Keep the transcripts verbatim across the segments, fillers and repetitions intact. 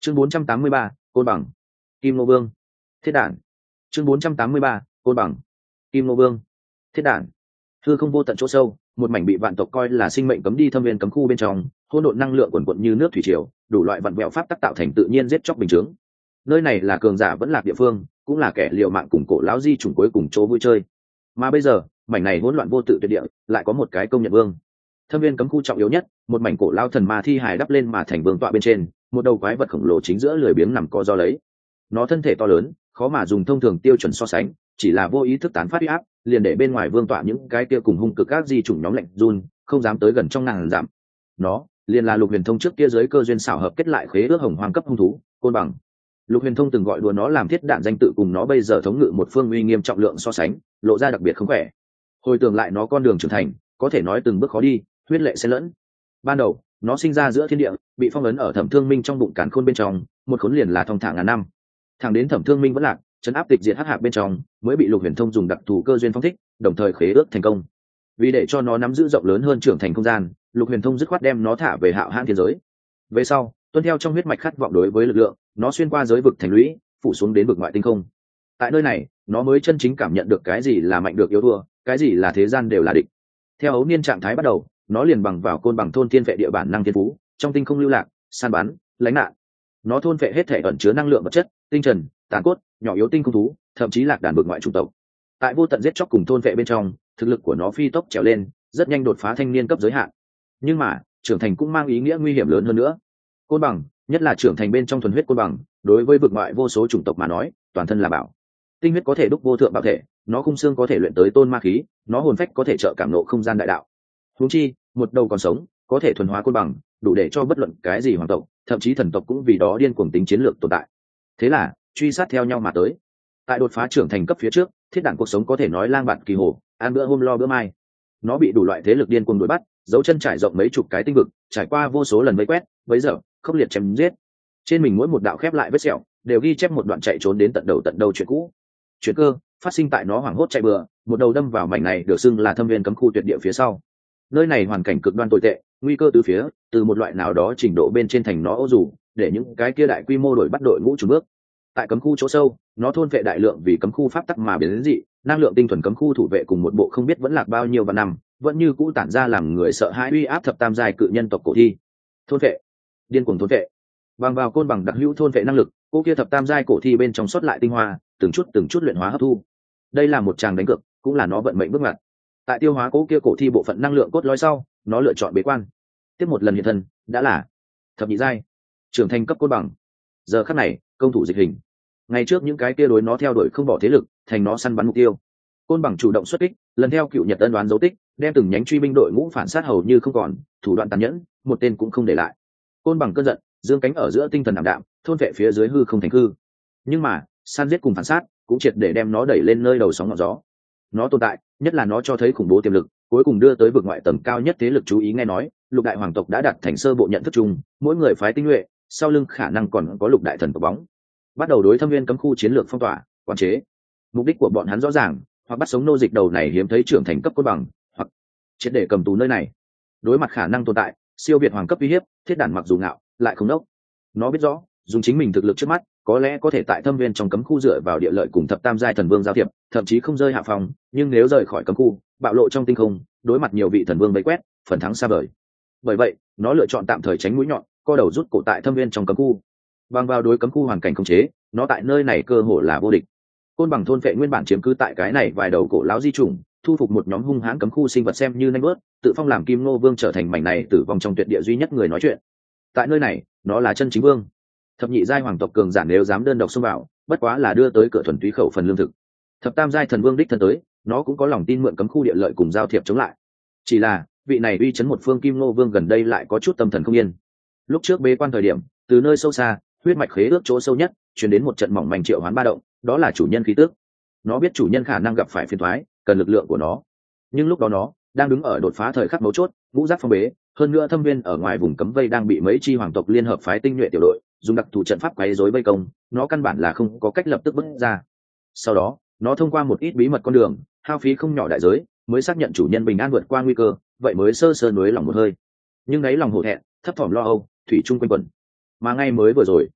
chương bốn trăm tám mươi ba, côn bằng kim nô vương thiết đản. chương bốn trăm tám mươi ba, côn bằng kim nô vương thiết đản. hư không vô tận chỗ sâu, một mảnh bị vạn tộc coi là sinh mệnh cấm đi thâm viên cấm khu bên trong, hỗn độn năng lượng quần quận như nước thủy triều, đủ loại vặn vẹo pháp tắc tạo thành tự nhiên giết chóc bình chướng. Nơi này là cường giả vẫn lạc địa phương, cũng là kẻ liều mạng cùng cổ lão di chủng cuối cùng chỗ vui chơi. Mà bây giờ, mảnh này hỗn loạn vô tự tuyệt địa, lại có một cái công nhận vương. Thâm viên cấm khu trọng yếu nhất, một mảnh cổ lão thần ma thi hài đắp lên mà thành vương tọa bên trên, một đầu quái vật khổng lồ chính giữa lười biếng nằm co ro lấy. Nó thân thể to lớn, khó mà dùng thông thường tiêu chuẩn so sánh, chỉ là vô ý thức tán phát uy áp, liền để bên ngoài vương tọa những cái kia cùng hung cực các di chủng nhóm lạnh run, không dám tới gần trong ngàn dặm. Nó liền là Lục Huyền Thông trước kia dưới cơ duyên xảo hợp kết lại khế ước hồng hoang cấp hung thú, côn bằng. Lục Huyền Thông từng gọi đùa nó làm thiết đạn danh tự, cùng nó bây giờ thống ngự một phương uy nghiêm trọng lượng so sánh, lộ ra đặc biệt không khỏe. Hồi tưởng lại nó con đường trưởng thành, có thể nói từng bước khó đi, huyết lệ xen lẫn. Ban đầu, nó sinh ra giữa thiên địa, bị phong ấn ở Thẩm Thương Minh trong bụng càn khôn bên trong, một khốn liền là thong thả ngàn năm. Thẳng đến Thẩm Thương Minh vẫn lạc, trấn áp tịch diệt hắc hạc bên trong, mới bị Lục Huyền Thông dùng đặc thù cơ duyên phong thích, đồng thời khế ước thành công. Vì để cho nó nắm giữ rộng lớn hơn trưởng thành không gian, Lục Huyền Thông dứt khoát đem nó thả về Hạo Hãn thiên giới. Về sau, tuân theo trong huyết mạch khát vọng đối với lực lượng, nó xuyên qua giới vực thành lũy, phủ xuống đến vực ngoại tinh không. Tại nơi này, nó mới chân chính cảm nhận được cái gì là mạnh được yếu thua, cái gì là thế gian đều là địch. Theo ấu niên trạng thái bắt đầu, nó liền bằng vào côn bằng thôn thiên vệ địa bản năng thiên phú, trong tinh không lưu lạc, săn bắn, lánh nạn. Nó thôn vệ hết thể ẩn chứa năng lượng vật chất, tinh trần, tàn cốt, nhỏ yếu tinh không thú, thậm chí lạc đàn vực ngoại chủng tộc. Tại vô tận giết chóc cùng thôn vệ bên trong, thực lực của nó phi tốc trèo lên, rất nhanh đột phá thanh niên cấp giới hạn. Nhưng mà, trưởng thành cũng mang ý nghĩa nguy hiểm lớn hơn nữa. Côn bằng, nhất là trưởng thành bên trong thuần huyết côn bằng, đối với vực ngoại vô số chủng tộc mà nói, toàn thân là bảo. Tinh huyết có thể đúc vô thượng bảo thể, nó khung xương có thể luyện tới tôn ma khí, nó hồn phách có thể trợ cảm nộ không gian đại đạo. Huống chi, một đầu còn sống, có thể thuần hóa côn bằng, đủ để cho bất luận cái gì hoàng tộc, thậm chí thần tộc cũng vì đó điên cuồng tính chiến lược tồn tại. Thế là, truy sát theo nhau mà tới. Tại đột phá trưởng thành cấp phía trước, thiết đản cuộc sống có thể nói lang bạt kỳ hồ, ăn bữa hôm lo bữa mai. Nó bị đủ loại thế lực điên cuồng đuổi bắt, dấu chân trải rộng mấy chục cái tinh vực, trải qua vô số lần vây quét, bấy giờ khốc liệt chém giết. Trên mình mỗi một đạo khép lại vết sẹo, đều ghi chép một đoạn chạy trốn đến tận đầu tận đầu chuyện cũ. Chuyện cơ phát sinh tại nó hoảng hốt chạy bừa, một đầu đâm vào mảnh này được xưng là thâm viên cấm khu tuyệt địa phía sau. Nơi này hoàn cảnh cực đoan tồi tệ, nguy cơ từ phía, từ một loại nào đó trình độ bên trên thành nó ô dù, để những cái kia đại quy mô đổi bắt đội ngũ chủ bước. Tại cấm khu chỗ sâu, nó thôn vệ đại lượng vì cấm khu pháp tắc mà biến đến dị, năng lượng tinh thuần cấm khu thủ vệ cùng một bộ không biết vẫn lạc bao nhiêu vạn năm, vẫn như cũ tản ra làm người sợ hãi uy áp thập tam giai cự nhân tộc cổ thi. Thôn vệ, điên cuồng thôn vệ. Bằng vào côn bằng đặc hữu thôn vệ năng lực, cô kia thập tam giai cổ thi bên trong xuất lại tinh hoa, từng chút từng chút luyện hóa hấp thu. Đây là một tràng đánh cược, cũng là nó vận mệnh bước ngoặt. Tại tiêu hóa cố kia cổ thi bộ phận năng lượng cốt lõi sau, nó lựa chọn bế quan. Tiếp một lần hiện thân, đã là thập nhị giai, trưởng thành cấp côn bằng. Giờ khắc này, công thủ dịch hình. Ngày trước những cái kia đối nó theo đuổi không bỏ thế lực, thành nó săn bắn mục tiêu. Côn bằng chủ động xuất kích, lần theo cựu nhật ân đoán dấu tích, đem từng nhánh truy binh đội ngũ phản sát hầu như không còn, thủ đoạn tàn nhẫn, một tên cũng không để lại. Côn bằng cơn giận, dương cánh ở giữa tinh thần ảm đạm, thôn vệ phía dưới hư không thành hư. Nhưng mà, săn giết cùng phản sát, cũng triệt để đem nó đẩy lên nơi đầu sóng ngọn gió. Nó tồn tại, nhất là nó cho thấy khủng bố tiềm lực, cuối cùng đưa tới vực ngoại tầng cao nhất thế lực chú ý nghe nói, lục đại hoàng tộc đã đặt thành sơ bộ nhận thức chung, mỗi người phái tinh nhuệ, sau lưng khả năng còn có lục đại thần tộc bóng. Bắt đầu đối thâm viên cấm khu chiến lược phong tỏa, quản chế. Mục đích của bọn hắn rõ ràng, hoặc bắt sống nô dịch đầu này hiếm thấy trưởng thành cấp côn bằng, hoặc triệt để cầm tù nơi này. Đối mặt khả năng tồn tại, siêu việt hoàng cấp uy hiếp, thiết đản mặc dù ngạo, lại không đốc. Nó biết rõ, dùng chính mình thực lực trước mắt, có lẽ có thể tại thâm viên trong cấm khu dựa vào địa lợi cùng thập tam giai thần vương giao thiệp, thậm chí không rơi hạ phòng, nhưng nếu rời khỏi cấm khu, bạo lộ trong tinh không, đối mặt nhiều vị thần vương bấy quét, phần thắng xa vời. Bởi vậy, nó lựa chọn tạm thời tránh mũi nhọn, co đầu rút cổ tại thâm viên trong cấm khu. Bằng vào đối cấm khu hoàn cảnh khống chế, nó tại nơi này cơ hội là vô địch. Côn bằng thôn vệ nguyên bản chiếm cứ tại cái này vài đầu cổ lão di chủng, thu phục một nhóm hung hãn cấm khu sinh vật xem như nanh bớt, tự phong làm kim nô vương trở thành mảnh này tử vong trong tuyệt địa duy nhất người nói chuyện. Tại nơi này, nó là chân chính vương. Thập nhị giai hoàng tộc cường giả nếu dám đơn độc xông vào, bất quá là đưa tới cửa thuần túy khẩu phần lương thực. Thập tam giai thần vương đích thân tới, nó cũng có lòng tin mượn cấm khu địa lợi cùng giao thiệp chống lại. Chỉ là, vị này uy chấn một phương kim nô vương gần đây lại có chút tâm thần không yên. Lúc trước bế quan thời điểm, từ nơi sâu xa, huyết mạch khế ước chỗ sâu nhất, truyền đến một trận mỏng manh triệu hoán ba động, đó là chủ nhân khí tước. Nó biết chủ nhân khả năng gặp phải phiền toái, cần lực lượng của nó. Nhưng lúc đó nó đang đứng ở đột phá thời khắc mấu chốt, ngũ giác phong bế, hơn nữa thâm viên ở ngoài vùng cấm vây đang bị mấy chi hoàng tộc liên hợp phái tinh nhuệ tiểu đội dùng đặc thù trận pháp quấy rối vây công, nó căn bản là không có cách lập tức bước ra. Sau đó, nó thông qua một ít bí mật con đường, hao phí không nhỏ đại giới, mới xác nhận chủ nhân bình an vượt qua nguy cơ, vậy mới sơ sơ nuối lòng một hơi. Nhưng đấy lòng hổ thẹn, thấp thỏm lo âu, thủy chung quanh quẩn. Mà ngay mới vừa rồi,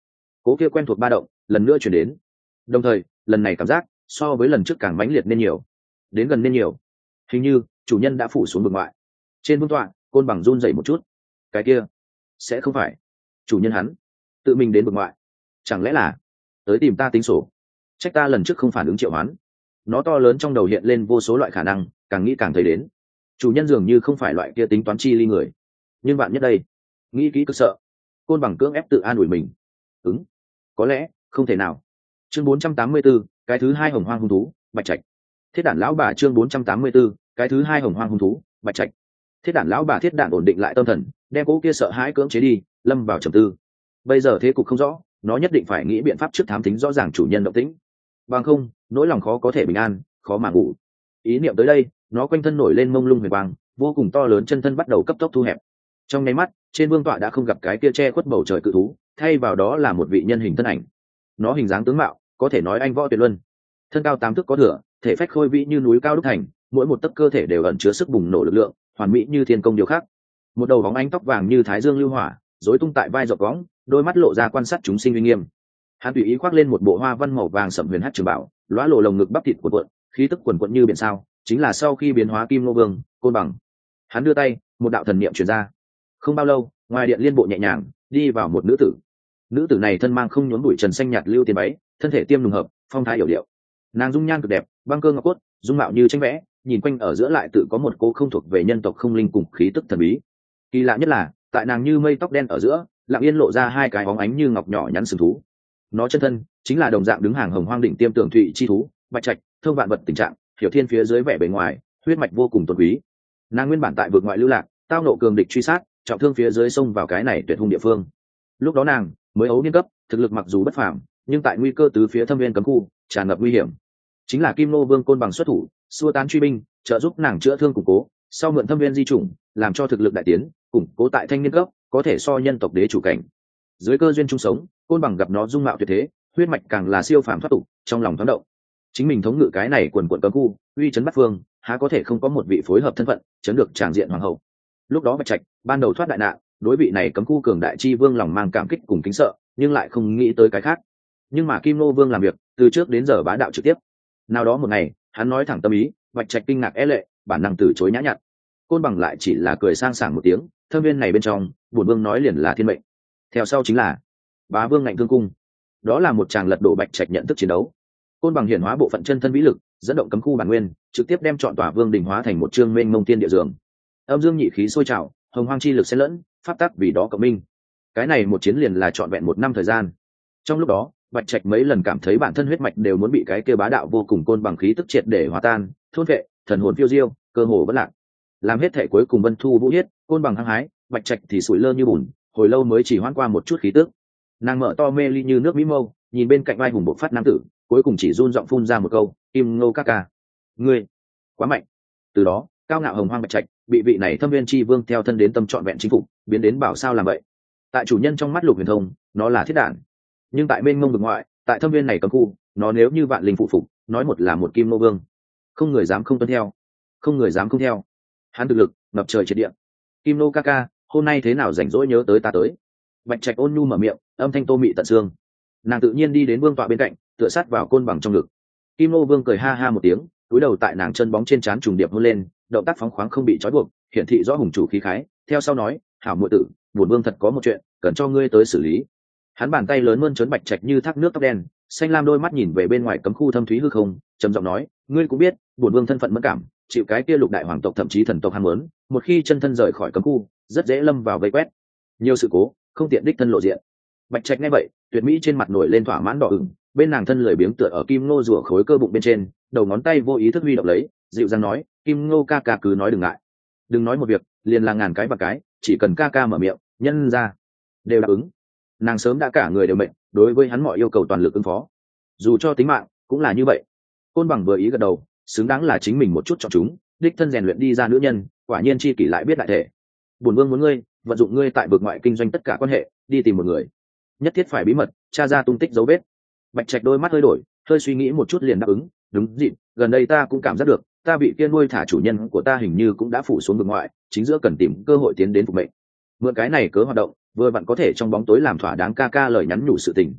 cố kia quen thuộc ba động lần nữa chuyển đến, đồng thời lần này cảm giác so với lần trước càng mãnh liệt nên nhiều, đến gần nên nhiều. Hình như chủ nhân đã phủ xuống vực ngoại. Trên vương tọa côn bằng run dậy một chút. Cái kia sẽ không phải chủ nhân hắn tự mình đến vực ngoại, chẳng lẽ là tới tìm ta tính sổ? Trách ta lần trước không phản ứng triệu hoán. Nó to lớn trong đầu hiện lên vô số loại khả năng, càng nghĩ càng thấy đến chủ nhân dường như không phải loại kia tính toán chi ly người. Nhưng bạn nhất đây, nghĩ kỹ cực sợ. Côn bằng cưỡng ép tự an ủi mình. Ứng, có lẽ không thể nào. Chương bốn trăm tám mươi 44, cái thứ hai hồng hoang hung thú, Bạch Trạch. Thiết đản lão bà chương bốn trăm tám mươi 44, cái thứ hai hồng hoang hung thú, Bạch Trạch. Thiết đản lão bà thiết đản ổn định lại tâm thần, đem cố kia sợ hãi cưỡng chế đi, lâm vào trầm tư. Bây giờ thế cục không rõ, nó nhất định phải nghĩ biện pháp trước thám thính rõ ràng chủ nhân động tĩnh. Bằng không, nỗi lòng khó có thể bình an, khó mà ngủ. Ý niệm tới đây, nó quanh thân nổi lên mông lung huyền quang, vô cùng to lớn chân thân bắt đầu cấp tốc thu hẹp. Trong nháy mắt, trên vương tọa đã không gặp cái kia che khuất bầu trời cự thú, thay vào đó là một vị nhân hình thân ảnh. Nó hình dáng tướng mạo, có thể nói anh võ tuyệt luân. Thân cao tám thước có thừa, thể phách khôi vĩ như núi cao đúc thành, mỗi một tấc cơ thể đều ẩn chứa sức bùng nổ lực lượng, hoàn mỹ như thiên công điều khác. Một đầu bóng ánh tóc vàng như thái dương lưu hỏa, rối tung tại vai rộng cõng, đôi mắt lộ ra quan sát chúng sinh uy nghiêm. Hắn tùy ý khoác lên một bộ hoa văn màu vàng sẫm huyền hắc trường bảo, lóa lộ lồng ngực bắp thịt cuộn cuộn, khí tức cuồn cuộn như biển sao, chính là sau khi biến hóa Kim Ngô Vương, Côn Bằng. Hắn đưa tay, một đạo thần niệm truyền ra. Không bao lâu, ngoài điện liên bộ nhẹ nhàng đi vào một nữ tử. Nữ tử này thân mang không nhốn bụi trần xanh nhạt lưu tiền váy, thân thể tiêm nùng hợp, phong thái hiểu điệu. Nàng dung nhan cực đẹp, băng cơ ngọc cốt, dung mạo như tranh vẽ, nhìn quanh ở giữa lại tự có một cô không thuộc về nhân tộc không linh cùng khí tức thần bí. Kỳ lạ nhất là, tại nàng như mây tóc đen ở giữa, lặng yên lộ ra hai cái bóng ánh như ngọc nhỏ nhắn sừng thú. Nó chân thân chính là đồng dạng đứng hàng hồng hoang đỉnh tiêm tường thụy chi thú, Bạch Trạch, thông vạn vật tình trạng, hiểu thiên phía dưới vẻ bề ngoài, huyết mạch vô cùng tôn quý. Nàng nguyên bản tại vực ngoại lưu lạc, tao nộ cường địch truy sát, trọng thương phía dưới sông vào cái này tuyệt hung địa phương. Lúc đó nàng mới ấu niên cấp, thực lực mặc dù bất phàm, nhưng tại nguy cơ tứ phía thâm viên cấm khu, tràn ngập nguy hiểm. Chính là Kim Nô Vương Côn Bằng xuất thủ, xua tán truy binh, trợ giúp nàng chữa thương củng cố, sau mượn thâm viên di chủng, làm cho thực lực đại tiến, củng cố tại thanh niên cấp, có thể so nhân tộc đế chủ cảnh. Dưới cơ duyên chung sống, Côn Bằng gặp nó dung mạo tuyệt thế, huyết mạch càng là siêu phàm thoát tục, trong lòng thoáng động. Chính mình thống ngự cái này quần quần cấm khu, uy chấn bắt phương, há có thể không có một vị phối hợp thân phận, chấn được tràng diện hoàng hậu. Lúc đó Bạch Trạch ban đầu thoát đại nạn, đối vị này cấm khu cường đại chi vương lòng mang cảm kích cùng kính sợ, nhưng lại không nghĩ tới cái khác. Nhưng mà Kim Nô Vương làm việc từ trước đến giờ bá đạo trực tiếp. Nào đó một ngày, hắn nói thẳng tâm ý, Bạch Trạch kinh ngạc é lệ, bản năng từ chối nhã nhặn. Côn Bằng lại chỉ là cười sang sảng một tiếng, thâm viên này bên trong, bổn vương nói liền là thiên mệnh. Theo sau chính là bá vương ngạnh thương cung. Đó là một tràng lật đổ Bạch Trạch nhận thức chiến đấu. Côn Bằng hiển hóa bộ phận chân thân vĩ lực, dẫn động cấm khu bản nguyên, trực tiếp đem chọn tòa vương đỉnh hóa thành một chương mênh mông tiên địa dường. Âm dương nhị khí sôi trào, hồng hoang chi lực xen lẫn, pháp tắc vì đó cộng minh. Cái này một chiến liền là trọn vẹn một năm thời gian. Trong lúc đó, Bạch Trạch mấy lần cảm thấy bản thân huyết mạch đều muốn bị cái kia bá đạo vô cùng Côn Bằng khí tức triệt để hòa tan, thôn vệ, thần hồn phiêu diêu, cơ hồ bất lạc. Làm hết thể cuối cùng Vân Thu Vũ Hiết, Côn Bằng hăng hái, Bạch Trạch thì sủi lơ như bùn, hồi lâu mới chỉ hoãn qua một chút khí tức. Nàng mở to mê ly như nước mỹ mâu, nhìn bên cạnh vai hùng bộc phát nam tử, cuối cùng chỉ run giọng phun ra một câu, Kim Ngô ca ca, ngươi quá mạnh. Từ đó, cao ngạo hồng hoang Bạch Trạch bị vị này thâm viên chi vương theo thân đến tâm trọn vẹn chính phục, biến đến bảo sao làm vậy. Tại chủ nhân trong mắt Lục Huyền Thông, nó là thiết đản, nhưng tại bên ngông vực ngoại, tại thâm viên này cấm khu, nó nếu như vạn linh phụ phục, nói một là một Kim Nô Vương, không người dám không tuân theo, không người dám không theo. Hắn thực lực ngập trời triệt địa. Kim Nô ca ca, hôm nay thế nào rảnh rỗi nhớ tới ta tới? Bạch Trạch ôn nhu mở miệng, âm thanh tô mị tận xương. Nàng tự nhiên đi đến vương tọa bên cạnh, tựa sát vào Côn Bằng trong ngực. Kim Nô Vương cười ha ha một tiếng, cúi đầu tại nàng chân bóng trên trán trùng điệp hôn lên, động tác phóng khoáng không bị trói buộc, hiển thị rõ hùng chủ khí khái. Theo sau nói, hảo muội tử, bổn vương thật có một chuyện cần cho ngươi tới xử lý. Hắn bàn tay lớn mơn trớn Bạch Trạch như thác nước tóc đen, xanh lam đôi mắt nhìn về bên ngoài cấm khu thâm thúy hư không, trầm giọng nói, ngươi cũng biết, bổn vương thân phận mẫn cảm, chịu cái kia lục đại hoàng tộc thậm chí thần tộc ham muốn, một khi chân thân rời khỏi cấm khu, rất dễ lâm vào vây quét. Nhiều sự cố, không tiện đích thân lộ diện. Bạch Trạch nghe vậy, tuyệt mỹ trên mặt nổi lên thỏa mãn đỏ ửng, bên nàng thân lười biếng tựa ở Kim Ngô rùa khối cơ bụng bên trên, đầu ngón tay vô ý thức huy động lấy, dịu dàng nói, Kim Ngô ca ca cứ nói đừng ngại, đừng nói một việc, liền là ngàn cái và cái, chỉ cần ca ca mở miệng, nhân ra đều đáp ứng. Nàng sớm đã cả người đều mệnh, đối với hắn mọi yêu cầu toàn lực ứng phó, dù cho tính mạng cũng là như vậy. Côn Bằng vừa ý gật đầu, xứng đáng là chính mình một chút chọn chúng, đích thân rèn luyện đi ra nữ nhân, quả nhiên chi kỷ lại biết đại thể. Bổn vương muốn ngươi vận dụng ngươi tại vực ngoại kinh doanh tất cả quan hệ, đi tìm một người, nhất thiết phải bí mật tra ra tung tích dấu vết. Bạch Trạch đôi mắt hơi đổi, hơi suy nghĩ một chút liền đáp ứng, đúng dịp, gần đây ta cũng cảm giác được, ta bị kia nuôi thả chủ nhân của ta hình như cũng đã phủ xuống vực ngoại, chính giữa cần tìm cơ hội tiến đến phục mệnh. Mượn cái này cớ hoạt động, vừa vặn có thể trong bóng tối làm thỏa đáng ca ca lời nhắn nhủ sự tình.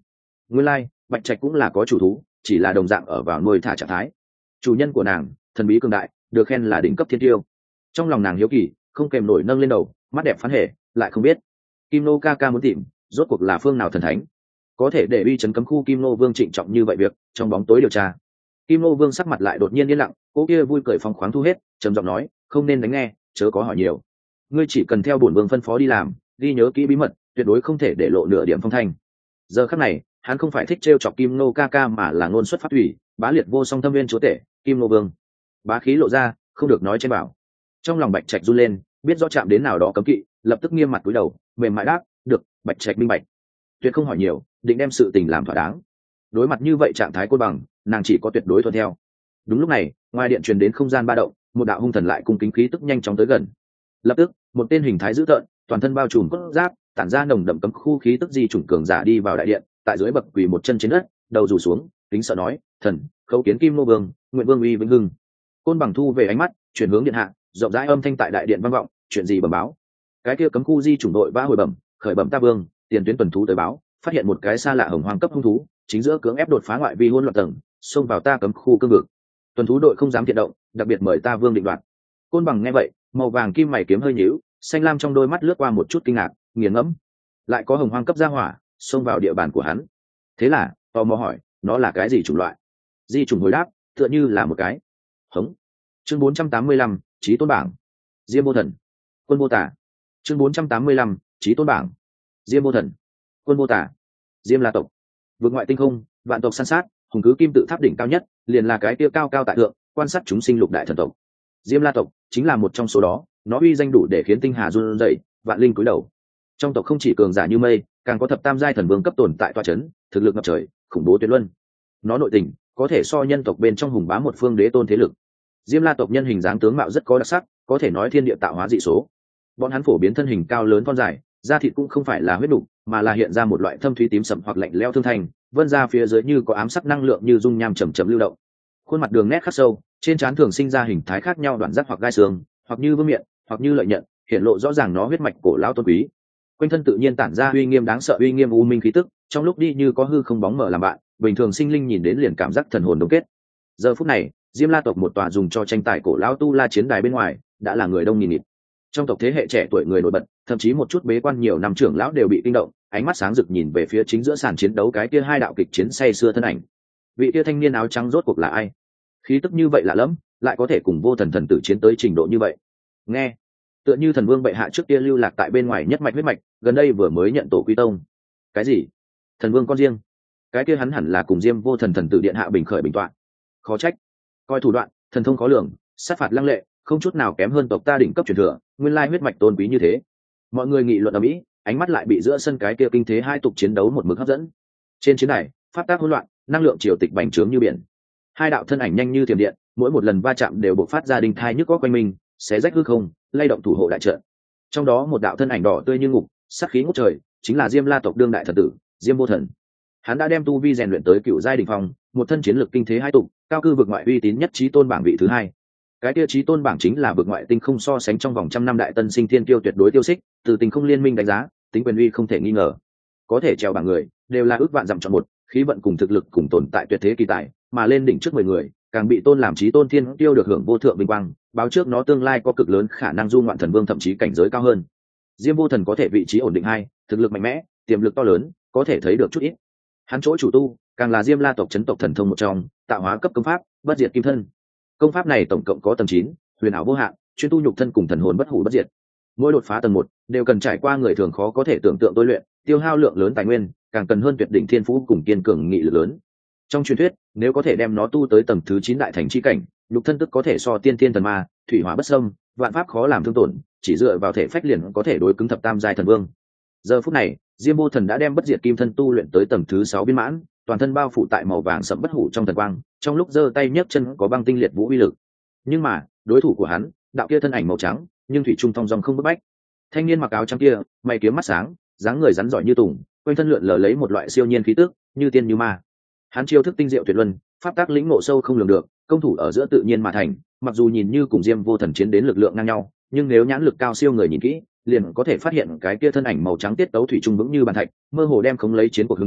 Nguyên lai bạch trạch cũng là có chủ thú, chỉ là đồng dạng ở vào nuôi thả trạng thái. Chủ nhân của nàng thần bí cường đại, được khen là đỉnh cấp thiên tiêu. Trong lòng nàng hiếu kỳ không kèm nổi nâng lên đầu, mắt đẹp phán hệ lại không biết Kim Nô ca ca muốn tìm rốt cuộc là phương nào thần thánh, có thể để uy chấn cấm khu Kim Nô Vương trịnh trọng như vậy việc trong bóng tối điều tra. Kim Nô Vương sắc mặt lại đột nhiên yên lặng, cô kia vui cười phong khoáng thu hết, trầm giọng nói, không nên đánh nghe, chớ có hỏi nhiều. Ngươi chỉ cần theo bổn vương phân phó đi làm, ghi nhớ kỹ bí mật, tuyệt đối không thể để lộ nửa điểm phong thanh. Giờ khắc này hắn không phải thích trêu chọc Kim Nô ca ca, mà là ngôn xuất phát thủy, bá liệt vô song thâm viên chúa tể Kim Nô Vương. Bá khí lộ ra, không được nói trên bảo. Trong lòng bạch trạch run lên, biết rõ chạm đến nào đó cấm kỵ, lập tức nghiêm mặt cúi đầu, mềm mại đáp, được. Bạch trạch minh bạch, tuyệt không hỏi nhiều, định đem sự tình làm thỏa đáng. Đối mặt như vậy trạng thái côn bằng, nàng chỉ có tuyệt đối thuận theo. Đúng lúc này ngoài điện truyền đến không gian ba động, một đạo hung thần lại cung kính khí tức nhanh chóng tới gần. Lập tức một tên hình thái dữ tợn, toàn thân bao trùm cốt giáp, tản ra nồng đậm cấm khu khí tức di chủng cường giả đi vào đại điện, tại dưới bậc quỳ một chân trên đất, đầu rủ xuống, kính sợ nói, thần khấu kiến Kim Nô Vương, nguyện vương uy vĩnh hưng. Côn bằng thu về ánh mắt, chuyển hướng điện hạ, rộng rãi âm thanh tại đại điện vang vọng, chuyện gì bẩm báo. Cái kia cấm khu di chủng đội vã hồi bẩm, khởi bẩm ta vương, tiền tuyến tuần thú tới báo, phát hiện một cái xa lạ hồng hoang cấp hung thú, chính giữa cưỡng ép đột phá ngoại vi hỗn loạn tầng, xông vào ta cấm khu cương vực. Tuần thú đội không dám thiện động, đặc biệt mời ta vương định đoạt. Côn bằng nghe vậy, màu vàng kim mày kiếm hơi nhíu, xanh lam trong đôi mắt lướt qua một chút kinh ngạc, nghiền ngẫm. Lại có hồng hoang cấp gia hỏa xông vào địa bàn của hắn. Thế là tò mò hỏi, nó là cái gì chủng loại? Di chủng hồi đáp, tựa như là một cái hống. Chương bốn trăm tám mươi lăm, Chí Tôn bảng. Diêm Vô Thần, Quân Vô Tả. Chương bốn trăm tám mươi lăm, Chí Tôn bảng. Diêm Vô Thần, Quân Vô Tả. Diêm La tộc, vượt ngoại tinh không, vạn tộc san sát, hùng cứ kim tự tháp đỉnh cao nhất, liền là cái kia cao cao tại thượng, quan sát chúng sinh lục đại thần tộc. Diêm La tộc chính là một trong số đó, nó uy danh đủ để khiến tinh hà run rẩy, vạn linh cúi đầu. Trong tộc không chỉ cường giả như mây, càng có thập tam giai thần vương cấp tồn tại tọa chấn, thực lực ngập trời, khủng bố tuyệt luân. Nó nội tình có thể so nhân tộc bên trong hùng bá một phương đế tôn thế lực. Diêm La tộc nhân hình dáng tướng mạo rất có đặc sắc, có thể nói thiên địa tạo hóa dị số. Bọn hắn phổ biến thân hình cao lớn thon dài, da thịt cũng không phải là huyết đục, mà là hiện ra một loại thâm thúy tím sẫm hoặc lạnh lẽo thương thành, vân ra phía dưới như có ám sắc năng lượng như dung nham chậm chậm lưu động. Khuôn mặt đường nét khắc sâu, trên trán thường sinh ra hình thái khác nhau đoạn giác hoặc gai xương, hoặc như vương miện, hoặc như lợi nhận, hiện lộ rõ ràng nó huyết mạch cổ lão tôn quý. Quanh thân tự nhiên tản ra uy nghiêm đáng sợ, uy nghiêm u minh khí tức, trong lúc đi như có hư không bóng mờ làm bạn, bình thường sinh linh nhìn đến liền cảm giác thần hồn đông kết. Giờ phút này, Diêm La tộc một tòa dùng cho tranh tài cổ lão tu la chiến đài bên ngoài, đã là người đông nghìn nghịt. Trong tộc thế hệ trẻ tuổi người nổi bật, thậm chí một chút bế quan nhiều năm trưởng lão đều bị kinh động, ánh mắt sáng rực nhìn về phía chính giữa sàn chiến đấu cái kia hai đạo kịch chiến say xưa thân ảnh. Vị kia thanh niên áo trắng rốt cuộc là ai? Khí tức như vậy lạ lẫm, lại có thể cùng vô thần thần tử chiến tới trình độ như vậy. Nghe, tựa như thần vương bệ hạ trước kia lưu lạc tại bên ngoài nhất mạch huyết mạch, gần đây vừa mới nhận tổ quy tông. Cái gì? Thần vương con riêng? Cái kia hắn hẳn là cùng Diêm vô thần thần tử điện hạ bình khởi bình tọa. Khó trách, coi thủ đoạn, thần thông khó lường, sát phạt lăng lệ, không chút nào kém hơn tộc ta đỉnh cấp truyền thừa, nguyên lai huyết mạch tôn quý như thế. Mọi người nghị luận ầm ĩ, ánh mắt lại bị giữa sân cái kia kinh thế hai tục chiến đấu một mực hấp dẫn. Trên chiến đài, pháp tác hỗn loạn, năng lượng triều tịch bành trướng như biển. Hai đạo thân ảnh nhanh như thiểm điện, mỗi một lần va chạm đều bộc phát ra đinh thai nhức có quanh mình, xé rách hư không, lay động thủ hộ đại trận. Trong đó một đạo thân ảnh đỏ tươi như ngục, sát khí ngút trời, chính là Diêm La tộc đương đại thần tử, Diêm Vô Thần. Hắn đã đem tu vi rèn luyện tới cựu giai đỉnh phong, một thân chiến lực kinh thế hai tục, cao cư vực ngoại uy tín nhất chí tôn bảng vị thứ hai. Cái tiêu chí tôn bảng chính là vực ngoại tinh không so sánh trong vòng trăm năm đại tân sinh thiên tiêu tuyệt đối tiêu xích, từ tình không liên minh đánh giá, tính quyền uy không thể nghi ngờ. Có thể trèo bảng người, đều là ước vạn dặm chọn một, khí vận cùng thực lực cùng tồn tại tuyệt thế kỳ tài, mà lên đỉnh trước mười người, càng bị tôn làm chí tôn thiên tiêu được hưởng vô thượng vinh quang, báo trước nó tương lai có cực lớn khả năng du ngoạn thần vương thậm chí cảnh giới cao hơn. Diêm Vô Thần có thể vị trí ổn định hai, thực lực mạnh mẽ, tiềm lực to lớn, có thể thấy được chút ít. Hắn chỗ chủ tu, càng là Diêm La tộc chấn tộc thần thông một trong, tạo hóa cấp công pháp, bất diệt kim thân. Công pháp này tổng cộng có tầng chín, huyền ảo vô hạn, chuyên tu nhục thân cùng thần hồn bất hủ bất diệt. Mỗi đột phá tầng một, đều cần trải qua người thường khó có thể tưởng tượng tôi luyện, tiêu hao lượng lớn tài nguyên, càng cần hơn tuyệt đỉnh thiên phú cùng kiên cường nghị lực lớn. Trong truyền thuyết, nếu có thể đem nó tu tới tầng thứ chín đại thành chi cảnh, nhục thân tức có thể so tiên thiên thần ma, thủy hỏa bất xâm, vạn pháp khó làm thương tổn, chỉ dựa vào thể phách liền có thể đối cứng thập tam giai thần vương. Giờ phút này, Diêm Vô Thần đã đem bất diệt kim thân tu luyện tới tầng thứ sáu viên mãn, toàn thân bao phủ tại màu vàng sẫm bất hủ trong thần quang, trong lúc giơ tay nhấc chân có băng tinh liệt vũ uy lực. Nhưng mà, đối thủ của hắn, đạo kia thân ảnh màu trắng, nhưng thủy trung thong dong không bức bách. Thanh niên mặc áo trắng kia, mày kiếm mắt sáng, dáng người rắn giỏi như tùng, quanh thân lượn lờ lấy một loại siêu nhiên khí tức, như tiên như ma. Hắn chiêu thức tinh diệu tuyệt luân, pháp tác lĩnh ngộ sâu không lường được, công thủ ở giữa tự nhiên mà thành, mặc dù nhìn như cùng Diêm Vô Thần chiến đến lực lượng ngang nhau, nhưng nếu nhãn lực cao siêu người nhìn kỹ, liền có thể phát hiện cái kia thân ảnh màu trắng tiết tấu thủy trung vững như bàn thạch, mơ hồ đem khống lấy chiến cuộc hướng chạy,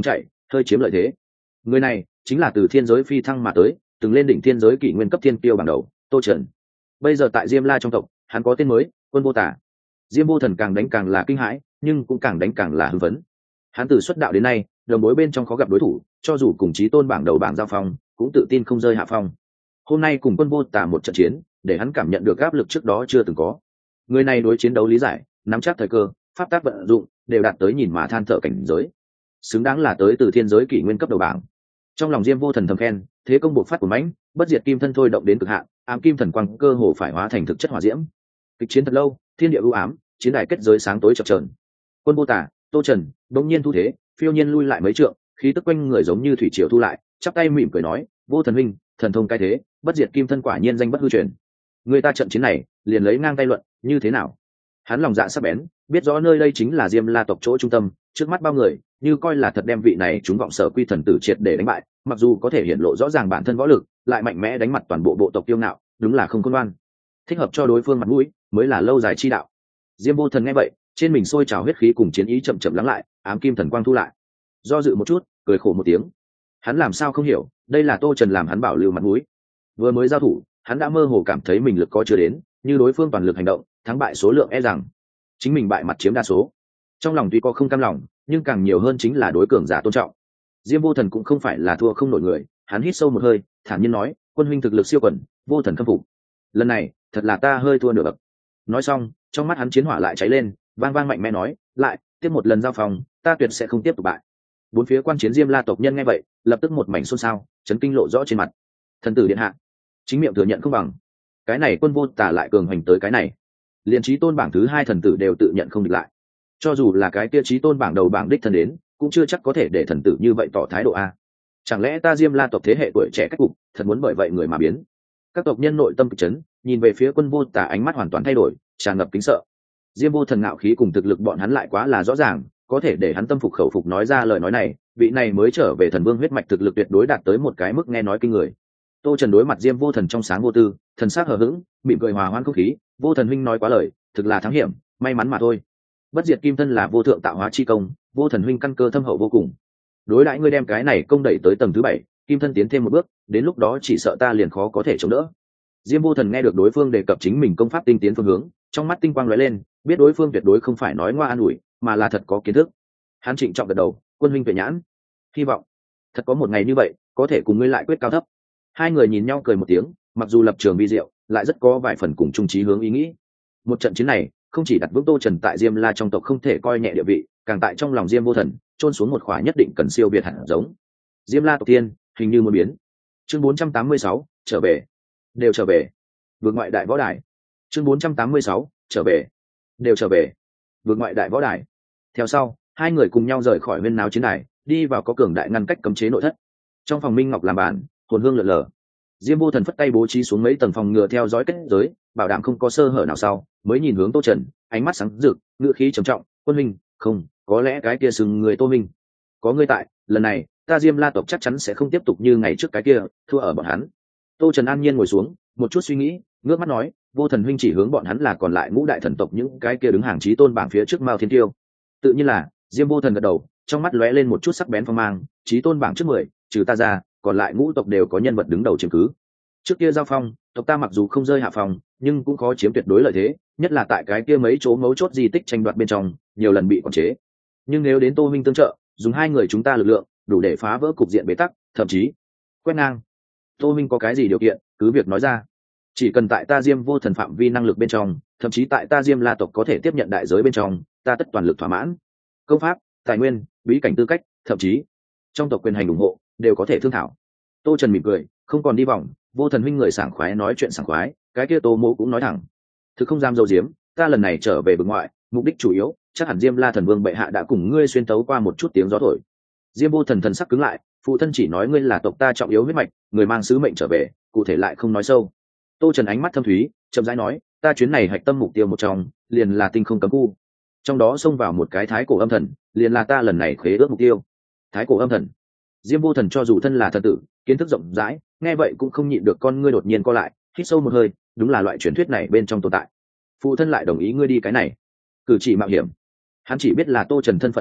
hơi chiếm lợi thế. Người này chính là từ thiên giới phi thăng mà tới, từng lên đỉnh thiên giới kỷ nguyên cấp thiên tiêu bằng đầu, Tô Trần. Bây giờ tại Diêm La trong tộc, hắn có tên mới, Quân Vô Tả. Diêm Vô Thần càng đánh càng là kinh hãi, nhưng cũng càng đánh càng là hưng phấn. Hắn từ xuất đạo đến nay, đồng bối bên trong khó gặp đối thủ, cho dù cùng chí tôn bảng đầu bảng giao phong, cũng tự tin không rơi hạ phong. Hôm nay cùng Quân Vô Tả một trận chiến, để hắn cảm nhận được áp lực trước đó chưa từng có. Người này đối chiến đấu lý giải, nắm chắc thời cơ, pháp tác vận dụng, đều đạt tới nhìn mà than thở cảnh giới. Xứng đáng là tới từ thiên giới kỷ nguyên cấp đầu bảng. Trong lòng Diêm Vô Thần thầm khen, thế công buộc phát của mãnh, bất diệt kim thân thôi động đến cực hạn, ám kim thần quang cơ hồ phải hóa thành thực chất hỏa diễm. Kịch chiến thật lâu, thiên địa u ám, chiến đài kết giới sáng tối chập chờn. Quân Vô Tả, Tô Trần đột nhiên thu thế, phiêu nhiên lui lại mấy trượng, khí tức quanh người giống như thủy triều thu lại, chắp tay mỉm cười nói, Vô Thần huynh, thần thông cái thế, bất diệt kim thân quả nhiên danh bất hư truyền. Người ta trận chiến này, liền lấy ngang tay luận, như thế nào? Hắn lòng dạ sắc bén, biết rõ nơi đây chính là Diêm La tộc chỗ trung tâm, trước mắt bao người, như coi là thật đem vị này chúng vọng sở quy thần tử triệt để đánh bại, mặc dù có thể hiện lộ rõ ràng bản thân võ lực, lại mạnh mẽ đánh mặt toàn bộ bộ tộc tiêu ngạo, đúng là không khôn ngoan. Thích hợp cho đối phương mặt mũi, mới là lâu dài chi đạo. Diêm Vô Thần nghe vậy, trên mình sôi trào huyết khí cùng chiến ý chậm chậm lắng lại, ám kim thần quang thu lại. Do dự một chút, cười khổ một tiếng. Hắn làm sao không hiểu, đây là Tô Trần làm hắn bảo lưu mặt mũi. Vừa mới giao thủ, hắn đã mơ hồ cảm thấy mình lực có chưa đến, như đối phương toàn lực hành động, thắng bại số lượng e rằng chính mình bại mặt chiếm đa số. Trong lòng tuy có không cam lòng, nhưng càng nhiều hơn chính là đối cường giả tôn trọng. Diêm Vô Thần cũng không phải là thua không nổi người, hắn hít sâu một hơi, thản nhiên nói, quân huynh thực lực siêu quần, Vô Thần khâm phục. Lần này, thật là ta hơi thua nửa bậc. Nói xong, trong mắt hắn chiến hỏa lại cháy lên, vang vang mạnh mẽ nói, lại tiếp một lần giao phòng, ta tuyệt sẽ không tiếp tục bại. Bốn phía quan chiến Diêm La tộc nhân nghe vậy, lập tức một mảnh xôn xao, chấn kinh lộ rõ trên mặt. Thần tử điện hạ, chính miệng thừa nhận không bằng. Cái này Quân Vô Tả lại cường hành tới cái này, liền chí tôn bảng thứ hai thần tử đều tự nhận không địch lại. Cho dù là cái kia chí tôn bảng đầu bảng đích thân đến, cũng chưa chắc có thể để thần tử như vậy tỏ thái độ a. Chẳng lẽ ta Diêm La tộc thế hệ tuổi trẻ cách cục, thật muốn bởi vậy người mà biến? Các tộc nhân nội tâm kịch chấn, nhìn về phía Quân Vô Tả ánh mắt hoàn toàn thay đổi, tràn ngập kính sợ. Diêm Vô Thần ngạo khí cùng thực lực bọn hắn lại quá là rõ ràng, có thể để hắn tâm phục khẩu phục nói ra lời nói này, vị này mới trở về thần vương huyết mạch thực lực tuyệt đối đạt tới một cái mức nghe nói kinh người. Tô Trần đối mặt Diêm Vô Thần trong sáng vô tư, thần sắc hờ hững, mỉm cười hòa hoãn không khí, Vô Thần huynh nói quá lời, thực là thắng hiểm, may mắn mà thôi. Bất diệt kim thân là vô thượng tạo hóa chi công, Vô Thần huynh căn cơ thâm hậu vô cùng. Đối đãi ngươi đem cái này công đẩy tới tầng thứ bảy, kim thân tiến thêm một bước, đến lúc đó chỉ sợ ta liền khó có thể chống đỡ. Diêm Vô Thần nghe được đối phương đề cập chính mình công pháp tinh tiến phương hướng, trong mắt tinh quang lóe lên, biết đối phương tuyệt đối không phải nói ngoa an ủi, mà là thật có kiến thức. Hắn trịnh trọng gật đầu, quân huynh tuệ nhãn, hy vọng thật có một ngày như vậy, có thể cùng ngươi lại quyết cao thấp. Hai người nhìn nhau cười một tiếng, mặc dù lập trường vi diệu, lại rất có vài phần cùng chung chí hướng ý nghĩ. Một trận chiến này, không chỉ đặt vững Tô Trần tại Diêm La trong tộc không thể coi nhẹ địa vị, càng tại trong lòng Diêm Vô Thần trôn xuống một khỏa nhất định cần siêu việt hẳn giống. Diêm La tộc tiên, hình như muốn biến. Chương bốn trăm tám mươi sáu, trở về. Đều trở về. Vượt ngoại đại võ đài. Chương bốn trăm tám mươi sáu, trở về. Đều trở về. Vượt ngoại đại võ đài. Theo sau, hai người cùng nhau rời khỏi huyên náo chiến đài, đi vào có cường đại ngăn cách cấm chế nội thất. Trong phòng Minh Ngọc làm bàn, hồn hương lượn lờ. Diêm Vô Thần phất tay bố trí xuống mấy tầng phòng ngừa theo dõi kết giới, bảo đảm không có sơ hở nào sau, mới nhìn hướng Tô Trần, ánh mắt sáng rực, ngữ khí trầm trọng, "Quân huynh, không, có lẽ cái kia sừng người Tô huynh. Có ngươi tại, lần này, ta Diêm La tộc chắc chắn sẽ không tiếp tục như ngày trước cái kia, thua ở bọn hắn." Tô Trần an nhiên ngồi xuống, một chút suy nghĩ, ngước mắt nói, "Vô Thần huynh chỉ hướng bọn hắn là còn lại ngũ đại thần tộc những cái kia đứng hàng chí tôn bảng phía trước Mao Thiên Tiêu." Tự nhiên là, Diêm Vô Thần gật đầu, trong mắt lóe lên một chút sắc bén phong mang, chí tôn bảng trước mười, trừ ta ra, còn lại ngũ tộc đều có nhân vật đứng đầu chiếm cứ. Trước kia giao phong, tộc ta mặc dù không rơi hạ phòng, nhưng cũng khó chiếm tuyệt đối lợi thế, nhất là tại cái kia mấy chỗ mấu chốt di tích tranh đoạt bên trong, nhiều lần bị quản chế. Nhưng nếu đến Tô huynh tương trợ, dùng hai người chúng ta lực lượng, đủ để phá vỡ cục diện bế tắc, thậm chí quét ngang. Tô huynh có cái gì điều kiện, cứ việc nói ra. Chỉ cần tại ta Diêm Vô Thần phạm vi năng lực bên trong, thậm chí tại ta Diêm La tộc có thể tiếp nhận đại giới bên trong, ta tất toàn lực thỏa mãn. Công pháp, tài nguyên, bí cảnh tư cách, thậm chí trong tộc quyền hành ủng hộ, đều có thể thương thảo. Tô Trần mỉm cười, không còn đi vòng, Vô Thần huynh người sảng khoái nói chuyện sảng khoái, cái kia Tô mỗ cũng nói thẳng. Thực không dám dâu diếm, ta lần này trở về vực ngoại, mục đích chủ yếu, chắc hẳn Diêm La thần vương bệ hạ đã cùng ngươi xuyên tấu qua một chút tiếng gió thổi. Diêm Vô Thần thần sắc cứng lại, phụ thân chỉ nói ngươi là tộc ta trọng yếu huyết mạch, người mang sứ mệnh trở về, cụ thể lại không nói sâu. Tô Trần ánh mắt thâm thúy, chậm rãi nói, ta chuyến này hạch tâm mục tiêu một trong, liền là tinh không cấm khu. Trong đó xông vào một cái thái cổ âm thần, liền là ta lần này khế ước mục tiêu. Thái cổ âm thần. Diêm Vô Thần cho dù thân là thần tử, kiến thức rộng rãi, nghe vậy cũng không nhịn được con ngươi đột nhiên co lại, hít sâu một hơi, đúng là loại truyền thuyết này bên trong tồn tại. Phụ thân lại đồng ý ngươi đi cái này, cử chỉ mạo hiểm. Hắn chỉ biết là Tô Trần thân phận đặc thù,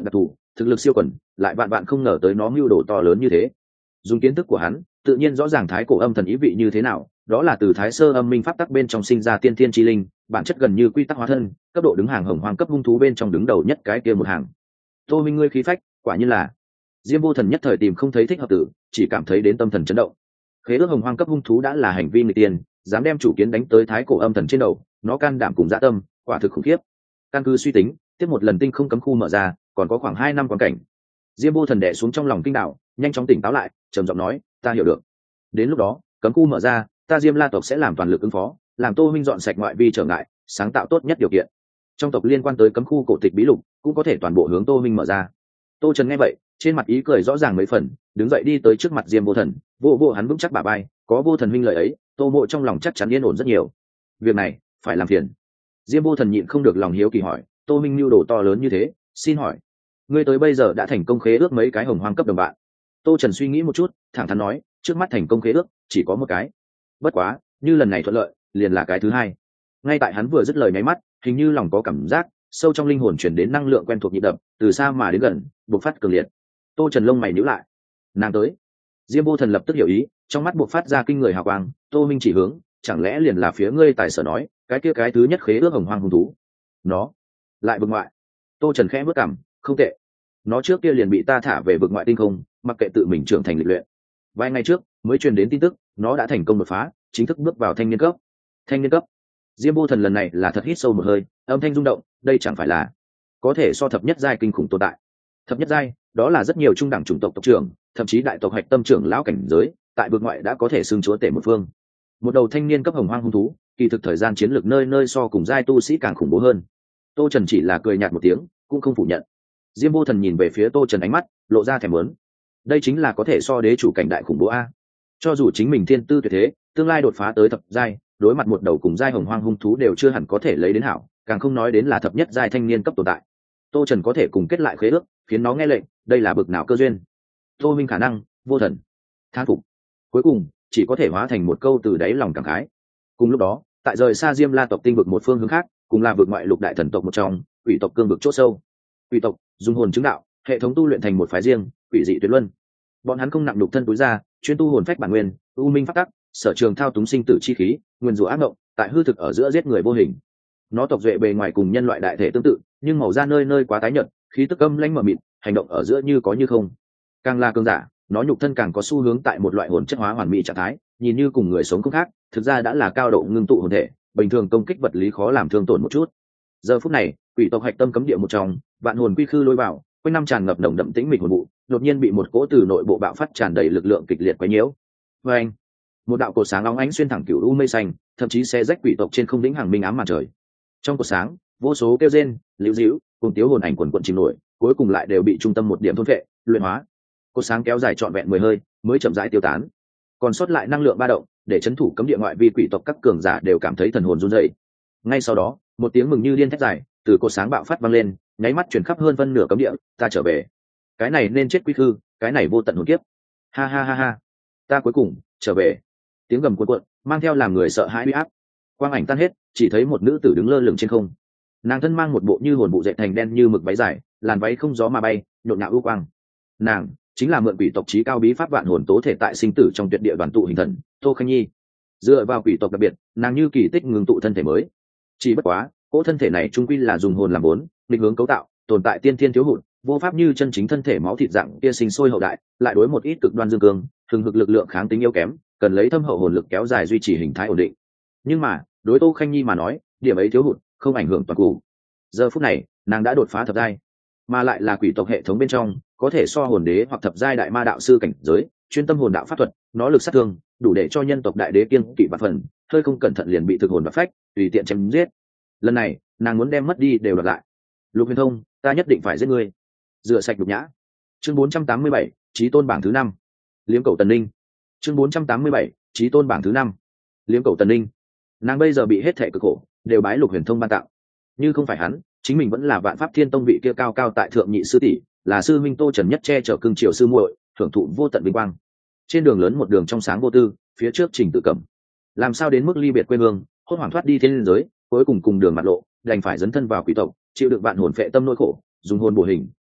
thực lực siêu quần, lại bạn bạn không ngờ tới nó mưu đồ to lớn như thế. Dùng kiến thức của hắn, tự nhiên rõ ràng thái cổ âm thần ý vị như thế nào, đó là từ thái sơ âm minh pháp tắc bên trong sinh ra tiên thiên chi linh, bản chất gần như quy tắc hóa thân, cấp độ đứng hàng hồng hoang cấp hung thú bên trong đứng đầu nhất cái kia một hàng. Tô Minh ngươi khí phách, quả nhiên là. Diêm Vô Thần nhất thời tìm không thấy thích hợp tử, chỉ cảm thấy đến tâm thần chấn động. Khế ước hồng hoang cấp hung thú đã là hành vi người tiền, dám đem chủ kiến đánh tới thái cổ âm thần trên đầu, nó can đảm cùng dạ tâm, quả thực khủng khiếp. Căn cứ suy tính, tiếp một lần tinh không cấm khu mở ra, còn có khoảng hai năm quan cảnh. Diêm Vô Thần đè xuống trong lòng kinh đạo, nhanh chóng tỉnh táo lại, trầm giọng nói, ta hiểu được. Đến lúc đó, cấm khu mở ra, ta Diêm La tộc sẽ làm toàn lực ứng phó, làm Tô Minh dọn sạch ngoại vi trở ngại, sáng tạo tốt nhất điều kiện. Trong tộc liên quan tới cấm khu cổ tịch bí lục, cũng có thể toàn bộ hướng Tô Minh mở ra. Tô Trần nghe vậy, trên mặt ý cười rõ ràng mấy phần, đứng dậy đi tới trước mặt Diêm Vô Thần, vô vô hắn vững chắc bả vai, có Vô Thần huynh lời ấy, Tô Mộ trong lòng chắc chắn yên ổn rất nhiều. Việc này, phải làm phiền. Diêm Vô Thần nhịn không được lòng hiếu kỳ hỏi, Tô Minh mưu đồ to lớn như thế, xin hỏi, ngươi tới bây giờ đã thành công khế ước mấy cái hồng hoang cấp đồng bạn? Tô Trần suy nghĩ một chút, thẳng thắn nói, trước mắt thành công khế ước chỉ có một cái. Bất quá, như lần này thuận lợi, liền là cái thứ hai. Ngay tại hắn vừa dứt lời nháy mắt, hình như lòng có cảm giác, sâu trong linh hồn chuyển đến năng lượng quen thuộc nhịp đập, từ xa mà đến gần, bộc phát cường liệt. Tô Trần lông mày nhíu lại. Nàng tới. Diêm Vô Thần lập tức hiểu ý, trong mắt bộc phát ra kinh người hào quang, Tô Minh chỉ hướng, chẳng lẽ liền là phía ngươi tài sở nói, cái kia cái thứ nhất khế ước hồng hoang hung thú. Nó lại vực ngoại. Tô Trần khẽ bước cằm, không tệ. Nó trước kia liền bị ta thả về vực ngoại tinh không, mặc kệ tự mình trưởng thành lịch luyện. Vài ngày trước mới truyền đến tin tức, nó đã thành công đột phá, chính thức bước vào thanh niên cấp. Thanh niên cấp. Diêm Vô Thần lần này là thật hít sâu một hơi, âm thanh rung động, đây chẳng phải là có thể so thập nhất giai kinh khủng tồn tại. Thập nhất giai, đó là rất nhiều trung đẳng chủng tộc tộc trưởng, thậm chí đại tộc hạch tâm trưởng lão cảnh giới, tại vực ngoại đã có thể xưng chúa tể một phương. Một đầu thanh niên cấp hồng hoang hung thú, kỳ thực thời gian chiến lược nơi nơi so cùng giai tu sĩ càng khủng bố hơn. Tô Trần chỉ là cười nhạt một tiếng, cũng không phủ nhận. Diêm Vô Thần nhìn về phía Tô Trần ánh mắt lộ ra thèm muốn. Đây chính là có thể so đế chủ cảnh đại khủng bố a. Cho dù chính mình thiên tư tuyệt thế, tương lai đột phá tới thập giai, đối mặt một đầu cùng giai hồng hoang hung thú đều chưa hẳn có thể lấy đến hảo, càng không nói đến là thập nhất giai thanh niên cấp tồn tại. Tô Trần có thể cùng kết lại khế ước, khiến nó nghe lệnh, đây là bực nào cơ duyên. Tô Minh khả năng, Vô Thần thán phục, cuối cùng chỉ có thể hóa thành một câu từ đáy lòng cảm khái. Cùng lúc đó, tại rời xa Diêm La tộc tinh vực một phương hướng khác, cùng là vực ngoại lục đại thần tộc một trong, quỷ tộc cương vực chỗ sâu. Quỷ tộc dùng hồn chứng đạo, hệ thống tu luyện thành một phái riêng, quỷ dị tuyệt luân. Bọn hắn không nặng nhục thân túi ra, chuyên tu hồn phách bản nguyên, u minh pháp tắc, sở trường thao túng sinh tử chi khí, nguyên rủa ác mộng, tại hư thực ở giữa giết người vô hình. Nó tộc duệ bề ngoài cùng nhân loại đại thể tương tự, nhưng màu da nơi nơi quá tái nhợt, khí tức âm lãnh mờ mịt, hành động ở giữa như có như không. Càng là cường giả, nó nhục thân càng có xu hướng tại một loại hồn chất hóa hoàn mỹ trạng thái, nhìn như cùng người sống không khác, thực ra đã là cao độ ngưng tụ hồn thể, bình thường công kích vật lý khó làm thương tổn một chút. Giờ phút này, quỷ tộc hạch tâm cấm địa một trong, vạn hồn quy khư lôi vào, quanh năm tràn ngập nồng đậm tĩnh mịch hồn vụ, đột nhiên bị một cỗ từ nội bộ bạo phát tràn đầy lực lượng kịch liệt quấy nhiễu. Và anh, một đạo cột sáng óng ánh xuyên thẳng cửu u mây xanh, thậm chí sẽ rách quỷ tộc trên không đỉnh hàng minh ám màn trời. Trong cột sáng, vô số kêu rên, liễu dĩu, cùng tiếu hồn ảnh quần quần chìm nổi, cuối cùng lại đều bị trung tâm một điểm thôn phệ, luyện hóa. Cột sáng kéo dài trọn vẹn mười hơi, mới chậm rãi tiêu tán. Còn sót lại năng lượng ba động, để chấn thủ cấm địa ngoại vi quỷ tộc các cường giả đều cảm thấy thần hồn run rẩy. Ngay sau đó, một tiếng mừng như điên thét dài từ cột sáng bạo phát vang lên, nháy mắt truyền khắp hơn phân nửa cấm địa, ta trở về. Cái này nên chết quy khư, cái này vô tận hồn kiếp. Ha ha ha ha, ta cuối cùng trở về. Tiếng gầm cuộn cuộn, mang theo làm người sợ hãi uy áp. Quang ảnh tan hết, chỉ thấy một nữ tử đứng lơ lửng trên không. Nàng thân mang một bộ như hồn bụ dệt thành đen như mực váy dài, làn váy không gió mà bay, nhộn nhạo ưu quang. Nàng chính là mượn quỷ tộc trí cao bí pháp vạn hồn tố thể tại sinh tử trong tuyệt địa đoàn tụ hình thần, Tô Khanh Nhi. Dựa vào quỷ tộc đặc biệt, nàng như kỳ tích ngừng tụ thân thể mới. Chỉ bất quá, cỗ thân thể này trung quy là dùng hồn làm vốn, định hướng cấu tạo, tồn tại tiên thiên thiếu hụt, vô pháp như chân chính thân thể máu thịt dạng kia sinh sôi hậu đại, lại đối một ít cực đoan dương cương, thường hực lực lượng kháng tính yếu kém, cần lấy thâm hậu hồn lực kéo dài duy trì hình thái ổn định. Nhưng mà, đối Tô Khanh Nhi mà nói, điểm ấy thiếu hụt không ảnh hưởng toàn cục. Giờ phút này, nàng đã đột phá thập giai, mà lại là quỷ tộc hệ thống bên trong, có thể so hồn đế hoặc thập giai đại ma đạo sư cảnh giới, chuyên tâm hồn đạo pháp thuật, nó lực sát thương, đủ để cho nhân tộc đại đế kiêng kỵ vạn phần, hơi không cẩn thận liền bị thực hồn và phách, tùy tiện chém giết. Lần này, nàng muốn đem mất đi đều đoạt lại. Lục Huyền Thông, ta nhất định phải giết ngươi. Rửa sạch nhục nhã. Chương bốn trăm tám mươi bảy, Chí tôn bảng thứ năm. Liếm cầu Tần Ninh. Chương bốn trăm tám mươi bảy, Chí tôn bảng thứ năm. Liếm cầu Tần Ninh. Nàng bây giờ bị hết thể cực khổ, đều bái Lục Huyền Thông ban tặng. Như không phải hắn, chính mình vẫn là Vạn Pháp Thiên Tông vị kia cao cao tại thượng nhị sư tỷ, là sư minh Tô Trần nhất che chở cương triều sư muội, thưởng thụ vô tận vinh quang. Trên đường lớn một đường trong sáng vô tư, phía trước Trình Tự Cẩm. Làm sao đến mức ly biệt quê hương, hốt hoảng thoát đi thiên giới, cuối cùng cùng đường mặt lộ, đành phải dấn thân vào quỷ tộc, chịu đựng vạn hồn phệ tâm nỗi khổ, dùng hồn bổ hình,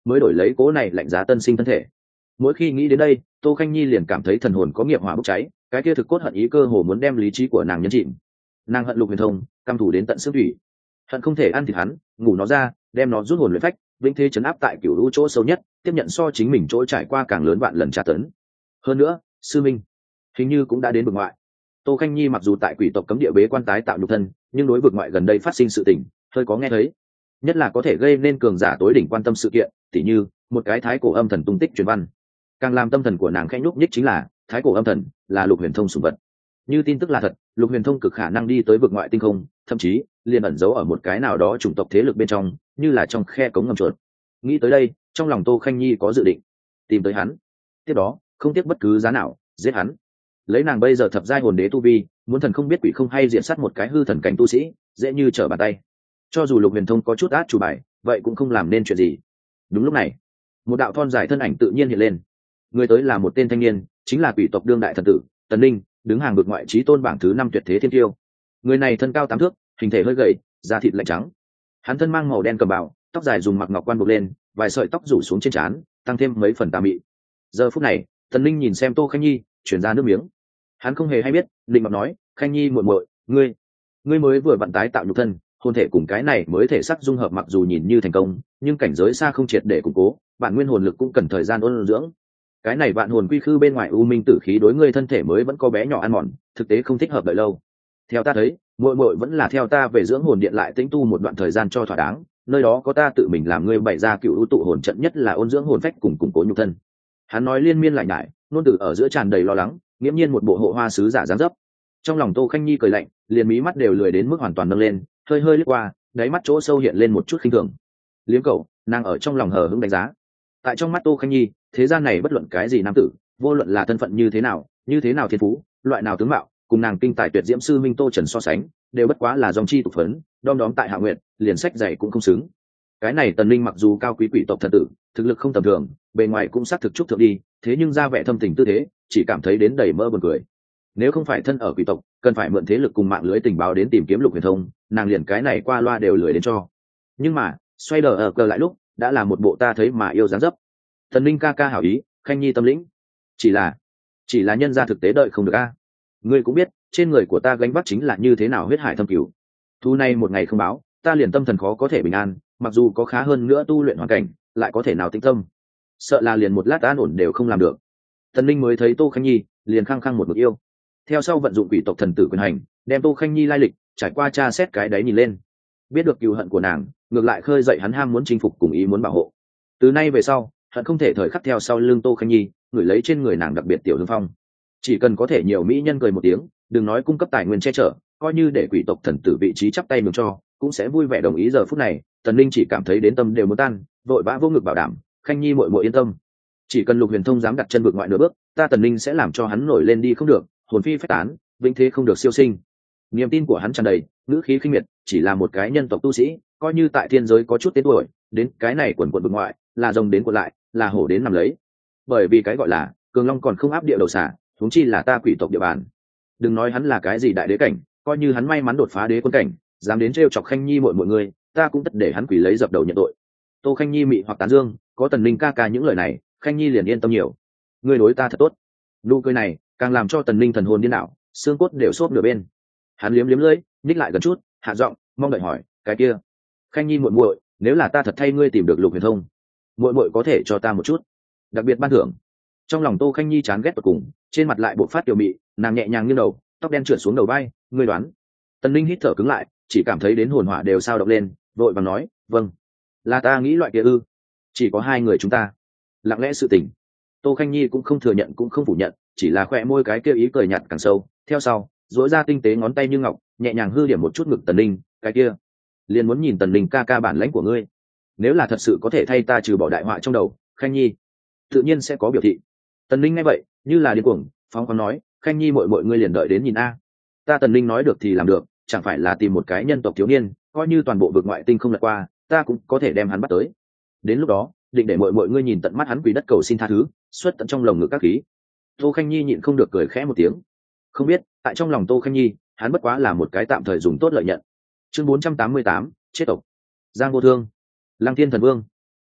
mới đổi lấy cố này lạnh giá tân sinh thân thể. Mỗi khi nghĩ đến đây, Tô Khanh Nhi liền cảm thấy thần hồn có nghiệp hỏa bốc cháy, cái kia thực cốt hận ý cơ hồ muốn đem lý trí của nàng nhấn chìm. Nàng hận Lục Huyền Thông, căm thù đến tận xương thủy, hận không thể ăn thịt hắn, ngủ nó ra, đem nó rút hồn luyện phách, vĩnh thế chấn áp tại cửu lũ chỗ sâu nhất, tiếp nhận so chính mình chỗ trải qua càng lớn vạn lần tra tấn. Hơn nữa, sư minh hình như cũng đã đến vực ngoại. Tô Khanh Nhi mặc dù tại quỷ tộc cấm địa bế quan tái tạo nhục thân, nhưng đối vực ngoại gần đây phát sinh sự tình, hơi có nghe thấy. Nhất là có thể gây nên cường giả tối đỉnh quan tâm sự kiện, tỉ như một cái thái cổ âm thần tung tích truyền văn. Càng làm tâm thần của nàng khẽ nhúc nhích chính là, thái cổ âm thần là Lục Huyền Thông sủng vật. Như tin tức là thật, Lục Huyền Thông cực khả năng đi tới vực ngoại tinh không, thậm chí liền ẩn giấu ở một cái nào đó chủng tộc thế lực bên trong, như là trong khe cống ngầm chuột. Nghĩ tới đây, trong lòng Tô Khanh Nhi có dự định tìm tới hắn, tiếp đó không tiếc bất cứ giá nào giết hắn. Lấy nàng bây giờ thập giai hồn đế tu vi, muốn thần không biết quỷ không hay diện sát một cái hư thần cảnh tu sĩ, dễ như trở bàn tay. Cho dù Lục Huyền Thông có chút át chủ bài, vậy cũng không làm nên chuyện gì. Đúng lúc này, một đạo thon dài thân ảnh tự nhiên hiện lên. Người tới là một tên thanh niên, chính là quỷ tộc đương đại thần tử Tần Ninh, đứng hàng vực ngoại chí tôn bảng thứ năm tuyệt thế thiên tiêu. Người này thân cao tám thước, hình thể hơi gầy, da thịt lạnh trắng. Hắn thân mang màu đen cầm bào, tóc dài dùng mặc ngọc quan buộc lên, vài sợi tóc rủ xuống trên trán, tăng thêm mấy phần tà mị. Giờ phút này, Tần Ninh nhìn xem Tô Khanh Nhi, chuyển ra nước miếng. Hắn không hề hay biết, định ngọc nói, Khanh Nhi muội muội, ngươi, ngươi mới vừa vận tái tạo nhục thân, hồn thể cùng cái này mới thể sắc dung hợp mặc dù nhìn như thành công, nhưng cảnh giới xa không triệt để củng cố, bản nguyên hồn lực cũng cần thời gian ôn dưỡng. Cái này vạn hồn quy khư bên ngoài u minh tử khí đối ngươi thân thể mới vẫn có bé nhỏ ăn mòn, thực tế không thích hợp đợi lâu. Theo ta thấy, muội muội vẫn là theo ta về dưỡng hồn điện lại tĩnh tu một đoạn thời gian cho thỏa đáng, nơi đó có ta tự mình làm ngươi bày ra cựu ưu tụ hồn trận, nhất là ôn dưỡng hồn phách cùng củng cố nhục thân. Hắn nói liên miên lại nhải, nôn từ ở giữa tràn đầy lo lắng, nghiễm nhiên một bộ hộ hoa sứ giả dáng dấp. Trong lòng Tô Khanh Nhi cười lạnh, liền mí mắt đều lười đến mức hoàn toàn nâng lên, hơi hơi lướt qua, đáy mắt chỗ sâu hiện lên một chút khinh thường. Liếm cậu, nàng ở trong lòng hờ hững đánh giá. Tại trong mắt Tô Khanh Nhi, thế gian này bất luận cái gì nam tử, vô luận là thân phận như thế nào, như thế nào thiên phú, loại nào tướng mạo, cùng nàng kinh tài tuyệt diễm sư minh Tô Trần so sánh, đều bất quá là dòng chi tục phấn, đom đóm tại Hạ Nguyệt, liền sách dày cũng không xứng. Cái này Tần Linh mặc dù cao quý quỷ tộc thần tử, thực lực không tầm thường, bề ngoài cũng xác thực trúc thượng đi, thế nhưng ra vẻ thâm tình tư thế, chỉ cảm thấy đến đầy mơ buồn cười. Nếu không phải thân ở quỷ tộc, cần phải mượn thế lực cùng mạng lưới tình báo đến tìm kiếm Lục Huyền Thông, nàng liền cái này qua loa đều lười đến cho. Nhưng mà, xoay đờ ở cờ lại lúc, đã là một bộ ta thấy mà yêu dáng dấp. Thần Linh ca ca hảo ý, Khanh Nhi tâm lĩnh. Chỉ là, chỉ là nhân gia thực tế đợi không được a. Ngươi cũng biết, trên người của ta gánh vác chính là như thế nào huyết hải thâm cửu. Thu này một ngày không báo, ta liền tâm thần khó có thể bình an, mặc dù có khá hơn nữa tu luyện hoàn cảnh, lại có thể nào tĩnh tâm. Sợ là liền một lát an ổn đều không làm được. Thần Linh mới thấy Tô Khanh Nhi, liền khăng khăng một mực yêu. Theo sau vận dụng quỷ tộc thần tử quyền hành, đem Tô Khanh Nhi lai lịch trải qua tra xét cái đấy nhìn lên, biết được cừu hận của nàng, ngược lại khơi dậy hắn ham muốn chinh phục cùng ý muốn bảo hộ. Từ nay về sau, hận không thể thời khắc theo sau lưng Tô Khanh Nhi, ngửi lấy trên người nàng đặc biệt tiểu hương phong. Chỉ cần có thể nhiều mỹ nhân cười một tiếng, đừng nói cung cấp tài nguyên che chở, coi như để quỷ tộc thần tử vị trí chắp tay mừng cho, cũng sẽ vui vẻ đồng ý. Giờ phút này, Tần Linh chỉ cảm thấy đến tâm đều muốn tan, vội vã vô ngực bảo đảm, Khanh Nhi muội muội yên tâm, chỉ cần Lục Huyền Thông dám đặt chân vượt ngoại nửa bước, ta Tần Linh sẽ làm cho hắn nổi lên đi không được, hồn phi phách tán, vĩnh thế không được siêu sinh. Niềm tin của hắn tràn đầy, ngữ khí khinh miệt, chỉ là một cái nhân tộc tu sĩ, coi như tại thiên giới có chút tên tuổi, đến cái này quần quần vượt ngoại, là rồng đến quật lại, là hổ đến nằm lấy. Bởi vì cái gọi là cường long còn không áp địa đầu xả, huống chi là ta quỷ tộc địa bàn. Đừng nói hắn là cái gì đại đế cảnh, coi như hắn may mắn đột phá đế quân cảnh, dám đến trêu chọc Khanh Nhi muội muội người, ta cũng tất để hắn quỷ lấy dập đầu nhận tội. Tô Khanh Nhi mị hoặc tán dương, có Tần Linh ca ca những lời này, Khanh Nhi liền yên tâm nhiều. Ngươi đối ta thật tốt. Nụ cười này càng làm cho Tần Linh thần hồn điên đảo, xương cốt đều xốp nửa bên. Hắn liếm liếm lưỡi, nhích lại gần chút, hạ giọng, mong đợi hỏi, cái kia, Khanh Nhi muội muội, nếu là ta thật thay ngươi tìm được Lục Huyền Thông, muội muội có thể cho ta một chút đặc biệt ban thưởng. Trong lòng Tô Khanh Nhi chán ghét tột cùng, trên mặt lại bộc phát tiểu mị, nàng nhẹ nhàng nghiêng đầu, tóc đen trượt xuống đầu vai, ngươi đoán. Tần Linh hít thở cứng lại, chỉ cảm thấy đến hồn hỏa đều sao động lên, vội vàng nói, vâng, là ta nghĩ loại kia ư? Chỉ có hai người chúng ta. Lặng lẽ sự tình. Tô Khanh Nhi cũng không thừa nhận cũng không phủ nhận, chỉ là khỏe môi cái kia ý cười nhạt càng sâu. Theo sau, duỗi ra tinh tế ngón tay như ngọc, nhẹ nhàng hư điểm một chút ngực Tần Linh, cái kia, liền muốn nhìn Tần Linh ca ca bản lãnh của ngươi. Nếu là thật sự có thể thay ta trừ bỏ đại họa trong đầu, Khanh Nhi tự nhiên sẽ có biểu thị. Tần Linh nghe vậy, như là điên cuồng, phóng khoáng nói, Khanh Nhi muội muội ngươi liền đợi đến nhìn a. Ta Tần Linh nói được thì làm được, chẳng phải là tìm một cái nhân tộc thiếu niên, coi như toàn bộ vực ngoại tinh không lật qua, ta cũng có thể đem hắn bắt tới. Đến lúc đó, định để muội muội ngươi nhìn tận mắt hắn quỳ đất cầu xin tha thứ, xuất tận trong lồng ngực các khí. Tô Khanh Nhi nhịn không được cười khẽ một tiếng. Không biết, tại trong lòng Tô Khanh Nhi, hắn bất quá là một cái tạm thời dùng tốt lợi nhận. Chương bốn trăm tám mươi tám, chết tộc. Giang Vô Thương, Lăng Thiên Thần Vương.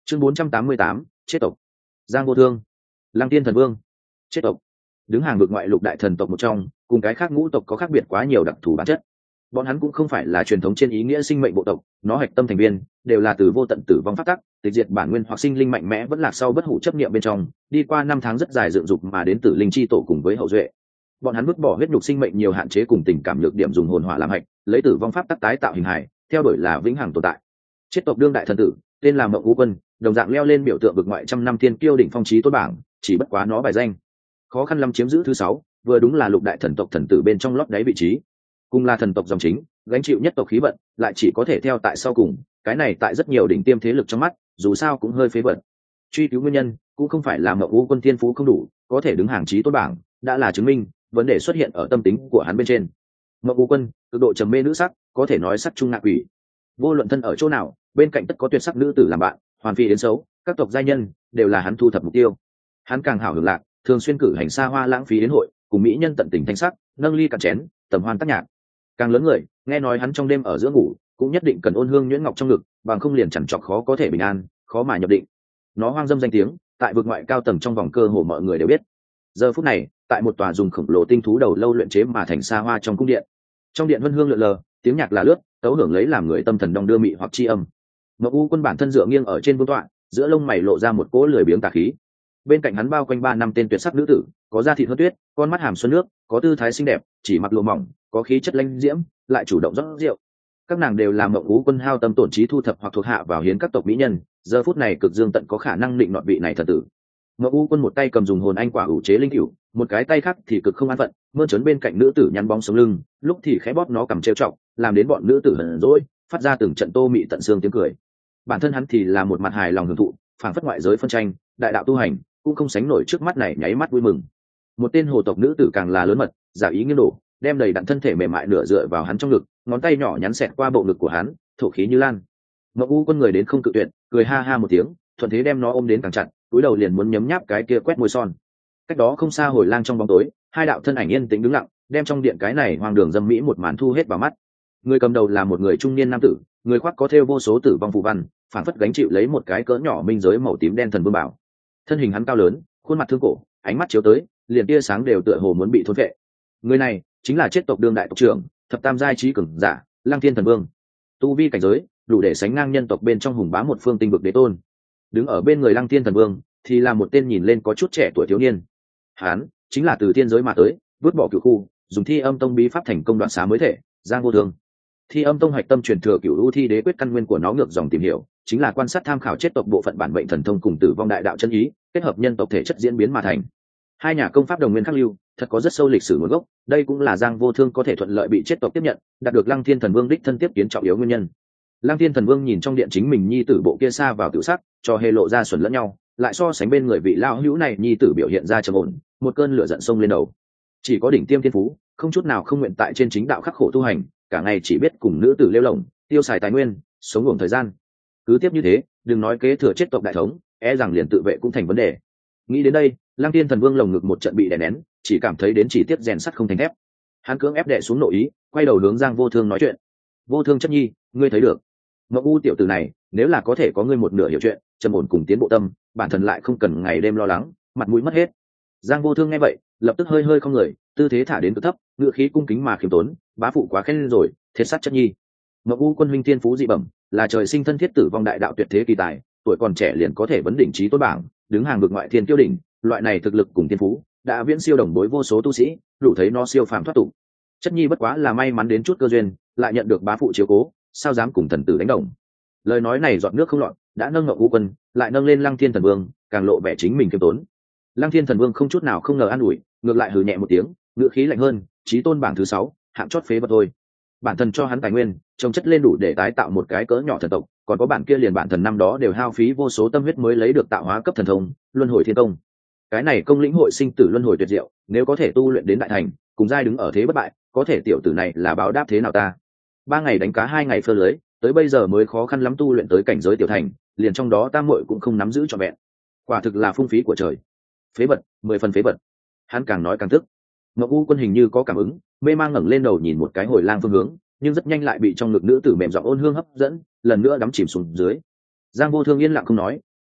chương bốn trăm tám mươi tám, chết tộc. Giang Vô Thương, Lăng Tiên Thần Vương, chết tộc. Đứng hàng vực ngoại lục đại thần tộc một trong, cùng cái khác ngũ tộc có khác biệt quá nhiều đặc thù bản chất. Bọn hắn cũng không phải là truyền thống trên ý nghĩa sinh mệnh bộ tộc, nó hạch tâm thành viên đều là từ vô tận tử vong pháp tắc, tịch diệt bản nguyên hoặc sinh linh mạnh mẽ vẫn lạc sau bất hủ chấp niệm bên trong, đi qua năm tháng rất dài dựng dục mà đến tử linh chi tổ cùng với hậu duệ. Bọn hắn vứt bỏ huyết nhục sinh mệnh nhiều hạn chế cùng tình cảm nhược điểm, dùng hồn hỏa làm hạch, lấy tử vong pháp tắc tái tạo hình hài, theo đuổi là vĩnh hằng tồn tại. Chết tộc đương đại thần tử, tên là Mộng Vũ Quân, đồng dạng leo lên biểu tượng vực ngoại trăm năm thiên kiêu đỉnh phong chí tôn bảng, chỉ bất quá nó bài danh khó khăn lắm chiếm giữ thứ sáu, vừa đúng là lục đại thần tộc thần tử bên trong lót đáy vị trí. Cùng là thần tộc dòng chính, gánh chịu nhất tộc khí vận, lại chỉ có thể theo tại sau cùng, cái này tại rất nhiều đỉnh tiêm thế lực trong mắt, dù sao cũng hơi phế vật. Truy cứu nguyên nhân, cũng không phải là Mộng Vũ Quân thiên phú không đủ, có thể đứng hàng chí tôn bảng, đã là chứng minh, vấn đề xuất hiện ở tâm tính của hắn bên trên. Mộng Vũ Quân, cực độ trầm mê nữ sắc, có thể nói sắc trung ngạ quỷ. Vô luận thân ở chỗ nào, bên cạnh tất có tuyệt sắc nữ tử làm bạn, hoàn phi đến xấu, các tộc giai nhân đều là hắn thu thập mục tiêu. Hắn càng hảo hưởng lạc, thường xuyên cử hành xa hoa lãng phí đến hội, cùng mỹ nhân tận tình thanh sắc, nâng ly cạn chén, tầm hoan tác nhạc. Càng lớn người, nghe nói hắn trong đêm ở giữa ngủ, cũng nhất định cần ôn hương nhuyễn ngọc trong ngực, bằng không liền chẳng chọc khó có thể bình an, khó mà nhập định. Nó hoang dâm danh tiếng, tại vực ngoại cao tầng trong vòng cơ hồ mọi người đều biết. Giờ phút này, tại một tòa dùng khổng lồ tinh thú đầu lâu luyện chế mà thành xa hoa trong cung điện. Trong điện vân hương lượn lờ, tiếng nhạc là lướt, tấu hưởng lấy làm người tâm thần đong đưa mị hoặc chi âm. Mộng U Quân bản thân dựa nghiêng ở trên vương tọa, giữa lông mày lộ ra một cỗ lười biếng tà khí. Bên cạnh hắn bao quanh ba năm tên tuyệt sắc nữ tử, có da thịt hơn tuyết, con mắt hàm xuân nước, có tư thái xinh đẹp, chỉ mặc lụa mỏng, có khí chất lãnh diễm, lại chủ động rót rượu. Các nàng đều là Mộng U Quân hao tâm tổn trí thu thập hoặc thuộc hạ vào hiến các tộc mỹ nhân, giờ phút này cực dương tận có khả năng định nọt vị này thần tử. Mộng U Quân một tay cầm dùng hồn anh quả ủ chế linh cửu, một cái tay khác thì cực không an phận, mơn trớn bên cạnh nữ tử nhăn bóng sống lưng, lúc thì khẽ bóp nó cầm trêu chọc, làm đến bọn nữ tử hờn dỗi, phát ra từng trận tô mị tận xương tiếng cười. Bản thân hắn thì là một mặt hài lòng hưởng thụ, phảng phất ngoại giới phân tranh, đại đạo tu hành, cũng không sánh nổi trước mắt này nháy mắt vui mừng. Một tên hồ tộc nữ tử càng là lớn mật, giả ý nghiêng đổ, đem đầy đặn thân thể mềm mại nửa dựa vào hắn trong ngực, ngón tay nhỏ nhắn xẹt qua bộ ngực của hắn, thổ khí như lan. Mộng U Quân người đến không cự tuyệt, cười ha ha một tiếng, thuận thế đem nó ôm đến càng chặt, cúi đầu liền muốn nhấm nháp cái kia quét môi son. Cách đó không xa hồi lang trong bóng tối, hai đạo thân ảnh yên tĩnh đứng lặng, đem trong điện cái này hoang đường dâm mỹ một màn thu hết vào mắt. Người cầm đầu là một người trung niên nam tử, người khoác có thêu vô số tử vong phù văn, phản phất gánh chịu lấy một cái cỡ nhỏ minh giới màu tím đen thần vương bảo. Thân hình hắn cao lớn, khuôn mặt thương cổ, ánh mắt chiếu tới, liền tia sáng đều tựa hồ muốn bị thôn phệ. Người này chính là chết tộc đương đại tộc trưởng, thập tam giai trí cường giả, Lăng Thiên Thần Vương. Tu vi cảnh giới đủ để sánh ngang nhân tộc bên trong hùng bá một phương tinh vực đế tôn. Đứng ở bên người Lăng Thiên Thần Vương thì là một tên nhìn lên có chút trẻ tuổi thiếu niên. Hắn chính là từ thiên giới mà tới, vứt bỏ cửu khu, dùng Thi Âm Tông bí pháp thành công đoạn xá mới thể, Giang Vô Thương. Thi Âm Tông hoạch tâm truyền thừa cửu u thi đế quyết, căn nguyên của nó ngược dòng tìm hiểu, chính là quan sát tham khảo chết tộc bộ phận bản mệnh thần thông cùng tử vong đại đạo chân ý, kết hợp nhân tộc thể chất diễn biến mà thành. Hai nhà công pháp đồng nguyên khắc lưu, thật có rất sâu lịch sử nguồn gốc, đây cũng là Giang Vô Thương có thể thuận lợi bị chết tộc tiếp nhận, đạt được Lăng Thiên Thần Vương đích thân tiếp kiến trọng yếu nguyên nhân. Lăng Thiên Thần Vương nhìn trong điện chính mình nhi tử bộ kia xa vào tự sắc, cho hề lộ ra xuẩn lẫn nhau, lại so sánh bên người vị lão hữu này nhi tử biểu hiện ra trầm ổn, một cơn lửa giận sông lên đầu. Chỉ có đỉnh tiêm thiên phú, không chút nào không nguyện tại trên chính đạo khắc khổ tu hành, cả ngày chỉ biết cùng nữ tử lêu lổng, tiêu xài tài nguyên, sống ngủ thời gian. Cứ tiếp như thế, đừng nói kế thừa chết tộc đại thống, e rằng liền tự vệ cũng thành vấn đề. Nghĩ đến đây, Lăng Thiên Thần Vương lồng ngực một trận bị đè nén, chỉ cảm thấy đến chỉ tiết rèn sắt không thành thép. Hắn cưỡng ép đè xuống nội ý, quay đầu hướng Giang Vô Thương nói chuyện. Vô Thương chất nhi, ngươi thấy được? Mộng U tiểu tử này, nếu là có thể có ngươi một nửa hiểu chuyện, trầm ổn cùng tiến bộ tâm, bản thân lại không cần ngày đêm lo lắng, mặt mũi mất hết. Giang Vô Thương nghe vậy, lập tức hơi hơi không người, tư thế thả đến cực thấp, ngựa khí cung kính mà khiêm tốn, bá phụ quá khen rồi, thiệt sát chất nhi. Mộng U quân huynh thiên phú dị bẩm, là trời sinh thân thiết tử vong đại đạo tuyệt thế kỳ tài, tuổi còn trẻ liền có thể vấn đỉnh trí tôn bảng, đứng hàng vực ngoại thiên tiêu đỉnh, loại này thực lực cùng thiên phú đã viễn siêu đồng bối vô số tu sĩ, đủ thấy nó siêu phàm thoát tục. Chất nhi bất quá là may mắn đến chút cơ duyên, lại nhận được bá phụ chiếu cố, sao dám cùng thần tử đánh đồng. Lời nói này giọt nước không lọt, đã nâng Mộng U quân, lại nâng lên Lăng Thiên Thần Vương, càng lộ vẻ chính mình kiêm tốn. Lăng Thiên Thần Vương không chút nào không ngờ an ủi, ngược lại hừ nhẹ một tiếng, ngựa khí lạnh hơn, chí tôn bảng thứ sáu, hạng chót phế vật thôi. Bản thân cho hắn tài nguyên, trồng chất lên đủ để tái tạo một cái cỡ nhỏ thần tộc, còn có bản kia liền bản thần năm đó đều hao phí vô số tâm huyết mới lấy được tạo hóa cấp thần thông, luân hồi thiên công. Cái này công lĩnh hội sinh tử luân hồi tuyệt diệu, nếu có thể tu luyện đến đại thành, cùng giai đứng ở thế bất bại, có thể tiểu tử này là báo đáp thế nào ta? Ba ngày đánh cá hai ngày phơ lưới, tới bây giờ mới khó khăn lắm tu luyện tới cảnh giới tiểu thành, liền trong đó tam muội cũng không nắm giữ trọn vẹn. Quả thực là phung phí của trời. Phế vật, mười phần phế vật. Hắn càng nói càng tức. Ngọc U quân hình như có cảm ứng, mê mang ngẩng lên đầu nhìn một cái hồi lang phương hướng, nhưng rất nhanh lại bị trong ngực nữ tử mềm giọng ôn hương hấp dẫn, lần nữa đắm chìm xuống dưới. Giang Vô Thương yên lặng không nói,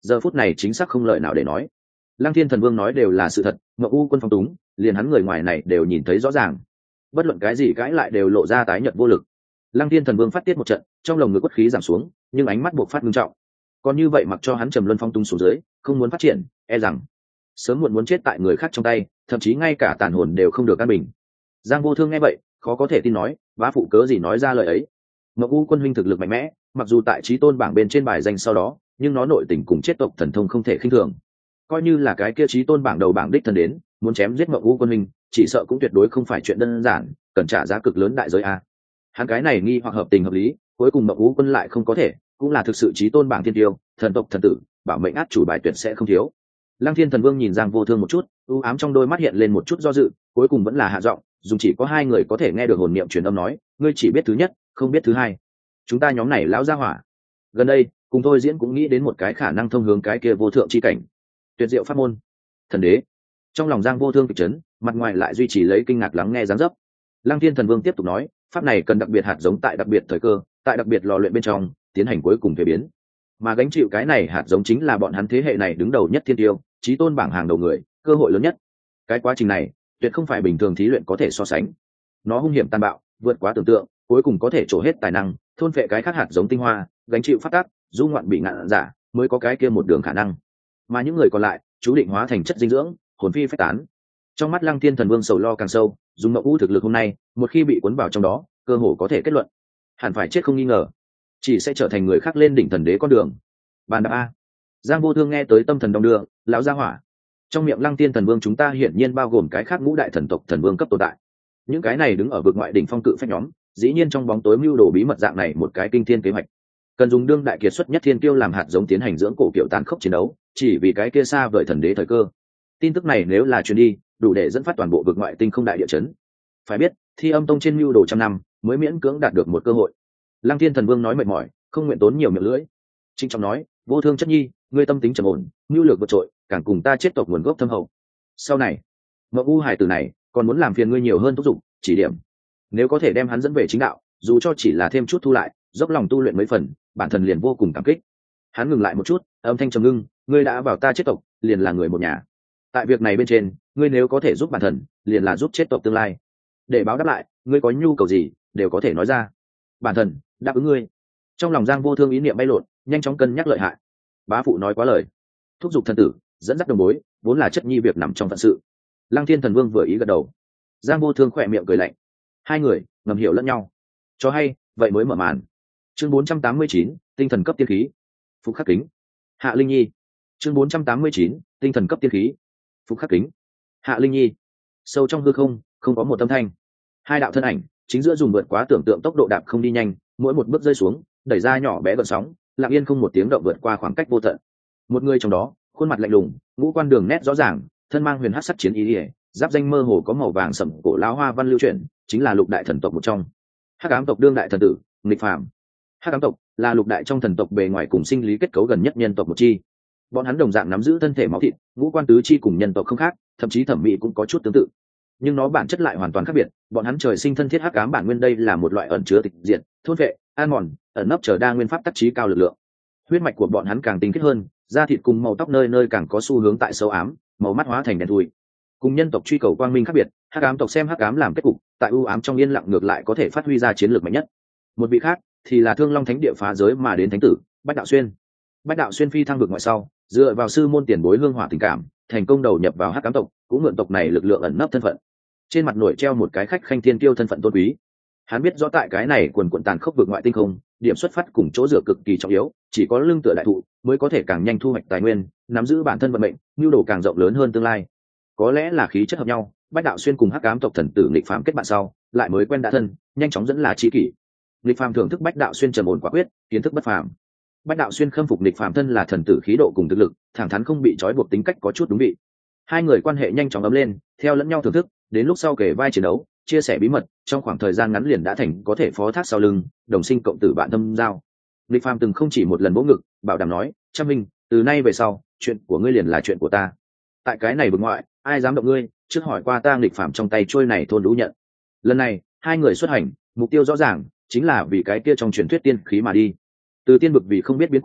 giờ phút này chính xác không lời nào để nói. Lăng Thiên Thần Vương nói đều là sự thật, Ngọc U Quân phong túng, liền hắn người ngoài này đều nhìn thấy rõ ràng. Bất luận cái gì cãi lại đều lộ ra tái nhợt vô lực. Lăng Thiên Thần Vương phát tiết một trận, trong lồng ngực quất khí giảm xuống, nhưng ánh mắt buộc phát nghiêm trọng. Còn như vậy mặc cho hắn trầm luân phong tung xuống dưới, không muốn phát triển, e rằng sớm muộn muốn chết tại người khác trong tay, thậm chí ngay cả tàn hồn đều không được an bình. Giang Vô Thương nghe vậy, khó có thể tin nói, bá phụ cớ gì nói ra lời ấy? Ngọc U Quân huynh thực lực mạnh mẽ, mặc dù tại chí tôn bảng bên trên bài danh sau đó, nhưng nó nội tình cùng chết tộc thần thông không thể khinh thường. Coi như là cái kia chí tôn bảng đầu bảng đích thần đến, muốn chém giết Ngọc U Quân huynh, chỉ sợ cũng tuyệt đối không phải chuyện đơn giản, cần trả giá cực lớn đại giới a. Hắn cái này nghi hoặc hợp tình hợp lý, cuối cùng Ngọc U Quân lại không có thể, cũng là thực sự chí tôn bảng thiên tiêu, thần tộc thần tử, bảo mệnh át chủ bài tuyệt sẽ không thiếu. Lăng Thiên Thần Vương nhìn Giang Vô Thương một chút, u ám trong đôi mắt hiện lên một chút do dự, cuối cùng vẫn là hạ giọng, dùng chỉ có hai người có thể nghe được hồn niệm truyền âm nói, ngươi chỉ biết thứ nhất, không biết thứ hai. Chúng ta nhóm này lão gia hỏa. Gần đây, cùng tôi diễn cũng nghĩ đến một cái khả năng thông hướng cái kia vô thượng chi cảnh. Tuyệt diệu pháp môn. Thần đế. Trong lòng Giang Vô Thương kịch chấn, mặt ngoài lại duy trì lấy kinh ngạc lắng nghe dáng dấp. Lăng Thiên Thần Vương tiếp tục nói, pháp này cần đặc biệt hạt giống tại đặc biệt thời cơ, tại đặc biệt lò luyện bên trong, tiến hành cuối cùng thuế biến. Mà gánh chịu cái này hạt giống chính là bọn hắn thế hệ này đứng đầu nhất thiên tiêu, chí tôn bảng hàng đầu người, cơ hội lớn nhất. Cái quá trình này, tuyệt không phải bình thường thí luyện có thể so sánh. Nó hung hiểm tàn bạo, vượt quá tưởng tượng, cuối cùng có thể trổ hết tài năng, thôn phệ cái khác hạt giống tinh hoa, gánh chịu phát tác, du ngoạn bị ngạn giả, mới có cái kia một đường khả năng. Mà những người còn lại, chú định hóa thành chất dinh dưỡng, hồn phi phách tán. Trong mắt Lăng Thiên Thần Vương sầu lo càng sâu, dùng Ngọc U thực lực hôm nay, một khi bị cuốn vào trong đó, cơ hồ có thể kết luận, hẳn phải chết không nghi ngờ, chỉ sẽ trở thành người khác lên đỉnh thần đế con đường. Bàn đạp a. Giang Vô Thương nghe tới tâm thần đong đưa, lão gia hỏa. Trong miệng Lăng Thiên Thần Vương chúng ta hiển nhiên bao gồm cái khác ngũ đại thần tộc thần vương cấp tồn tại. Những cái này đứng ở vực ngoại đỉnh phong cự phách nhóm, dĩ nhiên trong bóng tối mưu đồ bí mật dạng này một cái kinh thiên kế hoạch. Cần dùng đương đại kiệt xuất nhất thiên kiêu làm hạt giống tiến hành dưỡng cổ kiểu tàn khốc chiến đấu, chỉ vì cái kia xa vời thần đế thời cơ. Tin tức này nếu là truyền đi, đủ để dẫn phát toàn bộ vực ngoại tinh không đại địa chấn. Phải biết, Thi Âm Tông trên mưu đồ trăm năm, mới miễn cưỡng đạt được một cơ hội. Lăng Thiên Thần Vương nói mệt mỏi, không nguyện tốn nhiều miệng lưỡi. Trinh trọng nói, Vô Thương chất nhi, ngươi tâm tính trầm ổn, mưu lược vượt trội, càng cùng ta chết tộc nguồn gốc thâm hậu. Sau này, Mộng U hải tử này, còn muốn làm phiền ngươi nhiều hơn thúc giục, chỉ điểm. Nếu có thể đem hắn dẫn về chính đạo, dù cho chỉ là thêm chút thu lại, dốc lòng tu luyện mấy phần, bản thân liền vô cùng cảm kích. Hắn ngừng lại một chút, âm thanh trầm ngưng, ngươi đã vào ta chết tộc, liền là người một nhà. Tại việc này bên trên, ngươi nếu có thể giúp bản thân, liền là giúp chết tộc tương lai. Để báo đáp lại, ngươi có nhu cầu gì, đều có thể nói ra. Bản thân đáp ứng ngươi. Trong lòng Giang Vô Thương ý niệm bay lộn, nhanh chóng cân nhắc lợi hại. Bá phụ nói quá lời, thúc giục thần tử, dẫn dắt đồng bối, vốn là chất nhi việc nằm trong phận sự. Lăng Thiên Thần Vương vừa ý gật đầu. Giang Vô Thương khỏe miệng cười lạnh. Hai người ngầm hiểu lẫn nhau. Cho hay, vậy mới mở màn. Chương bốn trăm tám mươi chín, tinh thần cấp tiên khí. Phục khắc kính. Hạ Linh Nhi. Chương bốn trăm tám mươi chín, tinh thần cấp tiên khí. Phục khắc kính. Hạ Linh Nhi. Sâu trong hư không, không có một âm thanh. Hai đạo thân ảnh, chính giữa dùng vượt quá tưởng tượng tốc độ đạp không đi nhanh, mỗi một bước rơi xuống, đẩy ra nhỏ bé gợn sóng, lặng yên không một tiếng động vượt qua khoảng cách vô tận. Một người trong đó, khuôn mặt lạnh lùng, ngũ quan đường nét rõ ràng, thân mang huyền hắc sắc chiến y, giáp danh mơ hồ có màu vàng sẫm cổ lão hoa văn lưu chuyển, chính là lục đại thần tộc một trong. Hắc ám tộc đương đại thần tử, nghịch phàm. Hắc ám tộc là lục đại trong thần tộc bề ngoài cùng sinh lý kết cấu gần nhất nhân tộc một chi. Bọn hắn đồng dạng nắm giữ thân thể máu thịt, ngũ quan tứ chi cùng nhân tộc không khác, thậm chí thẩm mỹ cũng có chút tương tự. Nhưng nó bản chất lại hoàn toàn khác biệt, bọn hắn trời sinh thân thiết hắc ám bản nguyên, đây là một loại ẩn chứa tịch diệt, thôn vệ, an mòn, ẩn nấp chờ đa nguyên pháp tác trí cao lực lượng. Huyết mạch của bọn hắn càng tinh khiết hơn, da thịt cùng màu tóc nơi nơi càng có xu hướng tại sâu ám, màu mắt hóa thành đen thui. Cùng nhân tộc truy cầu quang minh khác biệt, hắc ám tộc xem hắc ám làm kết cục, tại u ám trong yên lặng ngược lại có thể phát huy ra chiến lược mạnh nhất. Một vị khác thì là Thương Long Thánh địa phá giới mà đến thánh tử Bách Đạo Xuyên. Bách Đạo Xuyên phi thăng vực ngoại sau, dựa vào sư môn tiền bối hương hỏa tình cảm, thành công đầu nhập vào hắc ám tộc, cũng mượn tộc này lực lượng ẩn nấp thân phận. Trên mặt nổi treo một cái khách khanh thiên tiêu thân phận tôn quý. Hắn biết rõ tại cái này quần quần tàn khốc vực ngoại tinh không, điểm xuất phát cùng chỗ dựa cực kỳ trọng yếu, chỉ có lưng tựa đại thụ mới có thể càng nhanh thu hoạch tài nguyên, nắm giữ bản thân vận mệnh, nhu đồ càng rộng lớn hơn tương lai. Có lẽ là khí chất hợp nhau, Bách Đạo Xuyên cùng hắc ám tộc thần tử nghịch phàm kết bạn sau, lại mới quen đã thân, nhanh chóng dẫn là tri kỷ. Nghịch phàm thưởng thức Bách Đạo Xuyên trầm ổn quả quyết, kiến thức bất phàm. Bách Đạo Xuyên khâm phục nghịch phàm thân là thần tử khí độ cùng thực lực, thẳng thắn không bị trói buộc tính cách có chút đúng vị. Hai người quan hệ nhanh chóng ấm lên, theo lẫn nhau thưởng thức, đến lúc sau kể vai chiến đấu, chia sẻ bí mật, trong khoảng thời gian ngắn liền đã thành có thể phó thác sau lưng, đồng sinh cộng tử bạn thâm giao. Lịch Phàm từng không chỉ một lần vỗ ngực, bảo đảm nói, "Trăm Minh, từ nay về sau, chuyện của ngươi liền là chuyện của ta. Tại cái này vực ngoại, ai dám động ngươi, trước hỏi qua ta." Lịch Phàm trong tay trôi này thôn đũ nhận. Lần này, hai người xuất hành, mục tiêu rõ ràng, chính là vì cái kia trong truyền thuyết tiên khí mà đi. Từ tiên vực vì không biết biến cố,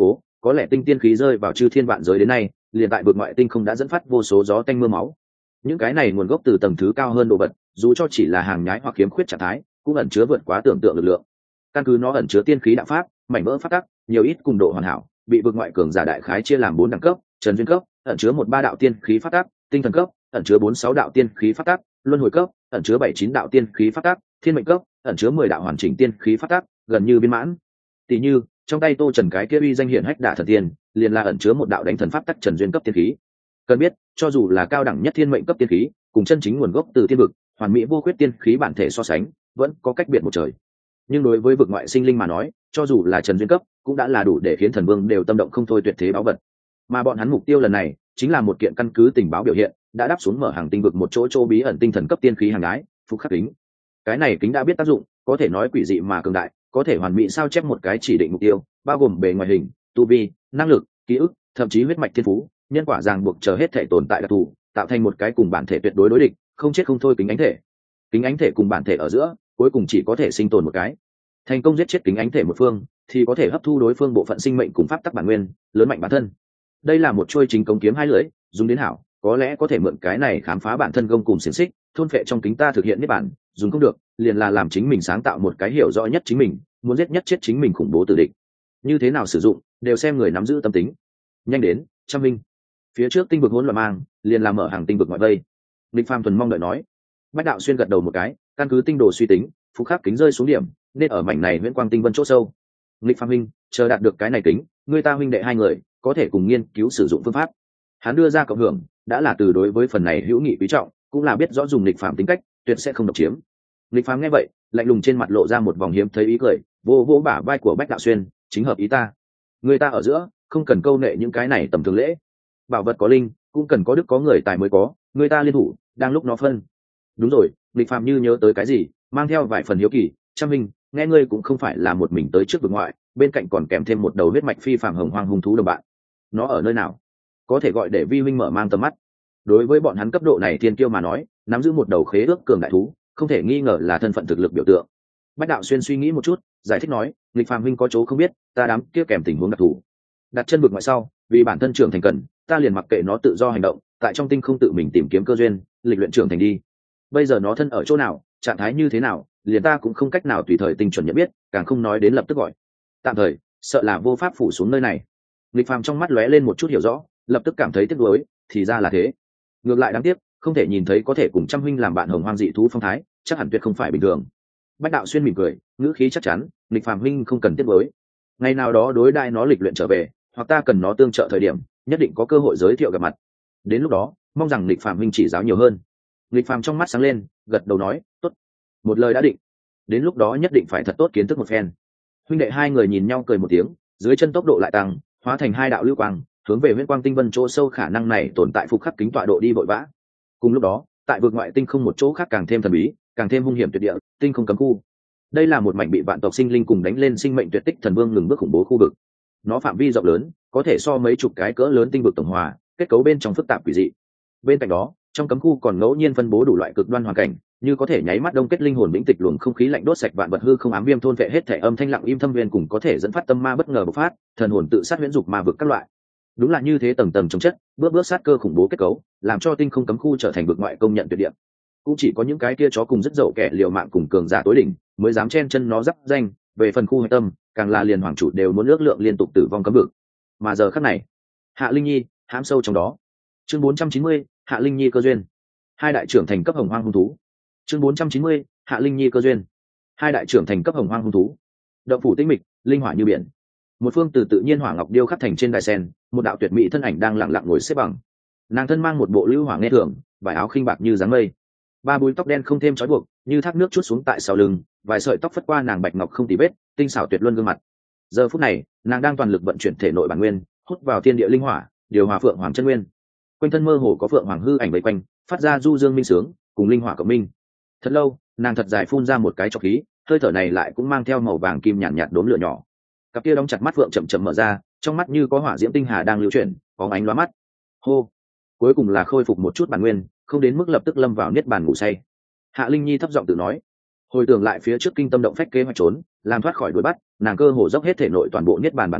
có lẽ tinh tiên khí rơi vào chư thiên vạn giới đến nay liền tại vực ngoại tinh không đã dẫn phát vô số gió tanh mưa máu. Những cái này nguồn gốc từ tầng thứ cao hơn đồ vật, dù cho chỉ là hàng nhái hoặc khiếm khuyết trạng thái, cũng ẩn chứa vượt quá tưởng tượng lực lượng. Căn cứ nó ẩn chứa tiên khí đạo pháp, mảnh vỡ pháp tắc, nhiều ít cùng độ hoàn hảo, bị vực ngoại cường giả đại khái chia làm bốn đẳng cấp: trần duyên cấp, ẩn chứa một ba đạo tiên khí pháp tắc; tinh thần cấp, ẩn chứa bốn sáu đạo tiên khí pháp tắc; luân hồi cấp, ẩn chứa bảy chín đạo tiên khí pháp tắc; thiên mệnh cấp, ẩn chứa mười đạo hoàn chỉnh tiên khí pháp tắc, gần như viên mãn. Tỷ như, trong tay Tô Trần cái kia uy danh hiển hách đả thần tiên, liền là ẩn chứa một đạo đánh thần pháp tắc trần duyên cấp tiên khí. Cần biết, cho dù là cao đẳng nhất thiên mệnh cấp tiên khí, cùng chân chính nguồn gốc từ thiên vực, hoàn mỹ vô khuyết tiên khí bản thể so sánh, vẫn có cách biệt một trời. Nhưng đối với vực ngoại sinh linh mà nói, cho dù là trần duyên cấp, cũng đã là đủ để khiến thần vương đều tâm động không thôi tuyệt thế báu vật. Mà bọn hắn mục tiêu lần này, chính là một kiện căn cứ tình báo biểu hiện, đã đáp xuống mở hàng tinh vực một chỗ chỗ bí ẩn tinh thần cấp tiên khí hàng gái, Phúc Khắc Kính. Cái này kính đã biết tác dụng, có thể nói quỷ dị mà cường đại, có thể hoàn mỹ sao chép một cái chỉ định mục tiêu, bao gồm bề ngoài hình, tu vi, năng lực, ký ức, thậm chí huyết mạch thiên phú, nhân quả ràng buộc chờ hết thể tồn tại đặc thù, tạo thành một cái cùng bản thể tuyệt đối đối địch, không chết không thôi kính ánh thể. Kính ánh thể cùng bản thể ở giữa, cuối cùng chỉ có thể sinh tồn một cái. Thành công giết chết kính ánh thể một phương, thì có thể hấp thu đối phương bộ phận sinh mệnh cùng pháp tắc bản nguyên, lớn mạnh bản thân. Đây là một chuôi chính công kiếm hai lưỡi, dùng đến hảo, có lẽ có thể mượn cái này khám phá bản thân gông cùng xiềng xích, thôn phệ trong kính ta thực hiện niết bản, dùng không được, liền là làm chính mình sáng tạo một cái hiểu rõ nhất chính mình, muốn giết nhất chết chính mình khủng bố tử địch. Như thế nào sử dụng, đều xem người nắm giữ tâm tính. Nhanh đến, Trăm Minh. Phía trước tinh vực hỗn loạn mang, liền làm mở hàng tinh vực ngoại vây. Lịch Phàm thuần mong đợi nói. Bách Đạo Xuyên gật đầu một cái, căn cứ tinh đồ suy tính, Phúc Khắc Kính rơi xuống điểm, nên ở mảnh này Viễn Quang Tinh Vân chỗ sâu. Lịch Phàm huynh, chờ đạt được cái này kính, người ta huynh đệ hai người có thể cùng nghiên cứu sử dụng phương pháp. Hắn đưa ra cộng hưởng, đã là từ đối với phần này hữu nghị quý trọng, cũng là biết rõ dùng Lịch Phàm tính cách, tuyệt sẽ không độc chiếm. Lịch Phàm nghe vậy, lạnh lùng trên mặt lộ ra một vòng hiếm thấy ý cười, vô vô bả vai của Bách Đạo Xuyên, chính hợp ý ta. Người ta ở giữa, không cần câu nệ những cái này tầm thường lễ. Bảo vật có linh, cũng cần có đức có người tài mới có, người ta liên thủ, đang lúc nó phân. Đúng rồi, Lịch Phàm như nhớ tới cái gì, mang theo vài phần hiếu kỳ, Trăm Minh, nghe ngươi cũng không phải là một mình tới trước vực ngoại, bên cạnh còn kèm thêm một đầu huyết mạch phi phàm hồng hoang hung thú đồng bạn. Nó ở nơi nào? Có thể gọi để vi huynh mở mang tầm mắt. Đối với bọn hắn cấp độ này thiên kiêu mà nói, nắm giữ một đầu khế ước cường đại thú, không thể nghi ngờ là thân phận thực lực biểu tượng. Bách Đạo Xuyên suy nghĩ một chút, giải thích nói, Lịch Phàm huynh có chỗ không biết, ta đám kia kèm tình huống đặc thù. Đặt chân vực ngoại sau, vì bản thân trưởng thành cần, ta liền mặc kệ nó tự do hành động, tại trong tinh không tự mình tìm kiếm cơ duyên, lịch luyện trưởng thành đi. Bây giờ nó thân ở chỗ nào, trạng thái như thế nào, liền ta cũng không cách nào tùy thời tinh chuẩn nhận biết, càng không nói đến lập tức gọi. Tạm thời, sợ là vô pháp phủ xuống nơi này. Lịch Phàm trong mắt lóe lên một chút hiểu rõ, lập tức cảm thấy tiếc nuối, thì ra là thế. Ngược lại đáng tiếc, không thể nhìn thấy có thể cùng Trăm huynh làm bạn hồng hoang dị thú phong thái, chắc hẳn tuyệt không phải bình thường. Bách Đạo Xuyên mỉm cười, ngữ khí chắc chắn, Lịch Phàm huynh không cần tiếc nuối. Ngày nào đó đối đại nó lịch luyện trở về, hoặc ta cần nó tương trợ thời điểm, nhất định có cơ hội giới thiệu gặp mặt. Đến lúc đó, mong rằng Lịch Phàm huynh chỉ giáo nhiều hơn. Lịch Phàm trong mắt sáng lên, gật đầu nói, tốt. Một lời đã định. Đến lúc đó nhất định phải thật tốt kiến thức một phen. Huynh đệ hai người nhìn nhau cười một tiếng, dưới chân tốc độ lại tăng, hóa thành hai đạo lưu quang, hướng về Viễn Quang Tinh Vân chỗ sâu khả năng này tồn tại Phục Khắc Kính tọa độ đi vội vã. Cùng lúc đó, tại vực ngoại tinh không một chỗ khác càng thêm thần bí, càng thêm hung hiểm tuyệt địa, tinh không cấm khu. Đây là một mảnh bị vạn tộc sinh linh cùng đánh lên sinh mệnh tuyệt tích thần vương ngừng bước khủng bố khu vực. Nó phạm vi rộng lớn, có thể so mấy chục cái cỡ lớn tinh vực tổng hòa, kết cấu bên trong phức tạp quỷ dị. Bên cạnh đó, trong cấm khu còn ngẫu nhiên phân bố đủ loại cực đoan hoàn cảnh, như có thể nháy mắt đông kết linh hồn vĩnh tịch luồng không khí lạnh đốt sạch vạn vật hư không ám viêm thôn vệ hết thể âm thanh lặng im thâm viên cùng có thể dẫn phát tâm ma bất ngờ bộc phát, thần hồn tự sát huyễn dục ma vực các loại. Đúng là như thế tầng tầng chống chất, bước bước sát cơ khủng bố kết cấu, làm cho tinh không cấm khu trở thành vực ngoại công nhận tuyệt địa. Cũng chỉ có những cái kia chó cùng rất dậu kẻ liều mạng cùng cường giả tối đỉnh, mới dám chen chân nó dắp danh, về phần khu hệ tâm, càng là liền hoàng chủ đều muốn ước lượng liên tục tử vong cấm vực. Mà giờ khắc này, Hạ Linh Nhi hãm sâu trong đó. Chương bốn trăm chín mươi, Hạ Linh Nhi cơ duyên. Hai đại trưởng thành cấp hồng hoang hung thú. Chương bốn trăm chín mươi, Hạ Linh Nhi cơ duyên. Hai đại trưởng thành cấp hồng hoang hung thú. Động phủ tinh mịch, linh hỏa như biển. Một phương từ tự nhiên hỏa ngọc điêu khắc thành trên đài sen, một đạo tuyệt mỹ thân ảnh đang lặng lặng ngồi xếp bằng. Nàng thân mang một bộ lưu hỏa nghe thường, vải áo khinh bạc như dáng mây. Ba búi tóc đen không thêm trói buộc, như thác nước chút xuống tại sau lưng, vài sợi tóc phất qua nàng bạch ngọc không tì vết, tinh xảo tuyệt luân gương mặt. Giờ phút này, nàng đang toàn lực vận chuyển thể nội bản nguyên, hút vào thiên địa linh hỏa, điều hòa phượng hoàng chân nguyên. Quanh thân mơ hồ có phượng hoàng hư ảnh vây quanh, phát ra du dương minh sướng, cùng linh hỏa cộng minh. Thật lâu, nàng thật dài phun ra một cái trọc khí, hơi thở này lại cũng mang theo màu vàng kim nhàn nhạt, nhạt đốm lửa nhỏ. Cặp kia đóng chặt mắt phượng chậm chậm mở ra, trong mắt như có hỏa diễm tinh hà đang lưu chuyển, có ánh lóa mắt. Hô, cuối cùng là khôi phục một chút bản nguyên, không đến mức lập tức lâm vào niết bàn ngủ say. Hạ Linh Nhi thấp giọng tự nói, hồi tưởng lại phía trước kinh tâm động phách kế hoạch trốn, làm thoát khỏi đuổi bắt, nàng cơ hồ dốc hết thể nội toàn bộ niết bàn bản nguyên,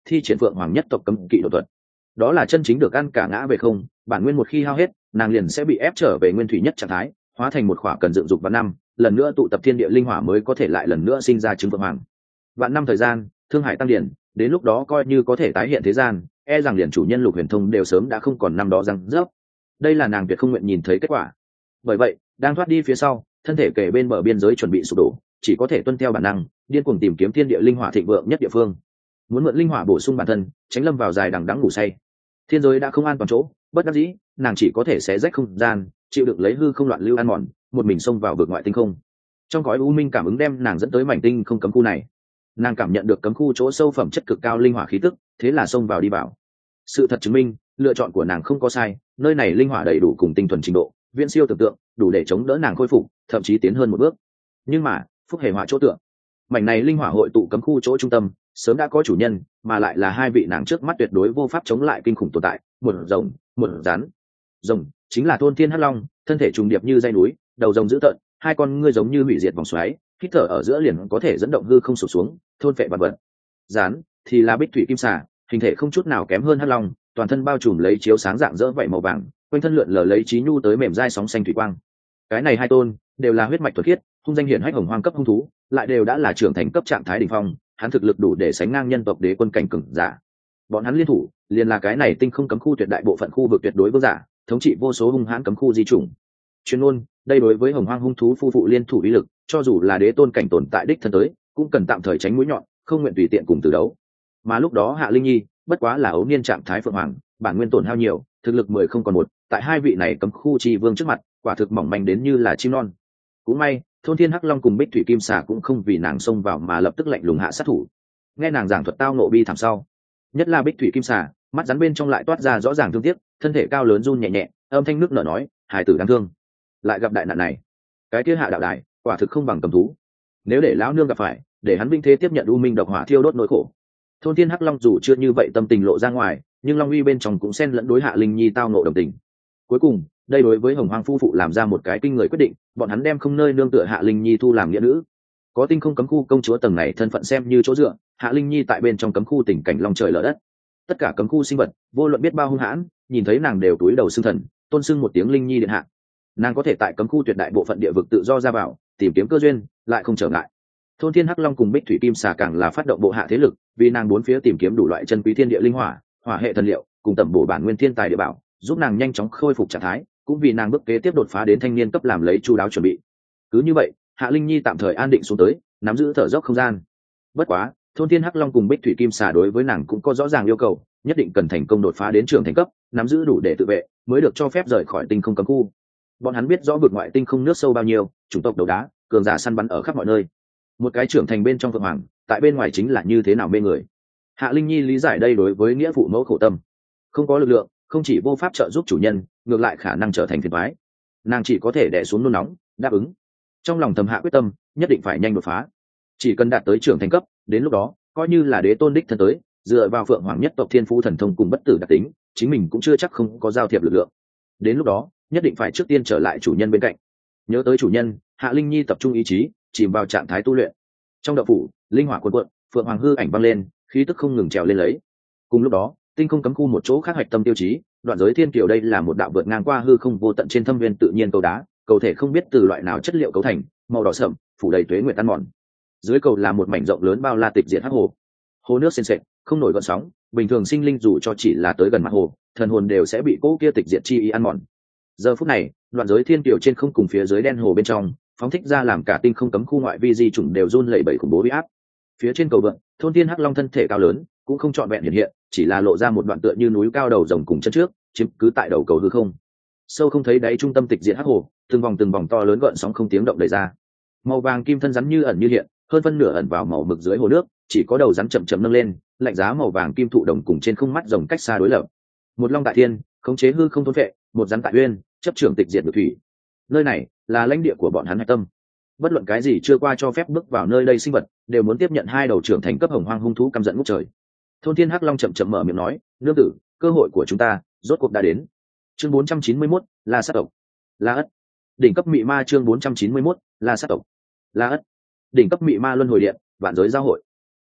thi triển phượng hoàng nhất tộc cấm kỵ đột thuật. Đó là chân chính được ăn cả ngã về không, bản nguyên một khi hao hết, nàng liền sẽ bị ép trở về nguyên thủy nhất trạng thái, hóa thành một khỏa cần dựng dục vạn năm, lần nữa tụ tập thiên địa linh hỏa mới có thể lại lần nữa sinh ra trứng phượng hoàng. Vạn năm thời gian, thương hải tăng điển, đến lúc đó coi như có thể tái hiện thế gian, e rằng liền chủ nhân Lục Huyền Thông đều sớm đã không còn năm đó răng rớp. Đây là nàng tuyệt không nguyện nhìn thấy kết quả. Bởi vậy, đang thoát đi phía sau, thân thể kề bên bờ biên giới chuẩn bị sụp đổ, chỉ có thể tuân theo bản năng, điên cuồng tìm kiếm thiên địa linh hỏa thịnh vượng nhất địa phương, muốn mượn linh hỏa bổ sung bản thân, tránh lâm vào dài đằng đẵng ngủ say. Thiên giới đã không an toàn chỗ, bất đắc dĩ, nàng chỉ có thể xé rách không gian, chịu đựng lấy hư không loạn lưu ăn mòn, một mình xông vào vực ngoại tinh không. Trong cõi u minh cảm ứng đem nàng dẫn tới mảnh tinh không cấm khu này. Nàng cảm nhận được cấm khu chỗ sâu phẩm chất cực cao linh hỏa khí tức, thế là xông vào đi vào. Sự thật chứng minh, lựa chọn của nàng không có sai, nơi này linh hỏa đầy đủ cùng tinh thuần trình độ, viễn siêu tưởng tượng, đủ để chống đỡ nàng khôi phục, thậm chí tiến hơn một bước. Nhưng mà, phúc hề họa chỗ tượng, mảnh này linh hỏa hội tụ cấm khu chỗ trung tâm, sớm đã có chủ nhân, mà lại là hai vị nàng trước mắt tuyệt đối vô pháp chống lại kinh khủng tồn tại, một rồng, một rắn. Rồng chính là Thôn Thiên Hắc Long, thân thể trùng điệp như dây núi, đầu rồng dữ tợn, hai con ngươi giống như hủy diệt vòng xoáy, hít thở ở giữa liền có thể dẫn động hư không sụp xuống, thôn phệ vạn vật. Rắn thì là Bích Thủy Kim Xà, hình thể không chút nào kém hơn Hắc Long, toàn thân bao trùm lấy chiếu sáng dạng dỡ vảy màu vàng, quanh thân lượn lờ lấy trí nhu tới mềm dai sóng xanh thủy quang. Cái này hai tôn đều là huyết mạch thuần khiết, hung danh hiển hách hồng hoang cấp hung thú, lại đều đã là trưởng thành cấp trạng thái đỉnh phong, hắn thực lực đủ để sánh ngang nhân tộc đế quân cảnh cường giả. Bọn hắn liên thủ, liền là cái này tinh không cấm khu tuyệt đại bộ phận khu vực tuyệt đối vương giả, thống trị vô số hung hãn cấm khu di chủng. Chuyên môn, đây đối với hồng hoang hung thú phu phụ liên thủ uy lực, cho dù là đế tôn cảnh tồn tại đích thân tới, cũng cần tạm thời tránh mũi nhọn, không nguyện tùy tiện cùng từ đấu. Mà lúc đó Hạ Linh Nhi, bất quá là ấu niên trạng thái phượng hoàng, bản nguyên tổn hao nhiều, thực lực mười không còn một, tại hai vị này cấm khu chi vương trước mặt, quả thực mỏng manh đến như là chim non. Cũng may, Thôn Thiên Hắc Long cùng Bích Thủy Kim Xà cũng không vì nàng xông vào mà lập tức lạnh lùng hạ sát thủ. Nghe nàng giảng thuật tao nộ bi thảm sau, nhất là Bích Thủy Kim Xà, mắt rắn bên trong lại toát ra rõ ràng thương tiếc, thân thể cao lớn run nhẹ nhẹ, âm thanh nước nở nói, hài tử đáng thương, lại gặp đại nạn này. Cái kia Hạ đạo đại, quả thực không bằng cầm thú. Nếu để lão nương gặp phải, để hắn vinh thế tiếp nhận u minh độc hỏa thiêu đốt nỗi khổ. Thôn Thiên Hắc Long dù chưa như vậy tâm tình lộ ra ngoài, nhưng Long uy bên trong cũng xen lẫn đối Hạ Linh Nhi tao nộ đồng tình. Cuối cùng, đây đối với hồng hoang phu phụ làm ra một cái kinh người quyết định, bọn hắn đem không nơi nương tựa Hạ Linh Nhi thu làm nghĩa nữ. Có tinh không cấm khu công chúa tầng này thân phận xem như chỗ dựa, Hạ Linh Nhi tại bên trong cấm khu tình cảnh long trời lở đất. Tất cả cấm khu sinh vật, vô luận biết bao hung hãn, nhìn thấy nàng đều túi đầu xưng thần, tôn xưng một tiếng Linh Nhi điện hạ. Nàng có thể tại cấm khu tuyệt đại bộ phận địa vực tự do ra vào, tìm kiếm cơ duyên, lại không trở ngại. Thôn Thiên Hắc Long cùng Bích Thủy Kim Xà càng là phát động bộ hạ thế lực, vì nàng bốn phía tìm kiếm đủ loại chân quý thiên địa linh hỏa, hỏa hệ thần liệu, cùng tẩm bổ bản nguyên thiên tài địa bảo, giúp nàng nhanh chóng khôi phục trạng thái, cũng vì nàng bước kế tiếp đột phá đến thanh niên cấp làm lấy chu đáo chuẩn bị. Cứ như vậy, Hạ Linh Nhi tạm thời an định xuống tới, nắm giữ thở dốc không gian. Bất quá, Thôn Thiên Hắc Long cùng Bích Thủy Kim Xà đối với nàng cũng có rõ ràng yêu cầu, nhất định cần thành công đột phá đến trưởng thành cấp, nắm giữ đủ để tự vệ, mới được cho phép rời khỏi tinh không cấm khu. Bọn hắn biết rõ vực ngoại tinh không nước sâu bao nhiêu, chủng tộc đầu đá, cường giả săn bắn ở khắp mọi nơi. Một cái trưởng thành bên trong phượng hoàng, tại bên ngoài chính là như thế nào mê người. Hạ Linh Nhi lý giải đây đối với nghĩa phụ mẫu khổ tâm. Không có lực lượng, không chỉ vô pháp trợ giúp chủ nhân, ngược lại khả năng trở thành phiền toái. Nàng chỉ có thể đè xuống nôn nóng, đáp ứng. Trong lòng thầm hạ quyết tâm, nhất định phải nhanh đột phá. Chỉ cần đạt tới trưởng thành cấp, đến lúc đó, coi như là đế tôn đích thân tới, dựa vào phượng hoàng nhất tộc thiên phú thần thông cùng bất tử đặc tính, chính mình cũng chưa chắc không có giao thiệp lực lượng. Đến lúc đó, nhất định phải trước tiên trở lại chủ nhân bên cạnh. Nhớ tới chủ nhân, Hạ Linh Nhi tập trung ý chí, chìm vào trạng thái tu luyện. Trong đậu phủ, linh hỏa cuồn cuộn, phượng hoàng hư ảnh văng lên, khí tức không ngừng trèo lên lấy. Cùng lúc đó, tinh không cấm khu một chỗ khác hạch tâm tiêu chí, đoạn giới thiên kiều đây là một đạo vượt ngang qua hư không vô tận trên thâm viên tự nhiên cầu đá, cầu thể không biết từ loại nào chất liệu cấu thành, màu đỏ sẫm, phủ đầy tuế nguyệt tan mòn. Dưới cầu là một mảnh rộng lớn bao la tịch diệt hắc hồ. Hồ nước sền sệt, không nổi gợn sóng, bình thường sinh linh dù cho chỉ là tới gần mặt hồ, thần hồn đều sẽ bị cỗ kia tịch diệt chi ý ăn mòn. Giờ phút này, đoạn giới thiên kiều trên không cùng phía dưới đen hồ bên trong, phóng thích ra làm cả tinh không cấm khu ngoại vi di chủng đều run lẩy bẩy khủng bố uy áp. Phía trên cầu vượt, Thôn Thiên Hắc Long thân thể cao lớn, cũng không trọn vẹn hiện hiện, chỉ là lộ ra một đoạn tựa như núi cao đầu rồng cùng chân trước, chiếm cứ tại đầu cầu hư không. Sâu không thấy đáy trung tâm tịch diệt hắc hồ, từng vòng từng vòng to lớn gợn sóng không tiếng động đẩy ra. Màu vàng kim thân rắn như ẩn như hiện, hơn phân nửa ẩn vào màu mực dưới hồ nước, chỉ có đầu rắn chậm chậm nâng lên, lạnh giá màu vàng kim thụ đồng cùng trên không mắt rồng cách xa đối lập. Một long tại thiên, khống chế hư không thôn vệ, một rắn tại uyên, chấp trưởng tịch diệt ngự thủy. Nơi này là lãnh địa của bọn hắn hạch tâm. Bất luận cái gì chưa qua cho phép bước vào nơi đây sinh vật, đều muốn tiếp nhận hai đầu trưởng thành cấp hồng hoang hung thú căm giận ngút trời. Thôn Thiên Hắc Long chậm chậm mở miệng nói, nương tử, cơ hội của chúng ta rốt cuộc đã đến. Chương bốn trăm chín mươi mốt, là sát tộc. La ất. Đỉnh cấp mị ma chương bốn trăm chín mươi mốt, là sát tộc. La ất. Đỉnh cấp mị ma luân hồi điện, vạn giới giao hội.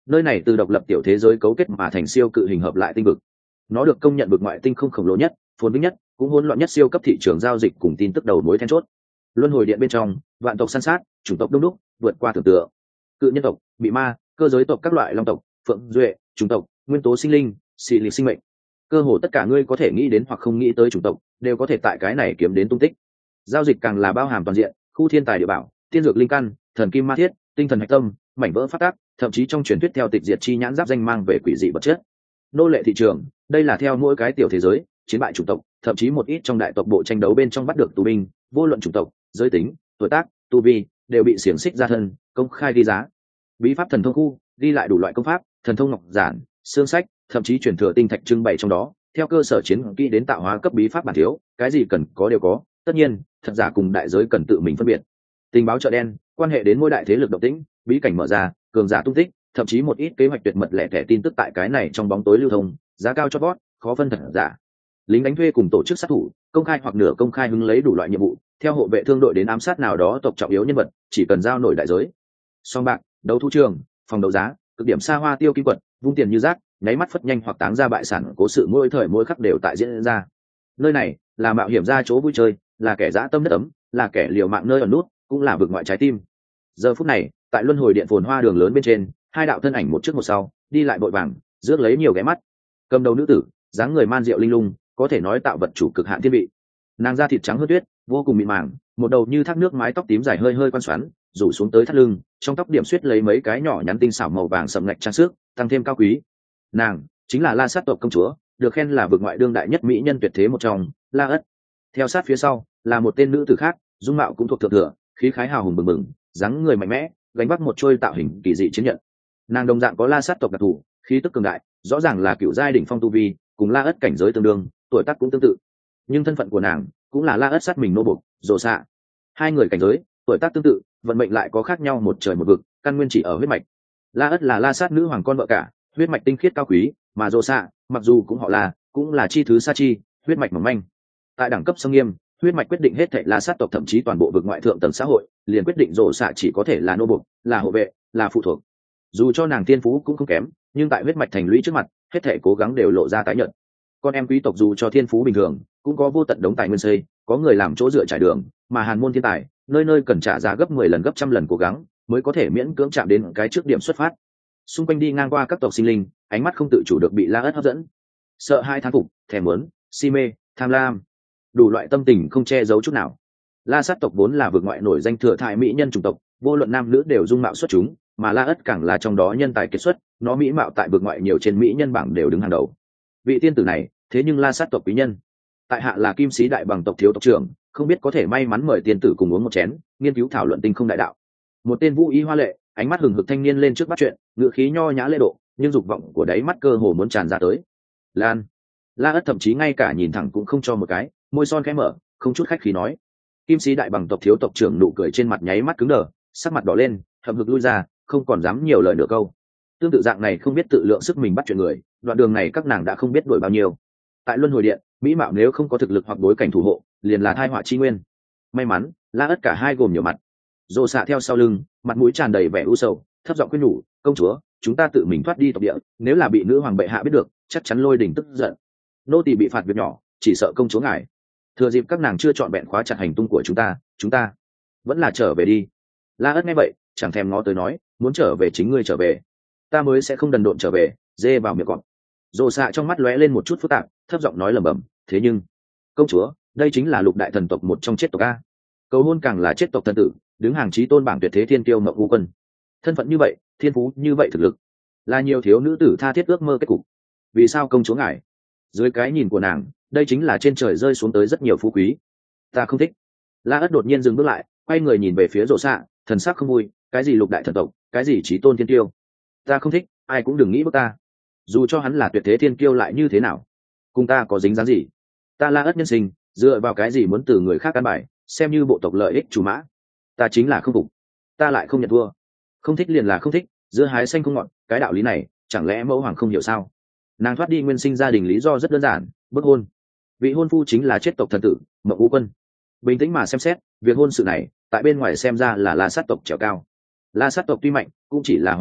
Nơi này từ độc lập tiểu thế giới cấu kết mà thành siêu cự hình hợp lại tinh vực. Nó được công nhận vực ngoại tinh không khổng lồ nhất, phồn vinh nhất, cũng hỗn loạn nhất siêu cấp thị trường giao dịch cùng tin tức đầu mối then chốt. Luân hồi điện bên trong, vạn tộc săn sát, chủng tộc đông đúc, vượt qua tưởng tượng. Cự nhân tộc, bị ma, cơ giới tộc các loại long tộc, phượng duệ, chủng tộc, nguyên tố sinh linh, xì lì sinh mệnh. Cơ hồ tất cả ngươi có thể nghĩ đến hoặc không nghĩ tới chủng tộc, đều có thể tại cái này kiếm đến tung tích. Giao dịch càng là bao hàm toàn diện, khu thiên tài địa bảo, tiên dược linh căn, thần kim ma thiết, tinh thần hạch tâm, mảnh vỡ phát tác, thậm chí trong truyền thuyết theo tịch diệt chi nhãn giáp danh mang về quỷ dị vật chất. Nô lệ thị trường, đây là theo mỗi cái tiểu thế giới, chiến bại chủng tộc, thậm chí một ít trong đại tộc bộ tranh đấu bên trong bắt được tù binh, vô luận chủng tộc, giới tính, tuổi tác, tu vi, đều bị xiềng xích ra thân, công khai ghi giá. Bí pháp thần thông khu, ghi lại đủ loại công pháp, thần thông ngọc giản, xương sách, thậm chí truyền thừa tinh thạch trưng bày trong đó, theo cơ sở chiến kỹ đến tạo hóa cấp bí pháp bản thiếu, cái gì cần có đều có, tất nhiên, thật giả cùng đại giới cần tự mình phân biệt. Tình báo chợ đen, quan hệ đến mỗi đại thế lực động tĩnh, bí cảnh mở ra, cường giả tung tích, thậm chí một ít kế hoạch tuyệt mật lẻ tẻ tin tức tại cái này trong bóng tối lưu thông, giá cao cho bót, khó phân thật giả. Lính đánh thuê cùng tổ chức sát thủ, công khai hoặc nửa công khai hứng lấy đủ loại nhiệm vụ, theo hộ vệ thương đội đến ám sát nào đó tộc trọng yếu nhân vật, chỉ cần giao nổi đại giới. Song bạc, đấu thu trường, phòng đấu giá, cực điểm xa hoa tiêu kim quật, vung tiền như rác, nháy mắt phất nhanh hoặc táng ra bại sản, cố sự mỗi thời mỗi khắc đều tại diễn ra. Nơi này là mạo hiểm ra chỗ vui chơi, là kẻ dã tâm đất ấm, là kẻ liều mạng nơi ẩn nút, cũng là vực ngoại trái tim. Giờ phút này, tại luân hồi điện phồn hoa đường lớn bên trên, hai đạo thân ảnh một trước một sau, đi lại vội vàng, rước lấy nhiều ghé mắt. Cầm đầu nữ tử, dáng người man diệu linh lung, có thể nói tạo vật chủ cực hạn thiên vị. Nàng da thịt trắng hơn tuyết, vô cùng mịn màng, một đầu như thác nước mái tóc tím dài hơi hơi quan xoắn, rủ xuống tới thắt lưng, trong tóc điểm xuyết lấy mấy cái nhỏ nhắn tinh xảo màu vàng sẫm ngạch trang sức, tăng thêm cao quý. Nàng chính là La Sát tộc công chúa, được khen là vực ngoại đương đại nhất mỹ nhân tuyệt thế một trong, La Ất. Theo sát phía sau là một tên nữ tử khác, dung mạo cũng thuộc thượng thừa, khí khái hào hùng bừng bừng, dáng người mạnh mẽ, gánh vác một trôi tạo hình kỳ dị chiến nhận. Nàng đồng dạng có La Sát tộc đặc thù, khí tức cường đại, rõ ràng là cựu giai đỉnh phong tu vi, cùng La Ất cảnh giới tương đương, tuổi tác cũng tương tự. Nhưng thân phận của nàng cũng là La Ất sát mình nô bộc, Rồ Xạ. Hai người cảnh giới, tuổi tác tương tự, vận mệnh lại có khác nhau một trời một vực, căn nguyên chỉ ở huyết mạch. La Ất là La Sát nữ hoàng con vợ cả, huyết mạch tinh khiết cao quý, mà Rồ Xạ, mặc dù cũng họ là, cũng là chi thứ sa chi, huyết mạch mỏng manh. Tại đẳng cấp sông nghiêm, huyết mạch quyết định hết thảy La Sát tộc thậm chí toàn bộ vực ngoại thượng tầng xã hội, liền quyết định Rồ Xạ chỉ có thể là nô bộc, là hộ vệ, là phụ thuộc. Dù cho nàng thiên phú cũng không kém, nhưng tại huyết mạch thành lũy trước mặt, hết thảy cố gắng đều lộ ra tái nhợt. Con em quý tộc dù cho thiên phú bình thường, cũng có vô tận đống tài nguyên xây, có người làm chỗ dựa trải đường, mà hàn môn thiên tài, nơi nơi cần trả giá gấp mười lần gấp trăm lần cố gắng, mới có thể miễn cưỡng chạm đến cái trước điểm xuất phát. Xung quanh đi ngang qua các tộc sinh linh, ánh mắt không tự chủ được bị La Ất hấp dẫn. Sợ hai thán phục, thèm muốn, si mê, tham lam, đủ loại tâm tình không che giấu chút nào. La Sát tộc vốn là vực ngoại nổi danh thừa thải mỹ nhân chủng tộc, vô luận nam nữ đều dung mạo xuất chúng, mà La Ất càng là trong đó nhân tài kiệt xuất, nó mỹ mạo tại vực ngoại nhiều trên mỹ nhân bảng đều đứng hàng đầu. Vị tiên tử này, thế nhưng La Sát tộc quý nhân, tại hạ là Kim Sĩ đại bằng tộc thiếu tộc trưởng, không biết có thể may mắn mời tiên tử cùng uống một chén, nghiên cứu thảo luận tinh không đại đạo. Một tên vũ y hoa lệ, ánh mắt hừng hực thanh niên lên trước bắt chuyện, ngựa khí nho nhã lễ độ, nhưng dục vọng của đáy mắt cơ hồ muốn tràn ra tới. Lan, La Ất thậm chí ngay cả nhìn thẳng cũng không cho một cái, môi son khẽ mở, không chút khách khí nói. Kim Sĩ đại bằng tộc thiếu tộc trưởng nụ cười trên mặt nháy mắt cứng đờ, sắc mặt đỏ lên, hậm hực lui ra, không còn dám nhiều lời nửa câu. Tương tự dạng này không biết tự lượng sức mình bắt chuyện người, đoạn đường này các nàng đã không biết đuổi bao nhiêu. Tại luân hồi điện, mỹ mạo nếu không có thực lực hoặc bối cảnh thủ hộ, liền là thai họa chi nguyên. May mắn, La Ất cả hai gồm nhiều mặt. Rồ Xạ theo sau lưng, mặt mũi tràn đầy vẻ u sầu, thấp giọng khuyên nhủ, công chúa, chúng ta tự mình thoát đi tộc địa, nếu là bị nữ hoàng bệ hạ biết được, chắc chắn lôi đình tức giận. Nô tỳ bị phạt việc nhỏ, chỉ sợ công chúa ngài. Thừa dịp các nàng chưa chọn bẹn khóa chặt hành tung của chúng ta, chúng ta vẫn là trở về đi. La Ất nghe vậy, chẳng thèm ngó tới nói, muốn trở về chính ngươi trở về, ta mới sẽ không đần độn trở về, dê vào miệng cọp. Rồ Xạ trong mắt lóe lên một chút phức tạp, thấp giọng nói lẩm bẩm, thế nhưng, công chúa, đây chính là lục đại thần tộc một trong chết tộc a. Cầu hôn càng là chết tộc thần tử, đứng hàng chí tôn bảng tuyệt thế thiên tiêu Ngọc Vũ Quân. Thân phận như vậy, thiên phú như vậy thực lực, là nhiều thiếu nữ tử tha thiết ước mơ kết cục. Vì sao công chúa ngài? Dưới cái nhìn của nàng, đây chính là trên trời rơi xuống tới rất nhiều phú quý. Ta không thích. La Ất đột nhiên dừng bước lại, quay người nhìn về phía Rồ Xạ, thần sắc không vui, cái gì lục đại thần tộc, cái gì chí tôn thiên tiêu, ta không thích, ai cũng đừng nghĩ bước ta. Dù cho hắn là tuyệt thế thiên kiêu lại như thế nào, cùng ta có dính dáng gì? Ta La Ất nhân sinh, dựa vào cái gì muốn từ người khác căn bài, xem như bộ tộc lợi ích chủ mã? Ta chính là không phục, ta lại không nhận thua. Không thích liền là không thích, giữa hái xanh không ngọt, cái đạo lý này chẳng lẽ mẫu hoàng không hiểu sao? Nàng thoát đi nguyên sinh gia đình lý do rất đơn giản, bức hôn. Vị hôn phu chính là chết tộc thần tử Mộng Vũ Quân. Bình tĩnh mà xem xét, việc hôn sự này tại bên ngoài xem ra là La Sát tộc trèo cao. La Sát tộc tuy mạnh, cũng chỉ là hoàng tộc,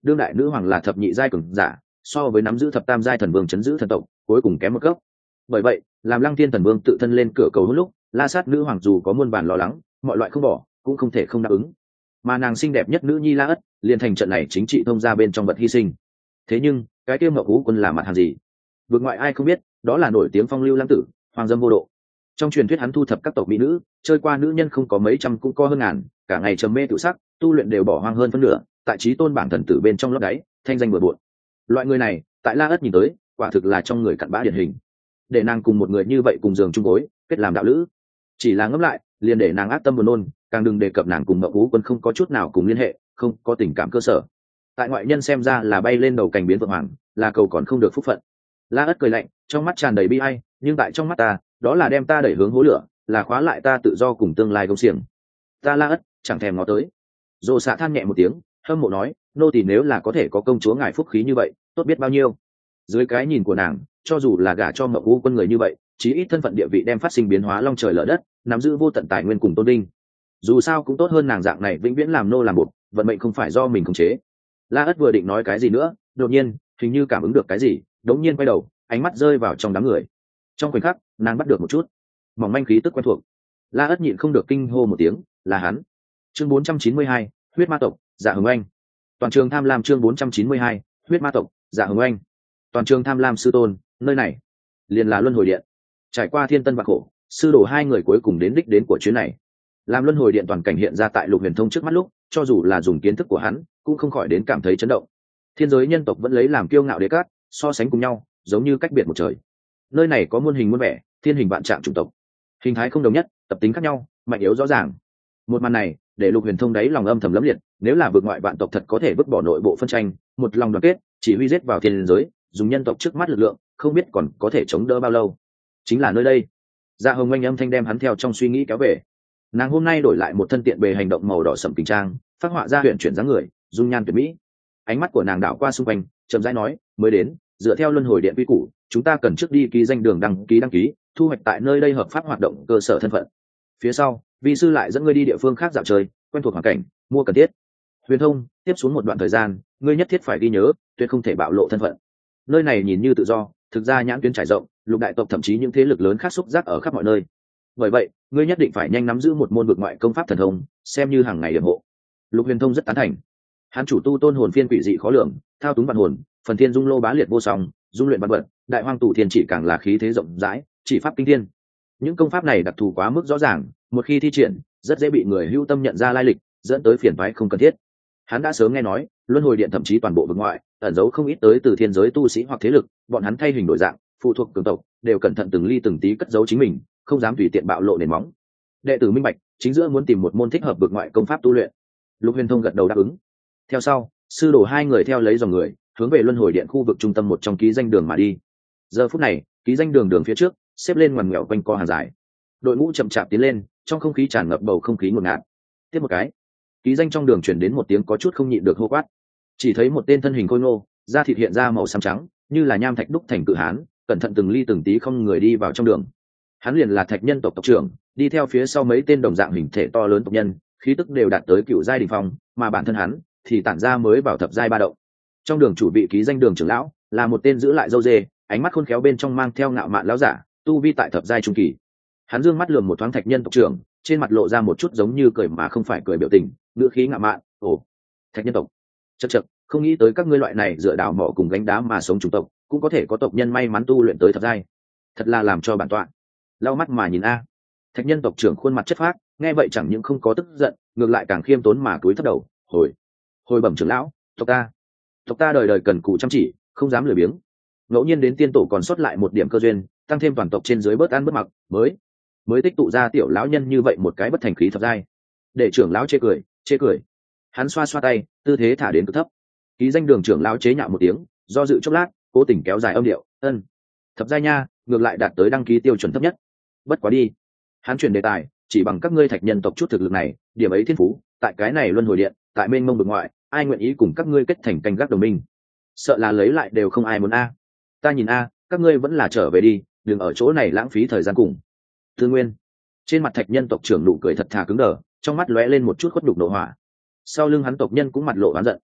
đương đại nữ hoàng là thập nhị giai cường giả, so với nắm giữ thập tam giai thần vương chấn giữ thần tộc cuối cùng kém một cấp. Bởi vậy làm Lăng Thiên thần vương tự thân lên cửa cầu hôn lúc, La Sát nữ hoàng dù có muôn vàn lo lắng, mọi loại không bỏ cũng không thể không đáp ứng. Mà nàng xinh đẹp nhất nữ nhi La Ất liền thành trận này chính trị thông gia bên trong vật hy sinh. Thế nhưng cái tiêu Ngọc Vũ Quân là mặt hàng gì? Vượt ngoại ai không biết, đó là nổi tiếng phong lưu lãng tử, hoàng dâm vô độ. Trong truyền thuyết hắn thu thập các tộc mỹ nữ, chơi qua nữ nhân không có mấy trăm cũng có hơn ngàn, cả ngày trầm mê tự sắc, tu luyện đều bỏ hoang hơn phân nửa, tại trí tôn bảng thần tử bên trong lót đáy, thanh danh bừa bộn. Loại người này tại La Ất nhìn tới quả thực là trong người cặn bã điển hình. Để nàng cùng một người như vậy cùng giường chung gối kết làm đạo lữ, chỉ là ngẫm lại liền để nàng ác tâm buồn nôn, càng đừng đề cập nàng cùng Ngọc Vũ Quân không có chút nào cùng liên hệ, không có tình cảm cơ sở, tại ngoại nhân xem ra là bay lên đầu cành biến vượng hoàng, là cầu còn không được phúc phận. La Ất cười lạnh, trong mắt tràn đầy bi ai, nhưng tại trong mắt ta đó là đem ta đẩy hướng hố lửa, là khóa lại ta tự do cùng tương lai công xiềng. Ta La Ất chẳng thèm ngó tới. Dồ xạ than nhẹ một tiếng, hâm mộ nói, nô tỳ nếu là có thể có công chúa ngài phúc khí như vậy tốt biết bao nhiêu. Dưới cái nhìn của nàng, cho dù là gả cho Ngọc Vũ Quân người như vậy, chí ít thân phận địa vị đem phát sinh biến hóa long trời lở đất, nắm giữ vô tận tài nguyên cùng tôn đinh. Dù sao cũng tốt hơn nàng dạng này vĩnh viễn làm nô làm bột, vận mệnh không phải do mình khống chế. La Ất vừa định nói cái gì nữa, đột nhiên hình như cảm ứng được cái gì, đống nhiên quay đầu, ánh mắt rơi vào trong đám người. Trong khoảnh khắc nàng bắt được một chút mỏng manh khí tức quen thuộc. La Ất nhịn không được kinh hô một tiếng, là hắn. Chương bốn trăm chín mươi hai, huyết ma tộc, Dạ Hồng Anh. Toàn trường tham lam. Chương bốn trăm chín mươi hai, huyết ma tộc, Dạ Hồng Anh. Toàn trường tham lam sư tôn, nơi này liền là luân hồi điện. Trải qua thiên tân và khổ, sư đồ hai người cuối cùng đến đích đến của chuyến này. Làm luân hồi điện toàn cảnh hiện ra tại Lục Huyền Thông trước mắt lúc, cho dù là dùng kiến thức của hắn cũng không khỏi đến cảm thấy chấn động. Thiên giới nhân tộc vẫn lấy làm kiêu ngạo đế cát, so sánh cùng nhau giống như cách biệt một trời. Nơi này có muôn hình muôn vẻ, thiên hình vạn trạng chủng tộc, hình thái không đồng nhất, tập tính khác nhau, mạnh yếu rõ ràng. Một màn này để Lục Huyền Thông đáy lòng âm thầm lẫm liệt, nếu là vượt ngoại vạn tộc thật có thể vứt bỏ nội bộ phân tranh, một lòng đoàn kết, chỉ huy giết vào thiên giới, dùng nhân tộc trước mắt lực lượng, không biết còn có thể chống đỡ bao lâu. Chính là nơi đây. Dạ Hồng Anh âm thanh đem hắn theo trong suy nghĩ kéo về. Nàng hôm nay đổi lại một thân tiện bề hành động màu đỏ sẫm kính trang, phát họa ra huyền chuyển dáng người, dung nhan tuyệt mỹ. Ánh mắt của nàng đảo qua xung quanh, chậm rãi nói, mới đến, dựa theo luân hồi điện quy củ, chúng ta cần trước đi ký danh đường đăng ký đăng ký, thu hoạch tại nơi đây hợp pháp hoạt động cơ sở thân phận. Phía sau, vi sư lại dẫn ngươi đi địa phương khác dạo chơi, quen thuộc hoàn cảnh, mua cần thiết. Huyền Thông, tiếp xuống một đoạn thời gian, ngươi nhất thiết phải ghi nhớ, tuyệt không thể bạo lộ thân phận. Nơi này nhìn như tự do, thực ra nhãn tuyến trải rộng, lục đại tộc thậm chí những thế lực lớn khác xúc giác ở khắp mọi nơi. Bởi vậy, ngươi nhất định phải nhanh nắm giữ một môn vực ngoại công pháp thần thông, xem như hàng ngày điểm hộ. Lục Huyền Thông rất tán thành. Hắn chủ tu tôn hồn phiên quỷ dị khó lường, thao túng vạn hồn, phần thiên dung lô bá liệt vô song, dung luyện vạn vật, đại hoang tụ thiên chỉ càng là khí thế rộng rãi, chỉ pháp kinh thiên. Những công pháp này đặc thù quá mức rõ ràng, một khi thi triển, rất dễ bị người hưu tâm nhận ra lai lịch, dẫn tới phiền toái không cần thiết. Hắn đã sớm nghe nói, luân hồi điện thậm chí toàn bộ vực ngoại, ẩn giấu không ít tới từ thiên giới tu sĩ hoặc thế lực, bọn hắn thay hình đổi dạng, phụ thuộc cường tộc, đều cẩn thận từng ly từng tí cất giấu chính mình, không dám tùy tiện bạo lộ nền móng. Đệ tử minh bạch, chính giữa muốn tìm một môn thích hợp vực ngoại công pháp tu luyện. Lục Huyền Thông gật đầu đáp ứng. Theo sau, sư đồ hai người theo lấy dòng người, hướng về luân hồi điện khu vực trung tâm một trong ký danh đường mà đi. Giờ phút này, ký danh đường đường phía trước, xếp lên ngoằn ngoèo quanh co hàng dài. Đội ngũ chậm chạp tiến lên, trong không khí tràn ngập bầu không khí ngột ngạt. Tiếp một cái, ký danh trong đường truyền đến một tiếng có chút không nhịn được hô quát. Chỉ thấy một tên thân hình khôi ngô, da thịt hiện ra màu xám trắng, như là nham thạch đúc thành cự hán, cẩn thận từng ly từng tí không người đi vào trong đường. Hắn liền là Thạch nhân tộc tộc trưởng, đi theo phía sau mấy tên đồng dạng hình thể to lớn tộc nhân, khí tức đều đạt tới cựu giai đỉnh phong, mà bản thân hắn thì tản ra mới vào thập giai ba động. Trong đường chủ vị ký danh đường trưởng lão là một tên giữ lại râu dê, ánh mắt khôn khéo bên trong mang theo ngạo mạn lão giả, tu vi tại thập giai trung kỳ. Hắn dương mắt lườm một thoáng Thạch nhân tộc trưởng, trên mặt lộ ra một chút giống như cười mà không phải cười biểu tình, ngữ khí ngạo mạn, "Ồ, Thạch nhân tộc, chậc chậc, không nghĩ tới các ngươi loại này dựa đào mỏ cùng gánh đá mà sống chủng tộc, cũng có thể có tộc nhân may mắn tu luyện tới thập giai. Thật là làm cho bản tọa lau mắt mà nhìn a." Thạch nhân tộc trưởng khuôn mặt chất phác, nghe vậy chẳng những không có tức giận, ngược lại càng khiêm tốn mà cúi thấp đầu, "Hồi, hồi bẩm trưởng lão, tộc ta, tộc ta đời đời cần cù chăm chỉ, không dám lười biếng. Ngẫu nhiên đến tiên tổ còn sót lại một điểm cơ duyên, tăng thêm toàn tộc trên dưới bớt ăn bớt mặc, mới mới tích tụ ra tiểu lão nhân như vậy một cái bất thành khí thập giai." Để trưởng lão chê cười, chê cười. Hắn xoa xoa tay, tư thế thả đến cực thấp. Ký danh đường trưởng lão chế nhạo một tiếng, do dự chốc lát, cố tình kéo dài âm điệu, "Ân, thập giai nha, ngược lại đạt tới đăng ký tiêu chuẩn thấp nhất. Bất quá đi." Hắn chuyển đề tài, "Chỉ bằng các ngươi Thạch nhân tộc chút thực lực này, điểm ấy thiên phú, tại cái này luân hồi điện, tại mênh mông vực ngoại, ai nguyện ý cùng các ngươi kết thành canh gác đồng minh? Sợ là lấy lại đều không ai muốn a. Ta nhìn a, các ngươi vẫn là trở về đi, đừng ở chỗ này lãng phí thời gian cùng." Tư Nguyên. Trên mặt Thạch nhân tộc trưởng nụ cười thật thà cứng đờ, trong mắt lóe lên một chút khuất đục nộ hỏa. Sau lưng hắn tộc nhân cũng mặt lộ oán giận.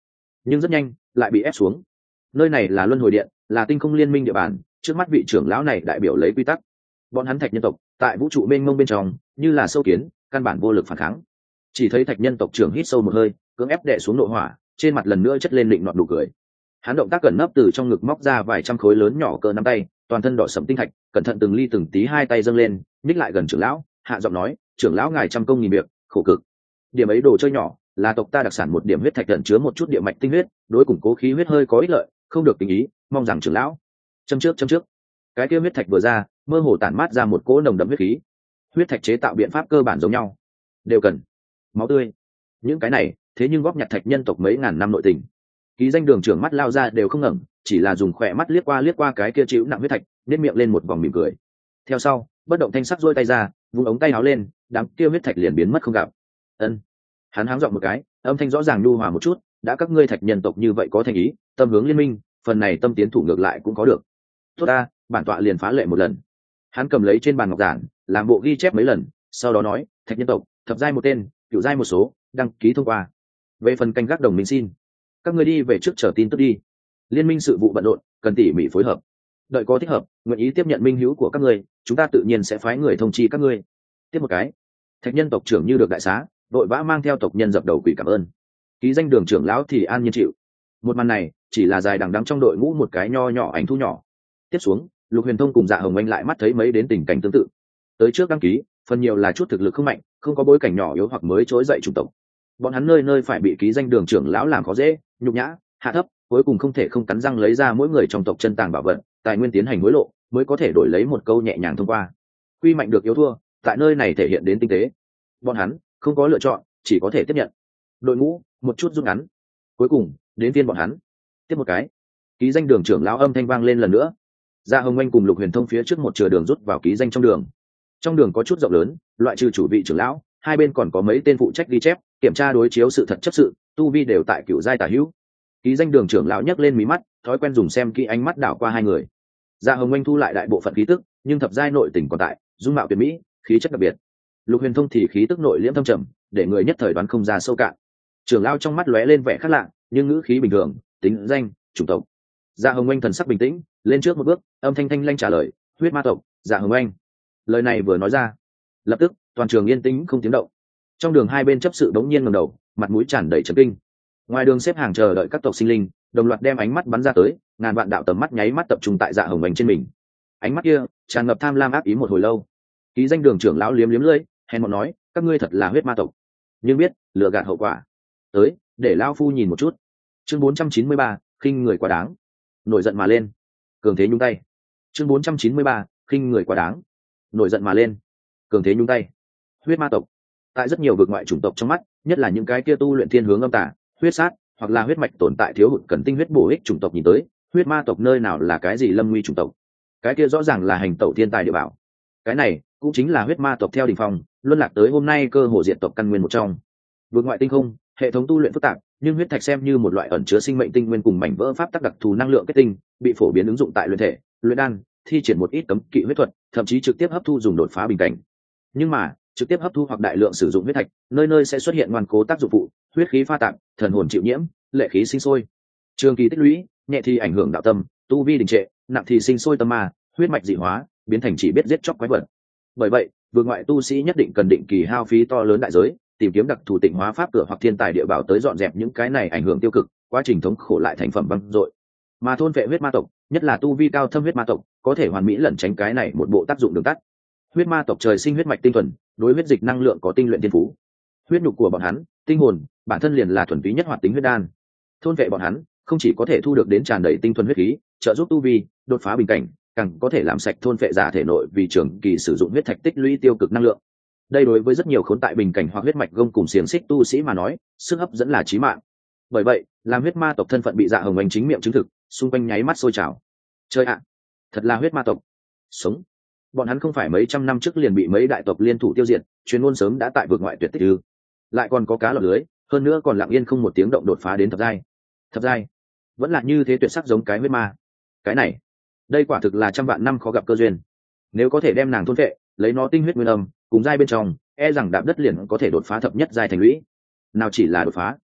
nhưng rất nhanh lại bị ép xuống. Nơi này là luân hồi điện, là tinh không liên minh địa bàn, trước mắt vị trưởng lão này đại biểu lấy quy tắc. Bọn hắn thạch nhân tộc tại vũ trụ mênh mông bên trong như là sâu kiến, căn bản vô lực phản kháng. Chỉ thấy thạch nhân tộc trưởng hít sâu một hơi, cưỡng ép đè xuống nội hỏa, trên mặt lần nữa chất lên định nọt nụ cười. Hắn động tác cẩn nấp từ trong ngực móc ra vài trăm khối lớn nhỏ cỡ nắm tay, toàn thân đỏ sẫm tinh thạch, cẩn thận từng ly từng tí hai tay dâng lên, ních lại gần trưởng lão, hạ giọng nói, trưởng lão ngài trăm công nghìn việc, khổ cực. Điểm ấy đồ chơi nhỏ, là tộc ta đặc sản một điểm huyết thạch ẩn chứa một chút địa mạch tinh huyết, đối củng cố khí huyết hơi có ích lợi, không được tình ý, mong rằng trưởng lão. Châm trước châm trước. Cái kia huyết thạch vừa ra, mơ hồ tản mát ra một cỗ nồng đậm huyết khí. Huyết thạch chế tạo biện pháp cơ bản giống nhau, đều cần máu tươi. Những cái này, thế nhưng góp nhặt thạch nhân tộc mấy ngàn năm nội tình. Ký danh đường trưởng mắt lao ra đều không ngẩng, chỉ là dùng khỏe mắt liếc qua liếc qua cái kia chịu nặng huyết thạch, nhếch miệng lên một vòng mỉm cười. Theo sau, bất động thanh sắc duỗi tay ra, vung ống tay áo lên, đám kia huyết thạch liền biến mất không gặp. Ân. Hắn háng giọng một cái, âm thanh rõ ràng nhu hòa một chút, đã các ngươi thạch nhân tộc như vậy có thành ý, tâm hướng liên minh, phần này tâm tiến thủ ngược lại cũng có được. Tốt ta, bản tọa liền phá lệ một lần. Hắn cầm lấy trên bàn ngọc giản, làm bộ ghi chép mấy lần, sau đó nói, thạch nhân tộc, thập giai một tên, cửu giai một số, đăng ký thông qua. Về phần canh gác đồng minh xin, các ngươi đi về trước chờ tin tức đi. Liên minh sự vụ bận rộn, cần tỉ mỉ phối hợp. Đợi có thích hợp, nguyện ý tiếp nhận minh hữu của các ngươi, chúng ta tự nhiên sẽ phái người thông chi các ngươi. Tiếp một cái, thạch nhân tộc trưởng như được đại xá, đội vã mang theo tộc nhân dập đầu quỳ cảm ơn. Ký danh đường trưởng lão thì an nhiên chịu. Một màn này chỉ là dài đằng đẵng trong đội ngũ một cái nho nhỏ ảnh thu nhỏ. Tiếp xuống, Lục Huyền Thông cùng Dạ Hồng Anh lại mắt thấy mấy đến tình cảnh tương tự. Tới trước đăng ký, phần nhiều là chút thực lực không mạnh, không có bối cảnh nhỏ yếu hoặc mới trỗi dậy chủng tộc. Bọn hắn nơi nơi phải bị ký danh đường trưởng lão làm khó dễ, nhục nhã, hạ thấp, cuối cùng không thể không cắn răng lấy ra mỗi người trong tộc chân tàng bảo vật, tài nguyên tiến hành hối lộ, mới có thể đổi lấy một câu nhẹ nhàng thông qua. Quy mạnh được yếu thua, tại nơi này thể hiện đến tinh tế. Bọn hắn không có lựa chọn, chỉ có thể tiếp nhận. Đội ngũ một chút rút ngắn. Cuối cùng, đến phiên bọn hắn. Tiếp một cái. Ký danh đường trưởng lão âm thanh vang lên lần nữa. Dạ Hồng Anh cùng Lục Huyền Thông phía trước một chừa đường rút vào ký danh trong đường. Trong đường có chút rộng lớn, loại trừ chủ vị trưởng lão, hai bên còn có mấy tên phụ trách ghi chép, kiểm tra đối chiếu sự thật chấp sự, tu vi đều tại cửu giai tả hữu. Ký danh đường trưởng lão nhấc lên mí mắt, thói quen dùng xem kỹ ánh mắt đảo qua hai người. Dạ Hồng Anh thu lại đại bộ phận khí tức, nhưng thập giai nội tình còn tại, dung mạo tuyệt mỹ, khí chất đặc biệt. Lục Huyền Thông thì khí tức nội liễm thâm trầm, để người nhất thời đoán không ra sâu cạn. Trưởng lão trong mắt lóe lên vẻ khác lạ, nhưng ngữ khí bình thường, tính danh, chủng tộc. Dạ Hồng Anh thần sắc bình tĩnh, lên trước một bước, âm thanh thanh lanh trả lời, huyết ma tộc, Dạ Hồng Anh. Lời này vừa nói ra, lập tức toàn trường yên tĩnh không tiếng động. Trong đường hai bên chấp sự đống nhiên ngẩng đầu, mặt mũi tràn đầy chấn kinh. Ngoài đường xếp hàng chờ đợi các tộc sinh linh, đồng loạt đem ánh mắt bắn ra tới, ngàn vạn đạo tầm mắt nháy mắt tập trung tại Dạ Hồng Anh trên mình. Ánh mắt kia tràn ngập tham lam ác ý một hồi lâu. Ký danh đường trưởng lão liếm liếm lưỡi, hèn mọn nói, các ngươi thật là huyết ma tộc, nhưng biết lừa gạt hậu quả. Tới, để lão phu nhìn một chút. Chương bốn trăm chín mươi ba, khinh người quá đáng. Nổi giận mà lên, cường thế nhúng tay. Chương bốn trăm chín mươi ba, khinh người quá đáng. Nổi giận mà lên, cường thế nhúng tay. Huyết ma tộc, tại rất nhiều vực ngoại chủng tộc trong mắt, nhất là những cái kia tu luyện thiên hướng âm tà, huyết sát, hoặc là huyết mạch tồn tại thiếu hụt cần tinh huyết bổ ích chủng tộc nhìn tới, huyết ma tộc nơi nào là cái gì lâm nguy chủng tộc. Cái kia rõ ràng là hành tẩu thiên tài địa bảo. Cái này cũng chính là huyết ma tộc theo đỉnh phong, luân lạc tới hôm nay cơ hồ diện tộc căn nguyên một trong. Vượt ngoại tinh không, hệ thống tu luyện phức tạp, nhưng huyết thạch xem như một loại ẩn chứa sinh mệnh tinh nguyên cùng mảnh vỡ pháp tắc đặc thù năng lượng kết tinh, bị phổ biến ứng dụng tại luyện thể, luyện đan, thi triển một ít cấm kỵ huyết thuật, thậm chí trực tiếp hấp thu dùng đột phá bình cảnh. Nhưng mà, trực tiếp hấp thu hoặc đại lượng sử dụng huyết thạch, nơi nơi sẽ xuất hiện ngoan cố tác dụng phụ, huyết khí pha tạp, thần hồn chịu nhiễm, lệ khí sinh sôi. Trường kỳ tích lũy, nhẹ thì ảnh hưởng đạo tâm, tu vi đình trệ, nặng thì sinh sôi tâm ma, huyết mạch dị hóa, biến thành chỉ biết giết chóc quái vật. Bởi vậy, vượt ngoại tu sĩ nhất định cần định kỳ hao phí to lớn đại giới, tìm kiếm đặc thù tịnh hóa pháp cửa hoặc thiên tài địa bảo tới dọn dẹp những cái này ảnh hưởng tiêu cực, quá trình thống khổ lại thành phẩm văng dội. Mà thôn vệ huyết ma tộc, nhất là tu vi cao thâm huyết ma tộc, có thể hoàn mỹ lẩn tránh cái này một bộ tác dụng đường tắt. Huyết ma tộc trời sinh huyết mạch tinh thuần, đối huyết dịch năng lượng có tinh luyện thiên phú. Huyết nhục của bọn hắn, tinh hồn, bản thân liền là thuần túy nhất hoạt tính huyết đan. Thôn vệ bọn hắn, không chỉ có thể thu được đến tràn đầy tinh thuần huyết khí, trợ giúp tu vi đột phá bình cảnh, càng có thể làm sạch thôn vệ giả thể nội vì trường kỳ sử dụng huyết thạch tích lũy tiêu cực năng lượng. Đây đối với rất nhiều khốn tại bình cảnh hoặc huyết mạch gông cùng xiềng xích tu sĩ mà nói, sức hấp dẫn là chí mạng. Bởi vậy, làm huyết ma tộc thân phận bị Dạ Hồng Anh chính miệng chứng thực, xung quanh nháy mắt sôi trào. Chơi ạ, thật là huyết ma tộc. Sống. Bọn hắn không phải mấy trăm năm trước liền bị mấy đại tộc liên thủ tiêu diệt, chuyên môn sớm đã tại vực ngoại tuyệt tích ư? Lại còn có cá lọt lưới, hơn nữa còn lặng yên không một tiếng động đột phá đến thập giai. Thập giai, vẫn là như thế tuyệt sắc giống cái huyết ma. Cái này, đây quả thực là trăm vạn năm khó gặp cơ duyên. Nếu có thể đem nàng thôn vệ, lấy nó tinh huyết nguyên âm, cùng giai bên trong, e rằng đạp đất liền có thể đột phá thập nhất giai thành lũy. Nào chỉ là đột phá,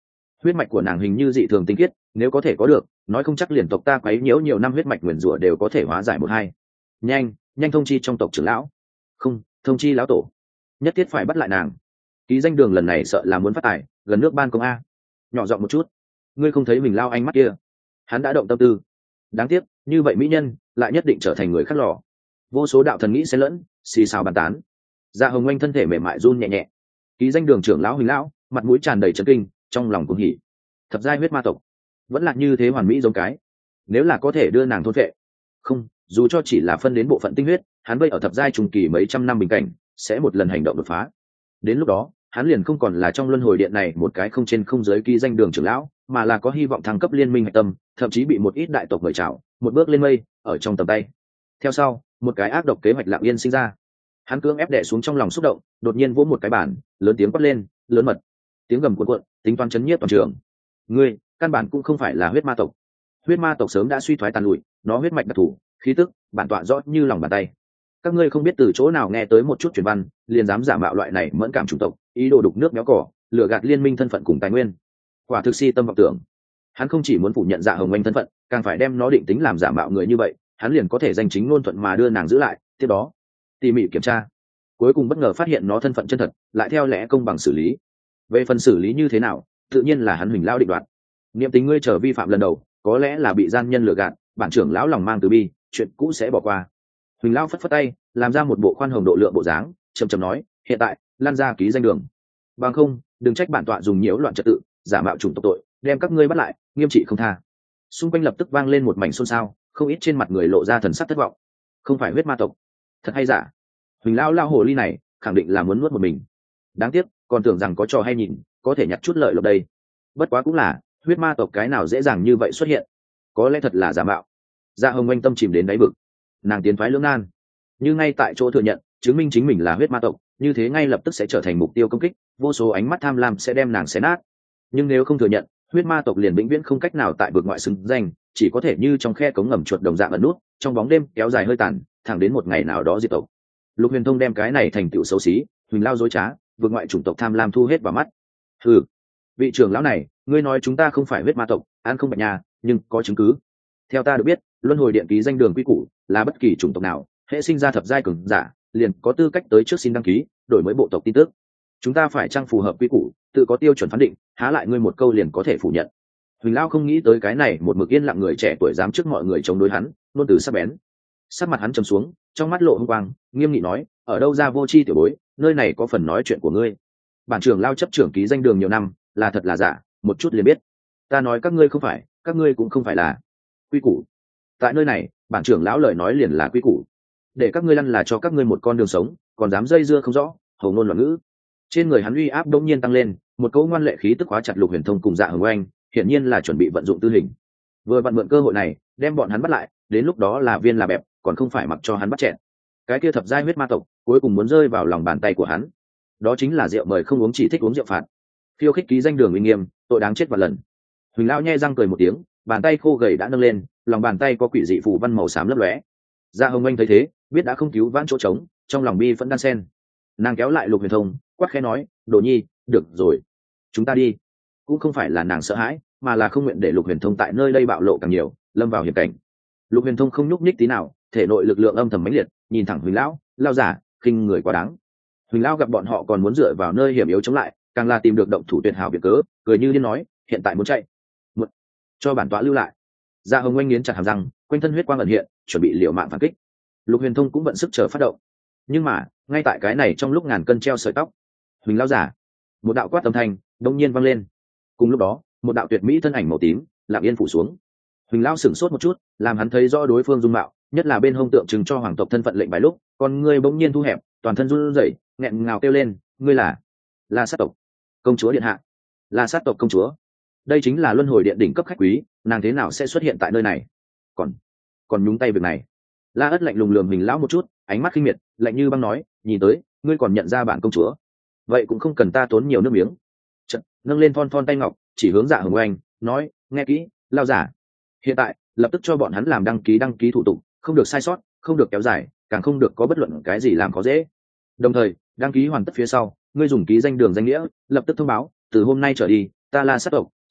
huyết mạch của nàng hình như dị thường tinh khiết, nếu có thể có được, nói không chắc liền tộc ta quấy nhiễu nhiều năm huyết mạch nguyền rủa đều có thể hóa giải một hai. Nhanh, nhanh thông chi trong tộc trưởng lão. Không, thông chi lão tổ. Nhất thiết phải bắt lại nàng. Ký danh đường lần này sợ là muốn phát tài, gần nước ban công a. Nhỏ giọng một chút. Ngươi không thấy mình lao ánh mắt kia? Hắn đã động tâm tư. Đáng tiếc, như vậy mỹ nhân lại nhất định trở thành người khác lò. Vô số đạo thần nghĩ xen lẫn, xì xào bàn tán. Dạ Hồng Anh thân thể mềm mại run nhẹ nhẹ. Ký danh đường trưởng lão Huỳnh lão, mặt mũi tràn đầy chấn kinh, trong lòng cuồng hỉ. Thập giai huyết ma tộc, vẫn là như thế hoàn mỹ giống cái. Nếu là có thể đưa nàng thôn vệ, không, dù cho chỉ là phân đến bộ phận tinh huyết, hắn vây ở thập giai trùng kỳ mấy trăm năm bình cảnh, sẽ một lần hành động đột phá. Đến lúc đó, hắn liền không còn là trong luân hồi điện này một cái không trên không dưới ký danh đường trưởng lão, mà là có hy vọng thăng cấp liên minh hạch tâm, thậm chí bị một ít đại tộc mời chào, một bước lên mây, ở trong tầm tay. Theo sau, một cái ác độc kế hoạch lặng yên sinh ra. Hắn cưỡng ép đè xuống trong lòng xúc động, đột nhiên vỗ một cái bàn, lớn tiếng quát lên, lớn mật. Tiếng gầm cuộn cuộn, tính toán chấn nhiếp toàn trường. Ngươi, căn bản cũng không phải là huyết ma tộc. Huyết ma tộc sớm đã suy thoái tàn lụi, nó huyết mạch đặc thù, khí tức, bản tọa rõ như lòng bàn tay. Các ngươi không biết từ chỗ nào nghe tới một chút truyền văn, liền dám giả mạo loại này mẫn cảm chủng tộc, ý đồ đục nước méo cỏ, lừa gạt liên minh thân phận cùng tài nguyên. Quả thực si tâm vọng tưởng. Hắn không chỉ muốn phủ nhận Dạ Hồng Anh thân phận, càng phải đem nó định tính làm giả mạo người như vậy, hắn liền có thể danh chính ngôn thuận mà đưa nàng giữ lại. Tiếp đó, tỉ mỉ kiểm tra, cuối cùng bất ngờ phát hiện nó thân phận chân thật, lại theo lẽ công bằng xử lý. Về phần xử lý như thế nào, tự nhiên là hắn Huỳnh lão định đoạt. Niệm tình ngươi trở vi phạm lần đầu, có lẽ là bị gian nhân lừa gạt, bản trưởng lão lòng mang từ bi, chuyện cũ sẽ bỏ qua. Huỳnh lão phất phất tay, làm ra một bộ khoan hồng độ lượng bộ dáng, trầm trầm nói, hiện tại, lan ra ký danh đường. Bằng không, đừng trách bản tọa dùng nhiễu loạn trật tự, giả mạo chủng tộc tội, đem các ngươi bắt lại, nghiêm trị không tha. Xung quanh lập tức vang lên một mảnh xôn xao, không ít trên mặt người lộ ra thần sắc thất vọng. Không phải huyết ma tộc, thật hay giả? Huỳnh lão lao hồ ly này, khẳng định là muốn nuốt một mình. Đáng tiếc, còn tưởng rằng có trò hay nhìn, có thể nhặt chút lợi lộc đây. Bất quá cũng là, huyết ma tộc cái nào dễ dàng như vậy xuất hiện, có lẽ thật là giả mạo. Dạ Hồng Anh tâm chìm đến đáy vực, nàng tiến thoái lưỡng nan. Như ngay tại chỗ thừa nhận, chứng minh chính mình là huyết ma tộc, như thế ngay lập tức sẽ trở thành mục tiêu công kích, vô số ánh mắt tham lam sẽ đem nàng xé nát. Nhưng nếu không thừa nhận, huyết ma tộc liền vĩnh viễn không cách nào tại vực ngoại xứng danh, chỉ có thể như trong khe cống ngầm chuột đồng dạng ẩn nút, trong bóng đêm kéo dài hơi tàn, thẳng đến một ngày nào đó diệt tộc. Lục Huyền Thông đem cái này thành tựu xấu xí, Huỳnh lao dối trá, vực ngoại chủng tộc tham lam thu hết vào mắt. Hừ, vị trưởng lão này, ngươi nói chúng ta không phải huyết ma tộc, ăn không bạch nhà, nhưng có chứng cứ. Theo ta được biết, luân hồi điện ký danh đường quy củ là bất kỳ chủng tộc nào hệ sinh ra thập giai cường giả liền có tư cách tới trước xin đăng ký đổi mới bộ tộc tin tức. Chúng ta phải chăng phù hợp quy củ, tự có tiêu chuẩn phán định, há lại ngươi một câu liền có thể phủ nhận. Huỳnh lao không nghĩ tới cái này một mực yên lặng người trẻ tuổi dám trước mọi người chống đối hắn, luôn từ sắc bén. Sắc mặt hắn trầm xuống, trong mắt lộ hung quang, nghiêm nghị nói, ở đâu ra vô tri tiểu bối, nơi này có phần nói chuyện của ngươi. Bản trưởng lao chấp trưởng ký danh đường nhiều năm, là thật là giả, một chút liền biết. Ta nói các ngươi không phải, các ngươi cũng không phải là. Quy củ. Tại nơi này, bản trưởng lão lời nói liền là quy củ. Để các ngươi lăn là cho các ngươi một con đường sống, còn dám dây dưa không rõ, hầu ngôn loạn ngữ. Trên người hắn uy áp đột nhiên tăng lên, một cỗ ngoan lệ khí tức hóa chặt Lục Huyền Thông cùng Dạ Hồng Anh, hiển nhiên là chuẩn bị vận dụng tư hình. Vừa vặn mượn cơ hội này, đem bọn hắn bắt lại, đến lúc đó là viên là bẹp, còn không phải mặc cho hắn bắt chẹn. Cái kia thập giai huyết ma tộc, cuối cùng muốn rơi vào lòng bàn tay của hắn. Đó chính là rượu mời không uống chỉ thích uống rượu phạt. Khiêu khích ký danh đường uy nghiêm, tội đáng chết vạn lần. Huỳnh lão nhe răng cười một tiếng, bàn tay khô gầy đã nâng lên, lòng bàn tay có quỷ dị phù văn màu xám lấp lóe. Dạ Hồng Anh thấy thế, biết đã không cứu vãn chỗ trống, trong lòng bi vẫn đan sen. Nàng kéo lại Lục Huyền Thông, quát khẽ nói, Đồ Nhi, được rồi, chúng ta đi. Cũng không phải là nàng sợ hãi, mà là không nguyện để Lục Huyền Thông tại nơi đây bạo lộ càng nhiều, lâm vào hiểm cảnh. Lục Huyền Thông không nhúc nhích tí nào, thể nội lực lượng âm thầm mãnh liệt, nhìn thẳng Huỳnh lão, lao giả, khinh người quá đáng. Huỳnh lão gặp bọn họ còn muốn dựa vào nơi hiểm yếu chống lại, càng là tìm được động thủ tuyệt hảo việc cớ, cười như điên nói, hiện tại muốn chạy, một cho bản tọa lưu lại. Dạ Hồng Anh nghiến chặt hàm răng, quanh thân huyết quang ẩn hiện, chuẩn bị liều mạng phản kích. Lục Huyền Thông cũng vận sức chờ phát động, nhưng mà ngay tại cái này trong lúc ngàn cân treo sợi tóc, Huỳnh lão giả, một đạo quát âm thanh đông nhiên vang lên. Cùng lúc đó, một đạo tuyệt mỹ thân ảnh màu tím lặng yên phủ xuống. Huỳnh lão sửng sốt một chút, làm hắn thấy rõ đối phương dung mạo, nhất là bên hông tượng trưng cho hoàng tộc thân phận lệnh bài lúc, con ngươi bỗng nhiên thu hẹp, toàn thân run rẩy, nghẹn ngào kêu lên, ngươi là La Sát tộc công chúa điện hạ. La Sát tộc công chúa, đây chính là luân hồi điện đỉnh cấp khách quý, nàng thế nào sẽ xuất hiện tại nơi này? Còn còn nhúng tay việc này. La Ất lạnh lùng lườm Huỳnh lão một chút, ánh mắt khinh miệt, lạnh như băng nói, nhìn tới, ngươi còn nhận ra bản công chúa, vậy cũng không cần ta tốn nhiều nước miếng. Chợt nâng lên thon thon tay ngọc, chỉ hướng Dạ Hồng Anh, nói, nghe kỹ, lao giả, hiện tại lập tức cho bọn hắn làm đăng ký đăng ký thủ tục, không được sai sót, không được kéo dài, càng không được có bất luận cái gì làm khó dễ. Đồng thời, đăng ký hoàn tất phía sau, ngươi dùng ký danh đường danh nghĩa, lập tức thông báo, từ hôm nay trở đi, ta La Sát tộc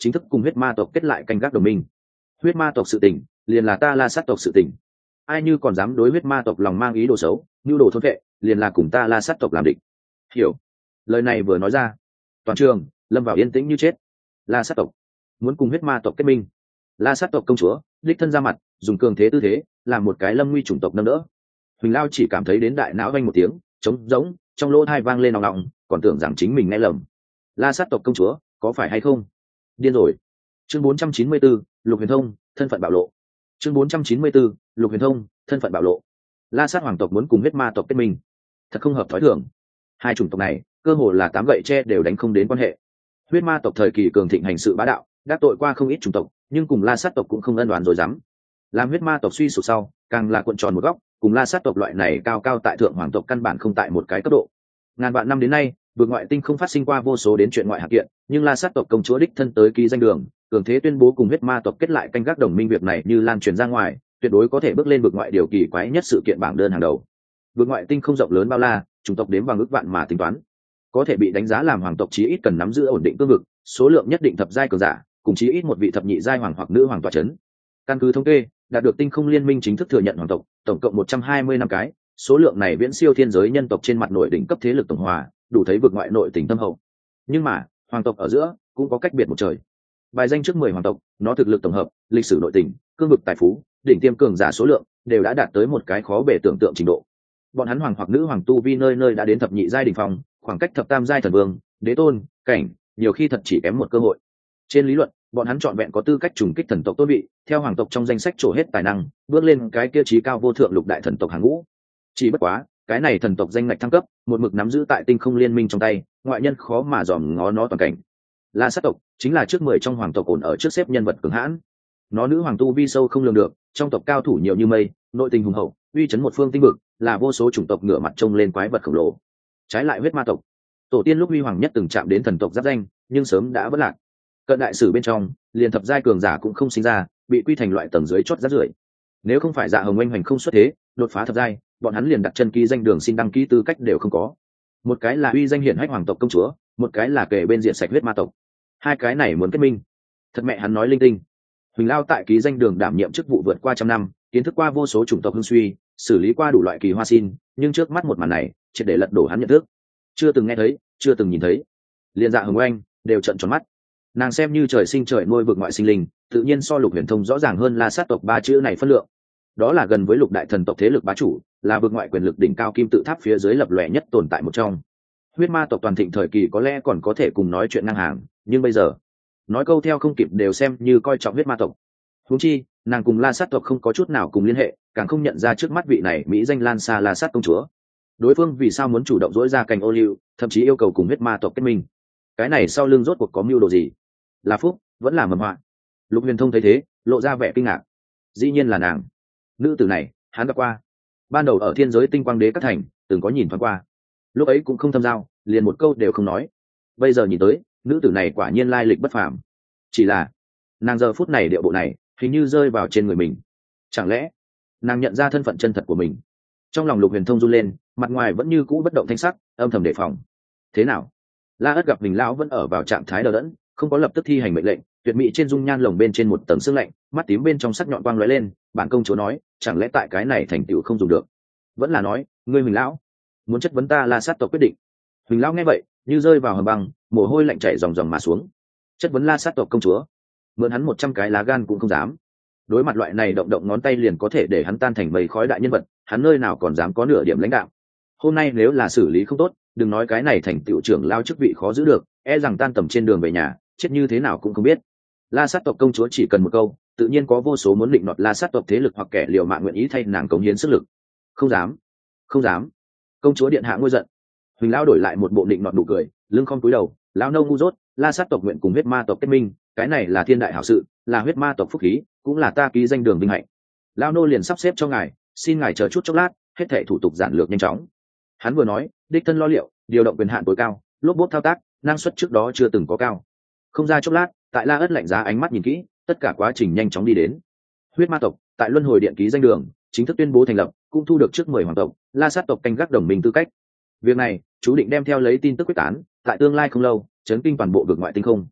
chính thức cùng huyết ma tộc kết lại canh gác đồng minh. Huyết ma tộc sự tình liền là ta La Sát tộc sự tình, ai như còn dám đối huyết ma tộc lòng mang ý đồ xấu, nhu đồ thôn vệ, liền là cùng ta La Sát tộc làm địch. Hiểu? Lời này vừa nói ra, toàn trường lâm vào yên tĩnh như chết. La Sát tộc muốn cùng huyết ma tộc kết minh. La Sát tộc công chúa đích thân ra mặt, dùng cường thế tư thế làm một cái lâm nguy chủng tộc nâng đỡ. Huỳnh Lao chỉ cảm thấy đến đại não vang một tiếng trống rỗng, trong lỗ tai vang lên nòng nòng, còn tưởng rằng chính mình nghe lầm. La Sát tộc công chúa có phải hay không điên rồi? Chương bốn trăm chín mươi bốn, Lục Huyền Thông thân phận bạo lộ. Chương bốn trăm chín mươi bốn, Lục Huyền Thông thân phận bạo lộ. La Sát hoàng tộc muốn cùng huyết ma tộc kết minh, thật không hợp thói thường. Hai chủng tộc này cơ hồ là tám gậy tre đều đánh không đến quan hệ. Huyết ma tộc thời kỳ cường thịnh hành sự bá đạo, đắc tội qua không ít chủng tộc, nhưng cùng La Sát tộc cũng không ân oán rồi dám. Làm huyết ma tộc suy sụp sau, càng là cuộn tròn một góc, cùng La Sát tộc loại này cao cao tại thượng hoàng tộc căn bản không tại một cái cấp độ. Ngàn vạn năm đến nay, vượt ngoại tinh không phát sinh qua vô số đến chuyện ngoại hạng kiện, nhưng La Sát tộc công chúa đích thân tới ký danh đường, cường thế tuyên bố cùng huyết ma tộc kết lại canh gác đồng minh, việc này như lan truyền ra ngoài, tuyệt đối có thể bước lên vượt ngoại điều kỳ quái nhất sự kiện bảng đơn hàng đầu. Vượt ngoại tinh không rộng lớn bao la, chủng tộc đếm bằng ước vạn mà tính toán, có thể bị đánh giá làm hoàng tộc chí ít cần nắm giữ ổn định cương vực, số lượng nhất định thập giai cường giả, cùng chí ít một vị thập nhị giai hoàng hoặc nữ hoàng tọa chấn. Căn cứ thống kê, đạt được tinh không liên minh chính thức thừa nhận hoàng tộc, tổng cộng một trăm hai mươi năm cái, số lượng này viễn siêu thiên giới nhân tộc trên mặt nội đỉnh cấp thế lực tổng hòa, đủ thấy vượt ngoại nội tình thâm hậu. Nhưng mà, hoàng tộc ở giữa cũng có cách biệt một trời. Bài danh trước mười hoàng tộc, nó thực lực tổng hợp, lịch sử nội tình, cương vực tài phú, đỉnh tiêm cường giả số lượng đều đã đạt tới một cái khó bề tưởng tượng trình độ. Bọn hắn hoàng hoặc nữ hoàng tu vi nơi nơi đã đến thập nhị giai đỉnh phong, khoảng cách thập tam giai thần vương, đế tôn, cảnh, nhiều khi thật chỉ kém một cơ hội. Trên lý luận, bọn hắn trọn vẹn có tư cách trùng kích thần tộc tôn vị, theo hoàng tộc trong danh sách trổ hết tài năng, bước lên cái kia chí cao vô thượng lục đại thần tộc hàng ngũ. Chỉ bất quá, cái này thần tộc danh ngạch thăng cấp, một mực nắm giữ tại tinh không liên minh trong tay, ngoại nhân khó mà dòm ngó nó toàn cảnh. La Sát tộc chính là trước mười trong hoàng tộc ổn ở trước xếp nhân vật cường hãn. Nó nữ hoàng tu vi sâu không lường được, trong tộc cao thủ nhiều như mây, nội tình hùng hậu, uy chấn một phương tinh vực, là vô số chủng tộc ngửa mặt trông lên quái vật khổng lồ. Trái lại huyết ma tộc, tổ tiên lúc huy hoàng nhất từng chạm đến thần tộc giáp danh, nhưng sớm đã vỡ lạc. Cận đại sử bên trong, liền thập giai cường giả cũng không sinh ra, bị quy thành loại tầng dưới chót rác rưởi. Nếu không phải Dạ Hồng Oanh Hoành không xuất thế, đột phá thập giai, bọn hắn liền đặt chân ký danh đường xin đăng ký tư cách đều không có. Một cái là uy danh hiển hách hoàng tộc công chúa, một cái là kể bên diện sạch huyết ma tộc. Hai cái này muốn kết minh, thật mẹ hắn nói linh tinh. Huỳnh Lao tại ký danh đường đảm nhiệm chức vụ vượt qua trăm năm, kiến thức qua vô số chủng tộc hưng suy, xử lý qua đủ loại kỳ hoa xin, nhưng trước mắt một màn này triệt để lật đổ hắn nhận thức. Chưa từng nghe thấy, chưa từng nhìn thấy, liên Dạ Hồng Oanh đều trợn tròn mắt. Nàng xem như trời sinh trời nuôi vực ngoại sinh linh, tự nhiên so Lục Huyền Thông rõ ràng hơn La Sát tộc ba chữ này phân lượng. Đó là gần với lục đại thần tộc thế lực bá chủ, là vực ngoại quyền lực đỉnh cao kim tự tháp phía dưới lập lòe nhất tồn tại một trong. Huyết ma tộc toàn thịnh thời kỳ có lẽ còn có thể cùng nói chuyện ngang hàng, nhưng bây giờ nói câu theo không kịp đều xem như coi trọng huyết ma tộc. Huống chi, nàng cùng La Sát tộc không có chút nào cùng liên hệ, càng không nhận ra trước mắt vị này mỹ danh lan xa La Sát công chúa. Đối phương vì sao muốn chủ động dỗi ra cành ô liu, thậm chí yêu cầu cùng huyết ma tộc kết minh? Cái này sau lưng rốt cuộc có mưu đồ gì? Là phúc, vẫn là mầm họa? Lục Huyền Thông thấy thế, lộ ra vẻ kinh ngạc. Dĩ nhiên là nàng. Nữ tử này, hắn gặp qua. Ban đầu ở thiên giới tinh quang đế các thành, từng có nhìn thoáng qua. Lúc ấy cũng không thâm giao, liền một câu đều không nói. Bây giờ nhìn tới, nữ tử này quả nhiên lai lịch bất phàm. Chỉ là, nàng giờ phút này điệu bộ này, hình như rơi vào trên người mình. Chẳng lẽ, nàng nhận ra thân phận chân thật của mình? Trong lòng Lục Huyền Thông run lên, mặt ngoài vẫn như cũ bất động thanh sắc, âm thầm đề phòng. Thế nào? La Ất gặp mình lão vẫn ở vào trạng thái đờ đẫn, không có lập tức thi hành mệnh lệnh, tuyệt mỹ trên dung nhan lồng bên trên một tầng sương lạnh, mắt tím bên trong sắc nhọn quang lóe lên. Bản công chúa nói, chẳng lẽ tại cái này thành tựu không dùng được? Vẫn là nói, ngươi Huỳnh lão muốn chất vấn ta La Sát tộc quyết định? Huỳnh lão nghe vậy, như rơi vào hầm băng, mồ hôi lạnh chảy ròng ròng mà xuống. Chất vấn La Sát tộc công chúa? Mượn hắn một trăm cái lá gan cũng không dám. Đối mặt loại này động động ngón tay liền có thể để hắn tan thành mây khói đại nhân vật, hắn nơi nào còn dám có nửa điểm lãnh đạo. Hôm nay nếu là xử lý không tốt, đừng nói cái này thành tựu trưởng lao chức vị khó giữ được, e rằng tan tầm trên đường về nhà, chết như thế nào cũng không biết. La Sát tộc công chúa chỉ cần một câu, tự nhiên có vô số muốn định nọt La Sát tộc thế lực hoặc kẻ liều mạng nguyện ý thay nàng cống hiến sức lực. Không dám, không dám. Công chúa điện hạ ngôi giận. Huỳnh lão đổi lại một bộ định nọt nụ cười, lưng không cúi đầu, lão nâu ngu dốt. La Sát tộc nguyện cùng huyết ma tộc kết minh, cái này là thiên đại hảo sự, là huyết ma tộc phúc khí, cũng là ta ký danh đường vinh hạnh. Lão nô liền sắp xếp cho ngài, xin ngài chờ chút chốc lát, hết thảy thủ tục giản lược nhanh chóng. Hắn vừa nói, đích thân lo liệu, điều động quyền hạn tối cao, lốp bốp thao tác, năng suất trước đó chưa từng có cao. Không ra chốc lát, tại La Ất lạnh giá ánh mắt nhìn kỹ, tất cả quá trình nhanh chóng đi đến. Huyết ma tộc tại luân hồi điện ký danh đường chính thức tuyên bố thành lập, cũng thu được trước mười hoàng tộc La Sát tộc canh gác đồng minh tư cách. Việc này chú định đem theo lấy tin tức quyết tán, tại tương lai không lâu chấn kinh toàn bộ vực ngoại tinh không.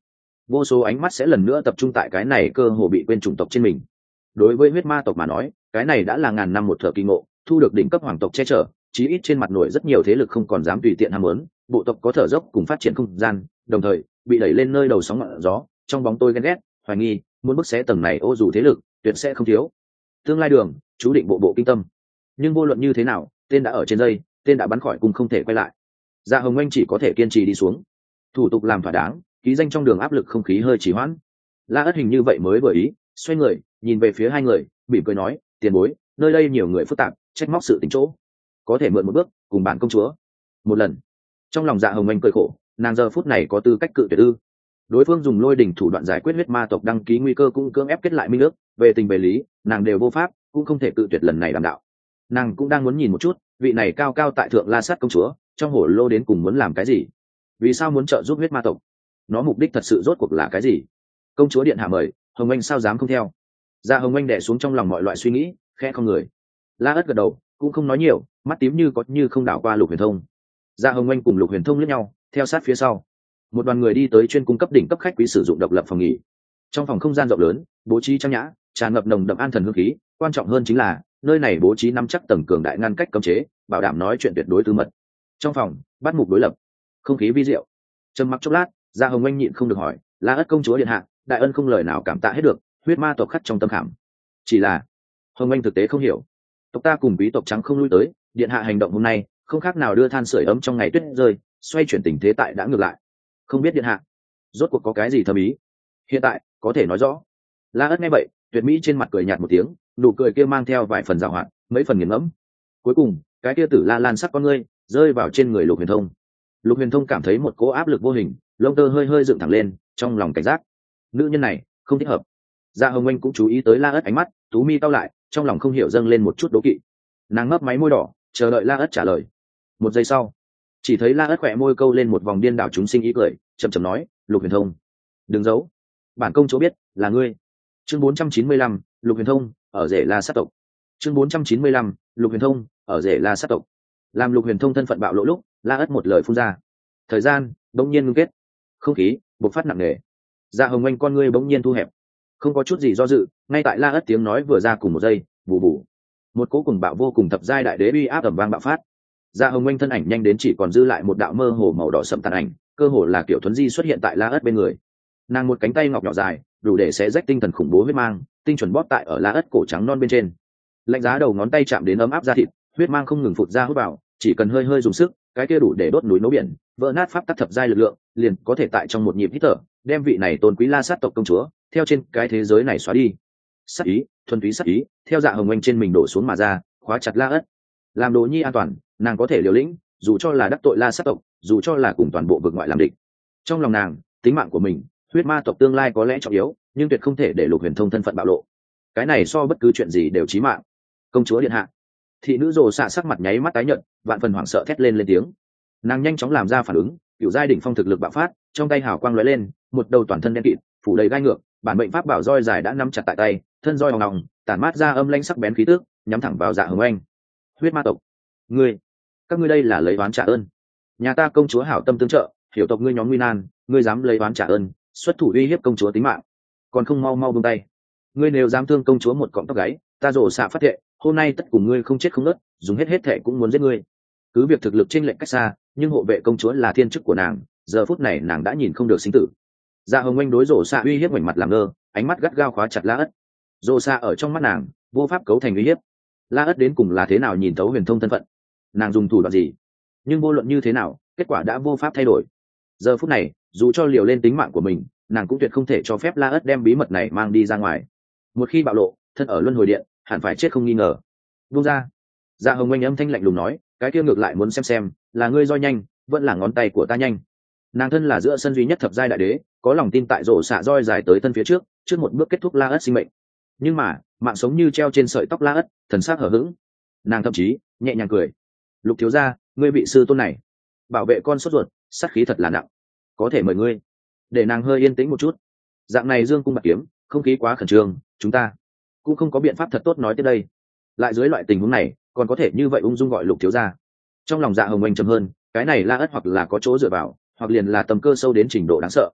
vô số ánh mắt sẽ lần nữa tập trung tại cái này cơ hồ bị quên chủng tộc trên mình. Đối với huyết ma tộc mà nói, cái này đã là ngàn năm một thợ kỳ ngộ, thu được đỉnh cấp hoàng tộc che chở, chí ít trên mặt nổi rất nhiều thế lực không còn dám tùy tiện ham muốn, bộ tộc có thở dốc cùng phát triển không gian, đồng thời bị đẩy lên nơi đầu sóng ngọn gió, trong bóng tôi ghen ghét, hoài nghi, muốn bức xé tầng này ô dù thế lực, tuyệt sẽ không thiếu. Tương lai đường, chú định bộ bộ kinh tâm. Nhưng vô luận như thế nào, tên đã ở trên dây, tên đã bắn khỏi cùng không thể quay lại. Dạ Hồng Anh chỉ có thể kiên trì đi xuống. Thủ tục làm thỏa đáng, ký danh trong đường áp lực không khí hơi trì hoãn. La Ất hình như vậy mới vừa ý, xoay người, nhìn về phía hai người, mỉm cười nói, tiền bối, nơi đây nhiều người phức tạp, trách móc sự tính chỗ, có thể mượn một bước, cùng bản công chúa. Một lần. Trong lòng Dạ Hồng Anh cười khổ, nàng giờ phút này có tư cách cự tuyệt ư? Đối phương dùng lôi đỉnh thủ đoạn giải quyết huyết ma tộc đăng ký nguy cơ cũng cưỡng ép kết lại minh ước, về tình về lý, nàng đều vô pháp, cũng không thể cự tuyệt lần này đảm đạo. Nàng cũng đang muốn nhìn một chút, vị này cao cao tại thượng La Sát công chúa, trong hổ lô đến cùng muốn làm cái gì? Vì sao muốn trợ giúp huyết ma tộc? Nó mục đích thật sự rốt cuộc là cái gì? Công chúa điện hạ mời, Hồng Anh sao dám không theo? Dạ Hồng Anh đè xuống trong lòng mọi loại suy nghĩ, khẽ không người. La Ất gật đầu, cũng không nói nhiều, mắt tím như có như không đảo qua Lục Huyền Thông. Dạ Hồng Anh cùng Lục Huyền Thông liếc nhau, theo sát phía sau. Một đoàn người đi tới chuyên cung cấp đỉnh cấp khách quý sử dụng độc lập phòng nghỉ. Trong phòng không gian rộng lớn, bố trí trang nhã, tràn ngập nồng đậm an thần hương khí, quan trọng hơn chính là nơi này bố trí nắm chắc tầng cường đại ngăn cách cấm chế, bảo đảm nói chuyện tuyệt đối tư mật. Trong phòng, bắt mục đối lập, không khí vi diệu. Trầm mặc chốc lát, Dạ Hồng Anh nhịn không được hỏi, La Ất công chúa điện hạ, đại ân không lời nào cảm tạ hết được, huyết ma tộc khắc trong tâm khảm. Chỉ là Hồng Anh thực tế không hiểu, tộc ta cùng quý tộc trắng không lui tới, điện hạ hành động hôm nay không khác nào đưa than sưởi ấm trong ngày tuyết rơi, xoay chuyển tình thế tại đã ngược lại. Không biết điện hạ rốt cuộc có cái gì thâm ý, hiện tại có thể nói rõ. La Ất nghe vậy, tuyệt mỹ trên mặt cười nhạt một tiếng, nụ cười kia mang theo vài phần giảo hoạt, mấy phần nghiền ngẫm. Cuối cùng, cái kia tử la lan sắc con ngươi rơi vào trên người Lục Huyền Thông. Lục Huyền Thông cảm thấy một cỗ áp lực vô hình, lông tơ hơi hơi dựng thẳng lên, trong lòng cảnh giác. Nữ nhân này không thích hợp. Dạ Hồng Anh cũng chú ý tới La Ất ánh mắt, tú mi cau lại, trong lòng không hiểu dâng lên một chút đố kỵ. Nàng ngấp máy môi đỏ, chờ đợi La Ất trả lời. Một giây sau, chỉ thấy La Ất khỏe môi câu lên một vòng điên đảo chúng sinh ý cười, chậm chậm nói, Lục Huyền Thông, đừng giấu, bản công chúa biết là ngươi. Chương bốn trăm chín mươi lăm, Lục Huyền Thông ở rể La sát tộc. Chương bốn trăm chín mươi lăm, Lục Huyền Thông ở rể La sát tộc. Làm Lục Huyền Thông thân phận bạo lộ lúc, La Ất một lời phun ra. Thời gian bỗng nhiên ngưng kết, không khí bộc phát nặng nề. Dạ Hồng Anh con ngươi bỗng nhiên thu hẹp, không có chút gì do dự, ngay tại La Ất tiếng nói vừa ra cùng một giây, bù bù, một cỗ cùng bạo vô cùng thập giai đại đế uy áp ầm vang bạo phát. Dạ Hồng Anh thân ảnh nhanh đến chỉ còn dư lại một đạo mơ hồ màu đỏ sậm tàn ảnh, cơ hồ là kiểu thuấn di xuất hiện tại La Ất bên người. Nàng một cánh tay ngọc nhỏ dài, đủ để xé rách tinh thần khủng bố huyết mang, tinh chuẩn bóp tại ở La Ất cổ trắng non bên trên. Lạnh giá đầu ngón tay chạm đến ấm áp da thịt, huyết mang không ngừng phụt ra hút vào, chỉ cần hơi hơi dùng sức, cái kia đủ để đốt núi nấu biển, vỡ nát pháp tắc thập giai lực lượng, liền có thể tại trong một nhịp hít thở, đem vị này tôn quý La sát tộc công chúa theo trên cái thế giới này xóa đi. Sát ý, thuần túy sát ý, theo Dạ Hồng Anh trên mình đổ xuống mà ra, khóa chặt La Ất. Làm Đồ Nhi an toàn, nàng có thể liều lĩnh, dù cho là đắc tội La sát tộc, dù cho là cùng toàn bộ vực ngoại làm địch. Trong lòng nàng, tính mạng của mình, huyết ma tộc tương lai có lẽ trọng yếu, nhưng tuyệt không thể để Lục Huyền Thông thân phận bạo lộ. Cái này so bất cứ chuyện gì đều chí mạng. Công chúa điện hạ. Thị nữ rồ xạ sắc mặt nháy mắt tái nhợt, vạn phần hoảng sợ thét lên lên tiếng. Nàng nhanh chóng làm ra phản ứng, cựu giai đỉnh phong thực lực bạo phát, trong tay hào quang lóe lên, một đầu toàn thân đen kịt, phủ đầy gai ngược, bản mệnh pháp bảo roi dài đã nắm chặt tại tay, thân roi hồng hồng, tản mát ra âm lãnh sắc bén khí tức, nhắm thẳng vào Dạ Hồng Anh. Huyết ma tộc, ngươi, các ngươi đây là lấy oán trả ơn. Nhà ta công chúa hảo tâm tương trợ, hiểu tộc ngươi nhóm nguy nan, ngươi dám lấy oán trả ơn, xuất thủ uy hiếp công chúa tính mạng, còn không mau mau buông tay. Ngươi nếu dám thương công chúa một cọng tóc gáy, ta rồ xạ phát thệ, hôm nay tất cùng ngươi không chết không nứt, dùng hết hết thệ cũng muốn giết ngươi. Cứ việc thực lực chênh lệch cách xa, nhưng hộ vệ công chúa là thiên chức của nàng, giờ phút này nàng đã nhìn không được sinh tử. Dạ Hồng Anh đối rồ xạ uy hiếp ngoảnh mặt làm ngơ, ánh mắt gắt gao khóa chặt La Ất. Rồ xạ ở trong mắt nàng vô pháp cấu thành uy hiếp. La Ất đến cùng là thế nào nhìn thấu Huyền Thông thân phận, nàng dùng thủ đoạn gì, nhưng vô luận như thế nào, kết quả đã vô pháp thay đổi. Giờ phút này, dù cho liều lên tính mạng của mình, nàng cũng tuyệt không thể cho phép La Ất đem bí mật này mang đi ra ngoài. Một khi bạo lộ, thân ở luân hồi điện, hẳn phải chết không nghi ngờ. Buông ra. Dạ Hồng Anh âm thanh lạnh lùng nói, cái kia ngược lại muốn xem xem, là ngươi roi nhanh, vẫn là ngón tay của ta nhanh. Nàng thân là giữa sân duy nhất thập giai đại đế, có lòng tin tại rổ xạ roi dài tới thân phía trước, trước một bước kết thúc La Ất sinh mệnh. Nhưng mà, mạng sống như treo trên sợi tóc La Ất, thần sắc hở hững. Nàng thậm chí nhẹ nhàng cười. Lục thiếu gia, ngươi vị sư tôn này, bảo vệ con sốt ruột, sát khí thật là nặng. Có thể mời ngươi, để nàng hơi yên tĩnh một chút. Dạng này dương cung bạc kiếm, không khí quá khẩn trương, chúng ta cũng không có biện pháp thật tốt nói tới đây. Lại dưới loại tình huống này, còn có thể như vậy ung dung gọi Lục thiếu gia. Trong lòng Dạ Hồng Anh trầm hơn, cái này La Ất hoặc là có chỗ dựa vào, hoặc liền là tầm cơ sâu đến trình độ đáng sợ.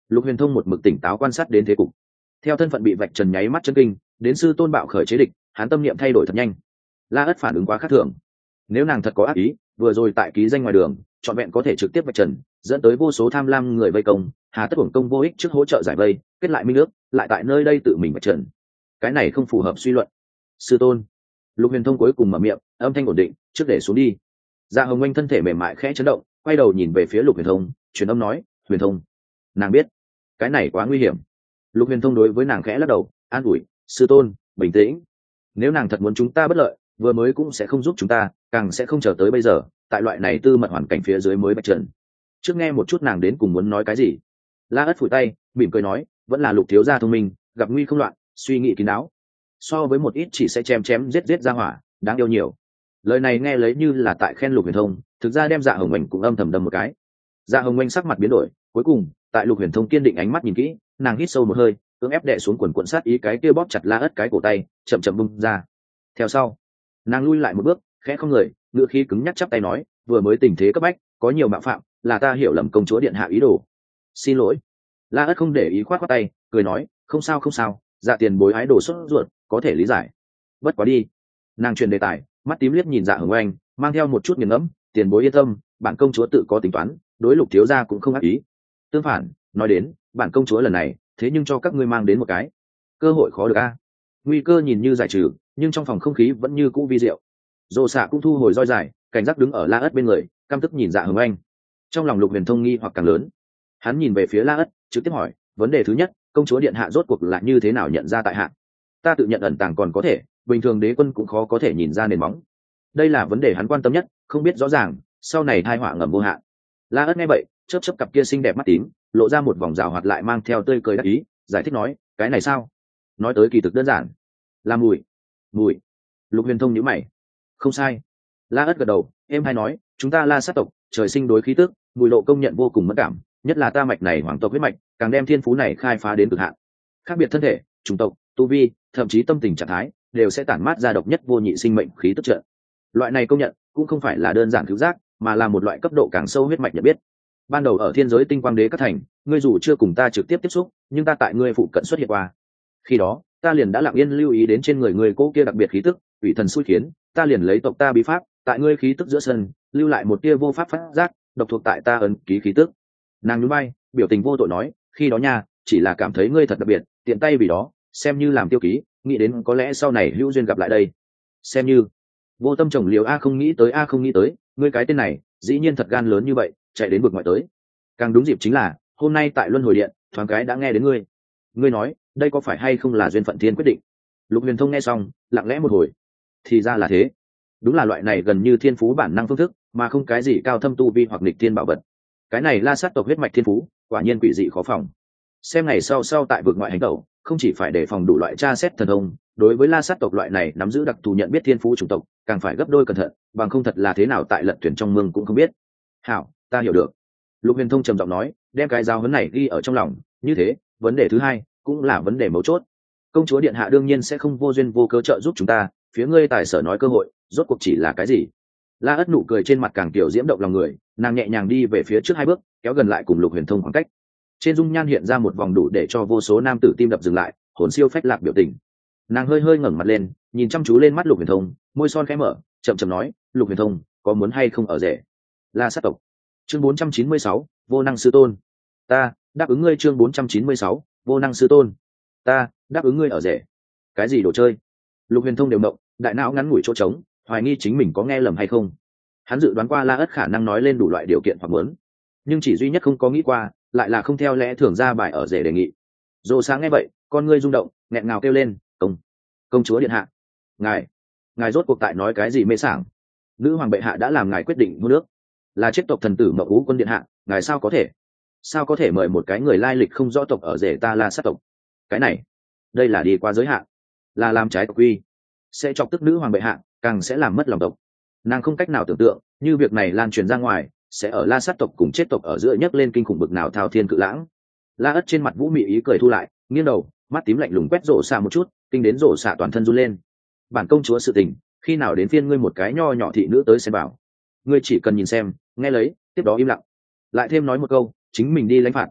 Lục Huyền Thông một mực tỉnh táo quan sát đến thế cục. Theo thân phận bị vạch trần nháy mắt chân kinh, đến sư tôn bạo khởi chế địch, hắn tâm niệm thay đổi thật nhanh. La Ất phản ứng quá khác thường. Nếu nàng thật có ác ý, vừa rồi tại ký danh ngoài đường, chọn vẹn có thể trực tiếp vạch trần, dẫn tới vô số tham lam người vây công, hà tất uổng công vô ích trước hỗ trợ giải vây, kết lại minh nước, lại tại nơi đây tự mình vạch trần. Cái này không phù hợp suy luận. Sư tôn. Lục Huyền Thông cuối cùng mở miệng, âm thanh ổn định, trước để xuống đi. Dạ Hồng Anh thân thể mềm mại khẽ chấn động, quay đầu nhìn về phía Lục Huyền Thông, truyền âm nói, Huyền Thông. Nàng biết, cái này quá nguy hiểm. Lục Huyền Thông đối với nàng khẽ lắc đầu, an ủi, sư tôn, bình tĩnh. Nếu nàng thật muốn chúng ta bất lợi, vừa mới cũng sẽ không giúp chúng ta, càng sẽ không chờ tới bây giờ, tại loại này tư mật hoàn cảnh phía dưới mới bạch trần. Trước nghe một chút nàng đến cùng muốn nói cái gì. La Ất phủi tay, mỉm cười nói, vẫn là Lục thiếu gia thông minh, gặp nguy không loạn, suy nghĩ kín đáo. So với một ít chỉ sẽ chém chém giết giết ra hỏa, đáng yêu nhiều. Lời này nghe lấy như là tại khen Lục Huyền Thông, thực ra đem Dạ Hồng Anh cũng âm thầm đâm một cái. Dạ Hồng Anh sắc mặt biến đổi, cuối cùng, tại Lục Huyền Thông kiên định ánh mắt nhìn kỹ, nàng hít sâu một hơi, cưỡng ép đè xuống quần quần sát ý cái kia bóp chặt La Ất cái cổ tay, chậm chậm bung ra. Theo sau, nàng lui lại một bước, khẽ không người, ngựa khí cứng nhắc chắp tay nói, vừa mới tình thế cấp bách, có nhiều mạo phạm, là ta hiểu lầm công chúa điện hạ ý đồ. Xin lỗi. La Ất không để ý khoát khoát tay, cười nói, không sao không sao, Dạ tiền bối ái đồ xuất ruột, có thể lý giải. Bất quá đi. Nàng truyền đề tài, mắt tím liếc nhìn Dạ Hồng Anh, mang theo một chút nghiền ngẫm, tiền bối yên tâm, bản công chúa tự có tính toán, đối Lục thiếu gia cũng không ác ý. Tương phản, nói đến, bản công chúa lần này, thế nhưng cho các ngươi mang đến một cái cơ hội khó được a. Nguy cơ nhìn như giải trừ, nhưng trong phòng không khí vẫn như cũ vi diệu. Dồ xạ cũng thu hồi roi dài, cảnh giác đứng ở La Ất bên người, căm tức nhìn Dạ Hồng Anh. Trong lòng Lục Huyền Thông nghi hoặc càng lớn. Hắn nhìn về phía La Ất, trực tiếp hỏi, vấn đề thứ nhất, công chúa điện hạ rốt cuộc là như thế nào nhận ra tại hạ? Ta tự nhận ẩn tàng còn có thể, bình thường đế quân cũng khó có thể nhìn ra nền móng. Đây là vấn đề hắn quan tâm nhất, không biết rõ ràng, sau này tai họa ngầm vô hạn. La Ất nghe vậy, chớp chớp cặp kia xinh đẹp mắt tím, lộ ra một vòng rào hoạt lại mang theo tươi cười đắc ý, giải thích nói, cái này sao? Nói tới kỳ thực đơn giản, là mùi. Mùi. Lục Huyền Thông nhíu mày. Không sai. La Ất gật đầu, em hay nói, chúng ta La sát tộc, trời sinh đối khí tức, mùi lộ công nhận vô cùng mẫn cảm, nhất là ta mạch này hoàng tộc huyết mạch, càng đem thiên phú này khai phá đến cực hạn. Khác biệt thân thể, chủng tộc, tu vi, thậm chí tâm tình trạng thái, đều sẽ tản mát ra độc nhất vô nhị sinh mệnh khí tức trận. Loại này công nhận cũng không phải là đơn giản cứu giác, mà là một loại cấp độ càng sâu huyết mạch nhận biết. Ban đầu ở thiên giới tinh quang đế các thành, ngươi dù chưa cùng ta trực tiếp tiếp xúc, nhưng ta tại ngươi phụ cận xuất hiện qua. Khi đó, ta liền đã lặng yên lưu ý đến trên người ngươi cố kia đặc biệt khí tức, ủy thần xui khiến, ta liền lấy tộc ta bí pháp, tại ngươi khí tức giữa sân, lưu lại một tia vô pháp phát giác, độc thuộc tại ta ấn ký khí tức. Nàng nhún vai, biểu tình vô tội nói, khi đó nha, chỉ là cảm thấy ngươi thật đặc biệt, tiện tay vì đó, xem như làm tiêu ký, nghĩ đến có lẽ sau này hữu duyên gặp lại đây. Xem như vô tâm trồng liều a không nghĩ tới a không nghĩ tới, ngươi cái tên này, dĩ nhiên thật gan lớn như vậy, chạy đến vực ngoại tới. Càng đúng dịp chính là, hôm nay tại Luân Hồi Điện, thoáng cái đã nghe đến ngươi. Ngươi nói, đây có phải hay không là duyên phận thiên quyết định? Lục Huyền Thông nghe xong, lặng lẽ một hồi. Thì ra là thế. Đúng là loại này gần như thiên phú bản năng phương thức, mà không cái gì cao thâm tu vi hoặc nghịch thiên bảo vật. Cái này La sát tộc huyết mạch thiên phú, quả nhiên quỷ dị khó phòng. Xem ngày sau sau tại vực ngoại hành tẩu, không chỉ phải đề phòng đủ loại tra xét thần thông, đối với La sát tộc loại này nắm giữ đặc thù nhận biết thiên phú chủng tộc, càng phải gấp đôi cẩn thận, bằng không thật là thế nào tại lật thuyền trong mương cũng không biết. Hảo, ta hiểu được. Lục Huyền Thông trầm giọng nói, đem cái giáo huấn này ghi ở trong lòng. Như thế, vấn đề thứ hai cũng là vấn đề mấu chốt. Công chúa điện hạ đương nhiên sẽ không vô duyên vô cớ trợ giúp chúng ta, phía ngươi tài sở nói cơ hội, rốt cuộc chỉ là cái gì? La Ất nụ cười trên mặt càng kiểu diễm động lòng người, nàng nhẹ nhàng đi về phía trước hai bước, kéo gần lại cùng Lục Huyền Thông khoảng cách. Trên dung nhan hiện ra một vòng đủ để cho vô số nam tử tim đập dừng lại, hồn siêu phách lạc biểu tình. Nàng hơi hơi ngẩng mặt lên, nhìn chăm chú lên mắt Lục Huyền Thông, môi son khẽ mở, chậm chậm nói, Lục Huyền Thông, có muốn hay không ở rể? La sát tộc. Chương bốn trăm chín mươi sáu, vô năng sư tôn. Ta đáp ứng ngươi. Chương bốn trăm chín mươi sáu, vô năng sư tôn. Ta đáp ứng ngươi ở rể. Cái gì đồ chơi? Lục Huyền Thông đều động, đại não ngắn ngủi chỗ trống, hoài nghi chính mình có nghe lầm hay không. Hắn dự đoán qua La Ất khả năng nói lên đủ loại điều kiện hoặc muốn, nhưng chỉ duy nhất không có nghĩ qua, lại là không theo lẽ thường ra bài ở rể đề nghị. Dô sáng nghe vậy, con ngươi rung động, nghẹn ngào kêu lên, công công chúa điện hạ, ngài ngài rốt cuộc tại nói cái gì mê sảng? Nữ hoàng bệ hạ đã làm ngài quyết định hôn nước, là chết tộc thần tử Mậu Ú quân điện hạ, ngài sao có thể sao có thể mời một cái người lai lịch không rõ tộc ở rể ta La sát tộc? Cái này, đây là đi qua giới hạn, là làm trái tộc quy, sẽ chọc tức nữ hoàng bệ hạ, càng sẽ làm mất lòng tộc. Nàng không cách nào tưởng tượng, như việc này lan truyền ra ngoài, sẽ ở La sát tộc cùng chết tộc ở giữa nhấc lên kinh khủng bực nào thao thiên cự lãng. La Ất trên mặt vũ mị ý cười thu lại, nghiêng đầu, mắt tím lạnh lùng quét rổ xạ một chút, kinh đến rổ xạ toàn thân run lên. Bản công chúa sự tình, khi nào đến phiên ngươi một cái nho nhỏ thị nữ tới xem bảo? Ngươi chỉ cần nhìn xem, nghe lấy, tiếp đó im lặng, lại thêm nói một câu, chính mình đi lãnh phạt.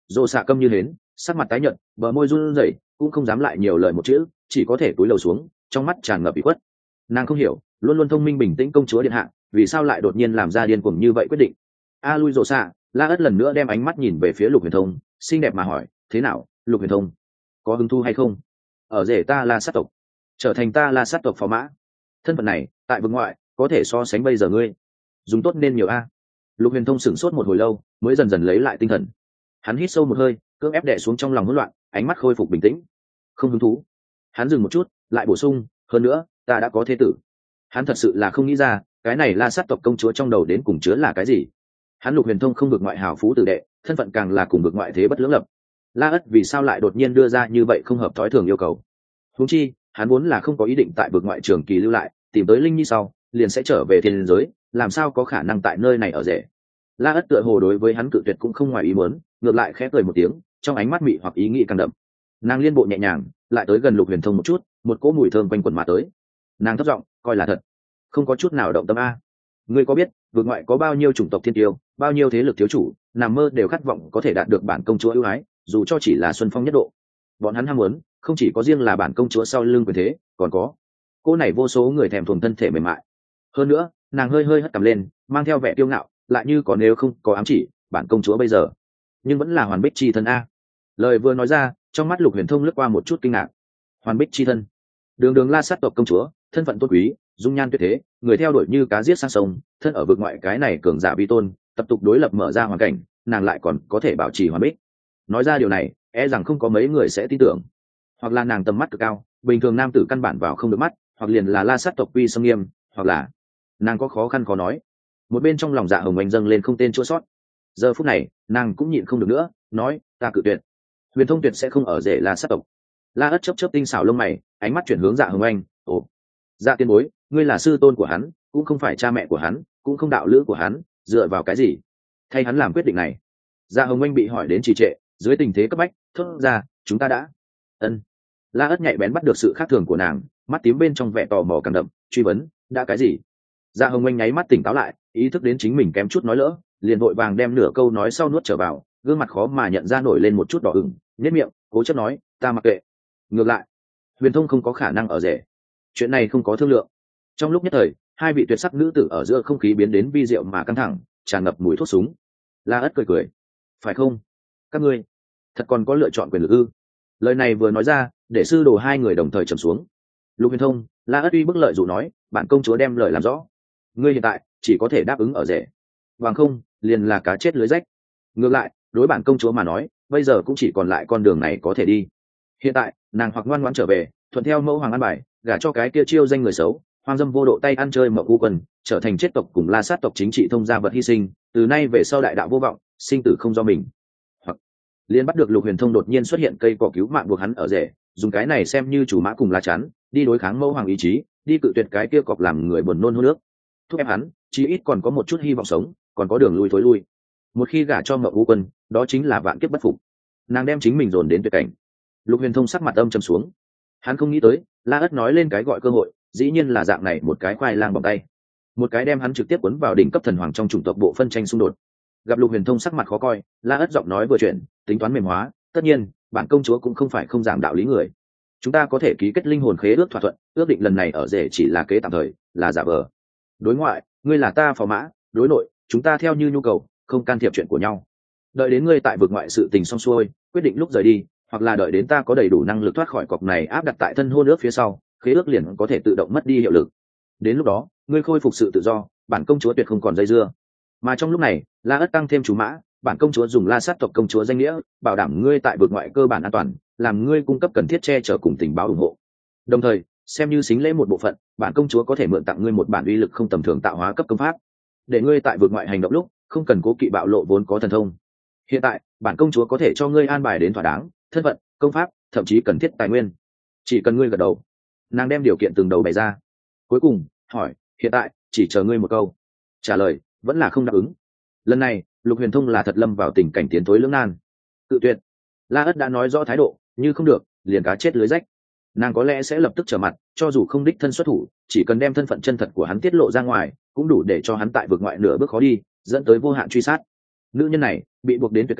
Dô xạ câm như hến, sắc mặt tái nhợt, bờ môi run rẩy, cũng không dám lại nhiều lời một chữ, chỉ có thể cúi đầu xuống, trong mắt tràn ngập ủy khuất. Nàng không hiểu, luôn luôn thông minh bình tĩnh công chúa điện hạ, vì sao lại đột nhiên làm ra điên cuồng như vậy quyết định. A lui Dô xạ, La ất lần nữa đem ánh mắt nhìn về phía Lục Huyền Thông, xinh đẹp mà hỏi, thế nào, Lục Huyền Thông, có hứng thú hay không? Ở rể ta La sát tộc, trở thành ta La sát tộc phò mã, thân phận này tại vực ngoại có thể so sánh bây giờ ngươi dùng tốt nên nhiều a. Lục Huyền Thông sửng sốt một hồi lâu mới dần dần lấy lại tinh thần. Hắn hít sâu một hơi, cưỡng ép đè xuống trong lòng hỗn loạn, ánh mắt khôi phục bình tĩnh. Không hứng thú. Hắn dừng một chút, lại bổ sung, hơn nữa ta đã có thế tử. Hắn thật sự là không nghĩ ra cái này La sát tộc công chúa trong đầu đến cùng chứa là cái gì. Hắn Lục Huyền Thông không vực ngoại hào phú tử đệ, thân phận càng là cùng vực ngoại thế bất lưỡng lập. La ất vì sao lại đột nhiên đưa ra như vậy không hợp thói thường yêu cầu? Huống chi hắn vốn là không có ý định tại vực ngoại trường kỳ lưu lại, tìm tới Linh Nhi sau liền sẽ trở về thiên giới, làm sao có khả năng tại nơi này ở rể. La ất tựa hồ đối với hắn cự tuyệt cũng không ngoài ý muốn, ngược lại khẽ cười một tiếng, trong ánh mắt mị hoặc ý nghĩ càng đậm. Nàng liên bộ nhẹ nhàng lại tới gần Lục Huyền Thông một chút, một cỗ mùi thơm quanh quẩn mà tới. Nàng thấp giọng, coi là thật, không có chút nào động tâm a. Ngươi có biết vực ngoại có bao nhiêu chủng tộc thiên tiêu, bao nhiêu thế lực thiếu chủ, nằm mơ đều khát vọng có thể đạt được bản công chúa ưu ái, dù cho chỉ là xuân phong nhất độ. Bọn hắn ham muốn không chỉ có riêng là bản công chúa sau lưng quyền thế, còn có cô này vô số người thèm thuồng thân thể mềm mại. Hơn nữa nàng hơi hơi hất cằm lên, mang theo vẻ kiêu ngạo, lại như có nếu không có ám chỉ, bản công chúa bây giờ nhưng vẫn là Hoàn Bích chi thân a. Lời vừa nói ra, trong mắt Lục Huyền Thông lướt qua một chút kinh ngạc. Hoàn Bích chi thân, đường đường La sát tộc công chúa, thân phận tôn quý, dung nhan tuyệt thế, người theo đuổi như cá giết sang sông, thân ở vực ngoại cái này cường giả vi tôn, tập tục đối lập mở ra hoàn cảnh, nàng lại còn có thể bảo trì Hoàn Bích. Nói ra điều này, e rằng không có mấy người sẽ tin tưởng. Hoặc là nàng tầm mắt cực cao, bình thường nam tử căn bản vào không được mắt, hoặc liền là La sát tộc uy sâm nghiêm, hoặc là nàng có khó khăn khó nói. Một bên trong lòng Dạ Hồng Anh dâng lên không tên chua sót. Giờ phút này nàng cũng nhịn không được nữa, nói, ta cự tuyệt. Huyền Thông tuyệt sẽ không ở rể La sát tộc. La ất chớp chớp tinh xảo lông mày, ánh mắt chuyển hướng Dạ Hồng Anh, ồ, Dạ tiên bối, ngươi là sư tôn của hắn, cũng không phải cha mẹ của hắn, cũng không đạo lữ của hắn, dựa vào cái gì thay hắn làm quyết định này? Dạ Hồng Anh bị hỏi đến trì trệ, dưới tình thế cấp bách thốt ra, chúng ta đã ân. La ất nhạy bén bắt được sự khác thường của nàng, mắt tím bên trong vẻ tò mò càng đậm, truy vấn, đã cái gì? Dạ Hồng Anh nháy mắt tỉnh táo lại, ý thức đến chính mình kém chút nói lỡ, liền vội vàng đem nửa câu nói sau nuốt trở vào, gương mặt khó mà nhận ra nổi lên một chút đỏ ửng, nhếch miệng cố chấp nói, ta mặc kệ. Ngược lại Huyền Thông không có khả năng ở rể, chuyện này không có thương lượng. Trong lúc nhất thời, hai vị tuyệt sắc nữ tử ở giữa không khí biến đến vi diệu mà căng thẳng, tràn ngập mùi thuốc súng. La ất cười cười, phải không, các ngươi thật còn có lựa chọn quyền lực ư? Lời này vừa nói ra, để sư đồ hai người đồng thời trầm xuống. Lục Huyền Thông, La ất uy bức lợi dụ nói, bản công chúa đem lời làm rõ, ngươi hiện tại chỉ có thể đáp ứng ở rể, bằng không liền là cá chết lưới rách. Ngược lại đối bản công chúa mà nói, bây giờ cũng chỉ còn lại con đường này có thể đi. Hiện tại nàng hoặc ngoan ngoãn trở về, thuận theo mẫu hoàng an bài, gả cho cái kia chiêu danh người xấu, hoang dâm vô độ tay ăn chơi mậu u quân, trở thành chết tộc cùng La sát tộc chính trị thông gia vật hy sinh, từ nay về sau đại đạo vô vọng, sinh tử không do mình. Hoặc liền bắt được Lục Huyền Thông đột nhiên xuất hiện cây cỏ cứu mạng buộc hắn ở rể, dùng cái này xem như chủ mã cùng La chắn, đi đối kháng mẫu hoàng ý chí, đi cự tuyệt cái kia cọc làm người buồn nôn hô nước, thúc ép hắn chí ít còn có một chút hy vọng sống, còn có đường lui thối lui. Một khi gả cho mậu u quân, đó chính là vạn kiếp bất phục. Nàng đem chính mình dồn đến tuyệt cảnh. Lục Huyền Thông sắc mặt âm trầm xuống. Hắn không nghĩ tới La ất nói lên cái gọi cơ hội, dĩ nhiên là dạng này một cái khoai lang bằng tay, một cái đem hắn trực tiếp cuốn vào đỉnh cấp thần hoàng trong chủng tộc bộ phân tranh xung đột. Gặp Lục Huyền Thông sắc mặt khó coi, La ất giọng nói vừa chuyển, tính toán mềm hóa, tất nhiên bản công chúa cũng không phải không giảng đạo lý người, chúng ta có thể ký kết linh hồn khế ước thỏa thuận, ước định lần này ở rể chỉ là kế tạm thời, là giả vờ. Đối ngoại ngươi là ta phò mã, đối nội chúng ta theo như nhu cầu, không can thiệp chuyện của nhau. Đợi đến ngươi tại vực ngoại sự tình xong xuôi, quyết định lúc rời đi, hoặc là đợi đến ta có đầy đủ năng lực thoát khỏi cọc này áp đặt tại thân hôn ước phía sau, khế ước liền có thể tự động mất đi hiệu lực. Đến lúc đó ngươi khôi phục sự tự do, bản công chúa tuyệt không còn dây dưa. Mà trong lúc này La ất tăng thêm chú mã, bản công chúa dùng La sát tộc công chúa danh nghĩa, bảo đảm ngươi tại vực ngoại cơ bản an toàn, làm ngươi cung cấp cần thiết che chở cùng tình báo ủng hộ. Đồng thời xem như xính lễ một bộ phận, bản công chúa có thể mượn tặng ngươi một bản uy lực không tầm thường tạo hóa cấp công pháp, để ngươi tại vực ngoại hành động lúc không cần cố kỵ bạo lộ vốn có thần thông. Hiện tại bản công chúa có thể cho ngươi an bài đến thỏa đáng, thân phận, công pháp, thậm chí cần thiết tài nguyên, chỉ cần ngươi gật đầu. Nàng đem điều kiện từng đầu bày ra, cuối cùng hỏi, hiện tại chỉ chờ ngươi một câu trả lời, vẫn là không đáp ứng. Lần này Lục Huyền Thông là thật lâm vào tình cảnh tiến thối lưỡng nan. Cự tuyệt, La ất đã nói rõ thái độ, như không được liền cá chết lưới rách. Nàng có lẽ sẽ lập tức trở mặt, cho dù không đích thân xuất thủ, chỉ cần đem thân phận chân thật của hắn tiết lộ ra ngoài, cũng đủ để cho hắn tại vực ngoại nửa bước khó đi, dẫn tới vô hạn truy sát. Nữ nhân này bị buộc đến tuyệt cảnh,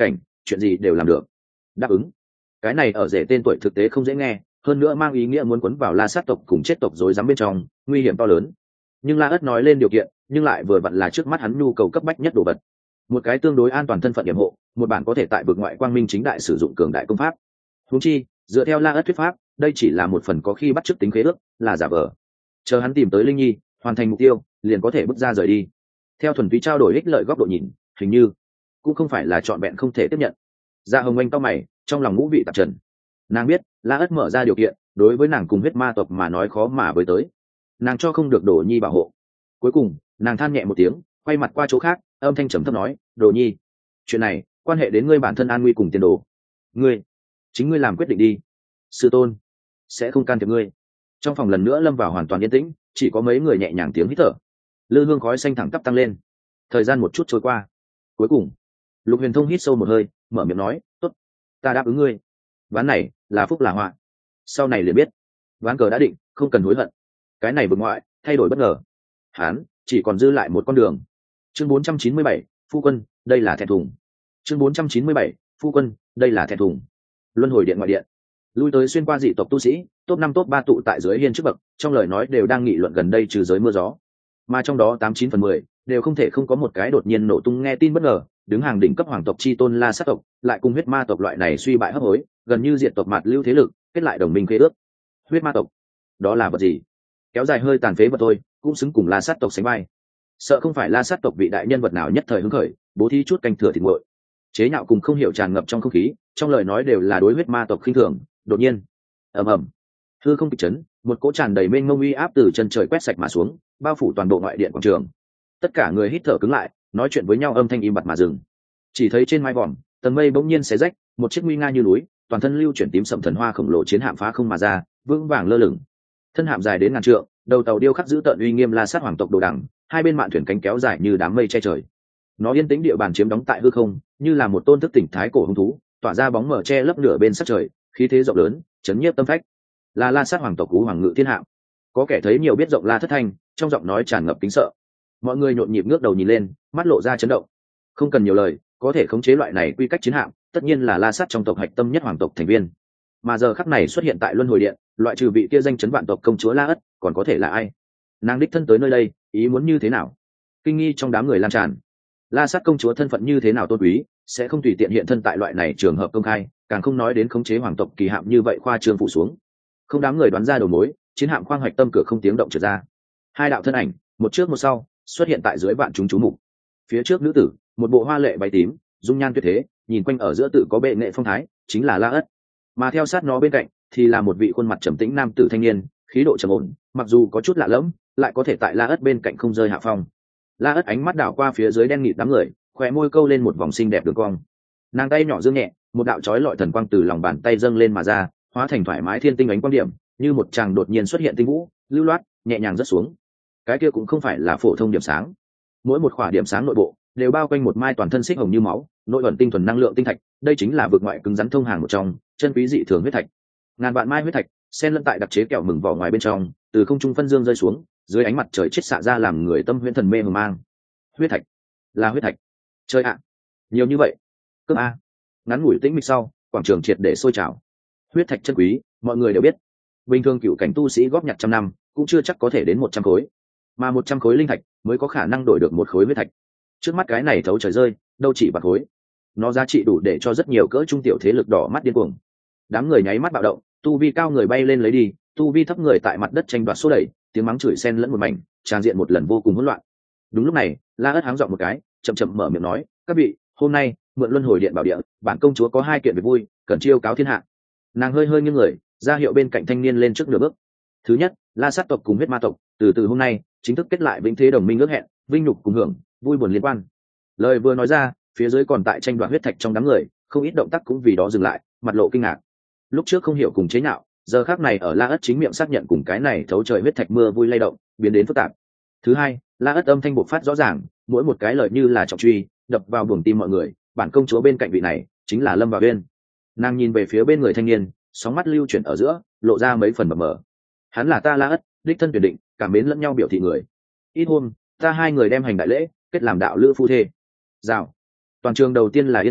chuyện gì đều làm được. Đáp ứng. Cái này ở rể tên tuổi thực tế không dễ nghe, hơn nữa mang ý nghĩa muốn quấn vào La Sát tộc cùng chết tộc rối rắm bên trong, nguy hiểm to lớn. Nhưng La Ất nói lên điều kiện, nhưng lại vừa vặn là trước mắt hắn nhu cầu cấp bách nhất đồ vật. Một cái tương đối an toàn thân phận yểm hộ, một bản có thể tại vực ngoại quang minh chính đại sử dụng cường đại công pháp. Huống chi, dựa theo La Ất thuyết pháp, đây chỉ là một phần có khi bắt chước tính khế ước, là giả vờ. Chờ hắn tìm tới Linh Nhi, hoàn thành mục tiêu, liền có thể bước ra rời đi. Theo thuần túy trao đổi ích lợi góc độ nhìn, hình như cũng không phải là trọn vẹn không thể tiếp nhận. Dạ Hồng Anh cau mày, trong lòng ngũ vị tạp trần. Nàng biết, La Ất mở ra điều kiện, đối với nàng cùng huyết ma tộc mà nói khó mà với tới. Nàng cho không được Đồ Nhi bảo hộ. Cuối cùng, nàng than nhẹ một tiếng, quay mặt qua chỗ khác, âm thanh trầm thấp nói, Đồ Nhi, chuyện này quan hệ đến ngươi bản thân an nguy cùng tiền đồ. Ngươi, chính ngươi làm quyết định đi. Sư tôn sẽ không can thiệp ngươi. Trong phòng lần nữa lâm vào hoàn toàn yên tĩnh, chỉ có mấy người nhẹ nhàng tiếng hít thở. Lư hương khói xanh thẳng tắp tăng lên. Thời gian một chút trôi qua. Cuối cùng, Lục Huyền Thông hít sâu một hơi, mở miệng nói, tốt, ta đáp ứng ngươi. Ván này là phúc là họa, sau này liền biết. Ván cờ đã định, không cần hối hận. Cái này vực ngoại thay đổi bất ngờ, hán chỉ còn dư lại một con đường. Chương bốn trăm chín mươi bảy, phu quân, đây là thẹn thùng. Chương bốn trăm chín mươi bảy, phu quân, đây là thẹn thùng. Luân hồi điện ngoại điện, lui tới xuyên qua dị tộc tu sĩ, top năm top ba tụ tại dưới hiên trước bậc, trong lời nói đều đang nghị luận gần đây trừ giới mưa gió, mà trong đó tám chín phần mười đều không thể không có một cái đột nhiên nổ tung nghe tin bất ngờ, đứng hàng đỉnh cấp hoàng tộc chi tôn La Sát tộc, lại cùng huyết ma tộc loại này suy bại hấp hối, gần như diệt tộc mặt lưu thế lực, kết lại đồng minh khế ước. Huyết ma tộc, đó là vật gì? Kéo dài hơi tàn phế vật thôi, cũng xứng cùng La Sát tộc sánh vai. Sợ không phải La Sát tộc vị đại nhân vật nào nhất thời hứng khởi, bố thí chút canh thừa thịt nguội. Chế nhạo cùng không hiểu tràn ngập trong không khí, trong lời nói đều là đối huyết ma tộc khinh thường. Đột nhiên, ầm ầm, hư không kịch chấn, một cỗ tràn đầy mênh mông uy áp từ chân trời quét sạch mà xuống, bao phủ toàn bộ ngoại điện quảng trường. Tất cả người hít thở cứng lại, nói chuyện với nhau âm thanh im bặt mà dừng. Chỉ thấy trên mái vòm, tầng mây bỗng nhiên xé rách, một chiếc nguy nga như núi, toàn thân lưu chuyển tím sậm thần hoa khổng lồ chiến hạm phá không mà ra, vững vàng lơ lửng. Thân hạm dài đến ngàn trượng, đầu tàu điêu khắc giữ tợn uy nghiêm La Sát hoàng tộc đồ đằng, hai bên mạn thuyền cánh kéo dài như đám mây che trời. Nó yên tĩnh địa bàn chiếm đóng tại hư không, như là một tôn thức tỉnh thái cổ hung thú, tỏa ra bóng mờ che lấp nửa bên sắc trời, khí thế rộng lớn, chấn nhiếp tâm phách. Là La Sát hoàng tộc cú hoàng ngự thiên hạm. Có kẻ thấy nhiều biết rộng La Thất Thanh, trong giọng nói tràn ngập kính sợ. Mọi người nhộn nhịp ngước đầu nhìn lên, mắt lộ ra chấn động. Không cần nhiều lời, có thể khống chế loại này quy cách chiến hạm, tất nhiên là La Sát trong tộc hạch tâm nhất hoàng tộc thành viên. Mà giờ khắc này xuất hiện tại luân hồi điện, loại trừ vị kia danh chấn vạn tộc công chúa La Ất, còn có thể là ai? Nàng đích thân tới nơi đây, ý muốn như thế nào? Kinh nghi trong đám người lan tràn. La Sát công chúa thân phận như thế nào tôn quý, sẽ không tùy tiện hiện thân tại loại này trường hợp công khai, càng không nói đến khống chế hoàng tộc kỳ hạm như vậy khoa trương phụ xuống. Không đám người đoán ra đầu mối, chiến hạm khoang hoạch tâm cửa không tiếng động trượt ra. Hai đạo thân ảnh, một trước một sau, xuất hiện tại dưới vạn chúng chú mục. Phía trước nữ tử, một bộ hoa lệ váy tím, dung nhan tuyệt thế, nhìn quanh ở giữa tự có bệ nghệ phong thái, chính là La Ất. Mà theo sát nó bên cạnh, thì là một vị khuôn mặt trầm tĩnh nam tử thanh niên, khí độ trầm ổn, mặc dù có chút lạ lẫm, lại có thể tại La Ất bên cạnh không rơi hạ phong. La Ất ánh mắt đảo qua phía dưới đen nghịt đám người, khóe môi câu lên một vòng xinh đẹp đường cong. Nàng tay nhỏ dương nhẹ, một đạo chói lọi thần quang từ lòng bàn tay dâng lên mà ra, hóa thành thoải mái thiên tinh ánh quang điểm, như một chàng đột nhiên xuất hiện tinh vũ, lưu loát, nhẹ nhàng rớt xuống. Cái kia cũng không phải là phổ thông điểm sáng, mỗi một khỏa điểm sáng nội bộ đều bao quanh một mai toàn thân xích hồng như máu, nội ẩn tinh thuần năng lượng tinh thạch, đây chính là vực ngoại cứng rắn thông hàng một trong, chân quý dị thường huyết thạch. Ngàn vạn mai huyết thạch, xen lẫn tại đặc chế kẹo mừng vỏ ngoài bên trong, từ không trung phân dương rơi xuống, dưới ánh mặt trời chết xạ ra làm người tâm huyễn thần mê mờ mang. Huyết thạch, là huyết thạch. Chơi ạ, nhiều như vậy. Cướp a. Ngắn ngủi tĩnh mịch sau, quảng trường triệt để sôi trào. Huyết thạch chân quý, mọi người đều biết. Bình thường cựu cảnh tu sĩ góp nhặt trăm năm, cũng chưa chắc có thể đến một trăm khối, mà một trăm khối linh thạch mới có khả năng đổi được một khối huyết thạch. Trước mắt cái này thấu trời rơi, đâu chỉ bạc khối, nó giá trị đủ để cho rất nhiều cỡ trung tiểu thế lực đỏ mắt điên cuồng. Đám người nháy mắt bạo động, tu vi cao người bay lên lấy đi, tu vi thấp người tại mặt đất tranh đoạt số đẩy, tiếng mắng chửi xen lẫn một mảnh, tràn diện một lần vô cùng hỗn loạn. Đúng lúc này, La Ất háng giọng một cái, chậm chậm mở miệng nói, các vị, hôm nay mượn luân hồi điện bảo địa, bản công chúa có hai kiện việc vui, cần chiêu cáo thiên hạ. Nàng hơi hơi nghiêng người, ra hiệu bên cạnh thanh niên lên trước nửa bước. Thứ nhất, La Sát tộc cùng huyết ma tộc, từ từ hôm nay chính thức kết lại vĩnh thế đồng minh ước hẹn, vinh nhục cùng hưởng, vui buồn liên quan. Lời vừa nói ra, phía dưới còn tại tranh đoạt huyết thạch trong đám người, không ít động tác cũng vì đó dừng lại, mặt lộ kinh ngạc. Lúc trước không hiểu cùng chế nhạo, giờ khác này ở La Ất chính miệng xác nhận cùng cái này thấu trời huyết thạch mưa vui lay động, biến đến phức tạp. Thứ hai, La Ất âm thanh bộc phát rõ ràng, mỗi một cái lời như là trọng truy, đập vào buồng tim mọi người. Bản công chúa bên cạnh vị này chính là Lâm Vào Uyên. Nàng nhìn về phía bên người thanh niên, sóng mắt lưu chuyển ở giữa, lộ ra mấy phần mờ mờ. Hắn là ta La Ất, đích thân tuyển định, cảm mến lẫn nhau biểu thị người. Ít hôm, ta hai người đem hành đại lễ, kết làm đạo lữ phu thê. Rào. Toàn trường đầu tiên là yên tĩnh,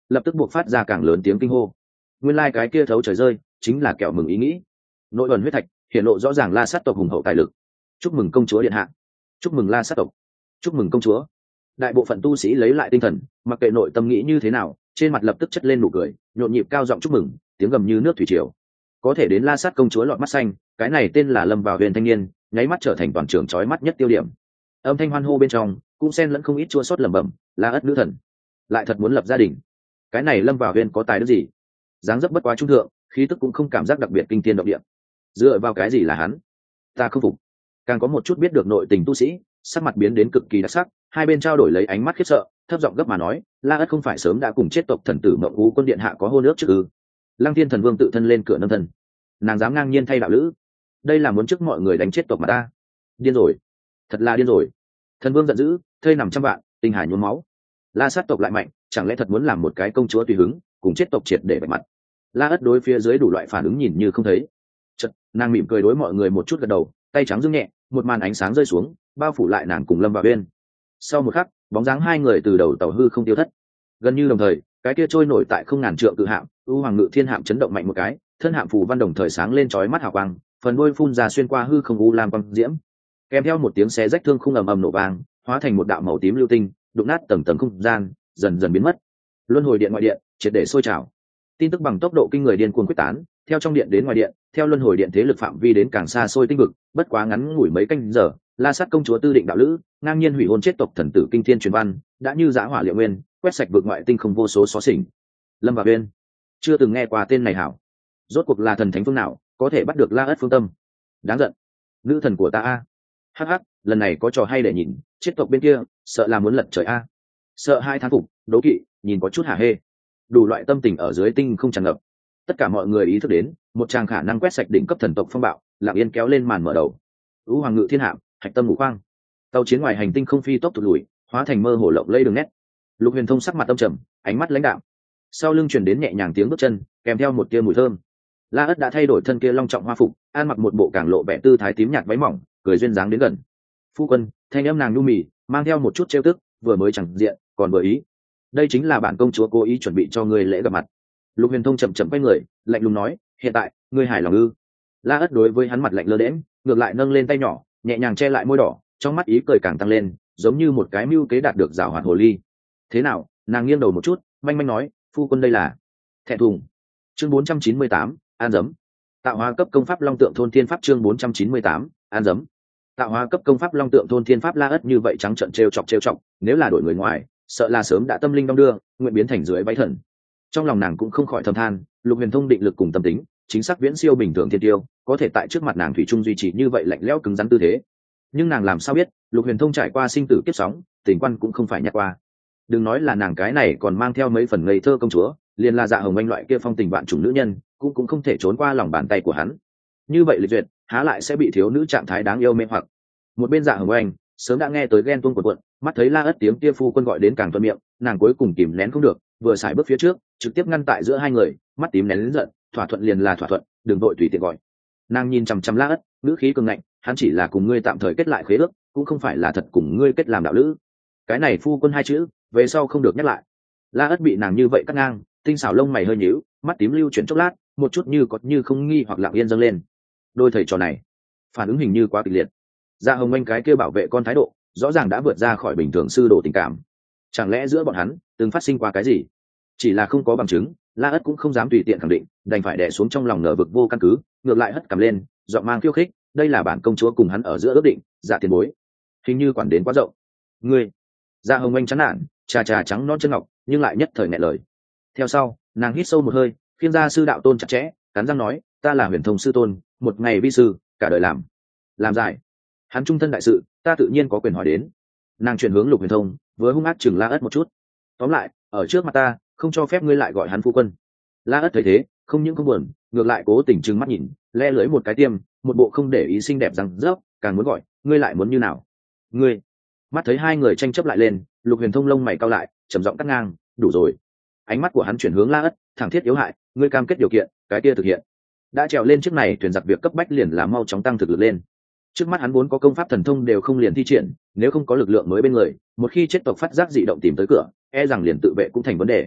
lập tức buộc phát ra càng lớn tiếng kinh hô. Nguyên lai cái kia thấu trời rơi chính là kẹo mừng ý nghĩ. Nội ẩn huyết thạch hiện lộ rõ ràng La Sát tộc hùng hậu tài lực. Chúc mừng công chúa điện hạ, chúc mừng La Sát tộc, chúc mừng công chúa. Đại bộ phận tu sĩ lấy lại tinh thần, mặc kệ nội tâm nghĩ như thế nào, trên mặt lập tức chất lên nụ cười, nhộn nhịp cao giọng chúc mừng, tiếng gầm như nước thủy triều. Có thể đến La Sát công chúa lọt mắt xanh, cái này tên là Lâm Vào Huyền thanh niên, nháy mắt trở thành toàn trường chói mắt nhất tiêu điểm. Âm thanh hoan hô bên trong cũng xen lẫn không ít chua xót lẩm bẩm, La Ất nữ thần lại thật muốn lập gia đình. Cái này Lâm Vào Huyền có tài đức gì? Dáng dấp bất quá trung thượng, khí tức cũng không cảm giác đặc biệt kinh thiên động địa. Dựa vào cái gì là hắn? Ta không phục. Càng có một chút biết được nội tình tu sĩ, sắc mặt biến đến cực kỳ đặc sắc, hai bên trao đổi lấy ánh mắt khiếp sợ, thấp giọng gấp mà nói, La Ất không phải sớm đã cùng chết tộc thần tử Mộng Ú quân điện hạ có hôn ước chứ ư? Lăng Thiên thần vương tự thân lên cửa nâng thân, nàng dám ngang nhiên thay đạo lữ, đây là muốn trước mọi người đánh chết tộc mà ta. Điên rồi, thật là điên rồi. Thần vương giận dữ, thây nằm trăm vạn, tinh hải nhuốm máu. La Sát tộc lại mạnh, chẳng lẽ thật muốn làm một cái công chúa tùy hứng, cùng chết tộc triệt để vạch mặt? La Ất đối phía dưới đủ loại phản ứng nhìn như không thấy. Chợt, nàng mỉm cười đối mọi người một chút gật đầu, tay trắng dương nhẹ, một màn ánh sáng rơi xuống, bao phủ lại nàng cùng Lâm Vào Uyên. Sau một khắc, bóng dáng hai người từ đầu tàu hư không tiêu thất. Gần như đồng thời, cái kia trôi nổi tại không ngàn trượng cự hạm, U Hoàng Ngự Thiên hạm chấn động mạnh một cái, thân hạm phù văn đồng thời sáng lên chói mắt hào quang, phần đuôi phun ra xuyên qua hư không u lam quang diễm, kèm theo một tiếng xé rách thương khung ầm ầm nổ vang, hóa thành một đạo màu tím lưu tinh, đụng nát tầng tầng không gian, dần dần biến mất. Luân hồi điện ngoại điện triệt để sôi trào, tin tức bằng tốc độ kinh người điên cuồng quyết tán, theo trong điện đến ngoài điện, theo luân hồi điện thế lực phạm vi đến càng xa xôi tinh vực. Bất quá ngắn ngủi mấy canh giờ, La Sát công chúa tư định đạo lữ, ngang nhiên hủy hôn chết tộc thần tử kinh thiên truyền văn, đã như dã hỏa liệu nguyên, quét sạch vực ngoại tinh không vô số xóa xỉnh. Lâm Vào Uyên chưa từng nghe qua tên này hảo, rốt cuộc là thần thánh phương nào có thể bắt được La Ất phương tâm? Đáng giận, nữ thần của ta a. Hắc hắc, lần này có trò hay để nhìn, chết tộc bên kia sợ là muốn lật trời a. Sợ hai thán phục, đố kỵ, nhìn có chút hả hê. Đủ loại tâm tình ở dưới tinh không tràn ngập. Tất cả mọi người ý thức đến một tràng khả năng quét sạch đỉnh cấp thần tộc phong bạo lặng yên kéo lên màn mở đầu. U Hoàng Ngự Thiên hạm, hạch tâm ngũ khoang, tàu chiến ngoài hành tinh không phi tốc thụt lùi, hóa thành mơ hồ lộng lây đường nét. Lục Huyền Thông sắc mặt âm trầm, ánh mắt lãnh đạm, sau lưng truyền đến nhẹ nhàng tiếng bước chân, kèm theo một tia mùi thơm. La Ất đã thay đổi thân kia long trọng hoa phục, an mặc một bộ càng lộ vẻ tư thái tím nhạt váy mỏng, cười duyên dáng đến gần. Phu quân, thanh âm nàng nhu mì, mang theo một chút trêu tức, vừa mới chẳng diện, còn vừa ý. Đây chính là bản công chúa cố ý chuẩn bị cho ngươi lễ gặp mặt. Lục Huyền Thông chậm chậm quay người, lạnh lùng nói, hiện tại, ngươi hài lòng ư? La Ất đối với hắn mặt lạnh lơ đễnh, ngược lại nâng lên tay nhỏ, nhẹ nhàng che lại môi đỏ, trong mắt ý cười càng tăng lên, giống như một cái mưu kế đạt được giảo hoạt hồ ly. Thế nào? Nàng nghiêng đầu một chút, manh manh nói, phu quân đây là thẹn thùng. Chương bốn trăm chín mươi tám, an dấm. Tạo hóa cấp công pháp long tượng thôn thiên pháp. Chương bốn trăm chín mươi tám, an dấm. Tạo hóa cấp công pháp long tượng thôn thiên pháp. La Ất như vậy trắng trợn trêu chọc trêu chọc, nếu là đổi người ngoài, sợ là sớm đã tâm linh đong đưa, nguyện biến thành dưới váy thần. Trong lòng nàng cũng không khỏi thầm than, Lục Huyền Thông định lực cùng tâm tính, chính xác viễn siêu bình thường thiên tiêu, có thể tại trước mặt nàng thủy chung duy trì như vậy lạnh lẽo cứng rắn tư thế. Nhưng nàng làm sao biết, Lục Huyền Thông trải qua sinh tử kiếp sóng, tình quan cũng không phải nhạt qua. Đừng nói là nàng cái này còn mang theo mấy phần ngây thơ công chúa, liền là Dạ Hồng Anh loại kia phong tình vạn chủng nữ nhân, cũng cũng không thể trốn qua lòng bàn tay của hắn. Như vậy lịch duyệt, há lại sẽ bị thiếu nữ trạng thái đáng yêu mê hoặc. Một bên Dạ Hồng Anh sớm đã nghe tới ghen tuông cuộn cuộn, mắt thấy La Ất tiếng kia phu quân gọi đến càng thuận miệng, nàng cuối cùng kìm nén không được, vừa xài bước phía trước, trực tiếp ngăn tại giữa hai người, mắt tím nén lớn giận, thỏa thuận liền là thỏa thuận, đừng vội tùy tiện gọi. Nàng nhìn chằm chằm La Ất, ngữ khí cường ngạnh, hắn chỉ là cùng ngươi tạm thời kết lại khế ước, cũng không phải là thật cùng ngươi kết làm đạo lữ. Cái này phu quân hai chữ, về sau không được nhắc lại. La Ất bị nàng như vậy cắt ngang, tinh xảo lông mày hơi nhíu, mắt tím lưu chuyển chốc lát, một chút như có như không nghi hoặc lặng yên dâng lên. Đôi thầy trò này, phản ứng hình như quá kịch liệt. Dạ Hồng Anh cái kia bảo vệ con thái độ, rõ ràng đã vượt ra khỏi bình thường sư đồ tình cảm. Chẳng lẽ giữa bọn hắn từng phát sinh qua cái gì? Chỉ là không có bằng chứng, La Ất cũng không dám tùy tiện khẳng định, đành phải đè xuống trong lòng ngờ vực vô căn cứ, ngược lại hất cằm lên, giọng mang khiêu khích, đây là bản công chúa cùng hắn ở giữa ước định, Dạ tiền bối, hình như quản đến quá rộng. Ngươi, Dạ Hồng Anh chán nản, trà trà trắng non chân ngọc, nhưng lại nhất thời nghẹn lời. Theo sau, nàng hít sâu một hơi, khiêng ra sư đạo tôn chặt chẽ, cắn răng nói, ta là Huyền Thông sư tôn, một ngày vi sư, cả đời làm, làm dài. Hắn trung thân đại sự, ta tự nhiên có quyền hỏi đến. Nàng chuyển hướng Lục Huyền Thông, với hung ác chừng La Ất một chút. Tóm lại, ở trước mặt ta, không cho phép ngươi lại gọi hắn phu quân. La Ất thấy thế, không những không buồn, ngược lại cố tình trừng mắt nhìn, le lưới một cái tiêm, một bộ không để ý xinh đẹp răng rớp, càng muốn gọi, ngươi lại muốn như nào? Ngươi. Mắt thấy hai người tranh chấp lại lên, Lục Huyền Thông lông mày cau lại, trầm giọng cắt ngang, đủ rồi. Ánh mắt của hắn chuyển hướng La Ất, thẳng thiết yếu hại, ngươi cam kết điều kiện, cái kia thực hiện. Đã trèo lên chiếc này, thuyền giặc việc cấp bách liền là mau chóng tăng thực lực lên. Trước mắt hắn vốn có công pháp thần thông đều không liền thi triển, nếu không có lực lượng mới bên người, một khi chết tộc phát giác dị động tìm tới cửa, e rằng liền tự vệ cũng thành vấn đề.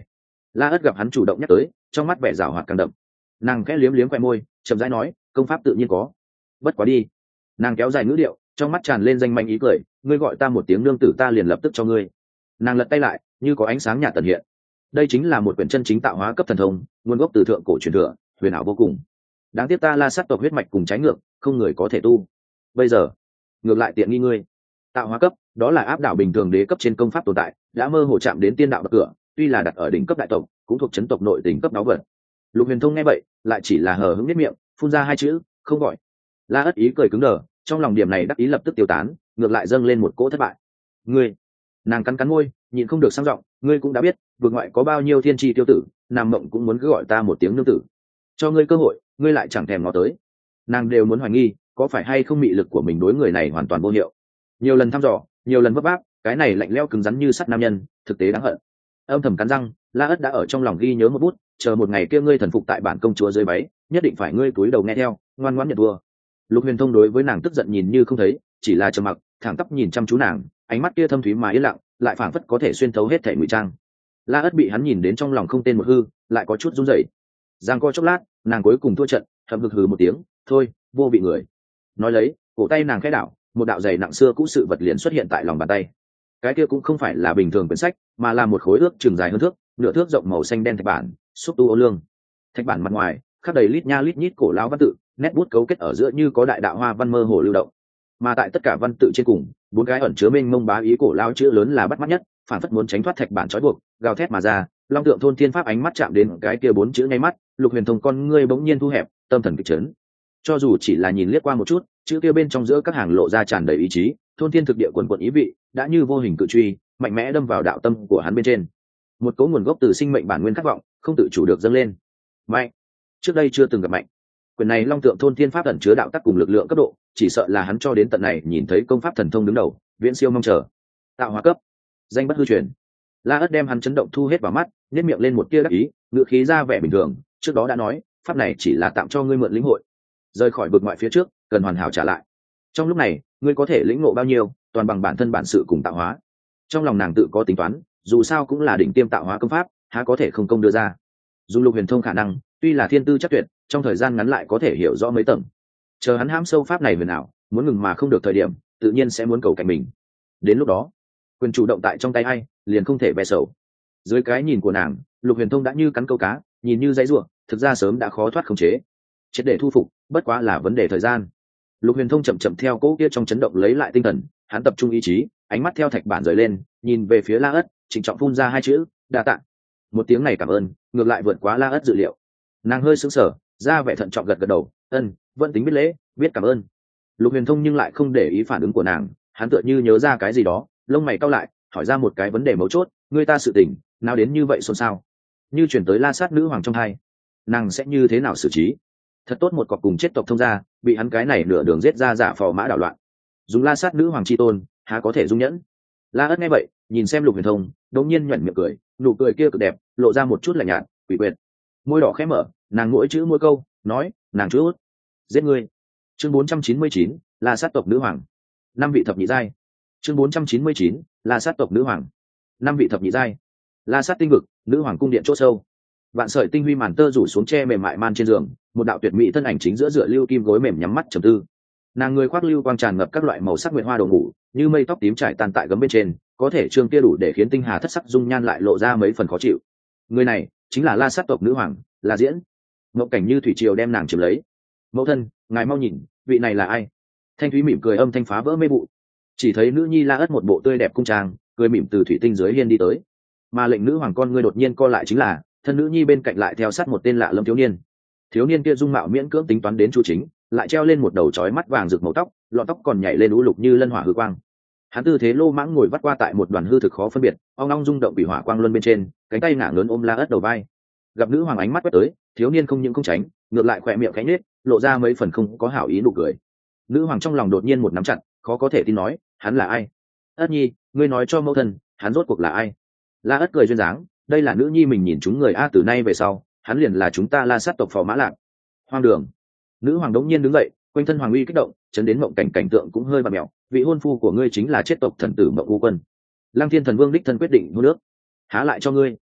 La ất gặp hắn chủ động nhắc tới, trong mắt vẻ giảo hoạt càng đậm. Nàng khẽ liếm liếm khoe môi, chậm rãi nói, công pháp tự nhiên có, bất quá đi. Nàng kéo dài ngữ điệu, trong mắt tràn lên danh manh ý cười, ngươi gọi ta một tiếng nương tử ta liền lập tức cho ngươi. Nàng lật tay lại, như có ánh sáng nhạt tận hiện. Đây chính là một quyển chân chính tạo hóa cấp thần thông, nguồn gốc từ thượng cổ truyền thừa, huyền ảo vô cùng. Đáng tiếc ta La sát tộc huyết mạch cùng trái ngược, không người có thể tu. Bây giờ, ngược lại tiện nghi ngươi. Tạo hóa cấp, đó là áp đảo bình thường đế cấp trên công pháp tồn tại, đã mơ hồ chạm đến tiên đạo bậc cửa, tuy là đặt ở đỉnh cấp đại tộc, cũng thuộc chấn tộc nội tình cấp đáo vật. Lục Huyền Thông nghe vậy, lại chỉ là hờ hững nhếch miệng, phun ra hai chữ, không gọi. La ất ý cười cứng đờ, trong lòng điểm này đắc ý lập tức tiêu tán, ngược lại dâng lên một cỗ thất bại. Ngươi, nàng cắn cắn môi, nhịn không được sang giọng, ngươi cũng đã biết, vượt ngoại có bao nhiêu thiên tri tiêu tử, nam mộng cũng muốn cứ gọi ta một tiếng nương tử. Cho ngươi cơ hội, ngươi lại chẳng thèm ngó tới. Nàng đều muốn hoài nghi, có phải hay không mị lực của mình đối người này hoàn toàn vô hiệu. Nhiều lần thăm dò, nhiều lần vấp váp, cái này lạnh lẽo cứng rắn như sắt nam nhân, thực tế đáng hận. Âm thầm cắn răng, La ất đã ở trong lòng ghi nhớ một bút, chờ một ngày kia ngươi thần phục tại bản công chúa dưới váy, nhất định phải ngươi cúi đầu nghe theo, ngoan ngoãn nhận thua. Lục Huyền Thông đối với nàng tức giận nhìn như không thấy, chỉ là trầm mặc, thẳng tắp nhìn chăm chú nàng, ánh mắt kia thâm thúy mà yên lặng, lại phảng phất có thể xuyên thấu hết thể ngụy trang. La ất bị hắn nhìn đến trong lòng không tên một hư, lại có chút run rẩy. Giang co chốc lát, nàng cuối cùng thua trận, thầm hực hừ một tiếng, thôi, vô vị người. Nói lấy, cổ tay nàng khẽ đảo, một đạo dày nặng xưa cũ sự vật liền xuất hiện tại lòng bàn tay. Cái kia cũng không phải là bình thường quyển sách, mà là một khối ước chừng dài hơn thước, nửa thước rộng màu xanh đen thạch bản, xúc tu ô lương. Thạch bản mặt ngoài khắc đầy lít nha lít nhít cổ lão văn tự, nét bút cấu kết ở giữa như có đại đạo hoa văn mơ hồ lưu động. Mà tại tất cả văn tự trên cùng, bốn cái ẩn chứa mênh mông bá ý cổ lão chữ lớn là bắt mắt nhất, phản phất muốn tránh thoát thạch bản trói buộc, gào thét mà ra. Long tượng thôn thiên pháp ánh mắt chạm đến cái kia bốn chữ ngay mắt, Lục Huyền Thông con ngươi bỗng nhiên thu hẹp, tâm thần kịch chấn. Cho dù chỉ là nhìn liếc qua một chút, chữ kia bên trong giữa các hàng lộ ra tràn đầy ý chí, thôn thiên thực địa quần quần ý vị, đã như vô hình cự truy, mạnh mẽ đâm vào đạo tâm của hắn bên trên. Một cấu nguồn gốc từ sinh mệnh bản nguyên khát vọng, không tự chủ được dâng lên. Mạnh, trước đây chưa từng gặp mạnh. Quyền này Long tượng thôn thiên pháp ẩn chứa đạo tắc cùng lực lượng cấp độ, chỉ sợ là hắn cho đến tận này nhìn thấy công pháp thần thông đứng đầu, viễn siêu mong chờ. Tạo hóa cấp, danh bất hư truyền. La ất đem hắn chấn động thu hết vào mắt, nhếch miệng lên một tia đắc ý, ngựa khí ra vẻ bình thường, trước đó đã nói, pháp này chỉ là tạm cho ngươi mượn lĩnh hội. Rời khỏi vực ngoại phía trước, cần hoàn hảo trả lại. Trong lúc này, ngươi có thể lĩnh ngộ bao nhiêu, toàn bằng bản thân bản sự cùng tạo hóa. Trong lòng nàng tự có tính toán, dù sao cũng là đỉnh tiêm tạo hóa công pháp, há có thể không công đưa ra. Dùng Lục Huyền Thông khả năng, tuy là thiên tư chắc tuyệt, trong thời gian ngắn lại có thể hiểu rõ mấy tầng. Chờ hắn hãm sâu pháp này huyền ảo, muốn ngừng mà không được thời điểm, tự nhiên sẽ muốn cầu cạnh mình. Đến lúc đó, quyền chủ động tại trong tay ai, liền không thể bè sầu. Dưới cái nhìn của nàng, Lục Huyền Thông đã như cắn câu cá, nhìn như dãy rủa, thực ra sớm đã khó thoát khống chế. Triệt để thu phục, bất quá là vấn đề thời gian. Lục Huyền Thông chậm chậm theo cỗ kia trong chấn động lấy lại tinh thần, hắn tập trung ý chí, ánh mắt theo thạch bản rời lên, nhìn về phía La ất, trịnh trọng phun ra hai chữ, đa tạ. Một tiếng này cảm ơn, ngược lại vượt quá La ất dự liệu. Nàng hơi sững sờ, ra vẻ thận trọng gật gật đầu, ân, vẫn tính biết lễ, biết cảm ơn. Lục Huyền Thông nhưng lại không để ý phản ứng của nàng, hắn tựa như nhớ ra cái gì đó, lông mày cau lại, hỏi ra một cái vấn đề mấu chốt, người ta sự tình, nào đến như vậy xôn xao, như chuyển tới La sát nữ hoàng trong hai, nàng sẽ như thế nào xử trí? Thật tốt một cọc cùng chết tộc thông gia, bị hắn cái này nửa đường giết ra giả phò mã đảo loạn, dùng La sát nữ hoàng chi tôn, há có thể dung nhẫn? La ất nghe vậy, nhìn xem Lục Huyền Thông, đột nhiên nhoẻn miệng cười, nụ cười kia cực đẹp, lộ ra một chút lạnh nhạt, quỷ quyệt. Môi đỏ khẽ mở, nàng mỗi chữ mỗi câu, nói, nàng chú giết ngươi. Chương bốn trăm chín mươi chín, La sát tộc nữ hoàng. Năm vị thập nhị giai. Chương bốn trăm chín mươi chín, La sát tộc nữ hoàng. Năm vị thập nhị giai. La sát tinh vực, nữ hoàng cung điện chỗ sâu. Vạn sợi tinh huy màn tơ rủ xuống che mềm mại man trên giường, một đạo tuyệt mỹ thân ảnh chính giữa dựa lưu kim gối mềm nhắm mắt trầm tư. Nàng người khoác lưu quang tràn ngập các loại màu sắc nguyệt hoa đồ ngủ, như mây tóc tím trải tàn tại gấm bên trên, có thể trương kia đủ để khiến tinh hà thất sắc dung nhan lại lộ ra mấy phần khó chịu. Người này chính là La sát tộc nữ hoàng, La Diễn. Ngộ cảnh như thủy triều đem nàng chiếm lấy. Mẫu thân, ngài mau nhìn, vị này là ai? Thanh thúy mỉm cười âm thanh phá vỡ mê vụ. Chỉ thấy nữ nhi La ất một bộ tươi đẹp cung trang, cười mỉm từ thủy tinh dưới hiên đi tới. Mà lệnh nữ hoàng con ngươi đột nhiên co lại chính là, thân nữ nhi bên cạnh lại theo sát một tên lạ lâm thiếu niên. Thiếu niên kia dung mạo miễn cưỡng tính toán đến chu chính, lại treo lên một đầu chói mắt vàng rực màu tóc, lọn tóc còn nhảy lên ú lục như lân hỏa hư quang. Hắn tư thế lô mãng ngồi vắt qua tại một đoàn hư thực khó phân biệt, ong ong rung động bị hỏa quang luân bên trên, cánh tay ngả lớn ôm La ất đầu vai. Gặp nữ hoàng ánh mắt quét tới, thiếu niên không những không tránh, ngược lại khỏe miệng khẽ nhếch, lộ ra mấy phần không có hảo ý nụ cười. Nữ hoàng trong lòng đột nhiên một nắm chặt, khó có thể tin nói, hắn là ai? Ất nhi, ngươi nói cho mẫu thân, hắn rốt cuộc là ai? La ất cười duyên dáng, đây là nữ nhi mình nhìn chúng người a, từ nay về sau, hắn liền là chúng ta La sát tộc phò mã lạc. Hoang đường. Nữ hoàng đống nhiên đứng dậy, quanh thân hoàng uy kích động, chấn đến mộng cảnh cảnh tượng cũng hơi bặm mèo, vị hôn phu của ngươi chính là chết tộc thần tử Mộng U Quân. Lăng Thiên Thần Vương đích thân quyết định hôn nước, há lại cho ngươi.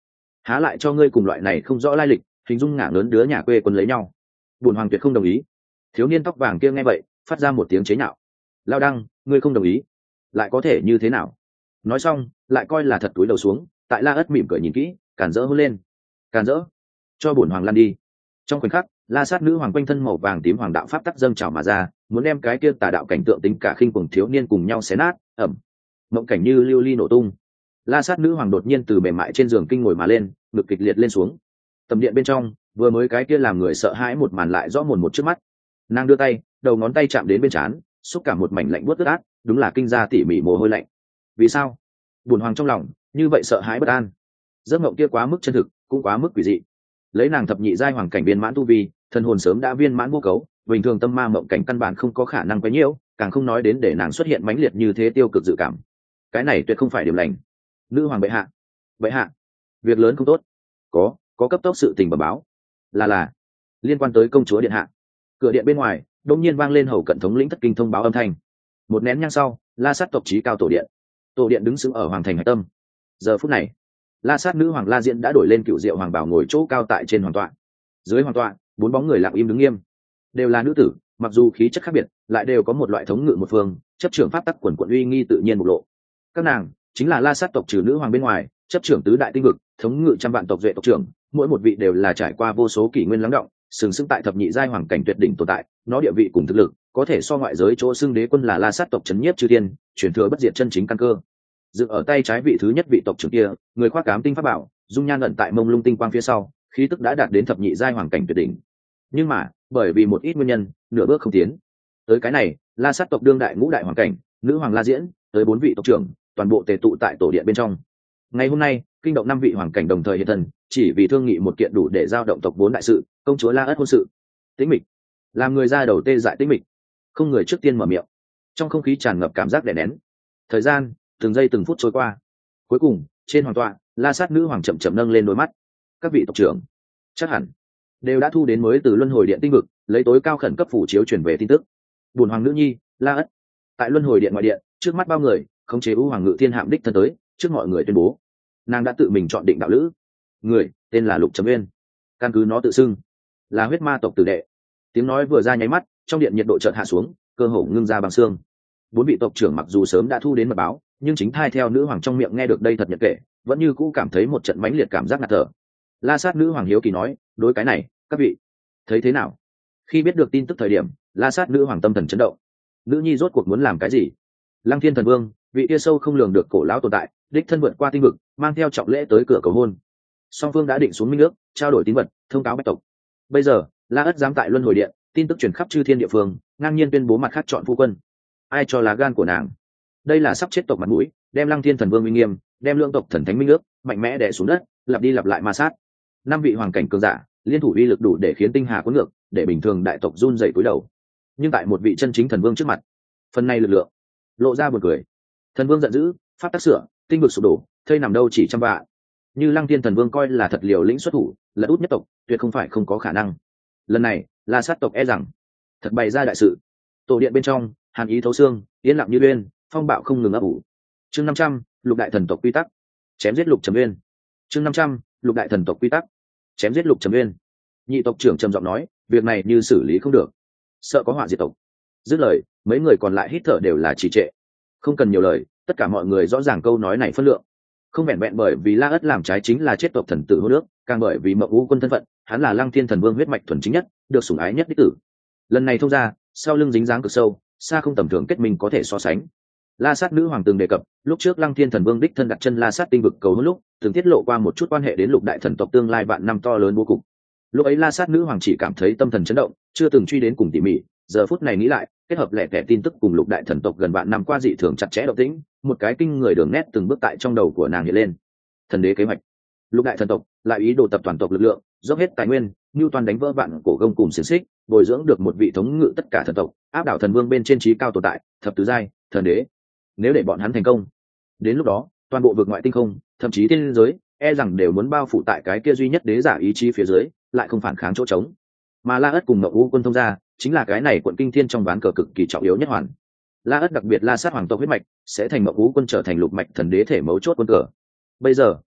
há lại cho ngươi cùng loại này không rõ lai lịch hình dung ngả lớn đứa nhà quê quân lấy nhau. Bùn hoàng tuyệt không đồng ý. Thiếu niên tóc vàng kia nghe vậy phát ra một tiếng chế nhạo. Lao đăng, ngươi không đồng ý lại có thể như thế nào? Nói xong lại coi là thật túi đầu xuống, tại La Ất mỉm cười nhìn kỹ, cản rỡ hôn lên. Cản rỡ, cho bổn hoàng lăn đi. Trong khoảnh khắc, La Sát nữ hoàng quanh thân màu vàng tím hoàng đạo pháp tắc dâng trào mà ra, muốn đem cái kia tà đạo cảnh tượng tính cả khinh cuồng thiếu niên cùng nhau xé nát. Ẩm, mộng cảnh như lưu ly nổ tung. La Sát nữ hoàng đột nhiên từ mềm mại trên giường kinh ngồi mà lên, ngực kịch liệt lên xuống. Tầm điện bên trong, vừa mới cái kia làm người sợ hãi một màn lại rõ mồn một trước mắt. Nàng đưa tay, đầu ngón tay chạm đến bên trán, xúc cảm một mảnh lạnh buốt ướt át, đúng là kinh ra tỉ mỉ mồ hôi lạnh. Vì sao? Buồn hoàng trong lòng như vậy sợ hãi bất an. Giấc mộng kia quá mức chân thực, cũng quá mức quỷ dị. Lấy nàng thập nhị giai hoàng cảnh viên mãn tu vi, thần hồn sớm đã viên mãn vô cấu, bình thường tâm ma mộng cảnh căn bản không có khả năng quấy nhiễu, càng không nói đến để nàng xuất hiện mãnh liệt như thế tiêu cực dự cảm. Cái này tuyệt không phải điểm lành. Nữ hoàng bệ hạ, bệ hạ, việc lớn không tốt. Có, có cấp tốc sự tình bẩm báo. Là là, liên quan tới công chúa điện hạ. Cửa điện bên ngoài, đột nhiên vang lên hầu cận thống lĩnh thất kinh thông báo âm thanh. Một nén nhang sau, La Sát tộc chí cao tổ điện. Tổ điện đứng sững ở hoàng thành hải tâm. Giờ phút này, La Sát nữ hoàng La Diễn đã đổi lên cựu diệu hoàng bảo ngồi chỗ cao tại trên hoàng tọa. Dưới hoàng tọa, bốn bóng người lặng im đứng nghiêm, đều là nữ tử, mặc dù khí chất khác biệt, lại đều có một loại thống ngự một phương, chấp trưởng pháp tắc quần quận uy nghi tự nhiên bộc lộ. Các nàng chính là La Sát tộc trừ nữ hoàng bên ngoài, chấp trưởng tứ đại tinh vực, thống ngự trăm vạn tộc duệ tộc trưởng, mỗi một vị đều là trải qua vô số kỷ nguyên lắng động, sừng sững tại thập nhị giai hoàng cảnh tuyệt đỉnh tồn tại, nó địa vị cùng thực lực có thể so ngoại giới chỗ xưng đế quân là La Sát tộc trấn nhiếp chư thiên, truyền thừa bất diệt chân chính căn cơ. Dựng ở tay trái vị thứ nhất vị tộc trưởng kia, người khoác cám tinh pháp bảo, dung nhan ẩn tại mông lung tinh quang phía sau, khí tức đã đạt đến thập nhị giai hoàng cảnh tuyệt đỉnh. Nhưng mà, bởi vì một ít nguyên nhân, nửa bước không tiến. Tới cái này, La Sát tộc đương đại ngũ đại hoàng cảnh, nữ hoàng La Diễn, tới bốn vị tộc trưởng, toàn bộ tề tụ tại tổ điện bên trong. Ngày hôm nay, kinh động năm vị hoàng cảnh đồng thời hiện thân, chỉ vì thương nghị một kiện đủ để giao động tộc bốn đại sự, công chúa La Ất hôn sự. Tĩnh mịch, làm người ra đầu tê dại tĩnh mịch, không người trước tiên mở miệng. Trong không khí tràn ngập cảm giác đè nén. Thời gian từng giây từng phút trôi qua. Cuối cùng, trên hoàng tọa, La Sát nữ hoàng chậm chậm nâng lên đôi mắt. Các vị tộc trưởng, chắc hẳn đều đã thu đến mới từ luân hồi điện tinh vực, lấy tối cao khẩn cấp phủ chiếu truyền về tin tức. Buồn hoàng nữ nhi, La Ất, tại luân hồi điện ngoại điện, trước mắt bao người, khống chế U hoàng ngự thiên hạm đích thân tới, trước mọi người tuyên bố, nàng đã tự mình chọn định đạo lữ. Người tên là Lục Trầm Uyên, căn cứ nó tự xưng là huyết ma tộc tử đệ. Tiếng nói vừa ra nháy mắt, trong điện nhiệt độ chợt hạ xuống, cơ hồ ngưng ra bằng xương. Bốn vị tộc trưởng mặc dù sớm đã thu đến mật báo, nhưng chính thai theo nữ hoàng trong miệng nghe được đây thật nhật kể, vẫn như cũ cảm thấy một trận mãnh liệt cảm giác ngạt thở. La Sát nữ hoàng hiếu kỳ nói, đối cái này, các vị thấy thế nào? Khi biết được tin tức thời điểm, La Sát nữ hoàng tâm thần chấn động. Nữ nhi rốt cuộc muốn làm cái gì? Lăng Thiên Thần Vương, vị kia sâu không lường được cổ lão tồn tại, đích thân vượt qua tinh vực, mang theo trọng lễ tới cửa cầu hôn. Song phương đã định xuống minh ước, trao đổi tín vật, thông cáo bách tộc. Bây giờ, La Ất dám tại luân hồi điện, tin tức truyền khắp chư thiên địa phương, ngang nhiên tuyên bố mặt khác chọn phu quân. Ai cho lá gan của nàng? Đây là sắp chết tộc mặt mũi, đem Lăng Thiên Thần Vương uy nghiêm, đem lượng tộc thần thánh minh ước mạnh mẽ đè xuống đất, lặp đi lặp lại ma sát. Năm vị hoàng cảnh cường giả, liên thủ uy lực đủ để khiến tinh hà cuốn ngược, để bình thường đại tộc run rẩy cúi đầu. Nhưng tại một vị chân chính thần vương trước mặt, phần này lực lượng lộ ra buồn cười. Thần vương giận dữ, pháp tắc sửa, tinh vực sụp đổ, thây nằm đâu chỉ trăm vạn. Như Lăng Thiên Thần Vương coi là thật liều lĩnh xuất thủ, lật út nhất tộc, tuyệt không phải không có khả năng. Lần này, La Sát tộc e rằng thật bày ra đại sự. Tổ điện bên trong, hàn ý thấu xương, yên lặng như uyên, phong bạo không ngừng ấp ủ. Chương năm trăm, lục đại thần tộc quy tắc, chém giết Lục Trầm Uyên. Chương năm trăm, lục đại thần tộc quy tắc, chém giết Lục Trầm Uyên. Nhị tộc trưởng trầm giọng nói, việc này như xử lý không được, sợ có họa diệt tộc. Dứt lời, mấy người còn lại hít thở đều là trì trệ. Không cần nhiều lời, tất cả mọi người rõ ràng câu nói này phân lượng. Không vẹn vẹn bởi vì La Ất làm trái chính là chết tộc thần tử hô nước, càng bởi vì Mộng U quân thân phận, hắn là Lăng Thiên Thần Vương huyết mạch thuần chính nhất, được sủng ái nhất đích tử. Lần này thông ra, sau lưng dính dáng cực sâu, xa không tầm thường kết minh có thể so sánh. La Sát nữ hoàng từng đề cập, lúc trước Lăng Thiên Thần Vương đích thân đặt chân La Sát tinh vực cầu hôn lúc, từng tiết lộ qua một chút quan hệ đến lục đại thần tộc tương lai vạn năm to lớn vô cùng. Lúc ấy La Sát nữ hoàng chỉ cảm thấy tâm thần chấn động, chưa từng truy đến cùng tỉ mỉ, giờ phút này nghĩ lại, kết hợp lẻ tẻ tin tức cùng lục đại thần tộc gần vạn năm qua dị thường chặt chẽ động tĩnh, một cái kinh người đường nét từng bước tại trong đầu của nàng hiện lên. Thần đế kế hoạch, lục đại thần tộc lại ý đồ tập toàn tộc lực lượng, dốc hết tài nguyên, như toàn đánh vỡ vạn cổ gông cùng xiềng xích, bồi dưỡng được một vị thống ngự tất cả thần tộc, áp đảo thần vương bên trên trí cao tồn tại, thập tứ giai thần đế. Nếu để bọn hắn thành công, đến lúc đó toàn bộ vực ngoại tinh không, thậm chí thiên giới, e rằng đều muốn bao phủ tại cái kia duy nhất đế giả ý chí phía dưới, lại không phản kháng chỗ trống. Mà La Ất cùng Mộng U quân thông ra, chính là cái này quận kinh thiên trong ván cờ cực kỳ trọng yếu nhất hoàn. La Ất đặc biệt La Sát hoàng tộc huyết mạch, sẽ thành Mộng U quân trở thành lục mạch thần đế thể mấu chốt quân cờ. Bây giờ,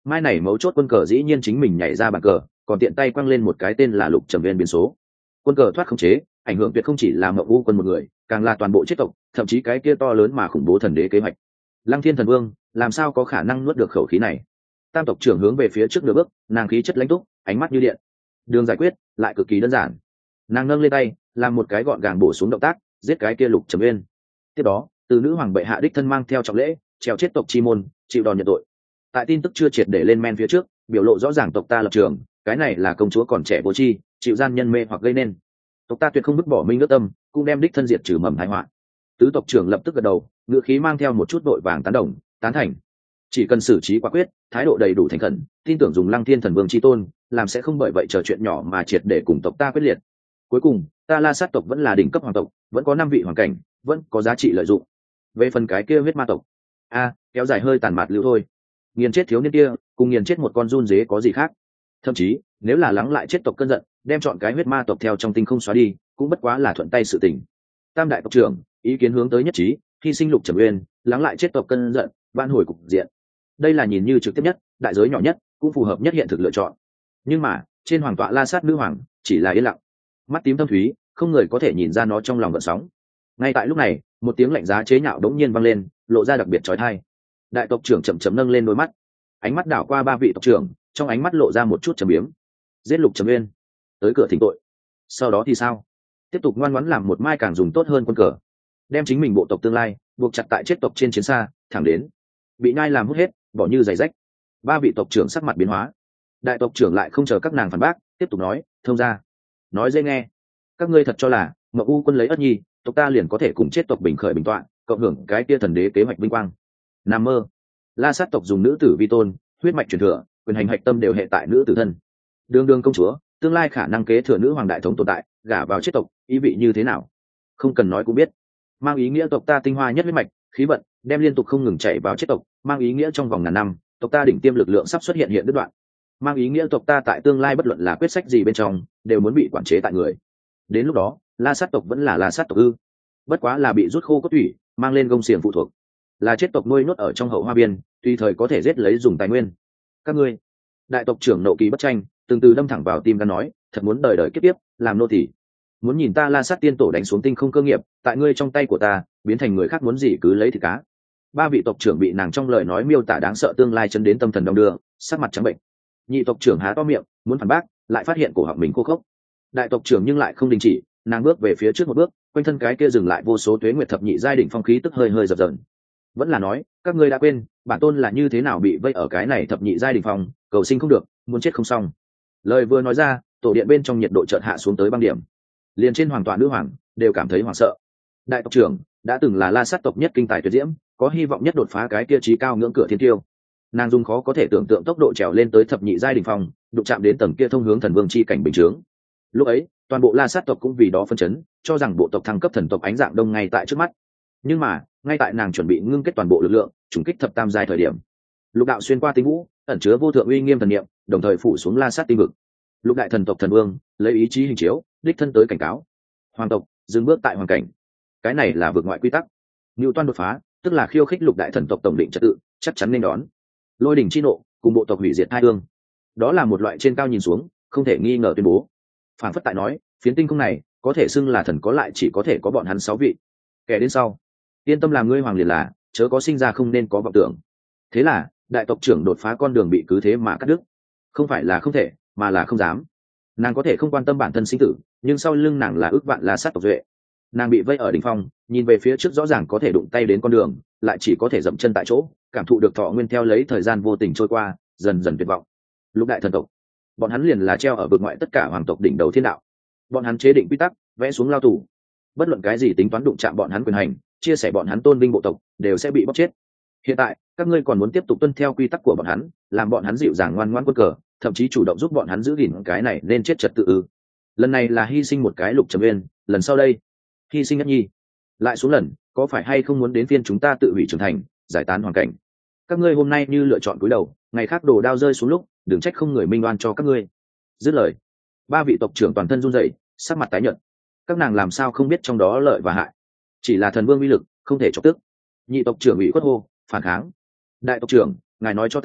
mai này mấu chốt quân cờ dĩ nhiên chính mình nhảy ra bàn cờ, còn tiện tay quăng lên một cái tên là Lục Trầm Viên biến số. Quân cờ thoát khống chế, ảnh hưởng tuyệt không chỉ là Mộng U quân một người, càng là toàn bộ chết tộc, thậm chí cái kia to lớn mà khủng bố thần đế kế hoạch. Lăng Thiên Thần Vương làm sao có khả năng nuốt được khẩu khí này? Tam tộc trưởng hướng về phía trước nửa bước, nàng khí chất lãnh túc, ánh mắt như điện. Đường giải quyết lại cực kỳ đơn giản. Nàng nâng lên tay, làm một cái gọn gàng bổ xuống động tác, giết cái kia Lục Trầm Viên. Tiếp đó, từ nữ hoàng bệ hạ đích thân mang theo trọng lễ, trèo chết tộc chi môn, chịu đòn nhận tội. Tại tin tức chưa triệt để lên men phía trước, biểu lộ rõ ràng tộc ta lập trường, cái này là công chúa còn trẻ vô tri, chịu gian nhân mê hoặc gây nên. Tộc ta tuyệt không vứt bỏ minh nước tâm, cũng đem đích thân diệt trừ mầm tai họa. Tứ tộc trưởng lập tức gật đầu, ngữ khí mang theo một chút đội vàng tán đồng, tán thành. Chỉ cần xử trí quả quyết, thái độ đầy đủ thành khẩn, tin tưởng dùng Lăng Thiên Thần Vương chi tôn, làm sẽ không bởi vậy chờ chuyện nhỏ mà triệt để cùng tộc ta quyết liệt. Cuối cùng, ta La Sát tộc vẫn là đỉnh cấp hoàng tộc, vẫn có năm vị hoàng cảnh, vẫn có giá trị lợi dụng. Về phần cái kia huyết ma tộc, a, kéo dài hơi tàn mạt lưu thôi. Nghiền chết thiếu niên kia, cùng nghiền chết một con run dế có gì khác? Thậm chí, nếu là lắng lại chết tộc cơn giận, đem chọn cái huyết ma tộc theo trong tinh không xóa đi, cũng bất quá là thuận tay sự tình. Tam đại tộc trưởng, ý kiến hướng tới nhất trí, hy sinh Lục Trầm Uyên, lắng lại chết tộc cơn giận, vãn hồi cục diện. Đây là nhìn như trực tiếp nhất, đại giới nhỏ nhất, cũng phù hợp nhất hiện thực lựa chọn. Nhưng mà, trên hoàng tọa La Sát nữ hoàng, chỉ là yên lặng. Mắt tím thâm thúy, không người có thể nhìn ra nó trong lòng gợn sóng. Ngay tại lúc này, một tiếng lạnh giá chế nhạo đống nhiên vang lên, lộ ra đặc biệt chói tai. Đại tộc trưởng chậm chậm nâng lên đôi mắt, ánh mắt đảo qua ba vị tộc trưởng, trong ánh mắt lộ ra một chút trầm biếm. Giết Lục Trầm Uyên, tới cửa thỉnh tội. Sau đó thì sao? Tiếp tục ngoan ngoãn làm một mai càng dùng tốt hơn quân cờ, đem chính mình bộ tộc tương lai buộc chặt tại chết tộc trên chiến xa, thẳng đến bị nhai làm hút hết, bỏ như giày rách. Ba vị tộc trưởng sắc mặt biến hóa. Đại tộc trưởng lại không chờ các nàng phản bác, tiếp tục nói, thông ra. Nói dễ nghe, các ngươi thật cho là Mộng U quân lấy Ất Nhi, tộc ta liền có thể cùng chết tộc bình khởi bình tọa, cộng hưởng cái kia thần đế kế hoạch vinh quang? Nam mơ. La Sát tộc dùng nữ tử vi tôn, huyết mạch truyền thừa, quyền hành hạch tâm đều hệ tại nữ tử thân. Đường đường công chúa, tương lai khả năng kế thừa nữ hoàng đại thống tồn tại, gả vào chết tộc, ý vị như thế nào? Không cần nói cũng biết. Mang ý nghĩa tộc ta tinh hoa nhất huyết mạch, khí vận, đem liên tục không ngừng chảy vào chết tộc, mang ý nghĩa trong vòng ngàn năm, tộc ta đỉnh tiêm lực lượng sắp xuất hiện hiện đứt đoạn. Mang ý nghĩa tộc ta tại tương lai bất luận là quyết sách gì bên trong, đều muốn bị quản chế tại người. Đến lúc đó, La Sát tộc vẫn là La Sát tộc ư? Bất quá là bị rút khô cốt thủy, mang lên gông xiềng phụ thuộc. Là chết tộc nuôi nhốt ở trong hậu hoa biên, tùy thời có thể giết lấy dùng tài nguyên. Các ngươi, đại tộc trưởng nộ kỳ bất tranh, từng từ đâm thẳng vào tim gan nói, thật muốn đời đời kiếp tiếp, làm nô tỳ. Muốn nhìn ta La Sát tiên tổ đánh xuống tinh không cơ nghiệp, tại ngươi trong tay của ta, biến thành người khác muốn gì cứ lấy thì cá. Ba vị tộc trưởng bị nàng trong lời nói miêu tả đáng sợ tương lai chấn đến tâm thần đông đưa, sắc mặt trắng bệnh. Nhị tộc trưởng há to miệng, muốn phản bác, lại phát hiện cổ họng mình khô khốc. Đại tộc trưởng nhưng lại không đình chỉ, nàng bước về phía trước một bước, quanh thân cái kia dừng lại vô số tuế nguyệt thập nhị giai đỉnh phong khí tức hơi hơi dập dờn. Vẫn là nói, các ngươi đã quên, bản tôn là như thế nào bị vây ở cái này thập nhị giai đỉnh phong, cầu sinh không được, muốn chết không xong. Lời vừa nói ra, tổ điện bên trong nhiệt độ chợt hạ xuống tới băng điểm. Liền trên hoàng tọa nữ hoàng đều cảm thấy hoảng sợ. Đại tộc trưởng đã từng là La Sát tộc nhất kinh tài tuyệt diễm, có hy vọng nhất đột phá cái kia trí cao ngưỡng cửa thiên tiêu. Nàng dùng khó có thể tưởng tượng tốc độ trèo lên tới thập nhị giai đỉnh phong, đụng chạm đến tầng kia thông hướng thần vương chi cảnh bình chướng. Lúc ấy, toàn bộ La Sát tộc cũng vì đó phân chấn, cho rằng bộ tộc thăng cấp thần tộc ánh dạng đông ngay tại trước mắt. Nhưng mà, ngay tại nàng chuẩn bị ngưng kết toàn bộ lực lượng, trùng kích thập tam giai thời điểm, lục đạo xuyên qua tinh vũ, ẩn chứa vô thượng uy nghiêm thần niệm, đồng thời phủ xuống La Sát tinh vực. Lục đại thần tộc thần vương lấy ý chí hình chiếu, đích thân tới cảnh cáo hoàng tộc dừng bước tại hoàn cảnh. Cái này là vượt ngoại quy tắc. Ngưu Toan đột phá, tức là khiêu khích lục đại thần tộc tổng định trật tự, chắc chắn nên đón. Lôi đỉnh chi nộ, cùng bộ tộc hủy diệt hai ương. Đó là một loại trên cao nhìn xuống, không thể nghi ngờ tuyên bố. Phản phất tại nói, phiến tinh không này, có thể xưng là thần có lại chỉ có thể có bọn hắn sáu vị. Kẻ đến sau, yên tâm làm ngươi hoàng liền là, chớ có sinh ra không nên có vọng tưởng. Thế là, đại tộc trưởng đột phá con đường bị cứ thế mà cắt đứt. Không phải là không thể, mà là không dám. Nàng có thể không quan tâm bản thân sinh tử, nhưng sau lưng nàng là ước vạn La Sát tộc duệ. Nàng bị vây ở đỉnh phong, nhìn về phía trước rõ ràng có thể đụng tay đến con đường, lại chỉ có thể dậm chân tại chỗ, cảm thụ được thọ nguyên theo lấy thời gian vô tình trôi qua, dần dần tuyệt vọng. Lục đại thần tộc, bọn hắn liền là treo ở vực ngoại tất cả hoàng tộc đỉnh đầu thiên đạo. Bọn hắn chế định quy tắc, vẽ xuống lao tù. Bất luận cái gì tính toán đụng chạm bọn hắn quyền hành, chia sẻ bọn hắn tôn vinh bộ tộc, đều sẽ bị bóc chết. Hiện tại, các ngươi còn muốn tiếp tục tuân theo quy tắc của bọn hắn, làm bọn hắn dịu dàng ngoan ngoãn quân cờ, thậm chí chủ động giúp bọn hắn giữ gìn cái này nên chết trật tự ư? Lần này là hy sinh một cái Lục Trầm Uyên, lần sau đây, hy sinh Nhất Nhi. Lại xuống lần, có phải hay không muốn đến phiên chúng ta tự hủy trưởng thành, giải tán hoàn cảnh? Các ngươi hôm nay như lựa chọn cúi đầu, ngày khác đồ đao rơi xuống lúc, đừng trách không người minh oan cho các ngươi. Dứt lời, ba vị tộc trưởng toàn thân run rẩy, sắc mặt tái nhợt. Các nàng làm sao không biết trong đó lợi và hại? Chỉ là thần vương uy lực, không thể chọc tức. Nhị tộc trưởng ủy khuất hô, phản kháng. Đại tộc trưởng, ngài nói cho ta,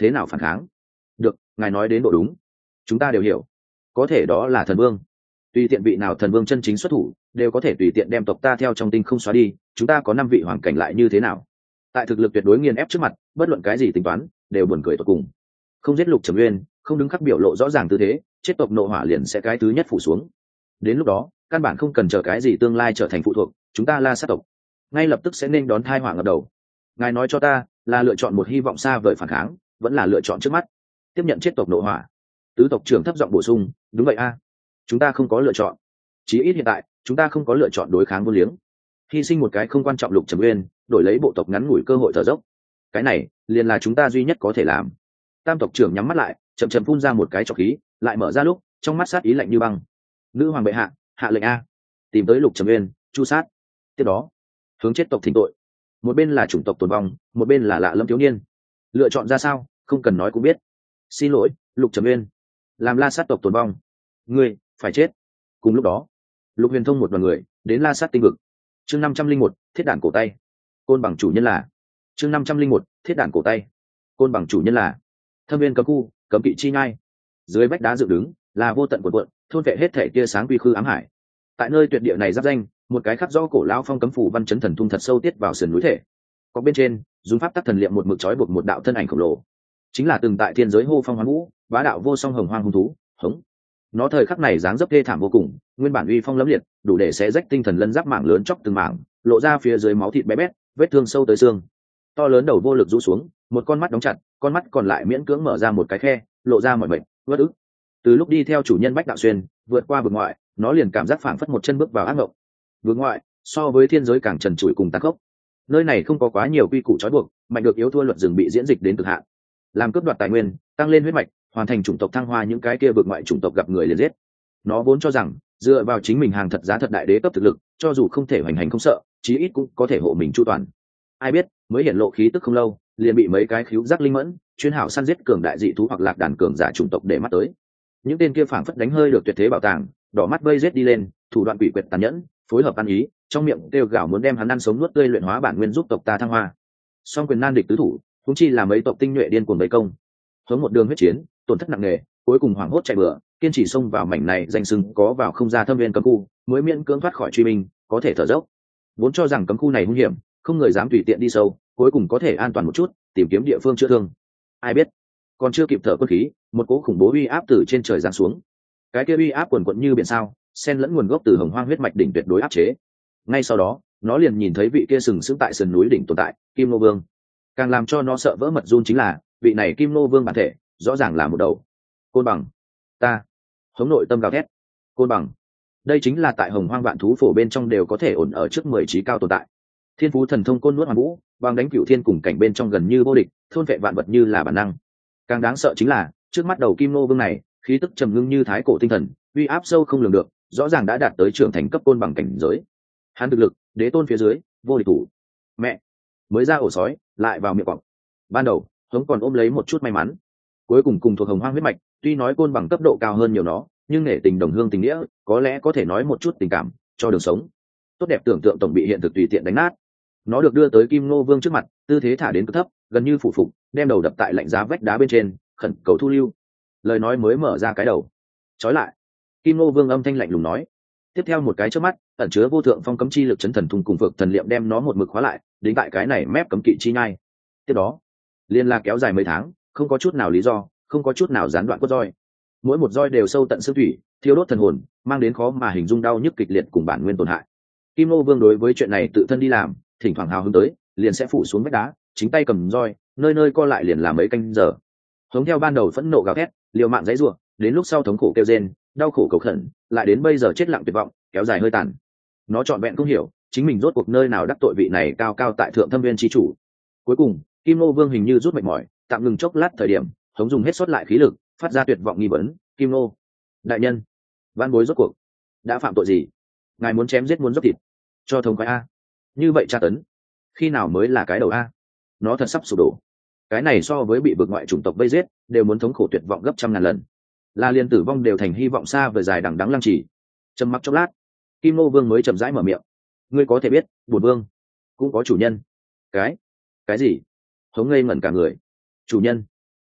thế nào phản kháng? Được, ngài nói đến độ đúng, chúng ta đều hiểu. Có thể đó là thần vương, tùy tiện vị nào thần vương chân chính xuất thủ đều có thể tùy tiện đem tộc ta theo trong tinh không xóa đi. Chúng ta có năm vị hoàng cảnh lại như thế nào? Tại thực lực tuyệt đối nghiền ép trước mặt, bất luận cái gì tính toán đều buồn cười tột cùng. Không giết Lục Trầm Uyên, không đứng khắc biểu lộ rõ ràng tư thế, chết tộc nộ hỏa liền sẽ cái thứ nhất phủ xuống. Đến lúc đó căn bản không cần chờ cái gì tương lai trở thành phụ thuộc, chúng ta La Sát tộc ngay lập tức sẽ nên đón thai họa ngập đầu. Ngài nói cho ta, là lựa chọn một hy vọng xa vời phản kháng, vẫn là lựa chọn trước mắt tiếp nhận chết tộc nộ hỏa? Tứ tộc trưởng thấp giọng bổ sung. Đúng vậy a, chúng ta không có lựa chọn, chí ít hiện tại chúng ta không có lựa chọn đối kháng vô liếng, hy sinh một cái không quan trọng Lục Trầm Uyên đổi lấy bộ tộc ngắn ngủi cơ hội thở dốc. Cái này liền là chúng ta duy nhất có thể làm. Tam tộc trưởng nhắm mắt lại, chậm chậm phun ra một cái trọc khí, lại mở ra lúc trong mắt sát ý lạnh như băng. Nữ hoàng bệ hạ, hạ lệnh a, tìm tới Lục Trầm Uyên, chu sát. Tiếp đó hướng chết tộc thỉnh tội. Một bên là chủng tộc tồn vong, một bên là lạ lâm thiếu niên. Lựa chọn ra sao không cần nói cũng biết. Xin lỗi Lục Trầm Uyên, làm La Sát tộc tồn vong, ngươi phải chết. Cùng lúc đó Lục Huyền Thông một đoàn người đến La Sát tinh vực. Chương năm trăm linh một, thiết đản cổ tay. Côn bằng chủ nhân là. Chương năm trăm linh một, thiết đản cổ tay. Côn bằng chủ nhân là. Thâm viên cấm khu, cấm kỵ chi nhai. Dưới vách đá dựng đứng là vô tận cuộn cuộn, thôn vệ hết thể tia sáng quy khư ám hải. Tại nơi tuyệt địa này giáp danh, một cái khắc rõ cổ lão phong cấm phủ văn chấn thần thung thật sâu tiết vào sườn núi thể. Có bên trên dùng pháp tắc thần liệm một mực trói buộc một đạo thân ảnh khổng lồ, chính là từng tại thiên giới hô phong hoán vũ, bá đạo vô song hồng hoang hung thú hống. Nó thời khắc này dáng dấp ghê thảm vô cùng, nguyên bản uy phong lẫm liệt, đủ để xé rách tinh thần lân giáp mảng lớn chóc từng mảng, lộ ra phía dưới máu thịt bé bét, vết thương sâu tới xương. To lớn đầu vô lực rũ xuống, một con mắt đóng chặt, con mắt còn lại miễn cưỡng mở ra một cái khe, lộ ra mọi mệt vất ức. Từ lúc đi theo chủ nhân Bách Đạo Xuyên vượt qua vực ngoại, nó liền cảm giác phảng phất một chân bước vào ác mộng. Vực ngoại so với thiên giới càng trần trụi cùng tàn khốc. Nơi này không có quá nhiều quy củ trói buộc, mạnh được yếu thua luật rừng bị diễn dịch đến cực hạn. Làm cướp đoạt tài nguyên, tăng lên huyết mạch, hoàn thành chủng tộc thăng hoa, những cái kia vực ngoại chủng tộc gặp người liền giết. Nó vốn cho rằng dựa vào chính mình hàng thật giá thật đại đế cấp thực lực, cho dù không thể hoành hành không sợ, chí ít cũng có thể hộ mình chu toàn. Ai biết mới hiện lộ khí tức không lâu, liền bị mấy cái khíu giác linh mẫn chuyên hảo săn giết cường đại dị thú hoặc lạc đàn cường giả chủng tộc để mắt tới. Những tên kia phảng phất đánh hơi được tuyệt thế bảo tàng, đỏ mắt vây giết đi lên, thủ đoạn quỷ quyệt tàn nhẫn, phối hợp ăn ý, trong miệng kêu gào muốn đem hắn ăn sống nuốt tươi, luyện hóa bản nguyên giúp tộc ta thăng hoa. Song quyền nan địch tứ thủ, cũng chi là mấy tộc tinh nhuệ điên cuồng vây công, hướng một đường huyết chiến, tổn thất nặng nề, cuối cùng hoảng hốt chạy bừa, kiên trì xông vào mảnh này danh sừng có vào không ra thâm viên cấm khu, mới miễn cưỡng thoát khỏi truy binh, có thể thở dốc. Vốn cho rằng cấm khu này hung hiểm, không người dám tùy tiện đi sâu, cuối cùng có thể an toàn một chút, tìm kiếm địa phương chữa thương. Ai biết, còn chưa kịp thở quân khí, một cỗ khủng bố uy áp từ trên trời giáng xuống. Cái kia uy áp quần quận như biển sao, xen lẫn nguồn gốc từ hồng hoang huyết mạch đỉnh tuyệt đối áp chế. Ngay sau đó, nó liền nhìn thấy vị kia sừng sững tại sườn núi đỉnh tồn tại, Kim Nô Vương. Càng làm cho nó sợ vỡ mật run chính là, vị này Kim Nô Vương bản thể, rõ ràng là một đầu côn bằng. Ta hống nội tâm gào thét. Côn bằng, đây chính là tại hồng hoang vạn thú phổ bên trong đều có thể ổn ở trước mười trí cao tồn tại. Thiên phú thần thông côn nuốt hoàn vũ, bằng đánh cửu thiên cùng cảnh bên trong gần như vô địch, thôn vệ vạn vật như là bản năng. Càng đáng sợ chính là, trước mắt đầu Kim Nô Vương này, khí tức trầm ngưng như thái cổ tinh thần, uy áp sâu không lường được, rõ ràng đã đạt tới trưởng thành cấp côn bằng cảnh giới. Hắn thực lực, đế tôn phía dưới, vô địch thủ. Mẹ, mới ra ổ sói, lại vào miệng cọp. Ban đầu, hống còn ôm lấy một chút may mắn. Cuối cùng cùng thuộc hồng hoang huyết mạch, tuy nói côn bằng cấp độ cao hơn nhiều nó, nhưng nể tình đồng hương tình nghĩa, có lẽ có thể nói một chút tình cảm cho đường sống. Tốt đẹp tưởng tượng tổng bị hiện thực tùy tiện đánh nát. Nó được đưa tới Kim Nô Vương trước mặt, tư thế thả đến cực thấp, gần như phủ phục, đem đầu đập tại lạnh giá vách đá bên trên, khẩn cầu thu lưu. Lời nói mới mở ra cái đầu, trói lại. Kim Nô Vương âm thanh lạnh lùng nói. Tiếp theo một cái chớp mắt, ẩn chứa vô thượng phong cấm chi lực chấn thần thung cùng vực thần liệm đem nó một mực khóa lại, đính tại cái này mép cấm kỵ chi nhai. Tiếp đó, liên la kéo dài mấy tháng, không có chút nào lý do, không có chút nào gián đoạn cốt roi. Mỗi một roi đều sâu tận xương thủy, thiêu đốt thần hồn, mang đến khó mà hình dung đau nhức kịch liệt cùng bản nguyên tổn hại. Kim Nô Vương đối với chuyện này tự thân đi làm, thỉnh thoảng hào hứng tới, liền sẽ phủ xuống vách đá, chính tay cầm roi, nơi nơi co lại liền làm mấy canh giờ. Giống theo ban đầu phẫn nộ gào thét, liều mạng giãy giụa, đến lúc sau thống khổ kêu rên, đau khổ cầu khẩn, lại đến bây giờ chết lặng tuyệt vọng, kéo dài hơi tàn. Nó trọn vẹn không hiểu, chính mình rốt cuộc nơi nào đắc tội vị này cao cao tại thượng thâm viên chi chủ. Cuối cùng, Kim Nô Vương hình như rút mệt mỏi, tạm ngừng chốc lát thời điểm, hống dùng hết sốt lại khí lực, phát ra tuyệt vọng nghi vấn. Kim Nô đại nhân, van bối rốt cuộc đã phạm tội gì? Ngài muốn chém giết muốn dốc thịt cho thống khoái a? Như vậy tra tấn, khi nào mới là cái đầu a? Nó thật sắp sụp đổ. Cái này so với bị vực ngoại chủng tộc vây giết đều muốn thống khổ tuyệt vọng gấp trăm ngàn lần. La liên tử vong đều thành hy vọng xa vời dài đằng đẵng lăng trì. Trầm mặc chốc lát, Kim Nô Vương mới chậm rãi mở miệng. Ngươi có thể biết, bổn vương cũng có chủ nhân. Cái cái gì? Hống ngây ngẩn cả người. Chủ nhân?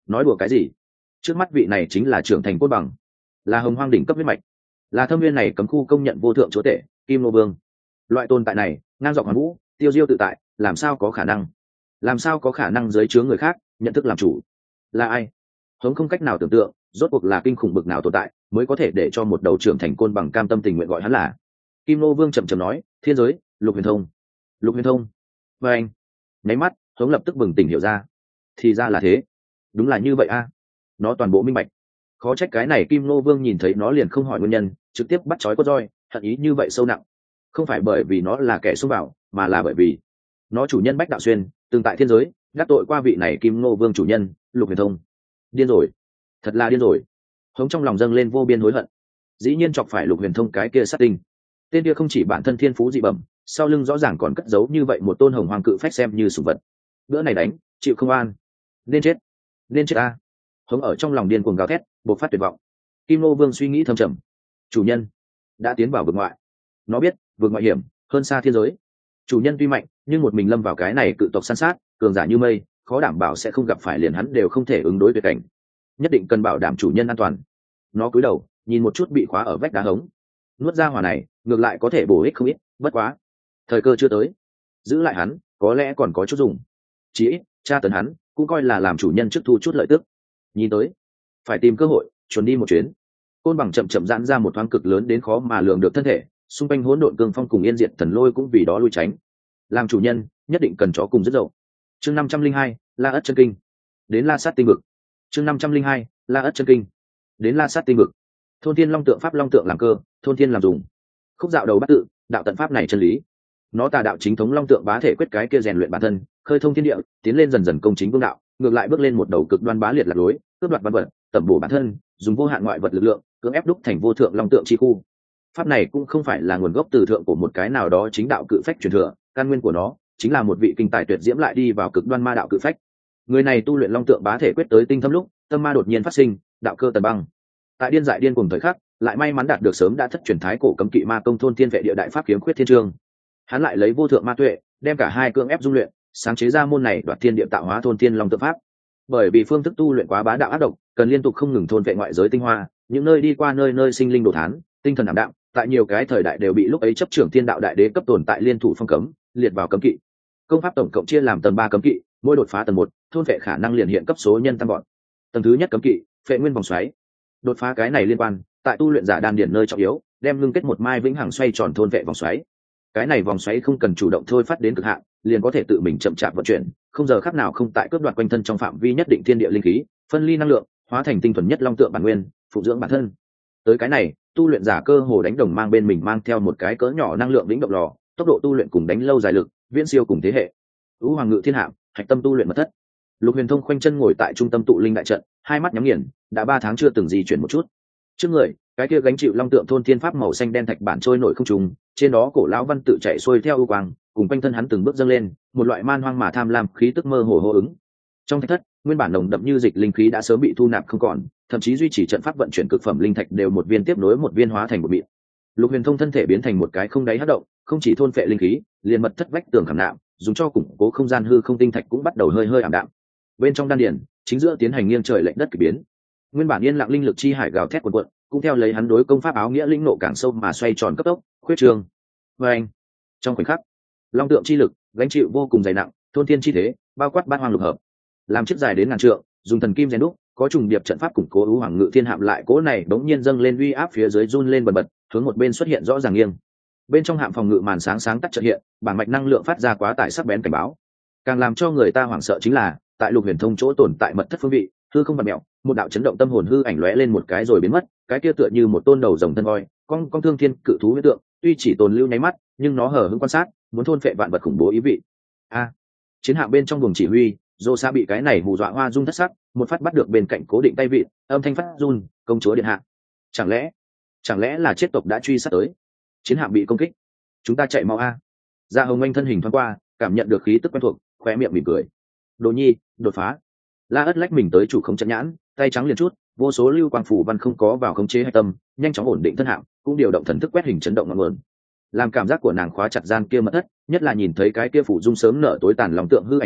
nói đùa cái gì? Trước mắt vị này chính là trưởng thành côn bằng, là hồng hoang đỉnh cấp huyết mạch, là thâm viên này cấm khu công nhận vô thượng chúa tể kim nô vương. Loại tồn tại này ngang dọc hoàn vũ, tiêu diêu tự tại, làm sao có khả năng làm sao có khả năng dưới chướng người khác nhận thức làm chủ? Là ai? Hống không cách nào tưởng tượng rốt cuộc là kinh khủng bực nào tồn tại mới có thể để cho một đầu trưởng thành côn bằng cam tâm tình nguyện gọi hắn là kim nô vương. Chậm chậm nói, thiên giới Lục Huyền Thông. Lục Huyền Thông. Và anh nháy mắt hống lập tức bừng tỉnh hiểu ra, thì ra là thế, đúng là như vậy a. Nó toàn bộ minh bạch. Khó trách cái này kim nô vương nhìn thấy nó liền không hỏi nguyên nhân, trực tiếp bắt chói có roi, hận ý như vậy sâu nặng. Không phải bởi vì nó là kẻ xông vào, mà là bởi vì nó chủ nhân Bách Đạo Xuyên từng tại thiên giới đắc tội qua vị này kim nô vương chủ nhân Lục Huyền Thông. Điên rồi, thật là điên rồi. Hống trong lòng dâng lên vô biên hối hận. Dĩ nhiên chọc phải Lục Huyền Thông cái kia sát tinh. Tên kia không chỉ bản thân thiên phú dị bẩm, sau lưng rõ ràng còn cất giấu như vậy một tôn hồng hoàng cự phách xem như sủng vật. Bữa này đánh chịu không an, nên chết, nên chết a. Hống ở trong lòng điên cuồng gào thét, bộc phát tuyệt vọng. Kim nô vương suy nghĩ thâm trầm, chủ nhân đã tiến vào vực ngoại. Nó biết vực ngoại hiểm hơn xa thiên giới. Chủ nhân tuy mạnh nhưng một mình lâm vào cái này cự tộc săn sát, cường giả như mây, khó đảm bảo sẽ không gặp phải liền hắn đều không thể ứng đối tuyệt cảnh. Nhất định cần bảo đảm chủ nhân an toàn. Nó cúi đầu nhìn một chút bị khóa ở vách đá hống, nuốt ra hỏa này ngược lại có thể bổ ích không ít, bất quá thời cơ chưa tới. Giữ lại hắn có lẽ còn có chút dùng, chỉ ít tra tấn hắn cũng coi là làm chủ nhân trước thu chút lợi tức. Nhìn tới phải tìm cơ hội chuẩn đi một chuyến. Côn bằng chậm chậm giãn ra một thoáng cực lớn đến khó mà lường được thân thể, xung quanh hỗn độn cương phong cùng yên diệt thần lôi cũng vì đó lui tránh. Làm chủ nhân nhất định cần chó cùng rất dậu. Chương năm trăm linh hai, La Ất chân kinh. Đến La Sát tinh vực. Chương năm trăm linh hai, La Ất chân kinh. Đến La Sát tinh vực. Thôn Thiên Long tượng pháp long tượng làm cơ, thôn thiên làm dùng. Khúc dạo đầu bắt tự, đạo tận pháp này chân lý. Nó tà đạo chính thống long tượng bá thể quyết cái kia rèn luyện bản thân, khơi thông thiên địa, tiến lên dần dần công chính vương đạo, ngược lại bước lên một đầu cực đoan bá liệt lạc lối, cướp đoạt văn vật, tẩm bổ bản thân, dùng vô hạn ngoại vật lực lượng, cưỡng ép đúc thành vô thượng long tượng chi khu. Pháp này cũng không phải là nguồn gốc từ thượng của một cái nào đó chính đạo cự phách truyền thừa, căn nguyên của nó chính là một vị kinh tài tuyệt diễm lại đi vào cực đoan ma đạo cự phách. Người này tu luyện long tượng bá thể quyết tới tinh thâm lúc, tâm ma đột nhiên phát sinh, đạo cơ tần băng. Tại điên dại điên cùng thời khắc, lại may mắn đạt được sớm đã thất truyền thái cổ cấm kỵ ma công thôn thiên vệ địa đại pháp kiếm khuyết thiên chương. Hắn lại lấy vô thượng ma tuệ, đem cả hai cưỡng ép dung luyện, sáng chế ra môn này đoạt thiên địa tạo hóa thôn thiên long tượng pháp. Bởi vì phương thức tu luyện quá bá đạo ác độc, cần liên tục không ngừng thôn vệ ngoại giới tinh hoa, những nơi đi qua nơi nơi sinh linh đồ thán, tinh thần ảm đạm, tại nhiều cái thời đại đều bị lúc ấy chấp trưởng thiên đạo đại đế cấp tồn tại liên thủ phong cấm, liệt vào cấm kỵ. Công pháp tổng cộng chia làm tầng ba cấm kỵ, mỗi đột phá tầng một, thôn vệ khả năng liền hiện cấp số nhân tăng vọt. Tầng thứ nhất cấm kỵ, phệ nguyên vòng xoáy. Đột phá cái này liên quan, tại tu luyện giả đan điển nơi trọng yếu, đem ngưng kết một mai vĩnh hằng xoay tròn thôn vệ vòng xoáy. Cái này vòng xoáy không cần chủ động thôi phát đến cực hạn, liền có thể tự mình chậm chạp vận chuyển, không giờ khắc nào không tại cướp đoạt quanh thân trong phạm vi nhất định thiên địa linh khí, phân ly năng lượng, hóa thành tinh thuần nhất long tượng bản nguyên, phụ dưỡng bản thân. Tới cái này, tu luyện giả cơ hồ đánh đồng mang bên mình mang theo một cái cỡ nhỏ năng lượng vĩnh động lò, tốc độ tu luyện cùng đánh lâu dài lực, viễn siêu cùng thế hệ. Ú Hoàng Ngự Thiên Hạm, hạch tâm tu luyện mật thất. Lục Huyền Thông khoanh chân ngồi tại trung tâm tụ linh đại trận, hai mắt nhắm nghiền, đã ba tháng chưa từng di chuyển một chút. Trước người, cái kia gánh chịu long tượng thôn thiên pháp màu xanh đen thạch bản trôi nổi không trùng, trên đó cổ lão văn tự chạy xuôi theo ưu quang, cùng quanh thân hắn từng bước dâng lên, một loại man hoang mà tham lam khí tức mơ hồ hô ứng. Trong thạch thất, nguyên bản nồng đậm như dịch linh khí đã sớm bị thu nạp không còn, thậm chí duy trì trận pháp vận chuyển cực phẩm linh thạch đều một viên tiếp nối một viên hóa thành một mịn. Lục Huyền Thông thân thể biến thành một cái không đáy hất động, không chỉ thôn phệ linh khí, liền mật thất vách tường khảm nạm, dùng cho củng cố không gian hư không tinh thạch cũng bắt đầu hơi hơi ảm đạm. Bên trong đan điền, chính giữa tiến hành nghiêng trời lệch đất kỳ biến. Nguyên bản yên lặng linh lực chi hải gào thét cuồn cuộn, cũng theo lấy hắn đối công pháp áo nghĩa linh nộ càng sâu mà xoay tròn cấp tốc, khuyết trường. Và anh, trong khoảnh khắc, long tượng chi lực gánh chịu vô cùng dày nặng, thôn thiên chi thế, bao quát bát hoang lục hợp, làm chiếc dài đến ngàn trượng, dùng thần kim rèn đúc, có trùng điệp trận pháp củng cố ưu hoàng ngự thiên hạm lại cố này bỗng nhiên dâng lên uy áp phía dưới run lên bần bật, hướng một bên xuất hiện rõ ràng nghiêng. Bên trong hạm phòng ngự màn sáng sáng tắt chợt hiện, bảng mạch năng lượng phát ra quá tải sắc bén cảnh báo. Càng làm cho người ta hoảng sợ chính là, tại Lục Huyền Thông chỗ tồn tại mật thất phương vị, hư không bạt mèo, một đạo chấn động tâm hồn hư ảnh lóe lên một cái rồi biến mất, cái kia tựa như một tôn đầu rồng thân voi, con con thương thiên cự thú huyết tượng, tuy chỉ tồn lưu nháy mắt, nhưng nó hở hững quan sát, muốn thôn phệ vạn vật khủng bố ý vị. A, chiến hạm bên trong buồng chỉ huy, Dô Sa bị cái này hù dọa hoa dung thất sắc, một phát bắt được bên cạnh cố định tay vịn, âm thanh phát run, công chúa điện hạ, chẳng lẽ, chẳng lẽ là chết tộc đã truy sát tới? Chiến hạm bị công kích, chúng ta chạy mau a. Dạ Hồng Anh thân hình thoáng qua, cảm nhận được khí tức quen thuộc, khóe miệng mỉm cười. Đồ Nhi, đột phá. La Ất lách mình tới chủ không chấn nhãn, tay trắng liền chút, vô số lưu quang phủ văn không có vào khống chế hạch tâm, nhanh chóng ổn định thân hạm, cũng điều động thần thức quét hình chấn động ngọn nguồn. Làm cảm giác của nàng khóa chặt gian kia mật thất, nhất là nhìn thấy cái kia phủ dung sớm nở tối tàn lòng tượng hư ảnh lúc,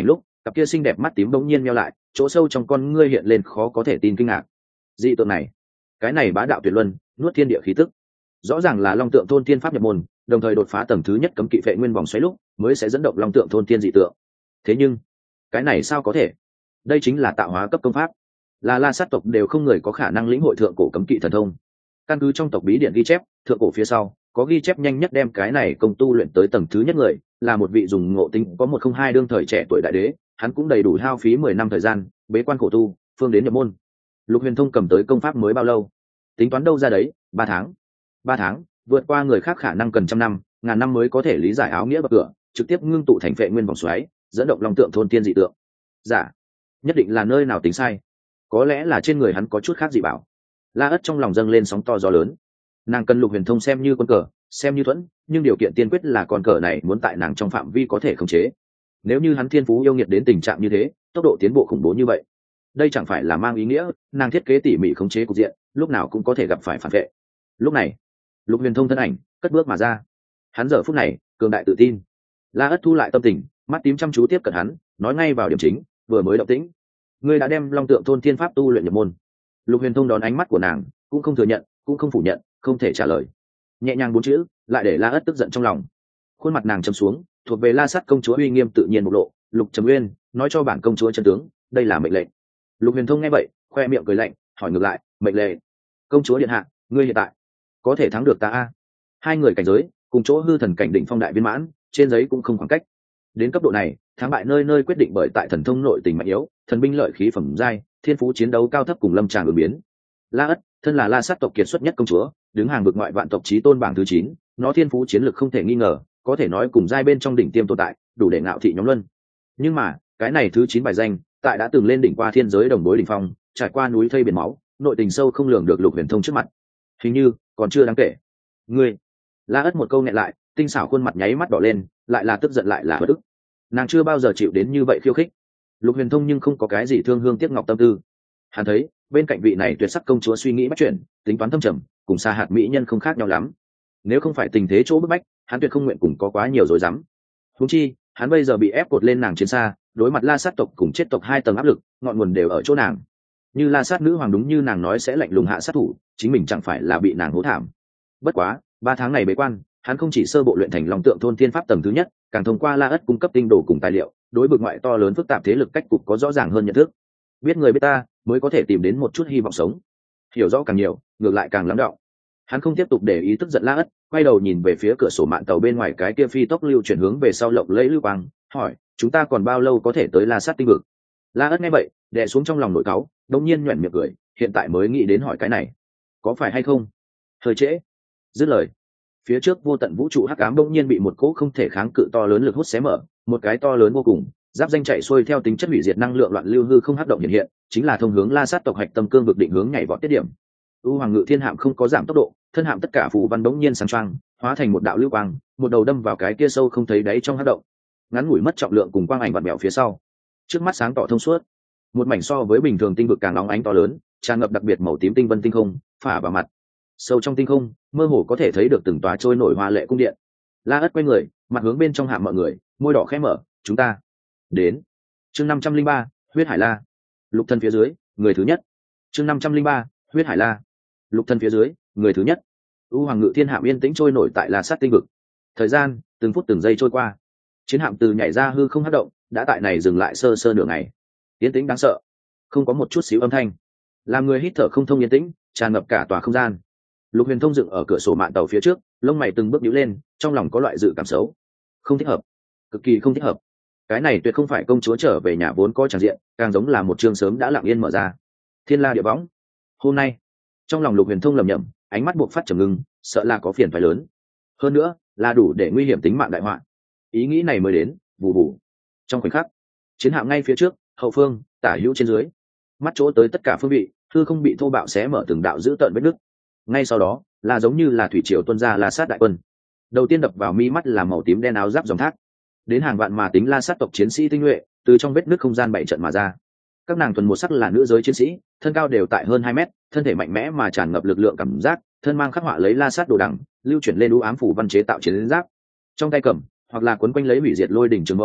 cặp kia xinh đẹp mắt tím bỗng nhiên meo lại, chỗ sâu trong con ngươi hiện lên khó có thể tin kinh ngạc. Dị tượng này, cái này bá đạo tuyệt luân, nuốt thiên địa khí tức, rõ ràng là long tượng thôn thiên pháp nhập môn, đồng thời đột phá tầng thứ nhất cấm kỵ phệ nguyên vòng xoáy lúc mới sẽ dẫn động long tượng thôn thiên dị tượng. Thế nhưng cái này sao có thể? Đây chính là tạo hóa cấp công pháp, là La Sát tộc đều không người có khả năng lĩnh hội thượng cổ cấm kỵ thần thông. Căn cứ trong tộc bí điện ghi chép, thượng cổ phía sau có ghi chép nhanh nhất đem cái này công tu luyện tới tầng thứ nhất người là một vị dùng ngộ tính có một không hai đương thời trẻ tuổi đại đế, hắn cũng đầy đủ hao phí mười năm thời gian bế quan khổ tu phương đến nhập môn. Lục Huyền Thông cầm tới công pháp mới bao lâu? Tính toán đâu ra đấy, ba tháng. Ba tháng, vượt qua người khác khả năng cần trăm năm, ngàn năm mới có thể lý giải áo nghĩa bậc cửa, trực tiếp ngưng tụ thành phệ nguyên vòng xoáy, dẫn động long tượng thôn tiên dị tượng. Dạ, nhất định là nơi nào tính sai, có lẽ là trên người hắn có chút khác dị bảo. La Ất trong lòng dâng lên sóng to gió lớn. Nàng cần Lục Huyền Thông xem như quân cờ, xem như thuẫn, nhưng điều kiện tiên quyết là con cờ này muốn tại nàng trong phạm vi có thể khống chế. Nếu như hắn thiên phú yêu nghiệt đến tình trạng như thế, tốc độ tiến bộ khủng bố như vậy, đây chẳng phải là mang ý nghĩa nàng thiết kế tỉ mỉ khống chế cục diện, lúc nào cũng có thể gặp phải phản vệ. Lúc này, Lục Huyền Thông thân ảnh cất bước mà ra. Hắn giờ phút này cường đại tự tin. La Ất thu lại tâm tình, mắt tím chăm chú tiếp cận hắn, nói ngay vào điểm chính, vừa mới động tĩnh, ngươi đã đem long tượng thôn thiên pháp tu luyện nhập môn. Lục Huyền Thông đón ánh mắt của nàng, cũng không thừa nhận, cũng không phủ nhận, không thể trả lời. Nhẹ nhàng bốn chữ, lại để La Ất tức giận trong lòng. Khuôn mặt nàng trầm xuống, thuộc về La Sát công chúa uy nghiêm tự nhiên bộc lộ. Lục Trầm Uyên, nói cho bản công chúa chân tướng, đây là mệnh lệnh. Lục Huyền Thông nghe vậy, khoe miệng cười lạnh, hỏi ngược lại, mệnh lệnh? Công chúa điện hạ, ngươi hiện tại có thể thắng được ta a? Hai người cảnh giới, cùng chỗ hư thần cảnh đỉnh phong đại viên mãn, trên giấy cũng không khoảng cách. Đến cấp độ này, thắng bại nơi nơi quyết định bởi tại thần thông nội tình mạnh yếu, thần binh lợi khí phẩm giai, thiên phú chiến đấu cao thấp cùng lâm tràng ứng biến. La Ất, thân là La Sát tộc kiệt xuất nhất công chúa, đứng hàng vực ngoại vạn tộc chí tôn bảng thứ chín, nó thiên phú chiến lực không thể nghi ngờ, có thể nói cùng giai bên trong đỉnh tiêm tồn tại, đủ để ngạo thị nhóm luân. Nhưng mà, cái này thứ chín bài danh, tại đã từng lên đỉnh qua thiên giới đồng đối đỉnh phong, trải qua núi thây biển máu, nội tình sâu không lường được Lục Huyền Thông trước mặt. Hình như còn chưa đáng kể. Ngươi, La Ất một câu nhẹ lại, tinh xảo khuôn mặt nháy mắt đỏ lên, lại là tức giận lại là bất ức. Nàng chưa bao giờ chịu đến như vậy khiêu khích. Lục Huyền Thông nhưng không có cái gì thương hương tiếc ngọc tâm tư. Hắn thấy, bên cạnh vị này tuyệt sắc công chúa suy nghĩ bắt chuyển, tính toán thâm trầm, cùng xa hạt mỹ nhân không khác nhau lắm. Nếu không phải tình thế chỗ bức bách, hắn tuyệt không nguyện cùng có quá nhiều rối rắm. Huống chi, hắn bây giờ bị ép cột lên nàng chiến xa, đối mặt La Sát tộc cùng chết tộc hai tầng áp lực, ngọn nguồn đều ở chỗ nàng. Như La Sát nữ hoàng đúng như nàng nói sẽ lạnh lùng hạ sát thủ, chính mình chẳng phải là bị nàng hố thảm. Bất quá, ba tháng này bế quan, hắn không chỉ sơ bộ luyện thành long tượng thôn thiên pháp tầng thứ nhất, càng thông qua La Ất cung cấp tinh đồ cùng tài liệu, đối vực ngoại to lớn phức tạp thế lực cách cục có rõ ràng hơn nhận thức. Biết người biết ta, mới có thể tìm đến một chút hy vọng sống. Hiểu rõ càng nhiều, ngược lại càng lắng đọng. Hắn không tiếp tục để ý tức giận La Ất, quay đầu nhìn về phía cửa sổ mạn tàu bên ngoài cái kia phi tốc lưu chuyển hướng về sau lộng lẫy lưu quang, hỏi, chúng ta còn bao lâu có thể tới La Sát tinh vực? La Ất nghe vậy, đè xuống trong lòng nỗi cáu, đột nhiên nhuyễn miệng cười, hiện tại mới nghĩ đến hỏi cái này, có phải hay không? Hơi trễ. Dứt lời, phía trước vô tận vũ trụ hắc ám bỗng nhiên bị một cỗ không thể kháng cự to lớn lực hút xé mở, một cái to lớn vô cùng, giáp danh chạy xuôi theo tính chất hủy diệt năng lượng loạn lưu hư không hấp động hiện hiện, chính là thông hướng La Sát tộc hạch tâm cương vực định hướng nhảy vọt tiết điểm. U Hoàng Ngự Thiên Hạm không có giảm tốc độ, thân hạm tất cả phù văn bỗng nhiên sáng choang, hóa thành một đạo lưu quang, một đầu đâm vào cái kia sâu không thấy đáy trong hắc động. Ngắn ngủi mất trọng lượng cùng quang ảnh vặn bẹo phía sau, trước mắt sáng tỏ thông suốt, một mảnh so với bình thường tinh vực càng nóng ánh to lớn, tràn ngập đặc biệt màu tím tinh vân tinh không, phả vào mặt. Sâu trong tinh không, mơ hồ có thể thấy được từng tòa trôi nổi hoa lệ cung điện. La Ất quay người, mặt hướng bên trong hạm mọi người, môi đỏ khẽ mở, chúng ta đến. Chương năm trăm linh ba, huyết hải la. Lục thân phía dưới, người thứ nhất. Chương năm trăm linh ba, huyết hải la. Lục thân phía dưới, người thứ nhất. U Hoàng Ngự Thiên Hạm yên tĩnh trôi nổi tại La Sát tinh vực. Thời gian từng phút từng giây trôi qua, chiến hạm từ nhảy ra hư không hất động, đã tại này dừng lại sơ sơ nửa ngày. Yên tĩnh đáng sợ, không có một chút xíu âm thanh, làm người hít thở không thông, yên tĩnh tràn ngập cả tòa không gian. Lục Huyền Thông dựng ở cửa sổ mạn tàu phía trước, lông mày từng bước nhíu lên, trong lòng có loại dự cảm xấu. Không thích hợp, cực kỳ không thích hợp. Cái này tuyệt không phải công chúa trở về nhà vốn có tràng diện, càng giống là một chương sớm đã lặng yên mở ra. Thiên la địa võng. Hôm nay, trong lòng Lục Huyền Thông lẩm nhẩm, ánh mắt buộc phát trầm ngưng, sợ là có phiền phải lớn. Hơn nữa, là đủ để nguy hiểm tính mạng đại họa. Ý nghĩ này mới đến, vù vù. Trong khoảnh khắc, chiến hạm ngay phía trước, hậu phương, tả hữu trên dưới, mắt chỗ tới tất cả phương vị, hư không bị thô bạo xé mở từng đạo dữ tợn vết nứt. Ngay sau đó, là giống như là thủy triều tuôn ra La Sát đại quân. Đầu tiên đập vào mi mắt là màu tím đen áo giáp dòng thác, đến hàng vạn mà tính La Sát tộc chiến sĩ tinh nhuệ, từ trong vết nứt không gian bảy trận mà ra. Các nàng thuần một sắc là nữ giới chiến sĩ, thân cao đều tại hơn hai mét, thân thể mạnh mẽ mà tràn ngập lực lượng cảm giác, thân mang khắc họa lấy La Sát đồ đằng, lưu chuyển lên u ám phủ văn chế tạo chiến giáp. Trong tay cầm, hoặc là quấn quanh lấy hủy diệt lôi đỉnh trường mâu,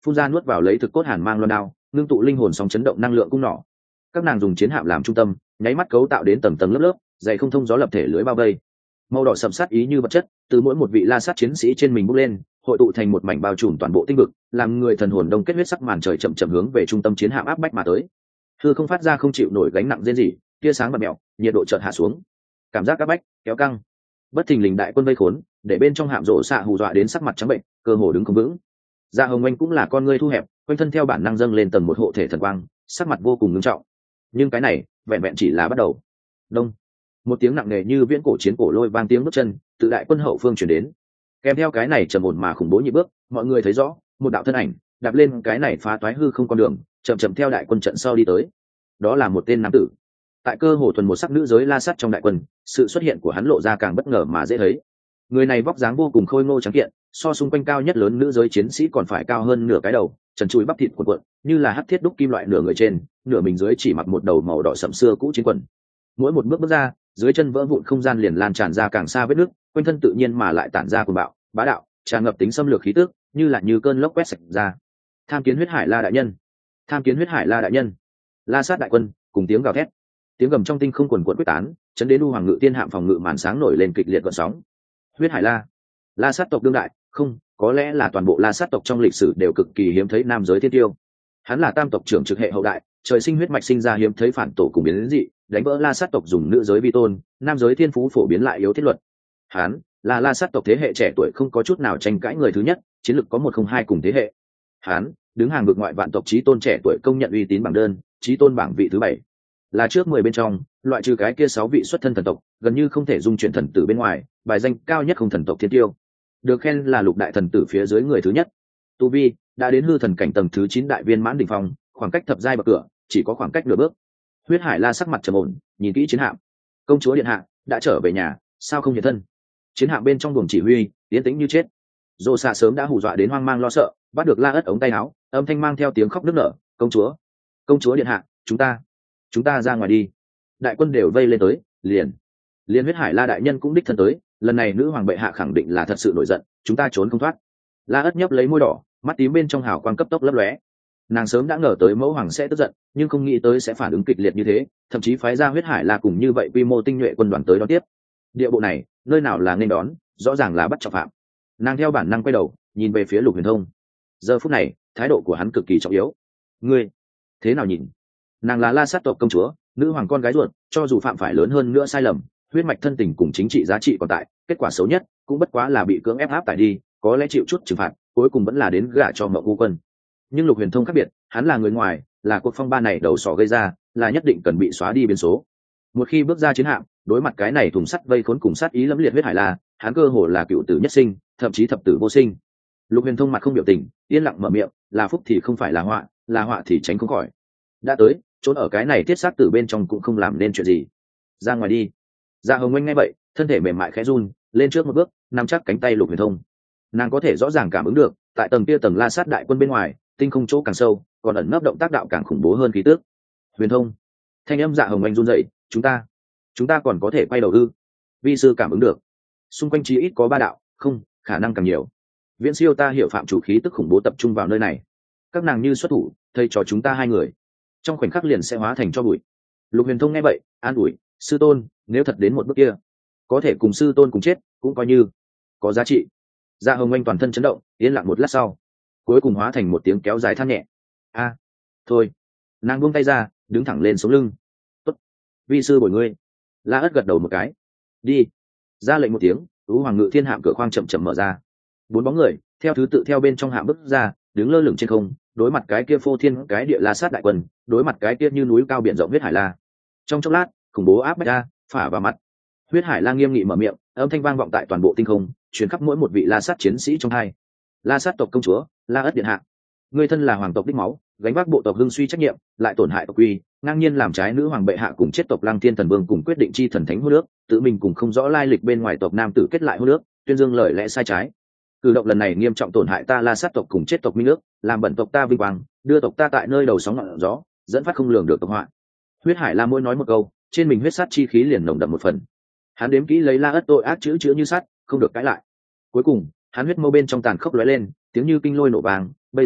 phun ra nuốt vào lấy thực cốt hàn mang loan đao, ngưng tụ linh hồn sóng chấn động năng lượng cung nỏ. Các nàng dùng chiến hạm làm trung tâm, nháy mắt cấu tạo đến tầng tầng lớp lớp, dày không thông gió lập thể lưới bao vây. Màu đỏ sẫm sát ý như vật chất, từ mỗi một vị la sát chiến sĩ trên mình bốc lên, hội tụ thành một mảnh bao trùm toàn bộ tinh vực, làm người thần hồn đông kết huyết sắc màn trời chậm chậm hướng về trung tâm chiến hạm áp bách mà tới. Hư không phát ra không chịu nổi gánh nặng rên rỉ, tia sáng bật mèo, nhiệt độ chợt hạ xuống. Cảm giác áp bách, kéo căng. Bất thình lình đại quân vây khốn, để bên trong hạm rộ xạ hù dọa đến sắc mặt trắng bệnh, cơ hồ đứng không vững. Dạ Hồng Anh cũng là con ngươi thu hẹp, quanh thân theo bản năng dâng lên tầng một hộ thể thần quang, sắc mặt vô cùng nghiêm trọng. Nhưng cái này, vẹn vẹn chỉ là bắt đầu. Đông, một tiếng nặng nề như viễn cổ chiến cổ lôi vang tiếng bước chân từ đại quân hậu phương chuyển đến, kèm theo cái này trầm ổn mà khủng bố nhịp bước, mọi người thấy rõ một đạo thân ảnh đạp lên cái này phá toái hư không con đường, chậm chậm theo đại quân trận sau đi tới. Đó là một tên nam tử. Tại cơ hồ thuần một sắc nữ giới la sát trong đại quân, sự xuất hiện của hắn lộ ra càng bất ngờ mà dễ thấy. Người này vóc dáng vô cùng khôi ngô trắng kiện, so xung quanh cao nhất lớn nữ giới chiến sĩ còn phải cao hơn nửa cái đầu, trần trụi bắp thịt cuộn cuộn, như là hắc thiết đúc kim loại, nửa người trên, nửa mình dưới chỉ mặc một đầu màu đỏ sẫm xưa cũ chiến quần. Mỗi một bước bước ra, dưới chân vỡ vụn không gian liền lan tràn ra càng xa vết nước, quanh thân tự nhiên mà lại tản ra cuồng bạo, bá đạo, tràn ngập tính xâm lược khí tức, như là như cơn lốc quét sạch ra. Tham kiến huyết hải la đại nhân, tham kiến huyết hải la đại nhân. La sát đại quân cùng tiếng gào thét, tiếng gầm trong tinh không quần quật quyết tán, chấn đến u hoàng ngự tiên hạm phòng ngự màn sáng nổi lên kịch liệt gợn sóng. Huyết hải la, la sát tộc đương đại, không, có lẽ là toàn bộ la sát tộc trong lịch sử đều cực kỳ hiếm thấy nam giới thiên tiêu. Hắn là tam tộc trưởng trực hệ hậu đại, trời sinh huyết mạch sinh ra hiếm thấy phản tổ cùng biến đến dị, đánh vỡ la sát tộc dùng nữ giới vi tôn, nam giới thiên phú phổ biến lại yếu thiết luật. Hắn là la sát tộc thế hệ trẻ tuổi không có chút nào tranh cãi người thứ nhất, chiến lược có một không hai cùng thế hệ. Hắn đứng hàng vực ngoại vạn tộc chí tôn trẻ tuổi công nhận uy tín bảng đơn, chí tôn bảng vị thứ bảy, là trước mười bên trong, loại trừ cái kia sáu vị xuất thân thần tộc, gần như không thể dung chuyển thần tử bên ngoài, bài danh cao nhất không thần tộc thiên tiêu, được khen là lục đại thần tử phía dưới người thứ nhất. Tu vi đã đến hư thần cảnh tầng thứ chín đại viên mãn đỉnh phong, khoảng cách thập giai bậc cửa chỉ có khoảng cách nửa bước. Huyết hải la sắc mặt trầm ổn, nhìn kỹ chiến hạm. Công chúa điện hạ đã trở về nhà, sao không hiện thân? Chiến hạm bên trong buồng chỉ huy tiến tĩnh như chết. Dô xạ sớm đã hù dọa đến hoang mang lo sợ, bắt được la ất ống tay áo, âm thanh mang theo tiếng khóc nức nở. Công chúa, công chúa điện hạ, chúng ta chúng ta ra ngoài đi. Đại quân đều vây lên tới, liền liền huyết hải la đại nhân cũng đích thân tới, lần này nữ hoàng bệ hạ khẳng định là thật sự nổi giận, chúng ta trốn không thoát. La ất nhấp lấy môi đỏ, mắt tím bên trong hào quang cấp tốc lấp lóe. Nàng sớm đã ngờ tới mẫu hoàng sẽ tức giận, nhưng không nghĩ tới sẽ phản ứng kịch liệt như thế, thậm chí phái ra huyết hải la cùng như vậy quy mô tinh nhuệ quân đoàn tới đón tiếp. Địa bộ này, nơi nào là nên đón, rõ ràng là bắt trọng phạm. Nàng theo bản năng quay đầu, nhìn về phía Lục Huyền Thông. Giờ phút này, thái độ của hắn cực kỳ trọng yếu. Ngươi thế nào nhìn? Nàng là la sát tộc công chúa, nữ hoàng con gái ruột, cho dù phạm phải lớn hơn nữa sai lầm, huyết mạch thân tình cùng chính trị giá trị còn tại, kết quả xấu nhất cũng bất quá là bị cưỡng ép áp tải đi, có lẽ chịu chút trừng phạt, cuối cùng vẫn là đến gả cho Mộng U Quân. Nhưng Lục Huyền Thông khác biệt, hắn là người ngoài, là cuộc phong ba này đầu sỏ gây ra, là nhất định cần bị xóa đi biến số. Một khi bước ra chiến hạm, đối mặt cái này thùng sắt vây khốn cùng sát ý lẫm liệt huyết hải la, hắn cơ hồ là cựu tử nhất sinh, thậm chí thập tử vô sinh. Lục Huyền Thông mặt không biểu tình, yên lặng mở miệng, là phúc thì không phải là họa, là họa thì tránh không khỏi. Đã tới, trốn ở cái này tiết xác tử bên trong cũng không làm nên chuyện gì. Ra ngoài đi. Dạ Hồng Anh nghe vậy, thân thể mềm mại khẽ run, lên trước một bước, nắm chắc cánh tay Lục Huyền Thông. Nàng có thể rõ ràng cảm ứng được, tại tầng kia tầng la sát đại quân bên ngoài, tinh không chỗ càng sâu, còn ẩn nấp động tác đạo càng khủng bố hơn khí tước. Huyền Thông, thanh âm Dạ Hồng Anh run rẩy, chúng ta, chúng ta còn có thể quay đầu ư? Vi sư cảm ứng được, xung quanh chí ít có ba đạo, không, khả năng càng nhiều. Viễn siêu ta hiểu phạm chủ khí tức khủng bố tập trung vào nơi này. Các nàng như xuất thủ, thầy cho chúng ta hai người, trong khoảnh khắc liền sẽ hóa thành cho bụi. Lục Huyền Thông nghe vậy, an ủi, sư tôn, nếu thật đến một bước kia, có thể cùng sư tôn cùng chết, cũng coi như có giá trị. Dạ Hồng Anh toàn thân chấn động, yên lặng một lát sau, cuối cùng hóa thành một tiếng kéo dài than nhẹ. A, thôi. Nàng buông tay ra, đứng thẳng lên sống lưng. Tốt, vi sư bồi ngươi. La ất gật đầu một cái. Đi. Ra lệnh một tiếng, ú hoàng ngự thiên hạm cửa khoang chậm chậm mở ra. Bốn bóng người theo thứ tự theo bên trong hạm bước ra, đứng lơ lửng trên không, đối mặt cái kia phô thiên cái địa la sát đại quân, đối mặt cái kia như núi cao biển rộng huyết hải la. Trong chốc lát, khủng bố áp bách ra, phả vào mặt. Huyết hải la nghiêm nghị mở miệng, âm thanh vang vọng tại toàn bộ tinh không, truyền khắp mỗi một vị la sát chiến sĩ trong hai. La sát tộc công chúa, La ất điện hạ, ngươi thân là hoàng tộc đích máu, gánh vác bộ tộc hưng suy trách nhiệm, lại tổn hại tộc quy, ngang nhiên làm trái nữ hoàng bệ hạ cùng chết tộc Lăng Thiên Thần Vương cùng quyết định chi thần thánh hôn nước, tự mình cùng không rõ lai lịch bên ngoài tộc nam tử kết lại hôn nước, tuyên dương lời lẽ sai trái. Cử động lần này nghiêm trọng tổn hại ta la sát tộc cùng chết tộc minh nước, làm bẩn tộc ta vinh quang, đưa tộc ta tại nơi đầu sóng ngọn gió, dẫn phát không lường được tộc họa. Huyết hải la mỗi nói một câu, trên mình huyết sát chi khí liền nồng đậm một phần. Hắn đếm kỹ lấy La ất tội ác chữ chữ như sắt, không được cãi lại. Cuối cùng, hắn huyết mâu bên trong tàn khốc lóe lên, tiếng như kinh lôi nổ vàng, bây giờ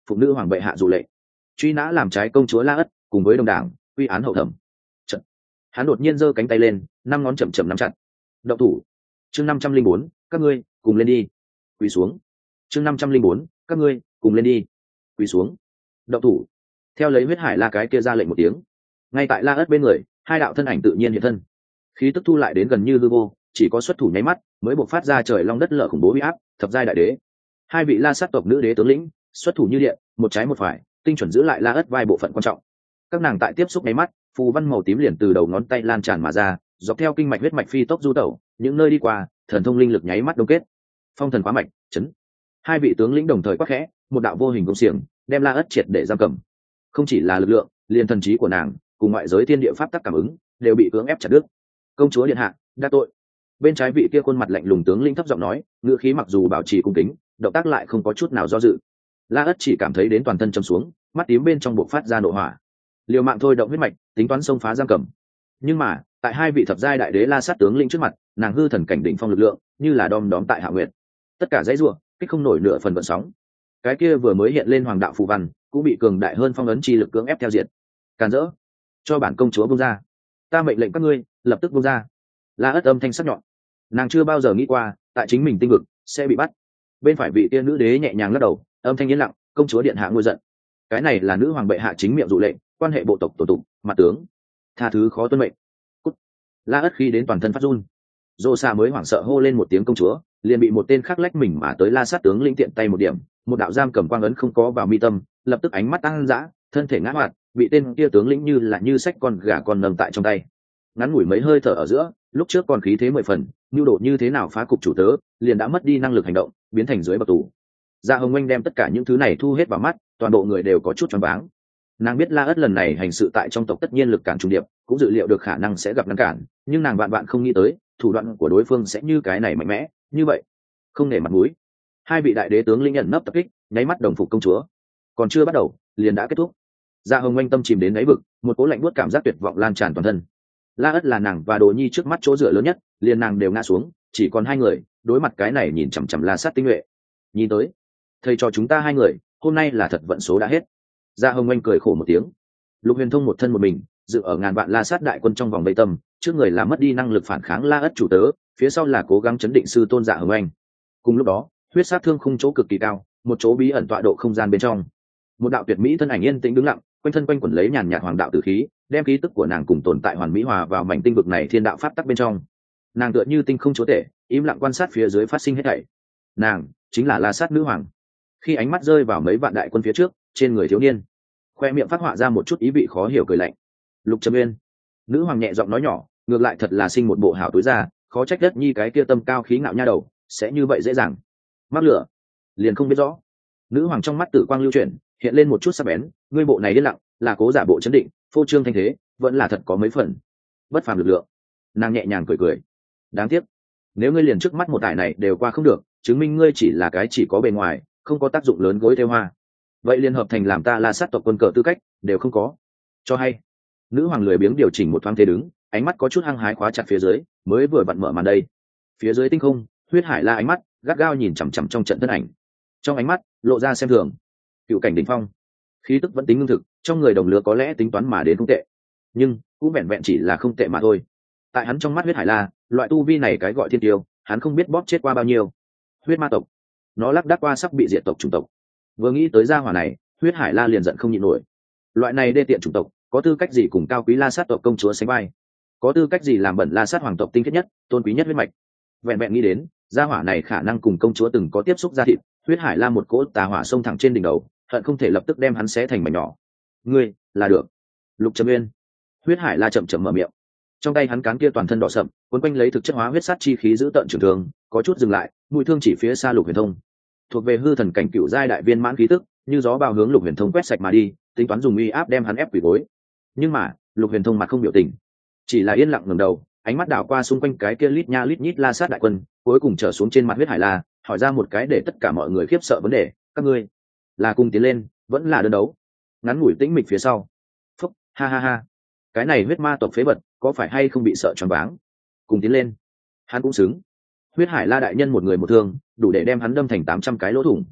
phụ nữ hoàng bệ hạ dụ lệnh truy nã làm trái công chúa La Ất cùng với đồng đảng quy án hậu thẩm. Chật. Hắn đột nhiên giơ cánh tay lên, năm ngón chậm chậm nắm chặt. Động thủ. Chương năm trăm linh bốn, các ngươi cùng lên đi. Quỳ xuống. Chương năm trăm linh bốn, các ngươi cùng lên đi. Quỳ xuống. Động thủ. Theo lấy huyết hải La cái kia ra lệnh một tiếng, ngay tại La Ất bên người, hai đạo thân ảnh tự nhiên hiện thân, khí tức thu lại đến gần như hư vô, chỉ có xuất thủ nháy mắt mới bộc phát ra trời long đất lở khủng bố uy áp. Thập giai đại đế, hai vị La sát tộc nữ đế tướng lĩnh xuất thủ như điện, một trái một phải, tinh chuẩn giữ lại La Ất vai bộ phận quan trọng. Các nàng tại tiếp xúc nháy mắt, phù văn màu tím liền từ đầu ngón tay lan tràn mà ra, dọc theo kinh mạch huyết mạch phi tốc du tẩu, những nơi đi qua, thần thông linh lực nháy mắt đông kết. Phong thần quá mạch, chấn. Hai vị tướng lĩnh đồng thời quát khẽ, một đạo vô hình công xiềng đem La Ất triệt để giam cầm. Không chỉ là lực lượng, liền thần trí của nàng cùng ngoại giới thiên địa pháp tắc cảm ứng đều bị cưỡng ép chặt đứt. Công chúa điện hạ, đa tội. Bên trái vị kia khuôn mặt lạnh lùng tướng lĩnh thấp giọng nói, ngữ khí mặc dù bảo trì cung kính, động tác lại không có chút nào do dự. La Ất chỉ cảm thấy đến toàn thân châm xuống, mắt tím bên trong bộc phát ra nộ hỏa, liều mạng thôi động huyết mạch, tính toán xông phá giam cầm. Nhưng mà tại hai vị thập giai đại đế La sát tướng lĩnh trước mặt, nàng hư thần cảnh đỉnh phong lực lượng như là đom đóm tại hạ nguyệt, tất cả dãy rủa kích không nổi nửa phần vận sóng. Cái kia vừa mới hiện lên hoàng đạo phù văn cũng bị cường đại hơn phong ấn chi lực cưỡng ép theo diệt. Càn rỡ, cho bản công chúa buông ra, ta mệnh lệnh các ngươi lập tức buông ra. La Ất âm thanh sắc nhọn, nàng chưa bao giờ nghĩ qua tại chính mình tinh vực sẽ bị bắt. Bên phải vị tiên nữ đế nhẹ nhàng lắc đầu, âm thanh yên lặng, công chúa điện hạ ngôi giận, cái này là nữ hoàng bệ hạ chính miệng dụ lệnh, quan hệ bộ tộc tổ tục, mặt tướng tha thứ khó tuân mệnh. Cút. La Ất khi đến toàn thân phát run, Dô Sa mới hoảng sợ hô lên một tiếng công chúa, liền bị một tên khác lách mình mà tới La sát tướng linh tiện tay một điểm, một đạo giam cầm quang ấn không có vào mi tâm, lập tức ánh mắt tăng dã, thân thể ngã hoạt, bị tên kia tướng lĩnh như là như sách con gà con nằm tại trong tay. Ngắn ngủi mấy hơi thở ở giữa, lúc trước còn khí thế mười phần, nhu độ như thế nào phá cục chủ tớ, liền đã mất đi năng lực hành động, biến thành dưới bậc tù. Dạ Hồng Anh đem tất cả những thứ này thu hết vào mắt, toàn bộ người đều có chút choáng váng. Nàng biết La Ất lần này hành sự tại trong tộc tất nhiên lực cản trùng điệp, cũng dự liệu được khả năng sẽ gặp ngăn cản, nhưng nàng vạn vạn không nghĩ tới thủ đoạn của đối phương sẽ như cái này mạnh mẽ như vậy, không nể mặt mũi. Hai vị đại đế tướng linh nhận nấp tập kích, nháy mắt đồng phục công chúa, còn chưa bắt đầu liền đã kết thúc. Dạ Hồng Anh tâm chìm đến đáy vực, một cỗ lạnh buốt cảm giác tuyệt vọng lan tràn toàn thân. La Ất là nàng và Đồ Nhi trước mắt chỗ dựa lớn nhất, liền nàng đều ngã xuống, chỉ còn hai người đối mặt cái này nhìn chằm chằm La sát tinh nhuệ. Nhìn tới, thầy cho chúng ta hai người hôm nay là thật vận số đã hết. Dạ Hồng Anh cười khổ một tiếng. Lục Huyền Thông một thân một mình dự ở ngàn vạn La sát đại quân trong vòng vây tâm, trước người là mất đi năng lực phản kháng La Ất chủ tớ, phía sau là cố gắng chấn định sư tôn Dạ Hồng Anh. Cùng lúc đó, huyết sát thương khung chỗ cực kỳ cao, một chỗ bí ẩn tọa độ không gian bên trong, một đạo tuyệt mỹ thân ảnh yên tĩnh đứng lặng, quanh thân quanh quẩn lấy nhàn nhạt hoàng đạo tử khí, đem khí tức của nàng cùng tồn tại hoàn mỹ hòa vào mảnh tinh vực này thiên đạo pháp tắc bên trong. Nàng tựa như tinh không chúa tể, im lặng quan sát phía dưới phát sinh hết thảy. Nàng chính là La sát nữ hoàng. Khi ánh mắt rơi vào mấy vạn đại quân phía trước, trên người thiếu niên, khoe miệng phát họa ra một chút ý vị khó hiểu cười lạnh. Lục Trầm Uyên. Nữ hoàng nhẹ giọng nói nhỏ, ngược lại thật là sinh một bộ hảo túi ra, khó trách đất nhi cái kia tâm cao khí ngạo nha đầu sẽ như vậy dễ dàng mắc lửa, liền không biết rõ. Nữ hoàng trong mắt tử quang lưu chuyển, hiện lên một chút sắc bén, ngươi bộ này điên lặng, là cố giả bộ chấn định, phô trương thanh thế, vẫn là thật có mấy phần bất phàm lực lượng. Nàng nhẹ nhàng cười cười, đáng tiếc, nếu ngươi liền trước mắt một tải này đều qua không được, chứng minh ngươi chỉ là cái chỉ có bề ngoài, không có tác dụng lớn gối theo hoa, vậy liên hợp thành làm ta La sát tộc quân cờ tư cách đều không có. Cho hay. Nữ hoàng lười biếng điều chỉnh một thoáng thế đứng, ánh mắt có chút hăng hái khóa chặt phía dưới, mới vừa vặn mở màn đây. Phía dưới tinh không, huyết hải La ánh mắt gắt gao nhìn chằm chằm trong trận thân ảnh, trong ánh mắt lộ ra xem thường. Cựu cảnh đỉnh phong, khí tức vẫn tính ngưng thực, trong người đồng lứa có lẽ tính toán mà đến không tệ, nhưng cũng vẹn vẹn chỉ là không tệ mà thôi. Tại hắn trong mắt huyết hải La, loại tu vi này cái gọi thiên tiêu, hắn không biết bóp chết qua bao nhiêu huyết ma tộc, nó lắc đắc qua sắp bị diệt tộc chủng tộc. Vừa nghĩ tới gia hỏa này, huyết hải La liền giận không nhịn nổi. Loại này đê tiện chủng tộc có tư cách gì cùng cao quý La sát tộc công chúa sánh vai? Có tư cách gì làm bẩn La sát hoàng tộc tinh khiết nhất, tôn quý nhất huyết mạch? Vẹn vẹn nghĩ đến gia hỏa này khả năng cùng công chúa từng có tiếp xúc ra thịt, huyết hải La một cỗ tà hỏa xông thẳng trên đỉnh đầu, hận không thể lập tức đem hắn xé thành mảnh nhỏ. Ngươi là được. Lục Trầm Uyên. Huyết hải La chậm chậm mở miệng, trong tay hắn cán kia toàn thân đỏ sậm, cuốn quanh lấy thực chất hóa huyết sát chi khí giữ tận trường thường, có chút dừng lại, mũi thương chỉ phía xa Lục Huyền Thông. Thuộc về hư thần cảnh cựu giai đại viên mãn khí tức, như gió bào hướng Lục Huyền Thông quét sạch mà đi, tính toán dùng uy áp đem hắn ép quỳ gối. Nhưng mà Lục Huyền Thông mặt không biểu tình, chỉ là yên lặng ngẩng đầu, ánh mắt đảo qua xung quanh cái kia lít nha lít nhít La sát đại quân, cuối cùng trở xuống trên mặt huyết hải La, hỏi ra một cái để tất cả mọi người khiếp sợ vấn đề: các ngươi là cùng tiến lên, vẫn là đơn đấu? Ngắn ngủi tĩnh mịch phía sau, phúc, ha ha ha, cái này huyết ma tộc phế vật có phải hay không bị sợ choáng váng? Cùng tiến lên, hắn cũng xứng. Huyết hải La đại nhân một người một thương, đủ để đem hắn đâm thành tám trăm cái lỗ thủng.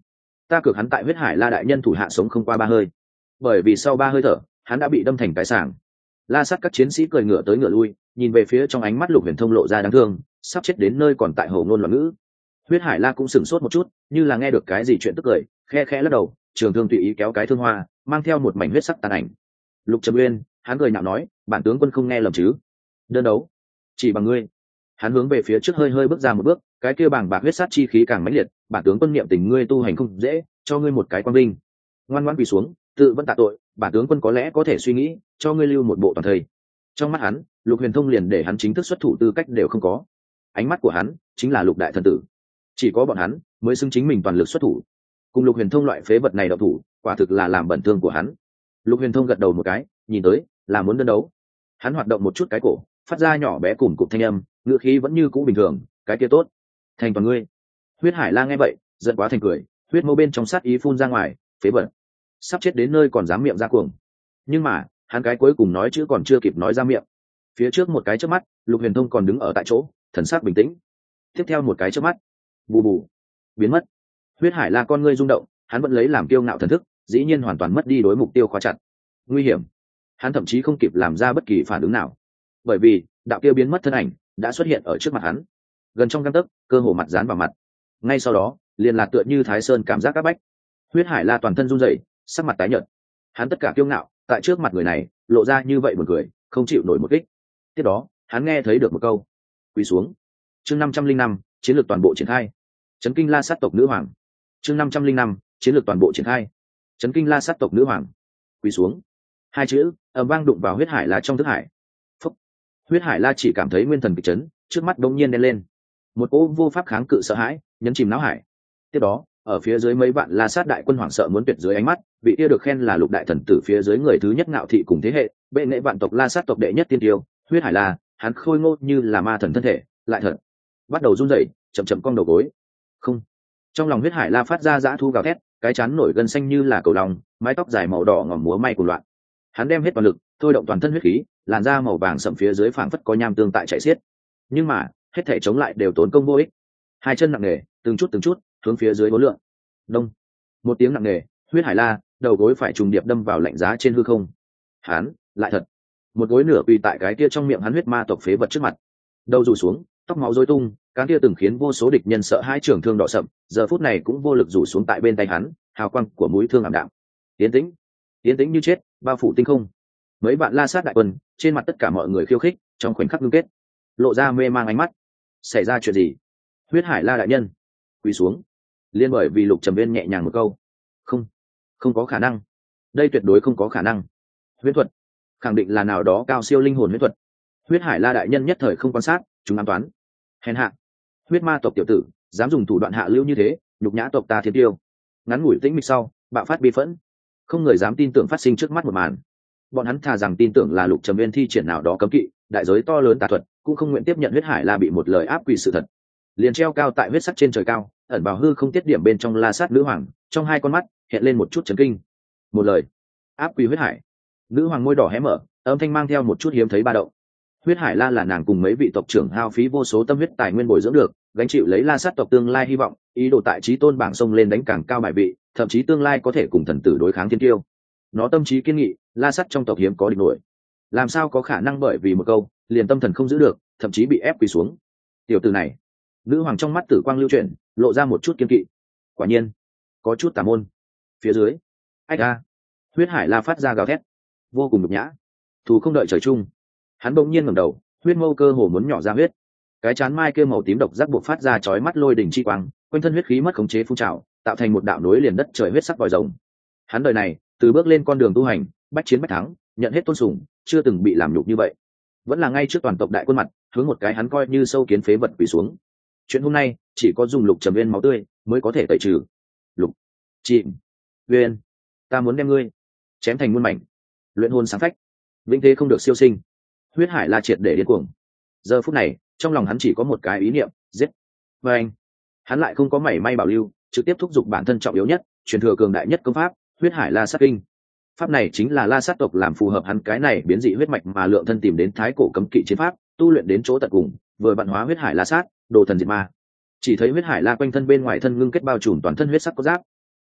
ta cược hắn tại huyết hải la đại nhân thủ hạ sống không qua ba hơi, bởi vì sau ba hơi thở hắn đã bị đâm thành cái sàng. La sát các chiến sĩ cười ngựa tới ngựa lui, nhìn về phía trong ánh mắt Lục Huyền Thông lộ ra đáng thương, sắp chết đến nơi còn tại hồ ngôn loạn ngữ. Huyết hải la cũng sửng sốt một chút, như là nghe được cái gì chuyện tức cười, khe khẽ lắc đầu, trường thương tùy ý kéo cái thương hoa, mang theo một mảnh huyết sắc tàn ảnh. Lục Trầm Uyên, hắn cười nhạo nói, bản tướng quân không nghe lầm chứ? Đơn đấu chỉ bằng ngươi. Hắn hướng về phía trước hơi hơi bước ra một bước, cái kia bàng bạc huyết sát chi khí càng mãnh liệt, bản tướng quân niệm tình ngươi tu hành không dễ, cho ngươi một cái quang vinh. Ngoan ngoãn quỳ xuống, tự vẫn tạ tội, bản tướng quân có lẽ có thể suy nghĩ, cho ngươi lưu một bộ toàn thây. Trong mắt hắn, Lục Huyền Thông liền để hắn chính thức xuất thủ tư cách đều không có. Ánh mắt của hắn chính là Lục đại thần tử, chỉ có bọn hắn mới xứng chính mình toàn lực xuất thủ. Cùng Lục Huyền Thông loại phế vật này độc thủ, quả thực là làm bẩn thương của hắn. Lục Huyền Thông gật đầu một cái, nhìn tới là muốn đơn đấu. Hắn hoạt động một chút cái cổ, phát ra nhỏ bé cùng cụm thanh âm, ngữ khí vẫn như cũ bình thường, cái kia tốt, thành toàn ngươi. Huyết hải la nghe vậy, giận quá thành cười, huyết mâu bên trong sát ý phun ra ngoài, phế vật, sắp chết đến nơi còn dám miệng ra cuồng. Nhưng mà hắn cái cuối cùng nói chữ còn chưa kịp nói ra miệng, phía trước một cái chớp mắt, Lục Huyền Thông còn đứng ở tại chỗ, thần sắc bình tĩnh. Tiếp theo một cái chớp mắt, bù bù, biến mất. Huyết hải la con ngươi rung động, hắn vẫn lấy làm kiêu ngạo thần thức, dĩ nhiên hoàn toàn mất đi đối mục tiêu khóa chặt. Nguy hiểm. Hắn thậm chí không kịp làm ra bất kỳ phản ứng nào, bởi vì đạo kia biến mất thân ảnh đã xuất hiện ở trước mặt hắn, gần trong gang tấc, cơ hồ mặt dán vào mặt. Ngay sau đó, liền là tựa như Thái Sơn cảm giác áp bách. Huyết hải la toàn thân run rẩy, sắc mặt tái nhợt. Hắn tất cả kiêu ngạo, tại trước mặt người này, lộ ra như vậy buồn cười, không chịu nổi một kích. Tiếp đó, hắn nghe thấy được một câu: "Quỳ xuống." Chương năm trăm linh năm, chiến lược toàn bộ triển khai. Chấn kinh La sát tộc nữ hoàng. Chương năm trăm linh năm, chiến lược toàn bộ triển khai. Chấn kinh La sát tộc nữ hoàng. Quỳ xuống. Hai chữ ầm vang đụng vào huyết hải la trong thức hải. Phúc. Huyết hải la chỉ cảm thấy nguyên thần kịch chấn, trước mắt đống nhiên đen lên, một cỗ vô pháp kháng cự sợ hãi nhấn chìm não hải. Tiếp đó, ở phía dưới mấy vạn La sát đại quân hoảng sợ muốn tuyệt dưới ánh mắt, vị kia được khen là Lục đại thần tử phía dưới người thứ nhất ngạo thị cùng thế hệ, bệ nghệ vạn tộc La sát tộc đệ nhất tiên tiêu, huyết hải la, hắn khôi ngô như là ma thần thân thể, lại thật bắt đầu run rẩy, chậm chậm cong đầu gối. Không. Trong lòng huyết hải la phát ra dã thu gào thét, cái chán nổi gân xanh như là cầu lòng, mái tóc dài màu đỏ ngòm múa may cuồng loạn. Hắn đem hết toàn lực, thôi động toàn thân huyết khí, làn da màu vàng sậm phía dưới phảng phất có nham tương tại chạy xiết. Nhưng mà, hết thể chống lại đều tốn công vô ích. Hai chân nặng nề, từng chút từng chút hướng phía dưới hối lượng. Đông. Một tiếng nặng nề, huyết hải la, đầu gối phải trùng điệp đâm vào lạnh giá trên hư không. Hắn, lại thật, một gối nửa quỳ tại cái kia trong miệng hắn huyết ma tộc phế vật trước mặt. Đầu rủ xuống, tóc máu rối tung, cái kia từng khiến vô số địch nhân sợ hãi, trường thương đỏ sậm, giờ phút này cũng vô lực rủ xuống tại bên tay hắn, hào quang của mũi thương ảm đạm. Tiến tĩnh, tiến tĩnh như chết, bao phủ tinh không. Mấy bạn La sát đại quân, trên mặt tất cả mọi người khiêu khích, trong khoảnh khắc ngưng kết, lộ ra mê mang ánh mắt. Xảy ra chuyện gì? Huyết hải la đại nhân, quỳ xuống. Liên bởi vì Lục Trầm Uyên nhẹ nhàng một câu, không, không có khả năng, đây tuyệt đối không có khả năng. Huyết thuật, khẳng định là nào đó cao siêu linh hồn huyết thuật. Huyết hải la đại nhân nhất thời không quan sát, chúng ám toán. Hèn hạ, huyết ma tộc tiểu tử, dám dùng thủ đoạn hạ lưu như thế, nhục nhã tộc ta thiên tiêu. Ngắn ngủi tĩnh mịch sau, bạo phát bi phẫn, không người dám tin tưởng phát sinh trước mắt một màn. Bọn hắn thà rằng tin tưởng là Lục Trầm Uyên thi triển nào đó cấm kỵ, đại giới to lớn tà thuật, cũng không nguyện tiếp nhận huyết hải la bị một lời áp quỳ sự thật. Liền treo cao tại huyết sắc trên trời cao, ẩn vào hư không tiết điểm bên trong La sát nữ hoàng, trong hai con mắt hiện lên một chút chấn kinh. Một lời áp quỳ huyết hải. Nữ hoàng môi đỏ hé mở, âm thanh mang theo một chút hiếm thấy ba động. Huyết hải la là nàng cùng mấy vị tộc trưởng hao phí vô số tâm huyết tài nguyên bồi dưỡng được, gánh chịu lấy La sát tộc tương lai hy vọng, ý đồ tại chí tôn bảng sông lên đánh càng cao bài vị, thậm chí tương lai có thể cùng thần tử đối kháng thiên tiêu. Nó tâm trí kiên nghị, La sát trong tộc hiếm có địch nổi, làm sao có khả năng bởi vì một câu liền tâm thần không giữ được, thậm chí bị ép quỳ xuống. Tiểu tử này. Nữ hoàng trong mắt tử quang lưu chuyển, lộ ra một chút kiên kỵ. Quả nhiên có chút tà môn. Phía dưới, ách a, huyết hải la phát ra gào thét, vô cùng nhục nhã. Thù không đợi trời chung, hắn bỗng nhiên ngẩng đầu, huyết mâu cơ hồ muốn nhỏ ra huyết. Cái chán mai kia màu tím độc giác buộc phát ra chói mắt lôi đỉnh chi quang, quanh thân huyết khí mất khống chế phun trào, tạo thành một đạo nối liền đất trời huyết sắc vòi rồng. Hắn đời này, từ bước lên con đường tu hành, bách chiến bách thắng, nhận hết tôn sùng, chưa từng bị làm nhục như vậy. Vẫn là ngay trước toàn tộc đại quân mặt, hướng một cái hắn coi như sâu kiến phế vật quỳ xuống. Chuyện hôm nay chỉ có dùng Lục Trầm Uyên máu tươi mới có thể tẩy trừ. Lục Trịm Uyên, ta muốn đem ngươi chém thành muôn mảnh, luyện hồn sáng phách, vĩnh thế không được siêu sinh. Huyết hải la triệt để điên cuồng. Giờ phút này, trong lòng hắn chỉ có một cái ý niệm, giết. Và anh, hắn lại không có mảy may bảo lưu, trực tiếp thúc giục bản thân trọng yếu nhất, truyền thừa cường đại nhất công pháp, huyết hải la sát kinh. Pháp này chính là La sát tộc làm phù hợp hắn cái này biến dị huyết mạch mà lượng thân tìm đến thái cổ cấm kỵ chiến pháp, tu luyện đến chỗ tận cùng, vừa vận hóa huyết hải la sát, đồ thần diệt ma. Chỉ thấy huyết hải la quanh thân bên ngoài thân ngưng kết bao trùm toàn thân huyết sắc có giáp,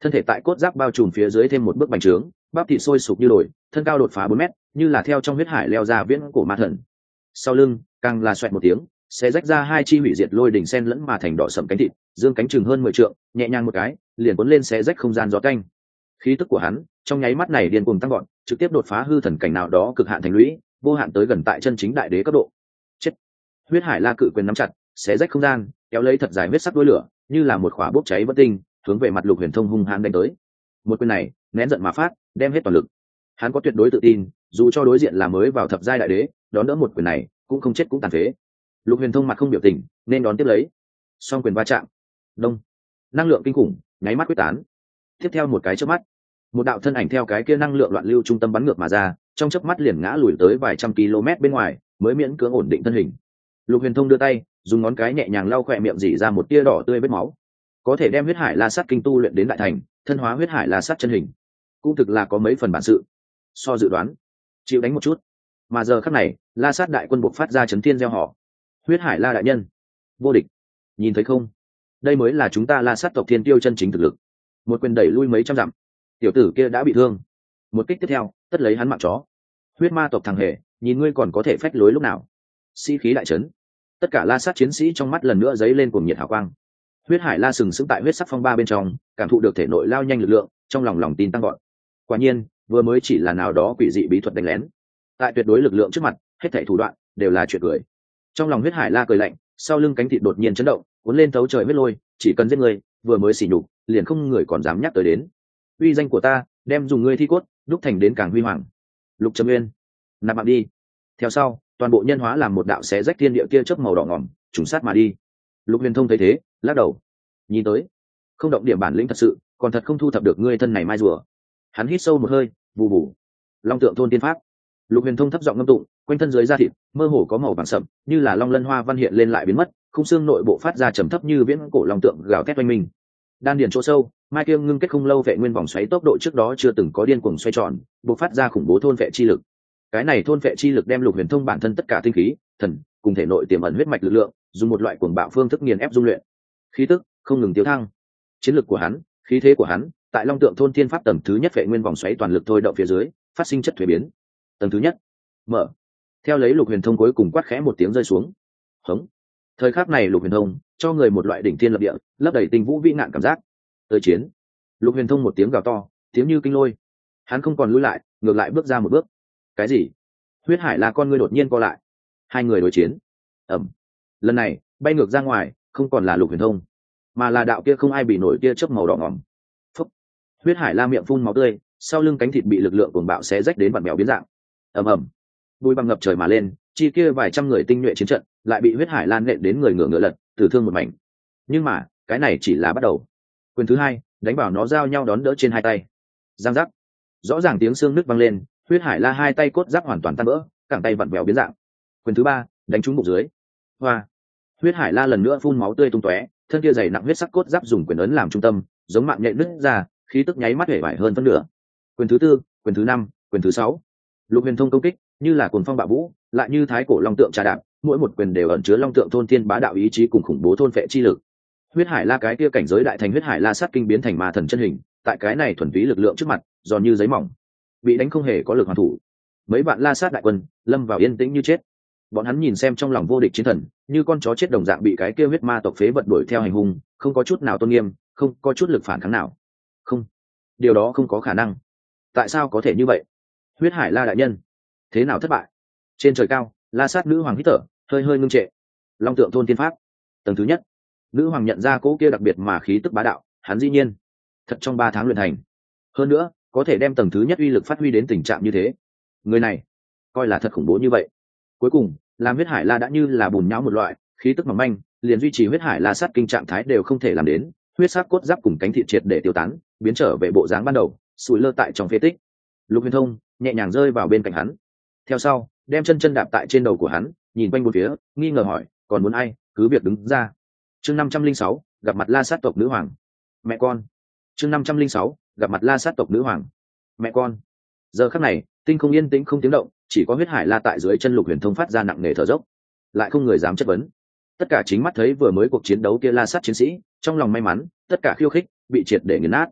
thân thể tại cốt giáp bao trùm phía dưới thêm một bước bành trướng, bắp thịt sôi sục như đồi, thân cao đột phá bốn mét, như là theo trong huyết hải leo ra viễn cổ ma thần. Sau lưng càng là xoẹt một tiếng, sẽ rách ra hai chi hủy diệt lôi đỉnh sen lẫn mà thành đỏ sẫm cánh thịt, dương cánh chừng hơn mười trượng, nhẹ nhàng một cái liền cuốn lên xé rách không gian gió canh. Khí tức của hắn trong nháy mắt này điên cuồng tăng gọn, trực tiếp đột phá hư thần cảnh nào đó cực hạn thành lũy, vô hạn tới gần tại chân chính đại đế cấp độ. Chết! Huyết hải la cự quyền nắm chặt, xé rách không gian, kéo lấy thật dài huyết sắc đuôi lửa, như là một khỏa bốc cháy vỡ tinh, hướng về mặt Lục Huyền Thông hung hãn đánh tới. Một quyền này nén giận mà phát, đem hết toàn lực. Hắn có tuyệt đối tự tin, dù cho đối diện là mới vào thập giai đại đế, đón đỡ một quyền này cũng không chết cũng tàn phế. Lục Huyền Thông mặt không biểu tình, nên đón tiếp lấy. Song quyền va chạm, đông, năng lượng kinh khủng nháy mắt quyết tán. Tiếp theo một cái chớp mắt, một đạo thân ảnh theo cái kia năng lượng loạn lưu trung tâm bắn ngược mà ra, trong chớp mắt liền ngã lùi tới vài trăm km bên ngoài, mới miễn cưỡng ổn định thân hình. Lục Huyền Thông đưa tay, dùng ngón cái nhẹ nhàng lau khỏe miệng dỉ ra một tia đỏ tươi vết máu. Có thể đem huyết hải la sát kinh tu luyện đến đại thành, thân hóa huyết hải la sát chân hình, cũng thực là có mấy phần bản sự. So dự đoán, chịu đánh một chút. Mà giờ khắc này, la sát đại quân buộc phát ra chấn thiên gieo họ. Huyết hải la đại nhân, vô địch. Nhìn thấy không? Đây mới là chúng ta la sát tộc thiên tiêu chân chính thực lực. Một quyền đẩy lui mấy trăm dặm, tiểu tử kia đã bị thương. Một kích tiếp theo, tất lấy hắn mạng chó. Huyết ma tộc thằng hề, nhìn ngươi còn có thể phách lối lúc nào? Sĩ khí đại trấn, tất cả la sát chiến sĩ trong mắt lần nữa dấy lên cuồng nhiệt hào quang. Huyết hải la sừng sững tại huyết sắc phong ba bên trong, cảm thụ được thể nội lao nhanh lực lượng, trong lòng lòng tin tăng gọn. Quả nhiên, vừa mới chỉ là nào đó quỷ dị bí thuật đánh lén, tại tuyệt đối lực lượng trước mặt, hết thảy thủ đoạn đều là chuyện cười. Trong lòng huyết hải la cười lạnh, sau lưng cánh thịt đột nhiên chấn động, cuốn lên thấu trời huyết lôi, chỉ cần giết người, vừa mới xỉ nhục, liền không người còn dám nhắc tới đến. Uy danh của ta, đem dùng ngươi thi cốt, đúc thành đến càng huy hoàng. Lục Trầm Nguyên, nạp mạng đi. Theo sau, toàn bộ nhân hóa làm một đạo xé rách thiên địa kia chớp màu đỏ ngòm, trùng sát mà đi. Lục Huyền Thông thấy thế, lắc đầu, nhìn tới, không động điểm bản lĩnh thật sự, còn thật không thu thập được ngươi thân này mai rùa. Hắn hít sâu một hơi, bù bù. Long tượng thôn tiên pháp. Lục Huyền Thông thấp giọng ngâm tụng, quanh thân dưới da thịt mơ hồ có màu vàng sậm, như là long lân hoa văn hiện lên lại biến mất, khung xương nội bộ phát ra trầm thấp như viễn cổ long tượng gào thét oanh minh. Đan điền chỗ sâu, mai kiêm ngưng kết không lâu vệ nguyên vòng xoáy tốc độ trước đó chưa từng có điên cuồng xoay tròn, bộc phát ra khủng bố thôn vệ chi lực. Cái này thôn vệ chi lực đem Lục Huyền Thông bản thân tất cả tinh khí, thần, cùng thể nội tiềm ẩn huyết mạch lực lượng, dùng một loại cuồng bạo phương thức nghiền ép dung luyện. Khí tức không ngừng tiêu thăng. Chiến lực của hắn, khí thế của hắn, tại Long Tượng thôn thiên pháp tầng thứ nhất vệ nguyên vòng xoáy toàn lực thôi động phía dưới, phát sinh chất thuế biến. Tầng thứ nhất, mở. Theo lấy Lục Huyền Thông cuối cùng quát khẽ một tiếng rơi xuống. Hống. Thời khắc này Lục Huyền Thông cho người một loại đỉnh thiên lập địa, lấp đầy tình vũ vĩ ngạn cảm giác. Tới chiến. Lục Huyền Thông một tiếng gào to, tiếng như kinh lôi. Hắn không còn lùi lại, ngược lại bước ra một bước. Cái gì? Huyết hải là con ngươi đột nhiên co lại. Hai người đối chiến. Ẩm. Lần này bay ngược ra ngoài, không còn là Lục Huyền Thông, mà là đạo kia không ai bị nổi kia chớp màu đỏ ngỏm. Phúc. Huyết hải la miệng phun máu tươi, sau lưng cánh thịt bị lực lượng cuồng bạo xé rách đến vặn bèo biến dạng. Ầm ầm. Bùi băng ngập trời mà lên, chi kia vài trăm người tinh nhuệ chiến trận lại bị huyết hải lan nện đến người ngửa ngửa lật, tử thương một mảnh. Nhưng mà cái này chỉ là bắt đầu. Quyền thứ hai đánh vào nó giao nhau đón đỡ trên hai tay. Giang giác. Rõ ràng tiếng xương nứt vang lên, huyết hải la hai tay cốt giáp hoàn toàn tan vỡ, cẳng tay vặn vẹo biến dạng. Quyền thứ ba đánh trúng bụng dưới. Hoa. Huyết hải la lần nữa phun máu tươi tung tóe, thân kia dày nặng huyết sắc cốt giáp dùng quyền ấn làm trung tâm, giống mạng nhện nứt ra, khí tức nháy mắt hể vải hơn phân nửa. Quyền thứ tư, quyền thứ năm, quyền thứ sáu. Lục Huyền Thông công kích như là cuồng phong bạo vũ, lại như thái cổ long tượng trà đạp, mỗi một quyền đều ẩn chứa long tượng thôn thiên bá đạo ý chí cùng khủng bố thôn phệ chi lực. Huyết hải la cái kia cảnh giới đại thành huyết hải la sát kinh biến thành ma thần chân hình, tại cái này thuần túy lực lượng trước mặt, giòn như giấy mỏng, bị đánh không hề có lực hoàn thủ. Mấy bạn la sát đại quân lâm vào yên tĩnh như chết. Bọn hắn nhìn xem trong lòng vô địch chiến thần, như con chó chết đồng dạng bị cái kia huyết ma tộc phế vật đuổi theo hành hung, không có chút nào tôn nghiêm, không có chút lực phản kháng nào. Không, điều đó không có khả năng. Tại sao có thể như vậy? Huyết hải la đại nhân, thế nào thất bại? Trên trời cao, la sát nữ hoàng hít thở, hơi hơi ngưng trệ. Long tượng thôn tiên pháp tầng thứ nhất. Nữ hoàng nhận ra cỗ kia đặc biệt mà khí tức bá đạo, hắn dĩ nhiên thật trong ba tháng luyện thành, hơn nữa có thể đem tầng thứ nhất uy lực phát huy đến tình trạng như thế. Người này coi là thật khủng bố như vậy. Cuối cùng làm huyết hải la đã như là bùn nhão một loại, khí tức mỏng manh, liền duy trì huyết hải la sát kinh trạng thái đều không thể làm đến. Huyết sắc cốt giáp cùng cánh thịt triệt để tiêu tán, biến trở về bộ dáng ban đầu, sủi lơ tại trong phế tích. Lục Huyền Thông nhẹ nhàng rơi vào bên cạnh hắn, theo sau đem chân chân đạp tại trên đầu của hắn, nhìn quanh bốn phía, nghi ngờ hỏi, còn muốn ai, cứ việc đứng ra. Chương năm trăm linh sáu gặp mặt la sát tộc nữ hoàng. Mẹ con. Chương năm trăm linh sáu gặp mặt la sát tộc nữ hoàng. Mẹ con. Giờ khắc này tinh không yên tĩnh không tiếng động, chỉ có huyết hải la tại dưới chân Lục Huyền Thông phát ra nặng nề thở dốc, lại không người dám chất vấn. Tất cả chính mắt thấy vừa mới cuộc chiến đấu kia la sát chiến sĩ, trong lòng may mắn, tất cả khiêu khích bị triệt để nghiền nát.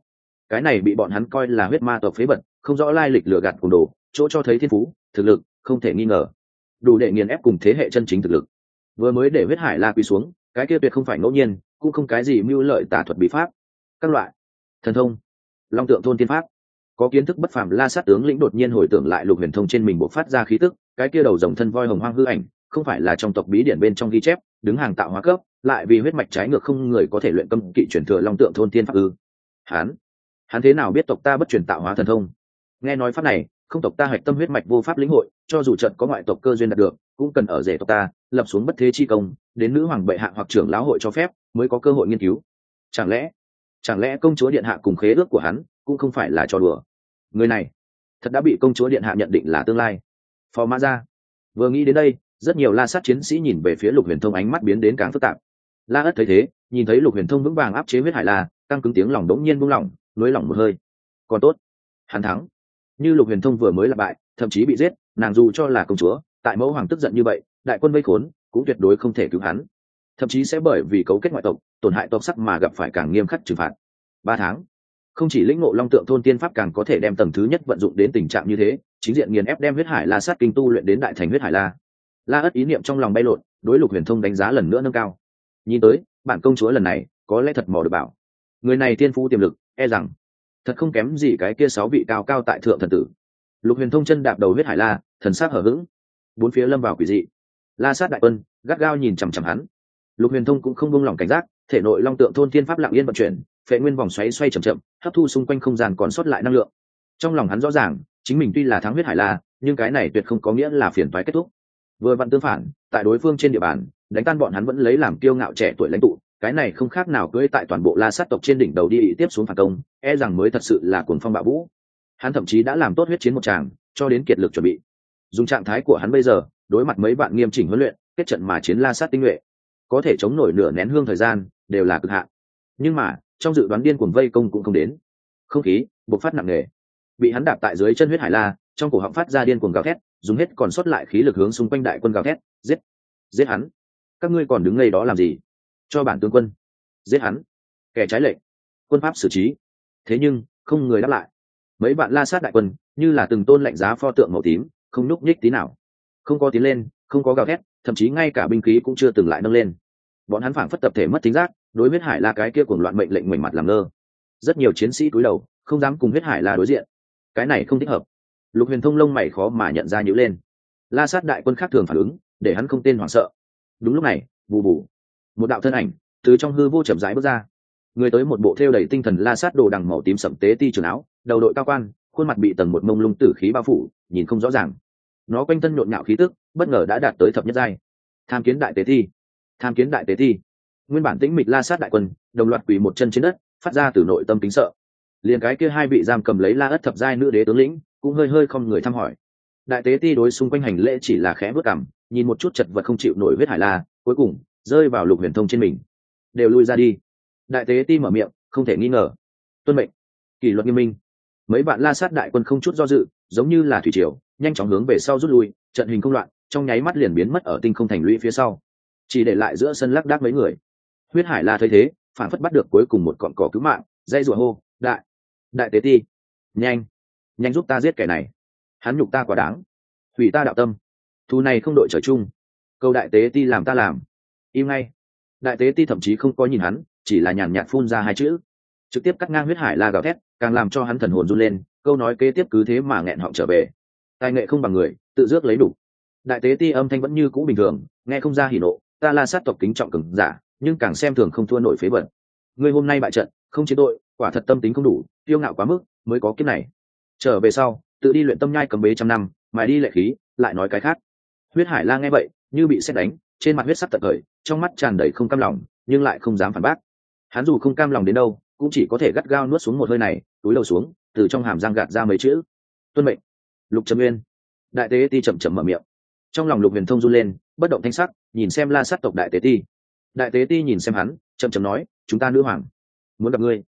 cái này bị bọn hắn coi là huyết ma tộc phế vật, không rõ lai lịch lừa gạt cùng đồ, chỗ cho thấy thiên phú thực lực không thể nghi ngờ, đủ để nghiền ép cùng thế hệ chân chính thực lực. Vừa mới để huyết hải la quỳ xuống, cái kia tuyệt không phải ngẫu nhiên, cũng không cái gì mưu lợi tà thuật bí pháp, các loại thần thông, long tượng thôn tiên pháp. Có kiến thức bất phàm La Sát tướng lĩnh đột nhiên hồi tưởng lại Lục Huyền Thông trên mình bộc phát ra khí tức, cái kia đầu rồng thân voi hồng hoang hư ảnh, không phải là trong tộc bí điển bên trong ghi chép, đứng hàng tạo hóa cấp, lại vì huyết mạch trái ngược không người có thể luyện cấm kỵ truyền thừa long tượng thôn tiên pháp ư? Hắn, hắn thế nào biết tộc ta bất truyền tạo hóa thần thông? Nghe nói pháp này, không tộc ta hoạch tâm huyết mạch vô pháp lĩnh hội, cho dù trận có ngoại tộc cơ duyên đạt được, cũng cần ở rể tộc ta lập xuống bất thế chi công, đến nữ hoàng bệ hạ hoặc trưởng lão hội cho phép mới có cơ hội nghiên cứu. Chẳng lẽ, chẳng lẽ công chúa điện hạ cùng khế ước của hắn cũng không phải là trò đùa? Người này thật đã bị công chúa điện hạ nhận định là tương lai phò mã ra. Vừa nghĩ đến đây, rất nhiều La Sát chiến sĩ nhìn về phía Lục Huyền Thông, ánh mắt biến đến càng phức tạp. La Ất thấy thế, nhìn thấy Lục Huyền Thông vững vàng áp chế huyết hải la, căng cứng tiếng lòng đống nhiên buông lỏng, nối lỏng một hơi. Còn tốt, hắn thắng. Như Lục Huyền Thông vừa mới là bại, thậm chí bị giết, nàng dù cho là công chúa, tại mẫu hoàng tức giận như vậy, đại quân vây khốn, cũng tuyệt đối không thể cứu hắn, thậm chí sẽ bởi vì cấu kết ngoại tộc, tổn hại tộc sắc mà gặp phải càng nghiêm khắc trừng phạt. Ba tháng, không chỉ lĩnh ngộ long tượng thôn tiên pháp, càng có thể đem tầng thứ nhất vận dụng đến tình trạng như thế, chính diện nghiền ép đem huyết hải la sát kinh tu luyện đến đại thành huyết hải la. La Ất ý niệm trong lòng bay lộn, đối Lục Huyền Thông đánh giá lần nữa nâng cao. Nhìn tới bản công chúa lần này có lẽ thật mò được bảo, người này tiên phú tiềm lực e rằng thật không kém gì cái kia sáu vị cao cao tại thượng thần tử. Lục Huyền Thông chân đạp đầu huyết hải la, thần sắc hở hững, bốn phía lâm vào quỷ dị. La Sát đại quân gắt gao nhìn chằm chằm hắn. Lục Huyền Thông cũng không buông lỏng cảnh giác, thể nội long tượng thôn thiên pháp lặng yên vận chuyển, phệ nguyên vòng xoáy xoay chậm chậm, hấp thu xung quanh không gian còn sót lại năng lượng. Trong lòng hắn rõ ràng, chính mình tuy là thắng huyết hải la, nhưng cái này tuyệt không có nghĩa là phiền toái kết thúc. Vừa vặn tương phản, tại đối phương trên địa bàn, đánh tan bọn hắn vẫn lấy làm kiêu ngạo trẻ tuổi lãnh tụ, cái này không khác nào cưỡi tại toàn bộ La Sát tộc trên đỉnh đầu đi tiếp xuống phản công, e rằng mới thật sự là cuồng phong bạo vũ. Hắn thậm chí đã làm tốt huyết chiến một tràng, cho đến kiệt lực chuẩn bị. Dùng trạng thái của hắn bây giờ, đối mặt mấy bạn nghiêm chỉnh huấn luyện, kết trận mà chiến La Sát tinh nhuệ, có thể chống nổi nửa nén hương thời gian, đều là cực hạn. Nhưng mà, trong dự đoán điên cuồng vây công cũng không đến. Không khí bộc phát nặng nề, bị hắn đạp tại dưới chân huyết hải la, trong cổ họng phát ra điên cuồng gào thét, dùng hết còn sót lại khí lực hướng xung quanh đại quân gào thét, giết, giết hắn! Các ngươi còn đứng ngây đó làm gì? Cho bản tướng quân giết hắn! Kẻ trái lệnh, quân pháp xử trí. Thế nhưng không người đáp lại. Mấy bạn La Sát đại quân như là từng tôn lạnh giá pho tượng màu tím, không nhúc nhích tí nào, không có tiến lên, không có gào thét, thậm chí ngay cả binh khí cũng chưa từng lại nâng lên. Bọn hắn phảng phất tập thể mất tính giác, đối huyết hải la cái kia cuồng loạn mệnh lệnh ngoảnh mặt làm ngơ. Rất nhiều chiến sĩ cúi đầu, không dám cùng huyết hải la đối diện. Cái này không thích hợp. Lục Huyền Thông lông mày khó mà nhận ra nhíu lên. La Sát đại quân khác thường phản ứng, để hắn không tên hoảng sợ. Đúng lúc này, bù bù, một đạo thân ảnh từ trong hư vô chậm rãi bước ra. Người tới một bộ thêu đầy tinh thần La Sát đồ đằng màu tím sẫm tế ti trường áo, đầu đội cao quan, khuôn mặt bị tầng một mông lung tử khí bao phủ, nhìn không rõ ràng. Nó quanh thân nhộn nhạo khí tức, bất ngờ đã đạt tới thập nhất giai. Tham kiến đại tế ti, tham kiến đại tế ti. Nguyên bản tĩnh mịch La Sát đại quân đồng loạt quỳ một chân trên đất, phát ra từ nội tâm kính sợ. Liền cái kia hai vị giam cầm lấy La Ất thập giai nữ đế tướng lĩnh cũng hơi hơi không người thăm hỏi. Đại tế ti đối xung quanh hành lễ chỉ là khẽ bước cằm, nhìn một chút chật vật không chịu nổi huyết hải la, cuối cùng rơi vào Lục Huyền Thông trên mình. Đều lui ra đi. Đại tế ti mở miệng, không thể nghi ngờ. Tuân mệnh. Kỷ luật nghiêm minh. Mấy bạn La Sát đại quân không chút do dự, giống như là thủy triều, nhanh chóng hướng về sau rút lui, trận hình không loạn, trong nháy mắt liền biến mất ở tinh không thành lũy phía sau, chỉ để lại giữa sân lác đác mấy người. Huyết hải la thấy thế, phản phất bắt được cuối cùng một cọn cỏ cứu mạng, dây rùa hô, đại đại tế ti, nhanh nhanh giúp ta giết kẻ này, hắn nhục ta quá đáng, hủy ta đạo tâm, thù này không đội trời chung, câu đại tế ti làm ta làm. Im ngay. Đại tế ti thậm chí không có nhìn hắn, chỉ là nhàn nhạt phun ra hai chữ, trực tiếp cắt ngang huyết hải la gào thét, càng làm cho hắn thần hồn run lên, câu nói kế tiếp cứ thế mà nghẹn họng trở về. Tài nghệ không bằng người, tự dước lấy đủ. Đại tế ti âm thanh vẫn như cũ bình thường, nghe không ra hỉ nộ, ta La Sát tộc kính trọng cường giả, nhưng càng xem thường không thua nổi phế vật. Ngươi hôm nay bại trận, không chiến tội, quả thật tâm tính không đủ, tiêu ngạo quá mức, mới có kiếp này. Trở về sau, tự đi luyện tâm nhai cầm bế trăm năm, mài đi lệ khí, lại nói cái khác. Huyết hải la nghe vậy, như bị sét đánh, trên mặt huyết sắc tận khởi, trong mắt tràn đầy không cam lòng, nhưng lại không dám phản bác. Hắn dù không cam lòng đến đâu, cũng chỉ có thể gắt gao nuốt xuống một hơi này, túi đầu xuống, từ trong hàm răng gạt ra mấy chữ: tuân mệnh. Lục Trầm Nguyên. Đại tế ti chậm chậm mở miệng. Trong lòng Lục Huyền Thông run lên, bất động thanh sắc, nhìn xem La Sát tộc đại tế ti. Đại tế ti nhìn xem hắn, chậm chậm nói: chúng ta nữ hoàng muốn gặp ngươi.